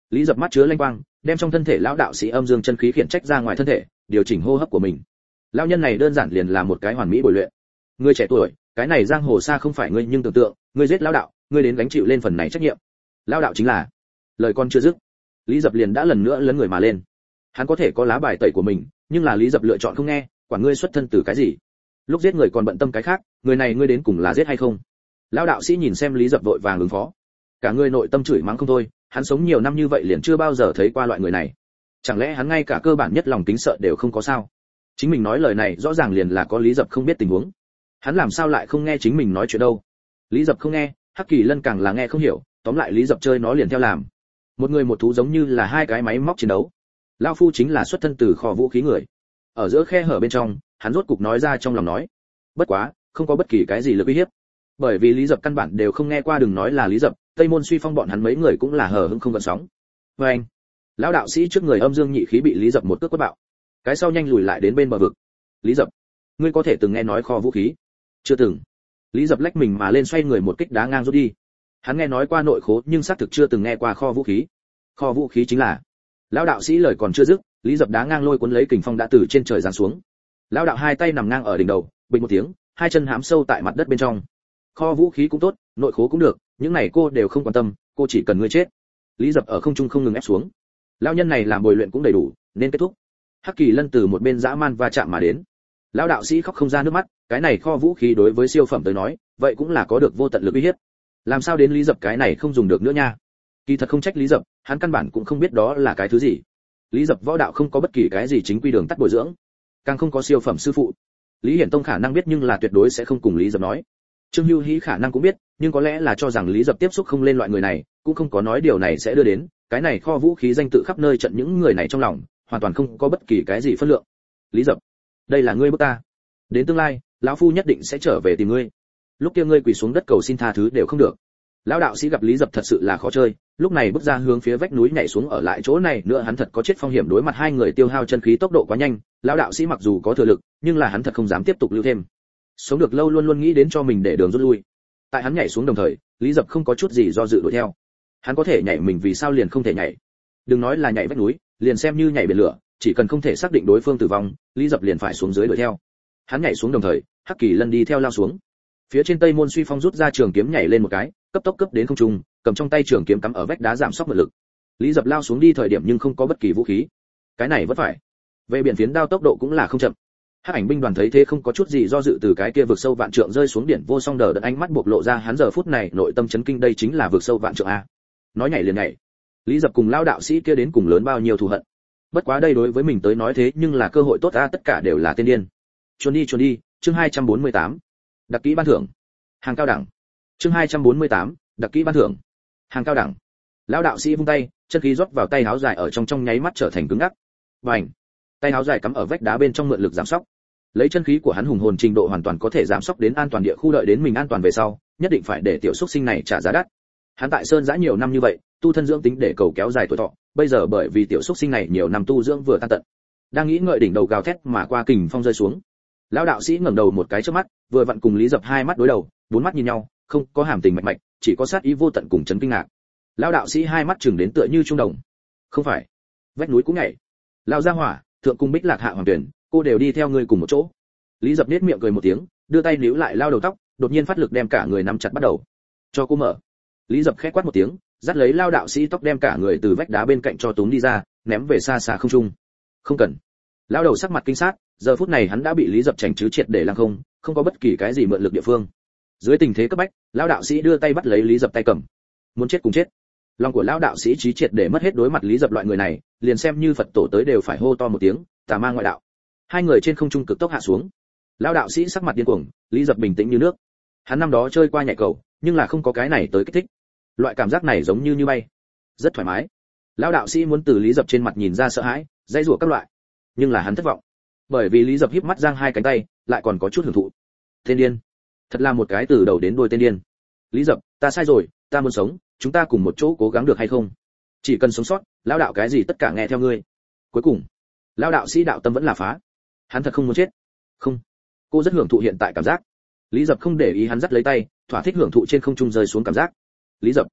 Lý Dập mắt chứa lanh quang, đem trong thân thể lão đạo sĩ âm dương chân khí khiển trách ra ngoài thân thể, điều chỉnh hô hấp của mình. Lão nhân này đơn giản liền là một cái hoàn mỹ bồi luyện. Ngươi trẻ tuổi, cái này giang hồ xa không phải ngươi nhưng tưởng tượng, ngươi giết lão đạo, ngươi đến gánh chịu lên phần này trách nhiệm. Lão đạo chính là. Lời con chưa dứt, Lý Dập liền đã lần nữa lấn người mà lên. Hắn có thể có lá bài tẩy của mình, nhưng là Lý Dập lựa chọn không nghe, quản ngươi xuất thân từ cái gì. Lúc giết người còn bận tâm cái khác, người này ngươi đến cùng là giết hay không? Lão đạo sĩ nhìn xem Lý Dập vội vàng ứng phó, cả người nội tâm chửi mắng không thôi, hắn sống nhiều năm như vậy liền chưa bao giờ thấy qua loại người này. Chẳng lẽ hắn ngay cả cơ bản nhất lòng kính sợ đều không có sao? Chính mình nói lời này rõ ràng liền là có Lý Dập không biết tình huống. Hắn làm sao lại không nghe chính mình nói chuyện đâu? Lý Dập không nghe, Hắc Kỳ Lân càng là nghe không hiểu, tóm lại Lý Dập chơi nó liền theo làm. Một người một thú giống như là hai cái máy móc chiến đấu. Lão phu chính là xuất thân từ kho vũ khí người. Ở giữa khe hở bên trong, hắn rốt cục nói ra trong lòng nói. Bất quá, không có bất kỳ cái gì lực uy hiếp. Bởi vì Lý Dập căn bản đều không nghe qua, đừng nói là Lý Dập, Tây Môn Suy Phong bọn hắn mấy người cũng là hờ hững không gợn sóng. Và anh, lão đạo sĩ trước người âm dương nhị khí bị Lý Dập một cước quất bạo, cái sau nhanh lùi lại đến bên bờ vực. Lý Dập, ngươi có thể từng nghe nói kho vũ khí? Chưa từng. Lý Dập lách mình mà lên, xoay người một kích đá ngang rút đi. Hắn nghe nói qua nội khố, nhưng xác thực chưa từng nghe qua kho vũ khí. Kho vũ khí chính là. Lão đạo sĩ lời còn chưa dứt, Lý Dập đá ngang lôi cuốn lấy kình phong đã từ trên trời giáng xuống. Lão đạo hai tay nằm ngang ở đỉnh đầu, bình một tiếng, hai chân hám sâu tại mặt đất bên trong. Kho vũ khí cũng tốt, nội khố cũng được, những này cô đều không quan tâm, cô chỉ cần ngươi chết. Lý Dập ở không trung không ngừng ép xuống. Lão nhân này làm bồi luyện cũng đầy đủ, nên kết thúc. Hắc Kỳ Lân từ một bên dã man va chạm mà đến. Lão đạo sĩ khóc không ra nước mắt, cái này kho vũ khí đối với siêu phẩm tới nói, vậy cũng là có được vô tận lực uy hiếp. Làm sao đến Lý Dập cái này không dùng được nữa nha? Kỳ thật không trách Lý Dập, hắn căn bản cũng không biết đó là cái thứ gì. Lý Dập võ đạo không có bất kỳ cái gì chính quy đường tắt bồi dưỡng, càng không có siêu phẩm sư phụ. Lý Hiển Tông khả năng biết nhưng là tuyệt đối sẽ không cùng Lý Dập nói. Trương Hưu Hí khả năng cũng biết, nhưng có lẽ là cho rằng Lý Dập tiếp xúc không lên loại người này, cũng không có nói điều này sẽ đưa đến cái này kho vũ khí danh tự khắp nơi trận những người này trong lòng, hoàn toàn không có bất kỳ cái gì phân lượng. Lý Dập, đây là ngươi bức ta. Đến tương lai, lão phu nhất định sẽ trở về tìm ngươi. Lúc kia ngươi quỳ xuống đất cầu xin tha thứ đều không được. Lão đạo sĩ gặp Lý Dập thật sự là khó chơi, lúc này bước ra hướng phía vách núi nhảy xuống, ở lại chỗ này nữa hắn thật có chết phong hiểm, đối mặt hai người tiêu hao chân khí tốc độ quá nhanh, lão đạo sĩ mặc dù có thừa lực, nhưng là hắn thật không dám tiếp tục lưu thêm. Sống được lâu luôn luôn nghĩ đến cho mình để đường rút lui. Tại hắn nhảy xuống đồng thời, Lý Dập không có chút gì do dự đuổi theo. Hắn có thể nhảy, mình vì sao liền không thể nhảy? Đừng nói là nhảy vách núi, liền xem như nhảy biển lửa, chỉ cần không thể xác định đối phương tử vong, Lý Dập liền phải xuống dưới đuổi theo. Hắn nhảy xuống đồng thời, Hắc Kỳ Lân đi theo lao xuống. Phía trên Tây Môn Suy Phong rút ra trường kiếm nhảy lên một cái, cấp tốc cấp đến không trung, cầm trong tay trường kiếm cắm ở vách đá giảm sốc mượn lực. Lý Dập lao xuống đi thời điểm nhưng không có bất kỳ vũ khí. Cái này vẫn phải. Về biển phiến đao tốc độ cũng là không chậm. Hắc Ảnh binh đoàn thấy thế không có chút gì do dự, từ cái kia vực sâu vạn trượng rơi xuống biển vô song đờ đẫn, ánh mắt bộc lộ ra hắn giờ phút này nội tâm chấn kinh, đây chính là vực sâu vạn trượng a. Nói nhảy liền nhảy. Lý Dập cùng lao đạo sĩ kia đến cùng lớn bao nhiêu thù hận. Bất quá đây đối với mình tới nói thế nhưng là cơ hội tốt a, tất cả đều là tiên điên. Chuồn đi chuồn đi, chương hai trăm bốn mươi tám. Đặc kỹ ban thưởng. Hàng cao đẳng. Chương hai trăm bốn mươi tám, đặc kỹ ban thưởng. Hàng cao đẳng. Lão đạo sĩ vung tay, chân khí rót vào tay áo dài ở trong trong nháy mắt trở thành cứng ngắc. Bành. Tay áo dài cắm ở vách đá bên trong mượn lực giảm sóc. Lấy chân khí của hắn hùng hồn trình độ hoàn toàn có thể giảm sóc đến an toàn địa khu, đợi đến mình an toàn về sau, nhất định phải để tiểu xuất sinh này trả giá đắt. Hắn tại Sơn Giã nhiều năm như vậy, tu thân dưỡng tính để cầu kéo dài tuổi thọ, bây giờ bởi vì tiểu xuất sinh này nhiều năm tu dưỡng vừa tan tận. Đang nghĩ ngợi, đỉnh đầu gào thét mà qua kình phong rơi xuống. Lão đạo sĩ ngẩng đầu một cái trước mắt, vừa vặn cùng Lý Dập hai mắt đối đầu, bốn mắt nhìn nhau, không có hàm tình mạch mạch, chỉ có sát ý vô tận cùng chấn kinh ngạc. Lão đạo sĩ hai mắt chừng đến tựa như trung đồng. Không phải, vách núi cũng nhảy. Lão gia hỏa, thượng cung Bích Lạc hạ hoàng tuyển, cô đều đi theo ngươi cùng một chỗ. Lý Dập nhếch miệng cười một tiếng, đưa tay níu lại lao đầu tóc, đột nhiên phát lực đem cả người nắm chặt bắt đầu. Cho cô mở. Lý Dập khẽ quát một tiếng, dắt lấy lao đạo sĩ tóc đem cả người từ vách đá bên cạnh cho túm đi ra, ném về xa xa không trung. Không cần. Lao đầu sắc mặt kinh sát, giờ phút này hắn đã bị Lý Dập chảnh chứ triệt để lăng không, không có bất kỳ cái gì mượn lực địa phương. Dưới tình thế cấp bách, lão đạo sĩ đưa tay bắt lấy Lý Dập tay cầm. Muốn chết cùng chết. Lòng của lão đạo sĩ trí triệt để mất hết, đối mặt Lý Dập loại người này, liền xem như Phật tổ tới đều phải hô to một tiếng, tà ma ngoại đạo. Hai người trên không trung cực tốc hạ xuống. Lão đạo sĩ sắc mặt điên cuồng, Lý Dập bình tĩnh như nước. Hắn năm đó chơi qua nhảy cầu, nhưng là không có cái này tới kích thích. Loại cảm giác này giống như như bay, rất thoải mái. Lão đạo sĩ muốn từ Lý Dập trên mặt nhìn ra sợ hãi, dãy rủa các loại, nhưng là hắn thất vọng, bởi vì Lý Dập híp mắt giang hai cánh tay, lại còn có chút hưởng thụ. Tên điên, thật là một cái từ đầu đến đuôi tên điên. Lý Dập, ta sai rồi, ta muốn sống, chúng ta cùng một chỗ cố gắng được hay không? Chỉ cần sống sót, lão đạo cái gì tất cả nghe theo ngươi. Cuối cùng, lão đạo sĩ đạo tâm vẫn là phá. Hắn thật không muốn chết. Không, cô rất hưởng thụ hiện tại cảm giác. Lý Dập không để ý hắn, dắt lấy tay, thỏa thích hưởng thụ trên không trung rơi xuống cảm giác. Lý Dập,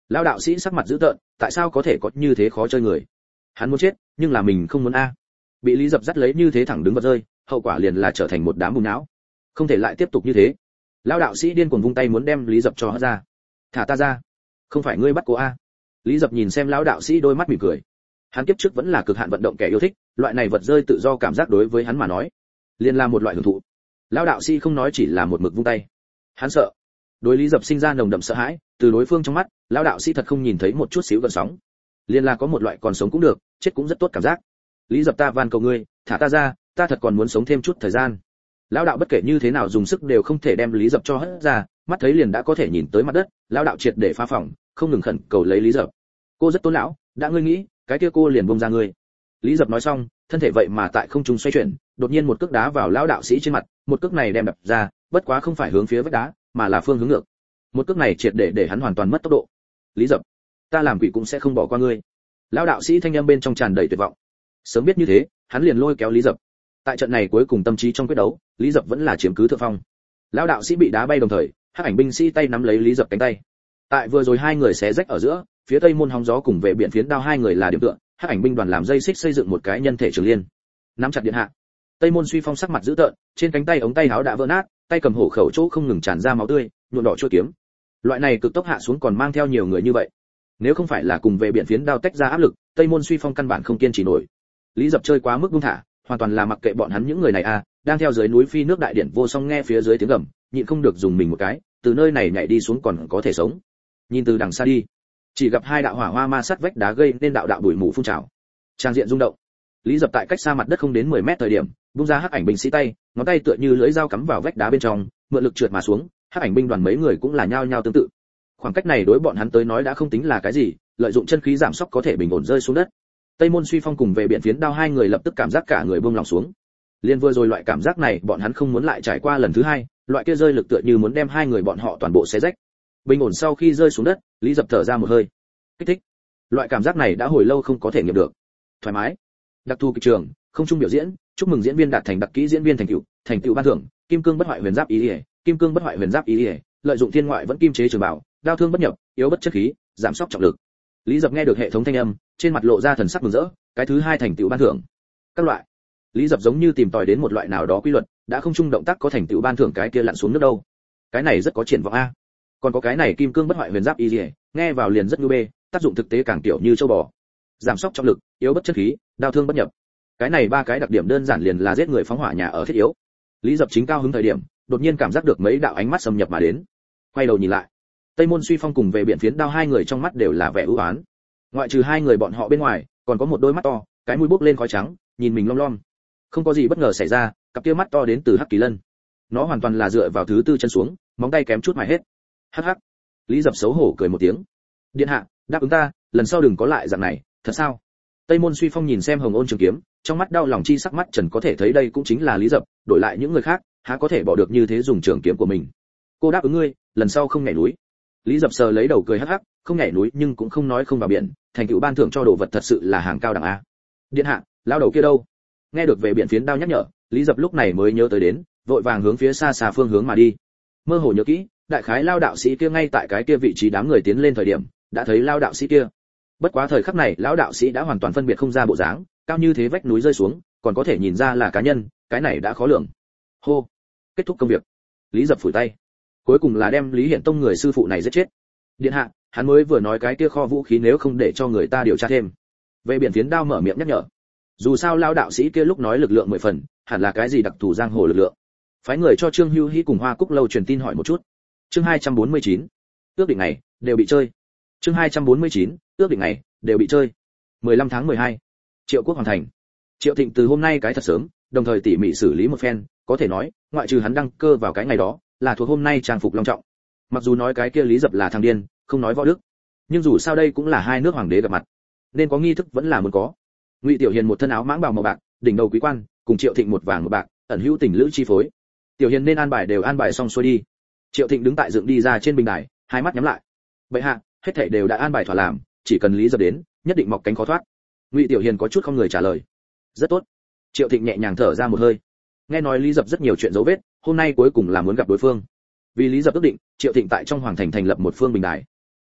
Lão đạo sĩ sắc mặt dữ tợn, tại sao có thể có như thế khó chơi người? Hắn muốn chết, nhưng là mình không muốn a. Bị Lý Dập dắt lấy như thế thẳng đứng vật rơi, hậu quả liền là trở thành một đám bùn não. Không thể lại tiếp tục như thế. Lão đạo sĩ điên cuồng vung tay muốn đem Lý Dập cho hất ra. Thả ta ra, không phải ngươi bắt cô a. Lý Dập nhìn xem lão đạo sĩ đôi mắt mỉm cười. Hắn kiếp trước vẫn là cực hạn vận động kẻ yêu thích, loại này vật rơi tự do cảm giác đối với hắn mà nói, liền là một loại hưởng thụ. Lão đạo sĩ không nói chỉ là một mực vung tay. Hắn sợ. Đối Lý Dập sinh ra nồng đậm sợ hãi, từ đối phương trong mắt, lão đạo sĩ thật không nhìn thấy một chút xíu gợn sóng. Liền là có một loại còn sống cũng được, chết cũng rất tốt cảm giác. Lý Dập, ta van cầu ngươi, thả ta ra, ta thật còn muốn sống thêm chút thời gian. Lão đạo bất kể như thế nào dùng sức đều không thể đem Lý Dập cho hất ra, mắt thấy liền đã có thể nhìn tới mặt đất, lão đạo triệt để phá phòng, không ngừng khẩn cầu lấy Lý Dập. Cô rất tôn lão, đã ngươi nghĩ, cái kia cô liền buông ra ngươi. Lý Dập nói xong, thân thể vậy mà tại không trung xoay chuyển, đột nhiên một cước đá vào lão đạo sĩ trên mặt, một cước này đem đập ra, bất quá không phải hướng phía vách đá, mà là phương hướng ngược. Một cước này triệt để để hắn hoàn toàn mất tốc độ. Lý Dập, ta làm quỷ cũng sẽ không bỏ qua ngươi. Lão đạo sĩ thanh âm bên trong tràn đầy tuyệt vọng. Sớm biết như thế, hắn liền lôi kéo Lý Dập. Tại trận này cuối cùng tâm trí trong quyết đấu, Lý Dập vẫn là chiếm cứ thượng phong. Lão đạo sĩ bị đá bay đồng thời, hắc ảnh binh sĩ tay nắm lấy Lý Dập cánh tay. Tại vừa rồi hai người xé rách ở giữa, phía tây môn hóng gió cùng về biển phiến đao hai người là điểm tựa, hắc ảnh binh đoàn làm dây xích xây dựng một cái nhân thể trường liên. Nắm chặt điện hạ. Tây môn suy phong sắc mặt dữ tợn, trên cánh tay ống tay áo đã vỡ nát, tay cầm hổ khẩu chỗ không ngừng tràn ra máu tươi, nhuộm đỏ chuôi kiếm. Loại này cực tốc hạ xuống còn mang theo nhiều người như vậy. Nếu không phải là cùng về biển phiến đao tách ra áp lực, Tây môn suy phong căn bản không kiên trì nổi. Lý Dập chơi quá mức buông thả, hoàn toàn là mặc kệ bọn hắn những người này a, đang theo dưới núi phi nước đại điện vô song nghe phía dưới tiếng gầm, nhịn không được dùng mình một cái, từ nơi này nhảy đi xuống còn có thể sống. Nhìn từ đằng xa đi, chỉ gặp hai đạo hỏa hoa ma sát vách đá gây nên đạo đạo bụi mù phun trào. Trang diện rung động. Lý Dập tại cách xa mặt đất không đến mười mét thời điểm, bung ra hắc ảnh binh sĩ tay, ngón tay tựa như lưỡi dao cắm vào vách đá bên trong, mượn lực trượt mà xuống, hắc ảnh binh đoàn mấy người cũng là nhao nhao tương tự. Khoảng cách này đối bọn hắn tới nói đã không tính là cái gì, lợi dụng chân khí giảm sốc có thể bình ổn rơi xuống đất. Tây môn suy phong cùng về biển phiến đao hai người lập tức cảm giác cả người buông lòng xuống. Liên vừa rồi loại cảm giác này bọn hắn không muốn lại trải qua lần thứ hai, loại kia rơi lực tựa như muốn đem hai người bọn họ toàn bộ xé rách. Bình ổn sau khi rơi xuống đất, Lý Dập thở ra một hơi. Kích thích. Loại cảm giác này đã hồi lâu không có thể nghiệm được. Thoải mái. Đặc thù kịch trường, không trung biểu diễn, chúc mừng diễn viên đạt thành đặc kỹ diễn viên thành tựu, thành tựu ban thưởng, kim cương bất hoại huyền giáp ý liễu, kim cương bất hoại huyền giáp ý liễu, lợi dụng thiên ngoại vẫn kim chế trường bảo, đao thương bất nhập, yếu bất chất khí, giảm sốc trọng lực. Lý Dập nghe được hệ thống thanh âm, trên mặt lộ ra thần sắc mừng rỡ, cái thứ hai thành tựu ban thưởng. Các loại. Lý Dập giống như tìm tòi đến một loại nào đó quy luật, đã không trung động tác có thành tựu ban thưởng cái kia lặn xuống nước đâu. Cái này rất có triển vọng a. Còn có cái này kim cương bất hoại huyền giáp y liễu, nghe vào liền rất nhu bê, tác dụng thực tế càng tiểu như châu bò. Giảm sốc trọng lực, yếu bất chất khí, đao thương bất nhập. Cái này ba cái đặc điểm đơn giản liền là giết người phóng hỏa nhà ở thiết yếu. Lý Dập chính cao hứng thời điểm, đột nhiên cảm giác được mấy đạo ánh mắt xâm nhập mà đến. Quay đầu nhìn lại, Tây môn suy phong cùng về biển phiến đao hai người trong mắt đều là vẻ ưu ái. Ngoại trừ hai người bọn họ bên ngoài, còn có một đôi mắt to, cái mũi bốc lên khói trắng, nhìn mình lom lom. Không có gì bất ngờ xảy ra, cặp kia mắt to đến từ Hắc Kỳ Lân. Nó hoàn toàn là dựa vào thứ tư chân xuống, móng tay kém chút mài hết. Hắc hắc. Lý Dập xấu hổ cười một tiếng. Điện hạ, đáp ứng ta, lần sau đừng có lại dạng này, thật sao? Tây môn suy phong nhìn xem Hồng Ôn trường kiếm, trong mắt đau lòng chi sắc mắt trần có thể thấy đây cũng chính là Lý Dập, đổi lại những người khác, há có thể bỏ được như thế dùng trường kiếm của mình. Cô đáp ứng ngươi, lần sau không nhảy núi. Lý Dập sờ lấy đầu cười hắc hắc, không nhảy núi nhưng cũng không nói không vào biển, thành tựu ban thưởng cho đồ vật thật sự là hàng cao đẳng a. Điện hạ, lao đầu kia đâu? Nghe được về biển phiến đao nhắc nhở, Lý Dập lúc này mới nhớ tới đến, vội vàng hướng phía xa xa phương hướng mà đi. Mơ hồ nhớ kỹ, đại khái lao đạo sĩ kia ngay tại cái kia vị trí đám người tiến lên thời điểm, đã thấy lao đạo sĩ kia. Bất quá thời khắc này, lão đạo sĩ đã hoàn toàn phân biệt không ra bộ dáng, cao như thế vách núi rơi xuống, còn có thể nhìn ra là cá nhân, cái này đã khó lường. Hô, kết thúc công việc. Lý Dập phủi tay. Cuối cùng là đem Lý Hiện Tông người sư phụ này giết chết. Điện hạ, hắn mới vừa nói cái kia kho vũ khí nếu không để cho người ta điều tra thêm. Về biển phiến đao mở miệng nhắc nhở. Dù sao lao đạo sĩ kia lúc nói lực lượng mười phần, hẳn là cái gì đặc thù giang hồ lực lượng. Phái người cho Trương Hưu Hí cùng Hoa Cúc Lâu truyền tin hỏi một chút. Chương hai trăm bốn mươi chín. Ước định này đều bị chơi. Chương hai trăm bốn mươi chín. Ước định này đều bị chơi. mười lăm tháng mười hai. Triệu Quốc hoàn thành. Triệu Thịnh từ hôm nay cái thật sớm, đồng thời tỉ mỉ xử lý một phen, có thể nói, ngoại trừ hắn đăng cơ vào cái ngày đó, là thuộc hôm nay trang phục long trọng. Mặc dù nói cái kia Lý Dập là thằng điên, không nói võ đức, nhưng dù sao đây cũng là hai nước hoàng đế gặp mặt, nên có nghi thức vẫn là muốn có. Ngụy Tiểu Hiền một thân áo mãng bào màu bạc, đỉnh đầu quý quan, cùng Triệu Thịnh một vàng một bạc, ẩn hữu tình lữ chi phối. Tiểu Hiền nên an bài đều an bài xong xuôi đi. Triệu Thịnh đứng tại dựng đi ra trên bình đài, hai mắt nhắm lại. Bệ hạ, hết thảy đều đã an bài thỏa làm, chỉ cần Lý Dập đến, nhất định mọc cánh khó thoát. Ngụy Tiểu Hiền có chút không người trả lời. Rất tốt. Triệu Thịnh nhẹ nhàng thở ra một hơi. Nghe nói Lý Dập rất nhiều chuyện dấu vết, hôm nay cuối cùng là muốn gặp đối phương. Vì Lý Dập ước định, Triệu Thịnh tại trong hoàng thành thành lập một phương bình đài.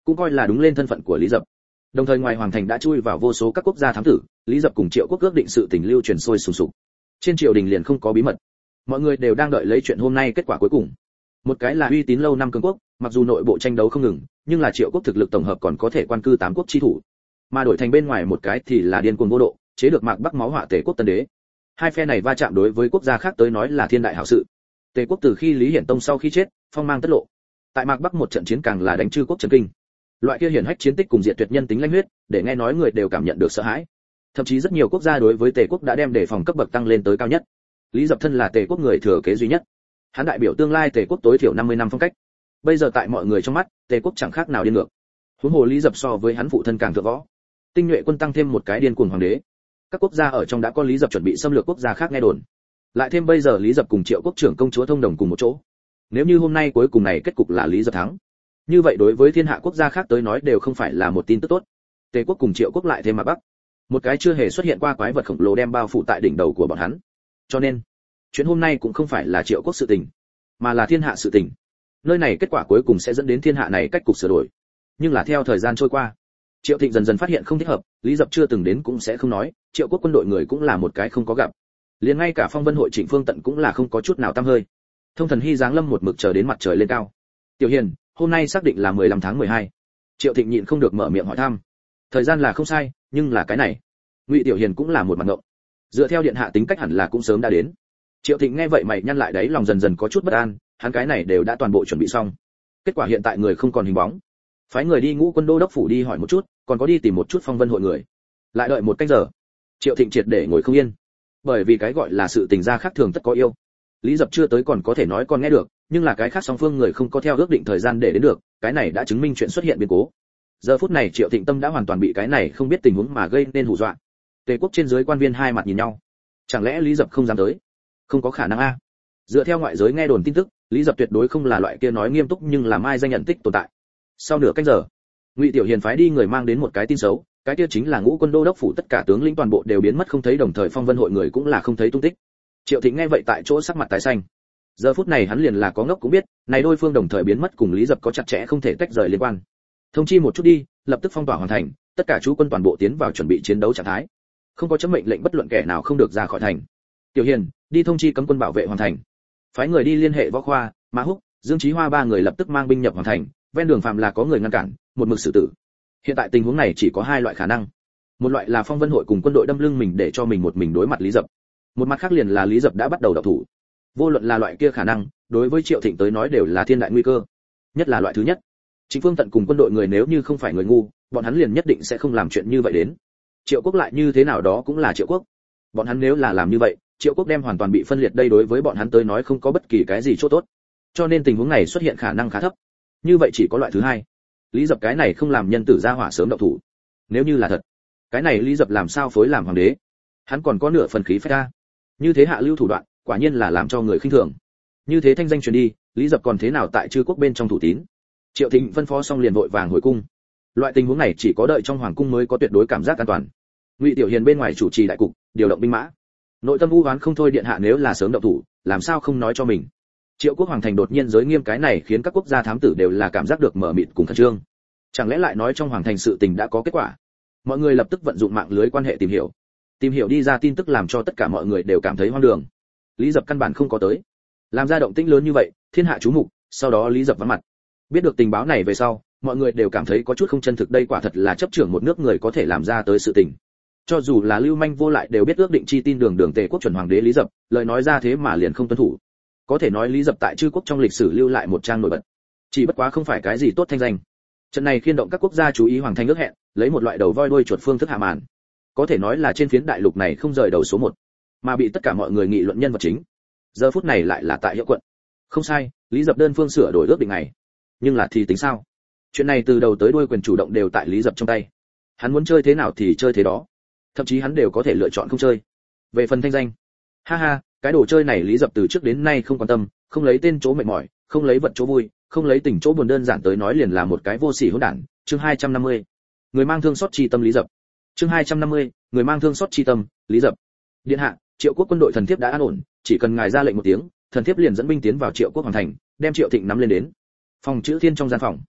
cũng coi là đúng lên thân phận của Lý Dập. Đồng thời ngoài hoàng thành đã chui vào vô số các quốc gia thám tử, Lý Dập cùng Triệu Quốc ước định sự tình lưu truyền sôi sùng sục. Trên triều đình liền không có bí mật, mọi người đều đang đợi lấy chuyện hôm nay kết quả cuối cùng. Một cái là uy tín lâu năm cường quốc, mặc dù nội bộ tranh đấu không ngừng, nhưng là Triệu Quốc thực lực tổng hợp còn có thể quan cư tám quốc chi thủ. Mà đổi thành bên ngoài một cái thì là điên cuồng vô độ, chế được Mạc Bắc máu họa Tề Quốc Tân Đế. Hai phe này va chạm đối với quốc gia khác tới nói là thiên đại hảo sự. Tề Quốc từ khi Lý Hiển Tông sau khi chết, phong mang tất lộ. Tại Mạc Bắc một trận chiến càng là đánh Trư Quốc chấn kinh. Loại kia hiển hách chiến tích cùng diệt tuyệt nhân tính lãnh huyết, để nghe nói người đều cảm nhận được sợ hãi. Thậm chí rất nhiều quốc gia đối với Tề Quốc đã đem đề phòng cấp bậc tăng lên tới cao nhất. Lý Dập thân là Tề Quốc người thừa kế duy nhất. Hắn đại biểu tương lai Tề Quốc tối thiểu năm mươi năm phong cách. Bây giờ tại mọi người trong mắt, Tề Quốc chẳng khác nào điên ngược. Huống hồ Lý Dập so với hắn phụ thân càng thượng võ. Tinh nhuệ quân tăng thêm một cái điên cuồng hoàng đế. Các quốc gia ở trong đã có Lý Dập chuẩn bị xâm lược quốc gia khác nghe đồn. Lại thêm bây giờ Lý Dập cùng Triệu Quốc trưởng công chúa thông đồng cùng một chỗ. Nếu như hôm nay cuối cùng này kết cục là Lý Dập thắng, như vậy đối với thiên hạ quốc gia khác tới nói đều không phải là một tin tức tốt. Tề Quốc cùng Triệu Quốc lại thêm Mạc Bắc, một cái chưa hề xuất hiện qua quái vật khổng lồ đem bao phủ tại đỉnh đầu của bọn hắn. Cho nên, chuyện hôm nay cũng không phải là Triệu Quốc sự tình, mà là thiên hạ sự tình. Nơi này kết quả cuối cùng sẽ dẫn đến thiên hạ này cách cục sửa đổi. Nhưng là theo thời gian trôi qua, Triệu Thịnh dần dần phát hiện không thích hợp, Lý Dập chưa từng đến cũng sẽ không nói, Triệu Quốc quân đội người cũng là một cái không có gặp. Liền ngay cả Phong Vân hội Trịnh Phương Tận cũng là không có chút nào tăm hơi. Thông Thần Hy giáng lâm một mực chờ đến mặt trời lên cao. Tiểu Hiền, hôm nay xác định là mười lăm tháng mười hai. Triệu Thịnh nhịn không được mở miệng hỏi thăm. Thời gian là không sai, nhưng là cái này. Ngụy Tiểu Hiền cũng là một mặt ngộng. Dựa theo điện hạ tính cách hẳn là cũng sớm đã đến. Triệu Thịnh nghe vậy mày nhăn lại đấy, lòng dần dần có chút bất an, hắn cái này đều đã toàn bộ chuẩn bị xong. Kết quả hiện tại người không còn hình bóng. Phái người đi Ngũ Quân Đô đốc phủ đi hỏi một chút, còn có đi tìm một chút Phong Vân hội người. Lại đợi một canh giờ. Triệu Thịnh triệt để ngồi không yên. Bởi vì cái gọi là sự tình gia khác thường tất có yêu. Lý Dập chưa tới còn có thể nói còn nghe được, nhưng là cái khác song phương người không có theo ước định thời gian để đến được, cái này đã chứng minh chuyện xuất hiện biến cố. Giờ phút này Triệu Thịnh tâm đã hoàn toàn bị cái này không biết tình huống mà gây nên hù dọa. Tề Quốc trên dưới quan viên hai mặt nhìn nhau. Chẳng lẽ Lý Dập không dám tới? Không có khả năng a. Dựa theo ngoại giới nghe đồn tin tức, Lý Dập tuyệt đối không là loại kia nói nghiêm túc nhưng làm ai danh nhận tích tồn tại. Sau nửa canh giờ, Ngụy Tiểu Hiền phái đi người mang đến một cái tin xấu, cái kia chính là Ngũ Quân Đô đốc phủ tất cả tướng lĩnh toàn bộ đều biến mất không thấy, đồng thời Phong Vân hội người cũng là không thấy tung tích. Triệu Thịnh nghe vậy tại chỗ sắc mặt tái xanh. Giờ phút này hắn liền là có ngốc cũng biết, này đôi phương đồng thời biến mất cùng Lý Dập có chặt chẽ không thể tách rời liên quan. Thông chi một chút đi, lập tức phong tỏa hoàn thành, tất cả chú quân toàn bộ tiến vào chuẩn bị chiến đấu trạng thái. Không có chấm mệnh lệnh bất luận kẻ nào không được ra khỏi thành. Tiểu Hiền, đi thông chi cấm quân bảo vệ hoàn thành. Phái người đi liên hệ Võ Khoa, Mã Húc, Dương Chí Hoa ba người lập tức mang binh nhập hoàn thành, ven đường phạm là có người ngăn cản, một mực xử tử. Hiện tại tình huống này chỉ có hai loại khả năng. Một loại là Phong Vân hội cùng quân đội đâm lưng mình để cho mình một mình đối mặt Lý Dập. Một mặt khác liền là Lý Dập đã bắt đầu động thủ. Vô luận là loại kia khả năng, đối với Triệu Thịnh tới nói đều là thiên đại nguy cơ. Nhất là loại thứ nhất. Trịnh Phương Tận cùng quân đội người nếu như không phải người ngu, bọn hắn liền nhất định sẽ không làm chuyện như vậy đến. Triệu Quốc lại như thế nào đó cũng là Triệu Quốc. Bọn hắn nếu là làm như vậy, Triệu Quốc đem hoàn toàn bị phân liệt, đây đối với bọn hắn tới nói không có bất kỳ cái gì chỗ tốt. Cho nên tình huống này xuất hiện khả năng khá thấp. Như vậy chỉ có loại thứ hai. Lý Dập cái này không làm nhân tử ra hỏa sớm động thủ. Nếu như là thật, cái này Lý Dập làm sao phối làm hoàng đế? Hắn còn có nửa phần khí phách ra. Như thế hạ lưu thủ đoạn, quả nhiên là làm cho người khinh thường. Như thế thanh danh truyền đi, Lý Dập còn thế nào tại Trư Quốc bên trong thủ tín? Triệu Thịnh phân phó xong liền vội vàng hồi cung. Loại tình huống này chỉ có đợi trong hoàng cung mới có tuyệt đối cảm giác an toàn. Ngụy Tiểu Hiền bên ngoài chủ trì đại cục, điều động binh mã. Nội tâm u oán không thôi, điện hạ nếu là sớm động thủ, làm sao không nói cho mình? Triệu Quốc hoàng thành đột nhiên giới nghiêm, cái này khiến các quốc gia thám tử đều là cảm giác được mở mịt cùng khẩn trương. Chẳng lẽ lại nói trong hoàng thành sự tình đã có kết quả? Mọi người lập tức vận dụng mạng lưới quan hệ tìm hiểu. Tìm hiểu đi ra tin tức làm cho tất cả mọi người đều cảm thấy hoang đường. Lý Dập căn bản không có tới. Làm ra động tĩnh lớn như vậy, thiên hạ chú mục, sau đó Lý Dập vắng mặt. Biết được tình báo này về sau, mọi người đều cảm thấy có chút không chân thực, đây quả thật là chấp trưởng một nước người có thể làm ra tới sự tình. Cho dù là lưu manh vô lại đều biết ước định chi tin đường đường Tề Quốc chuẩn hoàng đế Lý Dập, lời nói ra thế mà liền không tuân thủ. Có thể nói Lý Dập tại Trư Quốc trong lịch sử lưu lại một trang nổi bật. Chỉ bất quá không phải cái gì tốt thanh danh. Trận này khiên động các quốc gia chú ý hoàng thành ước hẹn, lấy một loại đầu voi đuôi chuột phương thức hạ màn. Có thể nói là trên phiến đại lục này không rời đầu số một, mà bị tất cả mọi người nghị luận nhân vật chính. Giờ phút này lại là tại Hiệu quận. Không sai, Lý Dập đơn phương sửa đổi ước định này. Nhưng là thì tính sao? Chuyện này từ đầu tới đuôi quyền chủ động đều tại Lý Dập trong tay. Hắn muốn chơi thế nào thì chơi thế đó. Thậm chí hắn đều có thể lựa chọn không chơi. Về phần thanh danh, ha ha, cái đồ chơi này Lý Dập từ trước đến nay không quan tâm, không lấy tên chỗ mệt mỏi, không lấy vật chỗ vui, không lấy tình chỗ buồn, đơn giản tới nói liền là một cái vô sỉ hỗn đản. Chương hai trăm năm mươi. Người mang thương xót chi tâm Lý Dập. Chương hai trăm năm mươi. Người mang thương xót chi tâm, Lý Dập. Điện hạ, Triệu Quốc quân đội thần thiếp đã an ổn, chỉ cần ngài ra lệnh một tiếng, thần thiếp liền dẫn binh tiến vào Triệu Quốc hoàng thành, đem Triệu Thịnh nắm lên đến. Phòng chữ thiên trong gian phòng.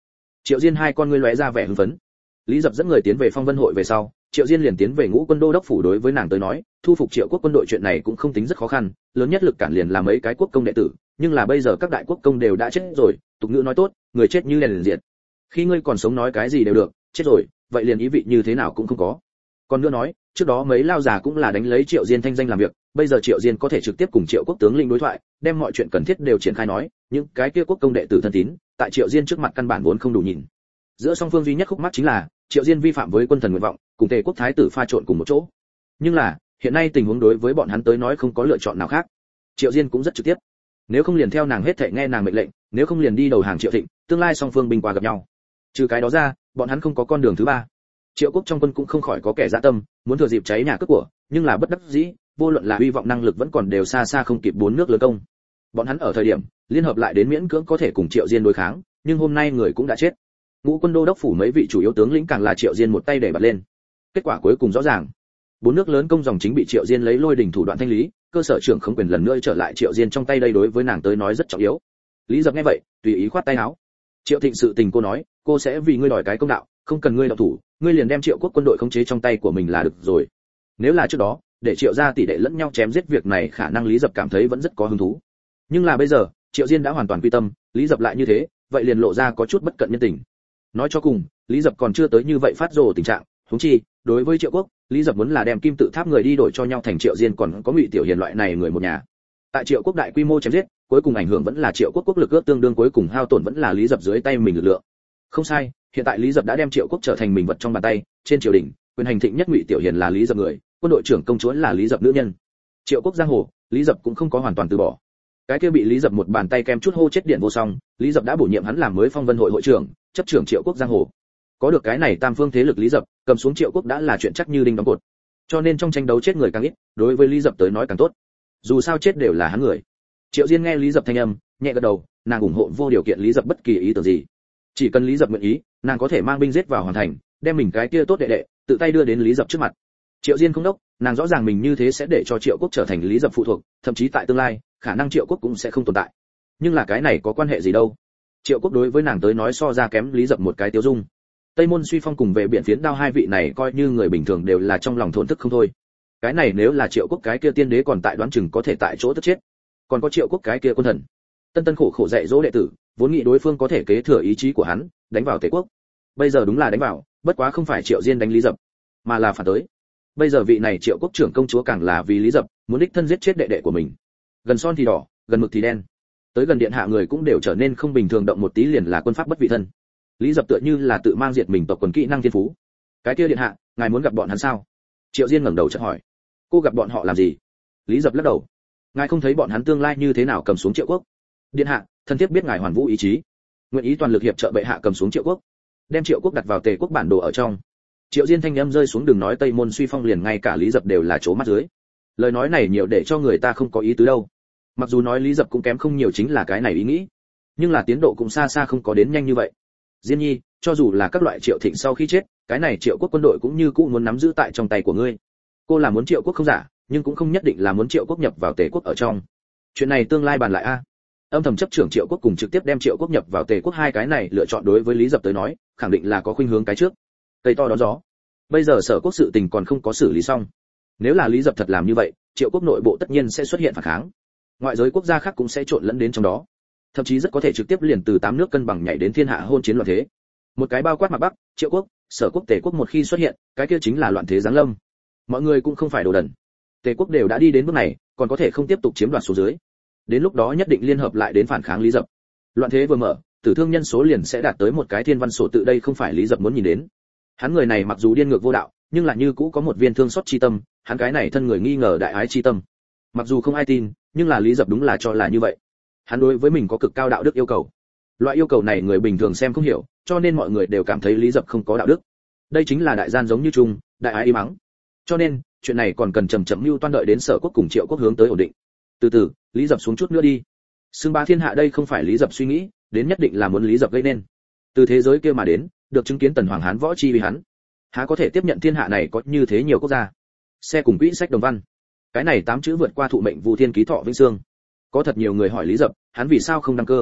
Triệu Diên hai con ngươi lóe ra vẻ hưng phấn. Lý Dập dẫn người tiến về Phong Vân hội về sau, Triệu Diên liền tiến về Ngũ Quân Đô đốc phủ. Đối với nàng tới nói, thu phục Triệu quốc quân đội chuyện này cũng không tính rất khó khăn, lớn nhất lực cản liền là mấy cái quốc công đệ tử, nhưng là bây giờ các đại quốc công đều đã chết rồi, tục ngữ nói tốt, người chết như liền diệt. Khi ngươi còn sống nói cái gì đều được, chết rồi, vậy liền ý vị như thế nào cũng không có. Còn nữa nói, trước đó mấy lao già cũng là đánh lấy Triệu Diên thanh danh làm việc, bây giờ Triệu Diên có thể trực tiếp cùng Triệu quốc tướng lĩnh đối thoại, đem mọi chuyện cần thiết đều triển khai nói, những cái kia quốc công đệ tử thân tín, tại Triệu Diên trước mặt căn bản vốn không đủ nhìn. Giữa song phương duy nhất khúc mắc chính là Triệu Diên vi phạm với quân thần nguyện vọng, cùng Tề quốc thái tử pha trộn cùng một chỗ. Nhưng là, hiện nay tình huống đối với bọn hắn tới nói không có lựa chọn nào khác. Triệu Diên cũng rất trực tiếp. Nếu không liền theo nàng hết thảy nghe nàng mệnh lệnh, nếu không liền đi đầu hàng Triệu Thịnh, tương lai song phương bình qua gặp nhau. Trừ cái đó ra, bọn hắn không có con đường thứ ba. Triệu quốc trong quân cũng không khỏi có kẻ dã tâm, muốn thừa dịp cháy nhà cướp của, nhưng là bất đắc dĩ, vô luận là hy vọng năng lực vẫn còn đều xa xa không kịp bốn nước lớn công. Bọn hắn ở thời điểm liên hợp lại đến miễn cưỡng có thể cùng Triệu Diên đối kháng, nhưng hôm nay người cũng đã chết. Ngũ Quân Đô đốc phủ mấy vị chủ yếu tướng lĩnh càng là Triệu Diên một tay để bật lên. Kết quả cuối cùng rõ ràng, bốn nước lớn công dòng chính bị Triệu Diên lấy lôi đình thủ đoạn thanh lý, cơ sở trưởng không quyền lần nữa trở lại Triệu Diên trong tay, đây đối với nàng tới nói rất trọng yếu. Lý Dập nghe vậy, tùy ý khoát tay áo. Triệu Thịnh sự tình cô nói, cô sẽ vì ngươi đòi cái công đạo, không cần ngươi động thủ, ngươi liền đem Triệu quốc quân đội khống chế trong tay của mình là được rồi. Nếu là trước đó, để Triệu gia tỷ đệ lẫn nhau chém giết việc này khả năng Lý Dập cảm thấy vẫn rất có hứng thú. Nhưng là bây giờ, Triệu Diên đã hoàn toàn quy tâm, Lý Dập lại như thế, vậy liền lộ ra có chút bất cận nhân tình. Nói cho cùng, Lý Dập còn chưa tới như vậy phát rồ tình trạng, huống chi, đối với Triệu quốc, Lý Dập muốn là đem kim tự tháp người đi đổi cho nhau thành Triệu Diên còn có Ngụy Tiểu Hiền loại này người một nhà. Tại Triệu quốc đại quy mô chém giết, cuối cùng ảnh hưởng vẫn là Triệu quốc quốc lực ước tương đương, cuối cùng hao tổn vẫn là Lý Dập dưới tay mình lực lượng. Không sai, hiện tại Lý Dập đã đem Triệu quốc trở thành mình vật trong bàn tay, trên triều đình, quyền hành thịnh nhất Ngụy Tiểu Hiền là Lý Dập người, quân đội trưởng công chúa là Lý Dập nữ nhân. Triệu quốc giang hồ, Lý Dập cũng không có hoàn toàn từ bỏ. Cái kia bị Lý Dập một bàn tay kem chút hô chết điện vô song, Lý Dập đã bổ nhiệm hắn làm mới Phong Vân hội hội trưởng, chấp trưởng Triệu quốc giang hồ. Có được cái này tam phương thế lực Lý Dập, cầm xuống Triệu quốc đã là chuyện chắc như đinh đóng cột. Cho nên trong tranh đấu chết người càng ít, đối với Lý Dập tới nói càng tốt. Dù sao chết đều là hắn người. Triệu Diên nghe Lý Dập thanh âm, nhẹ gật đầu, nàng ủng hộ vô điều kiện Lý Dập bất kỳ ý tưởng gì. Chỉ cần Lý Dập nguyện ý, nàng có thể mang binh giết vào hoàn thành, đem mình cái kia tốt đệ đệ, tự tay đưa đến Lý Dập trước mặt. Triệu Diên không đốc, nàng rõ ràng mình như thế sẽ để cho Triệu quốc trở thành Lý Dập phụ thuộc, thậm chí tại tương lai, khả năng Triệu quốc cũng sẽ không tồn tại. Nhưng là cái này có quan hệ gì đâu? Triệu quốc đối với nàng tới nói so ra kém Lý Dập một cái tiêu dung. Tây Môn Suy Phong cùng về biển phiến đao hai vị này coi như người bình thường đều là trong lòng thổn thức không thôi. Cái này nếu là Triệu quốc cái kia tiên đế còn tại đoán chừng có thể tại chỗ tức chết. Còn có Triệu quốc cái kia quân thần, tân tân khổ khổ dạy dỗ đệ tử, vốn nghĩ đối phương có thể kế thừa ý chí của hắn, đánh vào Tề quốc. Bây giờ đúng là đánh vào, bất quá không phải Triệu Diên đánh Lý Dập, mà là phản tới. Bây giờ vị này Triệu quốc trưởng công chúa càng là vì Lý Dập, muốn đích thân giết chết đệ đệ của mình. Gần son thì đỏ, gần mực thì đen. Tới gần điện hạ người cũng đều trở nên không bình thường, động một tí liền là quân pháp bất vị thân. Lý Dập tựa như là tự mang diệt mình tộc quần kỹ năng thiên phú. Cái kia điện hạ, ngài muốn gặp bọn hắn sao? Triệu Diên ngẩng đầu chợt hỏi. Cô gặp bọn họ làm gì? Lý Dập lắc đầu. Ngài không thấy bọn hắn tương lai như thế nào cầm xuống Triệu quốc? Điện hạ, thân thiết biết ngài hoàn vũ ý chí, nguyện ý toàn lực hiệp trợ bệ hạ cầm xuống Triệu quốc, đem Triệu quốc đặt vào Tề quốc bản đồ ở trong. Triệu Diên thanh âm rơi xuống, đừng nói Tây Môn Suy Phong, liền ngay cả Lý Dập đều là chố mắt dưới. Lời nói này nhiều để cho người ta không có ý tứ đâu. Mặc dù nói Lý Dập cũng kém không nhiều chính là cái này ý nghĩ, nhưng là tiến độ cũng xa xa không có đến nhanh như vậy. Diên nhi, cho dù là các loại Triệu Thịnh sau khi chết, cái này Triệu quốc quân đội cũng như cũ muốn nắm giữ tại trong tay của ngươi. Cô là muốn Triệu quốc không giả, nhưng cũng không nhất định là muốn Triệu quốc nhập vào Tề quốc ở trong. Chuyện này tương lai bàn lại a. Âm thầm chấp trưởng Triệu quốc cùng trực tiếp đem Triệu quốc nhập vào Tề quốc, hai cái này lựa chọn đối với Lý Dập tới nói, khẳng định là có khuynh hướng cái trước. Cây to đón gió. Bây giờ Sở quốc sự tình còn không có xử lý xong. Nếu là Lý Dập thật làm như vậy, Triệu quốc nội bộ tất nhiên sẽ xuất hiện phản kháng. Ngoại giới quốc gia khác cũng sẽ trộn lẫn đến trong đó. Thậm chí rất có thể trực tiếp liền từ tám nước cân bằng nhảy đến thiên hạ hôn chiến loạn thế. Một cái bao quát mặt Bắc, Triệu quốc, Sở quốc, Tề quốc một khi xuất hiện, cái kia chính là loạn thế giáng lâm. Mọi người cũng không phải đồ đần. Tề quốc đều đã đi đến bước này, còn có thể không tiếp tục chiếm đoạt số dưới. Đến lúc đó nhất định liên hợp lại đến phản kháng Lý Dập. Loạn thế vừa mở, tử thương nhân số liền sẽ đạt tới một cái thiên văn sổ tự, đây không phải Lý Dập muốn nhìn đến. Hắn người này mặc dù điên ngược vô đạo, nhưng là như cũ có một viên thương xót chi tâm, hắn cái này thân người nghi ngờ đại ái chi tâm. Mặc dù không ai tin, nhưng là Lý Dập đúng là cho là như vậy. Hắn đối với mình có cực cao đạo đức yêu cầu. Loại yêu cầu này người bình thường xem không hiểu, cho nên mọi người đều cảm thấy Lý Dập không có đạo đức. Đây chính là đại gian giống như chung, đại ái im mắng. Cho nên, chuyện này còn cần chậm chậm mưu toan, đợi đến Sở quốc cùng Triệu quốc hướng tới ổn định. Từ từ, Lý Dập xuống chút nữa đi. Xưng bá thiên hạ đây không phải Lý Dập suy nghĩ, đến nhất định là muốn Lý Dập gây nên. Từ thế giới kia mà đến, được chứng kiến Tần Hoàng Hán võ chi vì hắn. Há có thể tiếp nhận thiên hạ này có như thế nhiều quốc gia. Xe cùng quỹ sách đồng văn. Cái này tám chữ vượt qua thụ mệnh Vu Thiên Ký Thọ Vĩnh Xương. Có thật nhiều người hỏi Lý Dập, hắn vì sao không đăng cơ?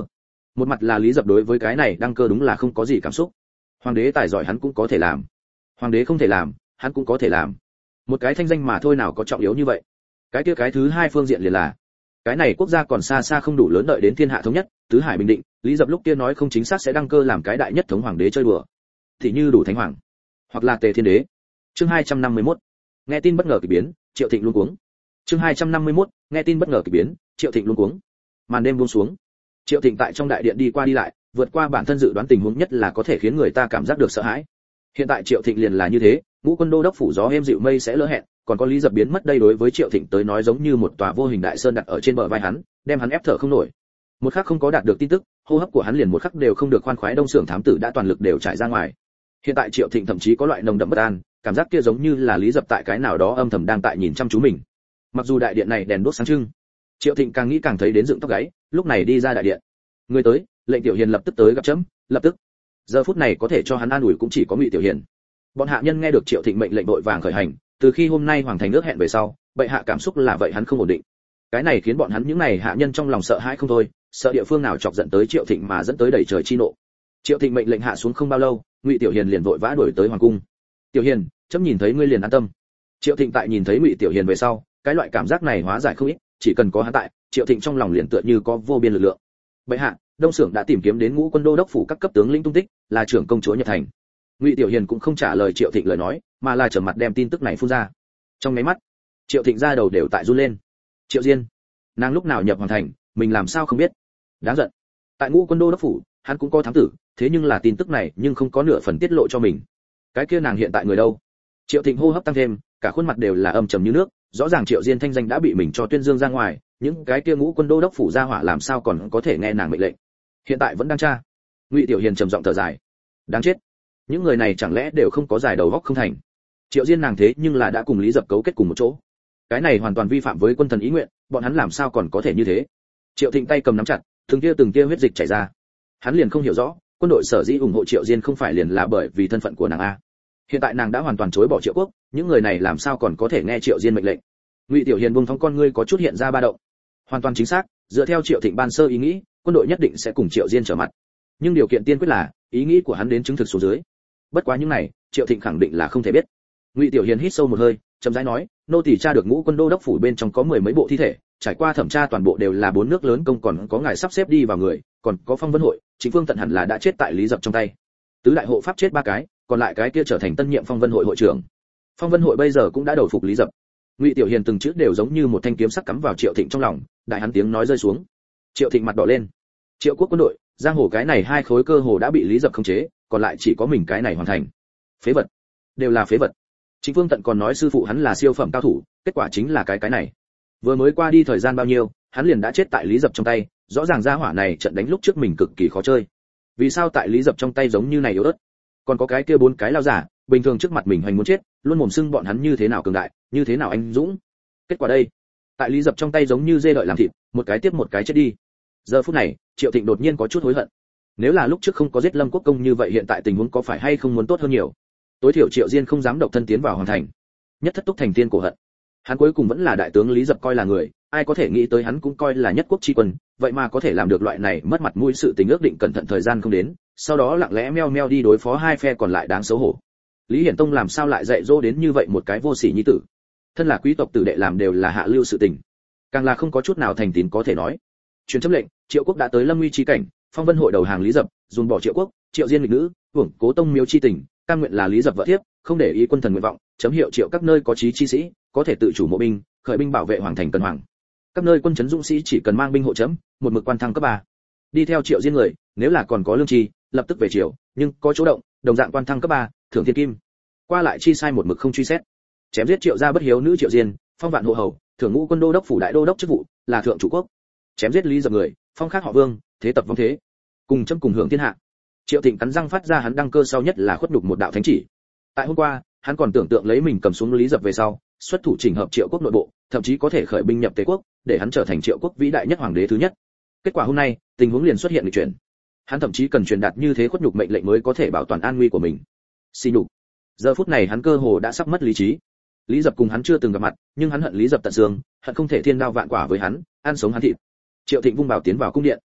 Một mặt là Lý Dập đối với cái này đăng cơ đúng là không có gì cảm xúc. Hoàng đế tài giỏi hắn cũng có thể làm, hoàng đế không thể làm, hắn cũng có thể làm. Một cái thanh danh mà thôi nào có trọng yếu như vậy. Cái kia cái thứ hai phương diện liền là, cái này quốc gia còn xa xa không đủ lớn đợi đến thiên hạ thống nhất, tứ hải bình định, Lý Dập lúc kia nói không chính xác sẽ đăng cơ làm cái đại nhất thống hoàng đế chơi đùa. Thì như đủ thánh hoàng, hoặc là Tề Thiên Đế. Chương hai trăm năm mươi mốt. Nghe tin bất ngờ kỳ biến, Triệu Thịnh luống cuống. Chương hai trăm năm mươi mốt. Nghe tin bất ngờ kỳ biến, Triệu Thịnh luống cuống. Màn đêm buông xuống. Triệu Thịnh tại trong đại điện đi qua đi lại, vượt qua bản thân dự đoán tình huống nhất là có thể khiến người ta cảm giác được sợ hãi. Hiện tại Triệu Thịnh liền là như thế, Ngũ Quân Đô đốc phủ gió êm dịu mây sẽ lỡ hẹn, còn có Lý Dập biến mất đây đối với Triệu Thịnh tới nói giống như một tòa vô hình đại sơn đặt ở trên bờ vai hắn, đem hắn ép thở không nổi. Một khắc không có đạt được tin tức, hô hấp của hắn liền một khắc đều không được khoan khoái. Đông Sưởng thám tử đã toàn lực đều trải ra ngoài. Hiện tại Triệu Thịnh thậm chí có loại nồng đậm bất an, cảm giác kia giống như là Lý Dập tại cái nào đó âm thầm đang tại nhìn chăm chú mình. Mặc dù đại điện này đèn đuốc sáng trưng, Triệu Thịnh càng nghĩ càng thấy đến dựng tóc gáy, lúc này đi ra đại điện. Người tới, lệnh Tiểu Hiền lập tức tới gặp chấm, lập tức. Giờ phút này có thể cho hắn an ủi cũng chỉ có Ngụy Tiểu Hiền. Bọn hạ nhân nghe được Triệu Thịnh mệnh lệnh đội vàng khởi hành, từ khi hôm nay hoàng thành ước hẹn về sau, bệ hạ cảm xúc là vậy hắn không ổn định. Cái này khiến bọn hắn những này hạ nhân trong lòng sợ hãi không thôi, sợ địa phương nào chọc giận tới Triệu Thịnh mà dẫn tới đầy trời chi nộ. Triệu Thịnh mệnh lệnh hạ xuống không bao lâu, Ngụy Tiểu Hiền liền vội vã đuổi tới hoàng cung. Tiểu Hiền, chấm nhìn thấy ngươi liền an tâm. Triệu Thịnh tại nhìn thấy Ngụy Tiểu Hiền về sau, cái loại cảm giác này hóa giải không ít, chỉ cần có hắn tại, Triệu Thịnh trong lòng liền tựa như có vô biên lực lượng. Bệ hạ, Đông Sưởng đã tìm kiếm đến Ngũ Quân Đô đốc phủ các cấp tướng lĩnh tung tích, là trưởng công chúa Nhật Thành. Ngụy Tiểu Hiền cũng không trả lời Triệu Thịnh lời nói, mà là trầm mặt đem tin tức này phun ra. Trong mấy mắt, Triệu Thịnh ra đầu đều tại run lên. Triệu Diên, nàng lúc nào nhập hoàng thành, mình làm sao không biết? Đáng giận. Tại Ngũ Quân Đô đốc phủ, hắn cũng có thám tử, thế nhưng là tin tức này nhưng không có nửa phần tiết lộ cho mình. Cái kia nàng hiện tại người đâu? Triệu Thịnh hô hấp tăng thêm, cả khuôn mặt đều là âm trầm như nước, rõ ràng Triệu Diên thanh danh đã bị mình cho tuyên dương ra ngoài, những cái kia Ngũ Quân Đô đốc phủ gia hỏa làm sao còn có thể nghe nàng mệnh lệnh? Hiện tại vẫn đang tra. Ngụy Tiểu Hiền trầm giọng thở dài. Đáng chết. Những người này chẳng lẽ đều không có giải đầu góc không thành? Triệu Diên nàng thế nhưng là đã cùng Lý Dập cấu kết cùng một chỗ. Cái này hoàn toàn vi phạm với quân thần ý nguyện, bọn hắn làm sao còn có thể như thế? Triệu Thịnh tay cầm nắm chặt, từng tia từng tia huyết dịch chảy ra. Hắn liền không hiểu rõ, quân đội sở dĩ ủng hộ Triệu Diên không phải liền là bởi vì thân phận của nàng a. Hiện tại nàng đã hoàn toàn chối bỏ Triệu Quốc, những người này làm sao còn có thể nghe Triệu Diên mệnh lệnh? Ngụy Tiểu Hiền buông thong con ngươi có chút hiện ra ba động. Hoàn toàn chính xác, dựa theo Triệu Thịnh ban sơ ý nghĩ, quân đội nhất định sẽ cùng Triệu Diên trở mặt. Nhưng điều kiện tiên quyết là, ý nghĩ của hắn đến chứng thực số dưới. Bất quá những này, Triệu Thịnh khẳng định là không thể biết. Ngụy Tiểu Hiền hít sâu một hơi, chậm rãi nói, nô tỳ tra được Ngũ Quân Đô đốc phủ bên trong có mười mấy bộ thi thể, trải qua thẩm tra toàn bộ đều là bốn nước lớn công, còn có ngài sắp xếp đi vào người, còn có Phong Vân hội, Chính Phương Tận hẳn là đã chết tại Lý Dập trong tay. Tứ đại hộ pháp chết ba cái, còn lại cái kia trở thành tân nhiệm Phong Vân hội hội trưởng. Phong Vân hội bây giờ cũng đã đầu phục Lý Dập. Ngụy Tiểu Hiền từng chữ đều giống như một thanh kiếm sắc cắm vào Triệu Thịnh trong lòng, đại hắn tiếng nói rơi xuống. Triệu Thịnh mặt đỏ lên. Triệu Quốc quân đội, giang hồ cái này hai khối cơ hồ đã bị Lý Dập khống chế, còn lại chỉ có mình cái này hoàn thành. Phế vật, đều là phế vật. Chính Phương Tận còn nói sư phụ hắn là siêu phẩm cao thủ, kết quả chính là cái cái này. Vừa mới qua đi thời gian bao nhiêu, hắn liền đã chết tại Lý Dập trong tay, rõ ràng gia hỏa này trận đánh lúc trước mình cực kỳ khó chơi. Vì sao tại Lý Dập trong tay giống như này yếu ớt? Còn có cái kia bốn cái lao giả, bình thường trước mặt mình hoành muốn chết, luôn mồm xưng bọn hắn như thế nào cường đại, như thế nào anh dũng. Kết quả đây, tại Lý Dập trong tay giống như dê đợi làm thịt, một cái tiếp một cái chết đi. Giờ phút này, Triệu Thịnh đột nhiên có chút hối hận. Nếu là lúc trước không có giết Lâm Quốc Công như vậy hiện tại tình huống có phải hay không muốn tốt hơn nhiều. Tối thiểu Triệu Diên không dám độc thân tiến vào hoàng thành. Nhất thất túc thành tiên cổ hận. Hắn cuối cùng vẫn là đại tướng Lý Dập coi là người, ai có thể nghĩ tới hắn cũng coi là nhất quốc chi quân, vậy mà có thể làm được loại này mất mặt mũi sự tình ước định cẩn thận thời gian không đến, sau đó lặng lẽ meo meo đi đối phó hai phe còn lại đáng xấu hổ. Lý Hiển Tông làm sao lại dạy dỗ đến như vậy một cái vô sỉ nhi tử? Thân là quý tộc tử đệ làm đều là hạ lưu sự tình, càng là không có chút nào thành tín có thể nói. Truyền chấm lệnh, Triệu Quốc đã tới lâm nguy chi cảnh, Phong Vân hội đầu hàng Lý Dập, dồn bỏ Triệu Quốc, Triệu Diên nghịch nữ, hưởng cố tông miếu chi tình, cam nguyện là Lý Dập vợ thiếp, không để ý quân thần nguyện vọng, chấm hiệu Triệu các nơi có chí chi sĩ, có thể tự chủ mộ binh, khởi binh bảo vệ hoàng thành cần hoàng. Các nơi quân chấn dũng sĩ chỉ cần mang binh hộ chấm, một mực quan thăng cấp ba. Đi theo Triệu Diên người, nếu là còn có lương tri, lập tức về triều, nhưng có chỗ động, đồng dạng quan thăng cấp ba, thưởng thiên kim. Qua lại chi sai một mực không truy xét. Chém giết Triệu gia bất hiếu nữ Triệu Diên, phong vạn hộ hầu, thưởng Ngũ Quân Đô đốc phủ đại đô đốc chức vụ, là thượng chủ quốc. Chém giết Lý Dập người, phong khác họ Vương, thế tập vong thế. Cùng chấm cùng hưởng thiên hạ. Triệu Thịnh cắn răng phát ra hắn đăng cơ sau nhất là khuất nhục một đạo thánh chỉ. Tại hôm qua, hắn còn tưởng tượng lấy mình cầm xuống Lý Dập về sau, xuất thủ chỉnh hợp Triệu Quốc nội bộ, thậm chí có thể khởi binh nhập Tề Quốc, để hắn trở thành Triệu Quốc vĩ đại nhất hoàng đế thứ nhất. Kết quả hôm nay, tình huống liền xuất hiện nghịch chuyển. Hắn thậm chí cần truyền đạt như thế khuất nhục mệnh lệnh mới có thể bảo toàn an nguy của mình. Xin nhục. Giờ phút này hắn cơ hồ đã sắp mất lý trí. Lý Dập cùng hắn chưa từng gặp mặt, nhưng hắn hận Lý Dập tận xương, hận không thể thiên đao vạn quả với hắn, ăn sống hắn thịt. Triệu Thịnh vung bảo tiến vào cung điện.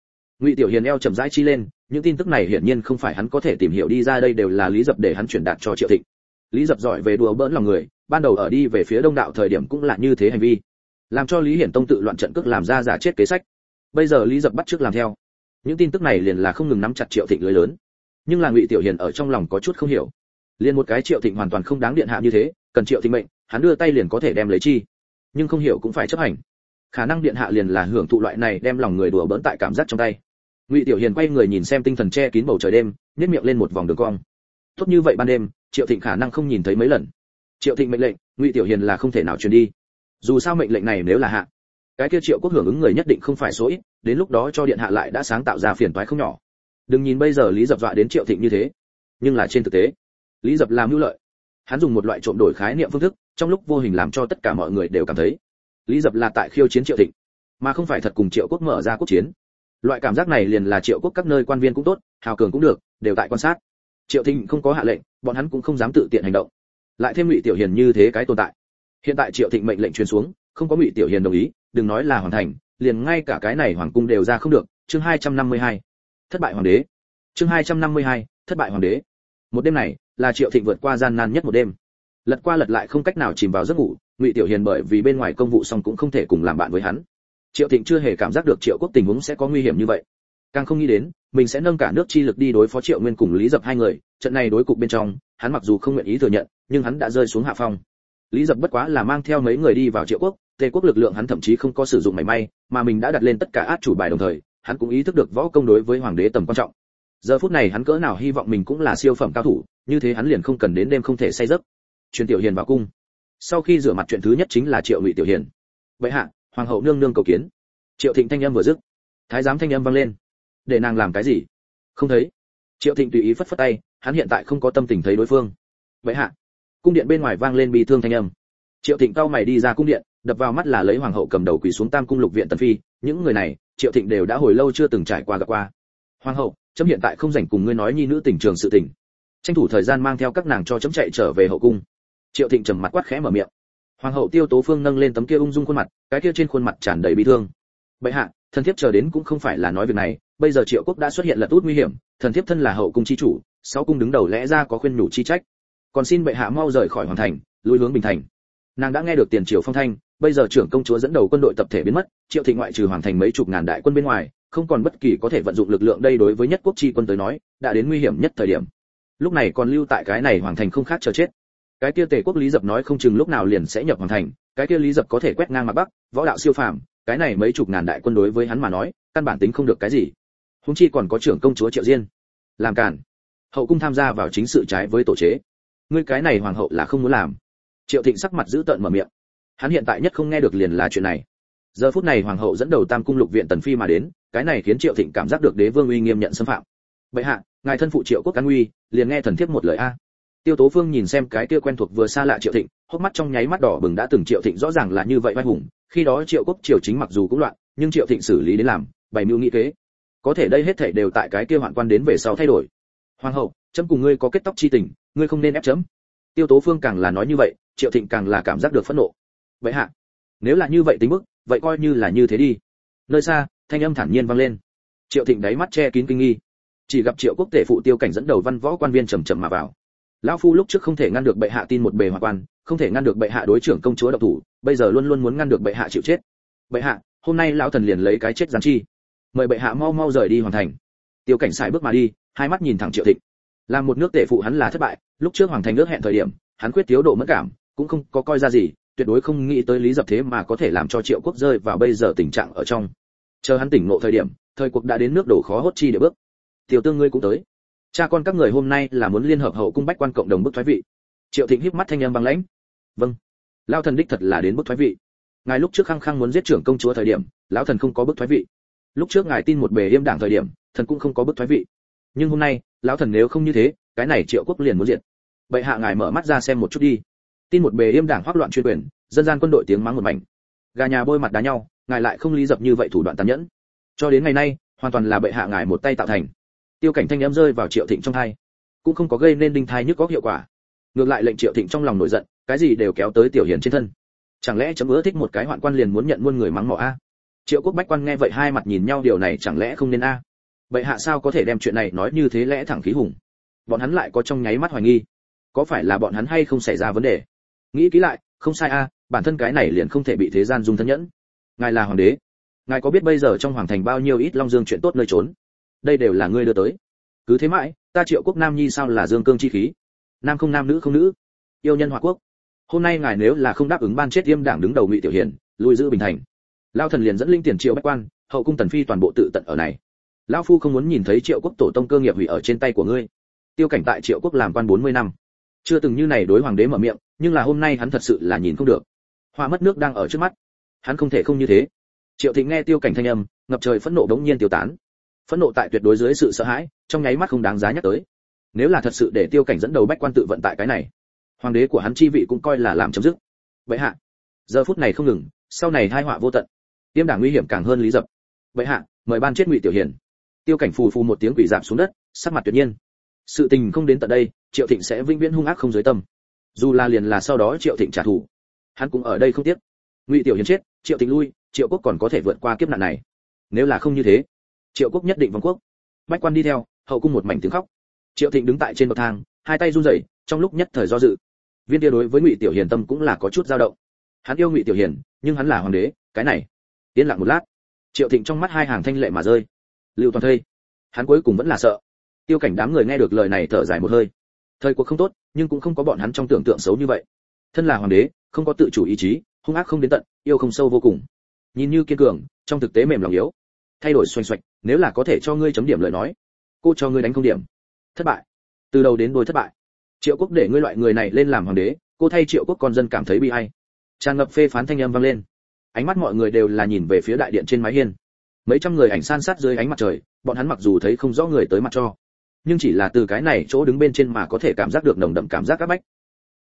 Ngụy Tiểu Hiền eo chậm rãi chi lên, những tin tức này hiển nhiên không phải hắn có thể tìm hiểu đi ra, đây đều là Lý Dập để hắn truyền đạt cho Triệu Thịnh. Lý Dập giỏi về đùa bỡn lòng người, ban đầu ở đi về phía Đông Đạo thời điểm cũng là như thế hành vi, làm cho Lý Hiển Tông tự loạn trận cước làm ra giả chết kế sách. Bây giờ Lý Dập bắt chước làm theo. Những tin tức này liền là không ngừng nắm chặt Triệu Thịnh lưới lớn. Nhưng là Ngụy Tiểu Hiền ở trong lòng có chút không hiểu. Liên một cái Triệu Thịnh hoàn toàn không đáng điện hạ như thế, cần Triệu Thịnh mệnh, hắn đưa tay liền có thể đem lấy chi. Nhưng không hiểu cũng phải chấp hành. Khả năng điện hạ liền là hưởng thụ loại này đem lòng người đùa bỡn tại cảm giác trong tay. Ngụy Tiểu Hiền quay người nhìn xem tinh thần che kín bầu trời đêm, nhếch miệng lên một vòng đường cong. Tốt như vậy ban đêm, Triệu Thịnh khả năng không nhìn thấy mấy lần. Triệu Thịnh mệnh lệnh, Ngụy Tiểu Hiền là không thể nào truyền đi. Dù sao mệnh lệnh này nếu là hạ, cái kia Triệu Quốc hưởng ứng người nhất định không phải số ít, đến lúc đó cho điện hạ lại đã sáng tạo ra phiền toái không nhỏ. Đừng nhìn bây giờ Lý Dập dọa đến Triệu Thịnh như thế, nhưng là trên thực tế, Lý Dập làm mưu lợi. Hắn dùng một loại trộm đổi khái niệm phương thức, trong lúc vô hình làm cho tất cả mọi người đều cảm thấy, Lý Dập là tại khiêu chiến Triệu Thịnh, mà không phải thật cùng Triệu Quốc mở ra quốc chiến. Loại cảm giác này liền là Triệu Quốc các nơi quan viên cũng tốt, hào cường cũng được, đều tại quan sát. Triệu Thịnh không có hạ lệnh, bọn hắn cũng không dám tự tiện hành động. Lại thêm Ngụy Tiểu Hiền như thế cái tồn tại. Hiện tại Triệu Thịnh mệnh lệnh truyền xuống, không có Ngụy Tiểu Hiền đồng ý, đừng nói là hoàn thành, liền ngay cả cái này hoàng cung đều ra không được. Chương hai trăm năm mươi hai, thất bại hoàng đế. Chương hai trăm năm mươi hai, thất bại hoàng đế. Một đêm này, là Triệu Thịnh vượt qua gian nan nhất một đêm. Lật qua lật lại không cách nào chìm vào giấc ngủ, Ngụy Tiểu Hiền bởi vì bên ngoài công vụ xong cũng không thể cùng làm bạn với hắn. Triệu Thịnh chưa hề cảm giác được Triệu Quốc tình huống sẽ có nguy hiểm như vậy, càng không nghĩ đến mình sẽ nâng cả nước chi lực đi đối phó Triệu Nguyên cùng Lý Dập hai người. Trận này đối cục bên trong, hắn mặc dù không nguyện ý thừa nhận, nhưng hắn đã rơi xuống hạ phong. Lý Dập bất quá là mang theo mấy người đi vào Triệu Quốc, Tề Quốc lực lượng hắn thậm chí không có sử dụng mảy may, mà mình đã đặt lên tất cả át chủ bài, đồng thời, hắn cũng ý thức được võ công đối với hoàng đế tầm quan trọng. Giờ phút này hắn cỡ nào hy vọng mình cũng là siêu phẩm cao thủ, như thế hắn liền không cần đến đêm không thể say giấc. Truyền Tiểu Hiền vào cung. Sau khi rửa mặt chuyện thứ nhất chính là triệu Ngụy Tiểu Hiền. Vậy hạ, hoàng hậu nương nương cầu kiến. Triệu Thịnh thanh âm vừa dứt, thái giám thanh âm vang lên. Để nàng làm cái gì? Không thấy. Triệu Thịnh tùy ý phất phất tay, hắn hiện tại không có tâm tình thấy đối phương. Vậy hạ. Cung điện bên ngoài vang lên bi thương thanh âm. Triệu Thịnh cau mày đi ra cung điện, đập vào mắt là lấy hoàng hậu cầm đầu quỳ xuống Tam cung lục viện tần phi, những người này, Triệu Thịnh đều đã hồi lâu chưa từng trải qua gặp qua. Hoàng hậu, chấm hiện tại không rảnh cùng ngươi nói nhi nữ tình trường sự tình, tranh thủ thời gian mang theo các nàng cho chấm chạy trở về hậu cung. Triệu Thịnh trầm mặt quát khẽ mở miệng. Hoàng hậu Tiêu Tố Phương nâng lên tấm kia ung dung khuôn mặt, cái kia trên khuôn mặt tràn đầy bi thương. Bệ hạ, thần thiếp chờ đến cũng không phải là nói việc này, bây giờ Triệu Quốc đã xuất hiện lật út nguy hiểm, thần thiếp thân là hậu cung chi chủ, sáu cung đứng đầu lẽ ra có khuyên nhủ chi trách. Còn xin bệ hạ mau rời khỏi hoàng thành, lui hướng bình thành. Nàng đã nghe được tiền triều phong thanh, bây giờ trưởng công chúa dẫn đầu quân đội tập thể biến mất, Triệu Thịnh ngoại trừ hoàng thành mấy chục ngàn đại quân bên ngoài, không còn bất kỳ có thể vận dụng lực lượng, đây đối với nhất quốc chi quân tới nói, đã đến nguy hiểm nhất thời điểm. Lúc này còn lưu tại cái này hoàng thành không khác chờ chết. Cái kia Tề quốc Lý Dập nói không chừng lúc nào liền sẽ nhập hoàng thành, cái kia Lý Dập có thể quét ngang mặt Bắc, võ đạo siêu phàm, cái này mấy chục ngàn đại quân đối với hắn mà nói, căn bản tính không được cái gì. Huống chi còn có trưởng công chúa Triệu Diên làm cản, hậu cung tham gia vào chính sự trái với tổ chế. Ngươi cái này hoàng hậu là không muốn làm. Triệu Thịnh sắc mặt dữ tợn mở miệng. Hắn hiện tại nhất không nghe được liền là chuyện này. Giờ phút này hoàng hậu dẫn đầu Tam cung lục viện tần phi mà đến, cái này khiến Triệu Thịnh cảm giác được đế vương uy nghiêm nhận xâm phạm. Bệ hạ, ngài thân phụ Triệu quốc an nguy, liền nghe thần thiếp một lời a. Tiêu Tố Phương nhìn xem cái kia quen thuộc vừa xa lạ Triệu Thịnh, hốc mắt trong nháy mắt đỏ bừng, đã từng Triệu Thịnh rõ ràng là như vậy vai hùng, khi đó Triệu quốc triều chính mặc dù cũng loạn, nhưng Triệu Thịnh xử lý đến làm, bày mưu nghị kế. Có thể đây hết thảy đều tại cái kia hoạn quan đến về sau thay đổi. Hoàng hậu, chấm cùng ngươi có kết tóc chi tình, ngươi không nên ép chấm. Tiêu Tố Phương càng là nói như vậy, Triệu Thịnh càng là cảm giác được phẫn nộ. Vậy hạ, nếu là như vậy tính mức, vậy coi như là như thế đi. Nơi xa, thanh âm thản nhiên vang lên. Triệu Thịnh đáy mắt che kín kinh nghi, chỉ gặp Triệu quốc tể phụ Tiêu Cảnh dẫn đầu văn võ quan viên chậm chậm mà vào. Lão phu lúc trước không thể ngăn được bệ hạ tin một bề hoạn quan, không thể ngăn được bệ hạ đối trưởng công chúa độc thủ, bây giờ luôn luôn muốn ngăn được bệ hạ chịu chết. Bệ hạ, hôm nay lão thần liền lấy cái chết giáng chi. Mời bệ hạ mau mau rời đi hoàn thành. Tiêu Cảnh sải bước mà đi, hai mắt nhìn thẳng Triệu Thịnh. Làm một nước tể phụ hắn là thất bại, lúc trước hoàng thành ước hẹn thời điểm, hắn quyết thiếu độ mẫn cảm, cũng không có coi ra gì, tuyệt đối không nghĩ tới Lý Dập thế mà có thể làm cho Triệu quốc rơi vào bây giờ tình trạng ở trong. Chờ hắn tỉnh ngộ thời điểm, thời cuộc đã đến nước đổ khó hốt chi để bước. Tiểu tương ngươi cũng tới. Cha con các người hôm nay là muốn liên hợp hậu cung bách quan cộng đồng bức thoái vị. Triệu Thịnh híp mắt thanh âm băng lãnh. Vâng, lão thần đích thật là đến bức thoái vị. Ngài lúc trước khăng khăng muốn giết trưởng công chúa thời điểm, lão thần không có bức thoái vị. Lúc trước ngài tin một bề yêm đảng thời điểm, thần cũng không có bức thoái vị. Nhưng hôm nay, lão thần nếu không như thế, cái này Triệu quốc liền muốn diệt. Bệ hạ ngài mở mắt ra xem một chút đi. Tin một bề yêm đảng hoắc loạn chuyên quyền, dân gian quân đội tiếng mắng một mảnh. Gà nhà bôi mặt đá nhau, ngài lại không Lý Dập như vậy thủ đoạn tàn nhẫn. Cho đến ngày nay, hoàn toàn là bệ hạ ngài một tay tạo thành. Tiêu Cảnh thanh âm rơi vào Triệu Thịnh trong tai, cũng không có gây nên đinh thai nhức có hiệu quả, ngược lại lệnh Triệu Thịnh trong lòng nổi giận, cái gì đều kéo tới Tiểu Hiền trên thân. Chẳng lẽ chấm ưa thích một cái hoạn quan liền muốn nhận muôn người mắng mỏ a? Triệu quốc bách quan nghe vậy hai mặt nhìn nhau, điều này chẳng lẽ không nên a? Bệ hạ sao có thể đem chuyện này nói như thế lẽ thẳng khí hùng? Bọn hắn lại có trong nháy mắt hoài nghi, có phải là bọn hắn hay không xảy ra vấn đề? Nghĩ kỹ lại, không sai a, bản thân cái này liền không thể bị thế gian dung thân nhẫn. Ngài là hoàng đế, ngài có biết bây giờ trong hoàng thành bao nhiêu ít long dương chuyện tốt nơi trốn? Đây đều là ngươi đưa tới. Cứ thế mãi, ta Triệu Quốc Nam Nhi sao là dương cương chi khí? Nam không nam, nữ không nữ, yêu nhân hòa quốc. Hôm nay ngài nếu là không đáp ứng ban chết Tiêm Đảng đứng đầu Ngụy Tiểu Hiền, lui giữ Bình Thành, Lao thần liền dẫn linh tiền triệu bách quan, hậu cung tần phi toàn bộ tự tận ở này. Lão phu không muốn nhìn thấy Triệu Quốc tổ tông cơ nghiệp hủy ở trên tay của ngươi. Tiêu Cảnh tại Triệu Quốc làm quan bốn mươi năm, chưa từng như này đối hoàng đế mở miệng, nhưng là hôm nay hắn thật sự là nhìn không được. Hoa mất nước đang ở trước mắt, hắn không thể không như thế. Triệu Thịnh nghe Tiêu Cảnh thanh âm, ngập trời phẫn nộ đống nhiên tiêu tán. Phẫn nộ tại tuyệt đối dưới sự sợ hãi, trong nháy mắt không đáng giá nhắc tới. Nếu là thật sự để Tiêu Cảnh dẫn đầu bách quan tự vận tại cái này, hoàng đế của hắn chi vị cũng coi là làm chấm dứt. Vậy hạ, giờ phút này không ngừng, sau này tai họa vô tận. Tiêm Đảng nguy hiểm càng hơn Lý Dập. Vậy hạ, mời ban chết Ngụy Tiểu Hiền. Tiêu Cảnh phù phù một tiếng quỳ rạp xuống đất, sắc mặt tuyệt nhiên. Sự tình không đến tận đây, Triệu Thịnh sẽ vĩnh viễn hung ác không dưới tâm. Dù là liền là sau đó Triệu Thịnh trả thù, hắn cũng ở đây không tiếc. Ngụy Tiểu Hiền chết, Triệu Thịnh lui, Triệu Quốc còn có thể vượt qua kiếp nạn này. Nếu là không như thế, Triệu Quốc nhất định vong quốc. Bách quan đi theo, hậu cung một mảnh tiếng khóc. Triệu Thịnh đứng tại trên bậc thang, hai tay run rẩy, trong lúc nhất thời do dự. Viên Tia đối với Ngụy Tiểu Hiền tâm cũng là có chút dao động. Hắn yêu Ngụy Tiểu Hiền, nhưng hắn là hoàng đế, cái này. Yên lặng một lát, Triệu Thịnh trong mắt hai hàng thanh lệ mà rơi. Lưu Toàn thây, hắn cuối cùng vẫn là sợ. Tiêu Cảnh đám người nghe được lời này thở dài một hơi. Thời cuộc không tốt, nhưng cũng không có bọn hắn trong tưởng tượng xấu như vậy. Thân là hoàng đế, không có tự chủ ý chí, hung ác không đến tận, yêu không sâu vô cùng. Nhìn như kiên cường, trong thực tế mềm lòng yếu. Thay đổi xoành xoạch, nếu là có thể cho ngươi chấm điểm lời nói, cô cho ngươi đánh không điểm. Thất bại, từ đầu đến đuôi thất bại. Triệu Quốc để ngươi loại người này lên làm hoàng đế, cô thay Triệu Quốc con dân cảm thấy bi ai. Tràn ngập phê phán thanh âm vang lên. Ánh mắt mọi người đều là nhìn về phía đại điện trên mái hiên. Mấy trăm người ảnh san sát dưới ánh mặt trời, bọn hắn mặc dù thấy không rõ người tới mặt cho, nhưng chỉ là từ cái này chỗ đứng bên trên mà có thể cảm giác được nồng đậm cảm giác áp bách.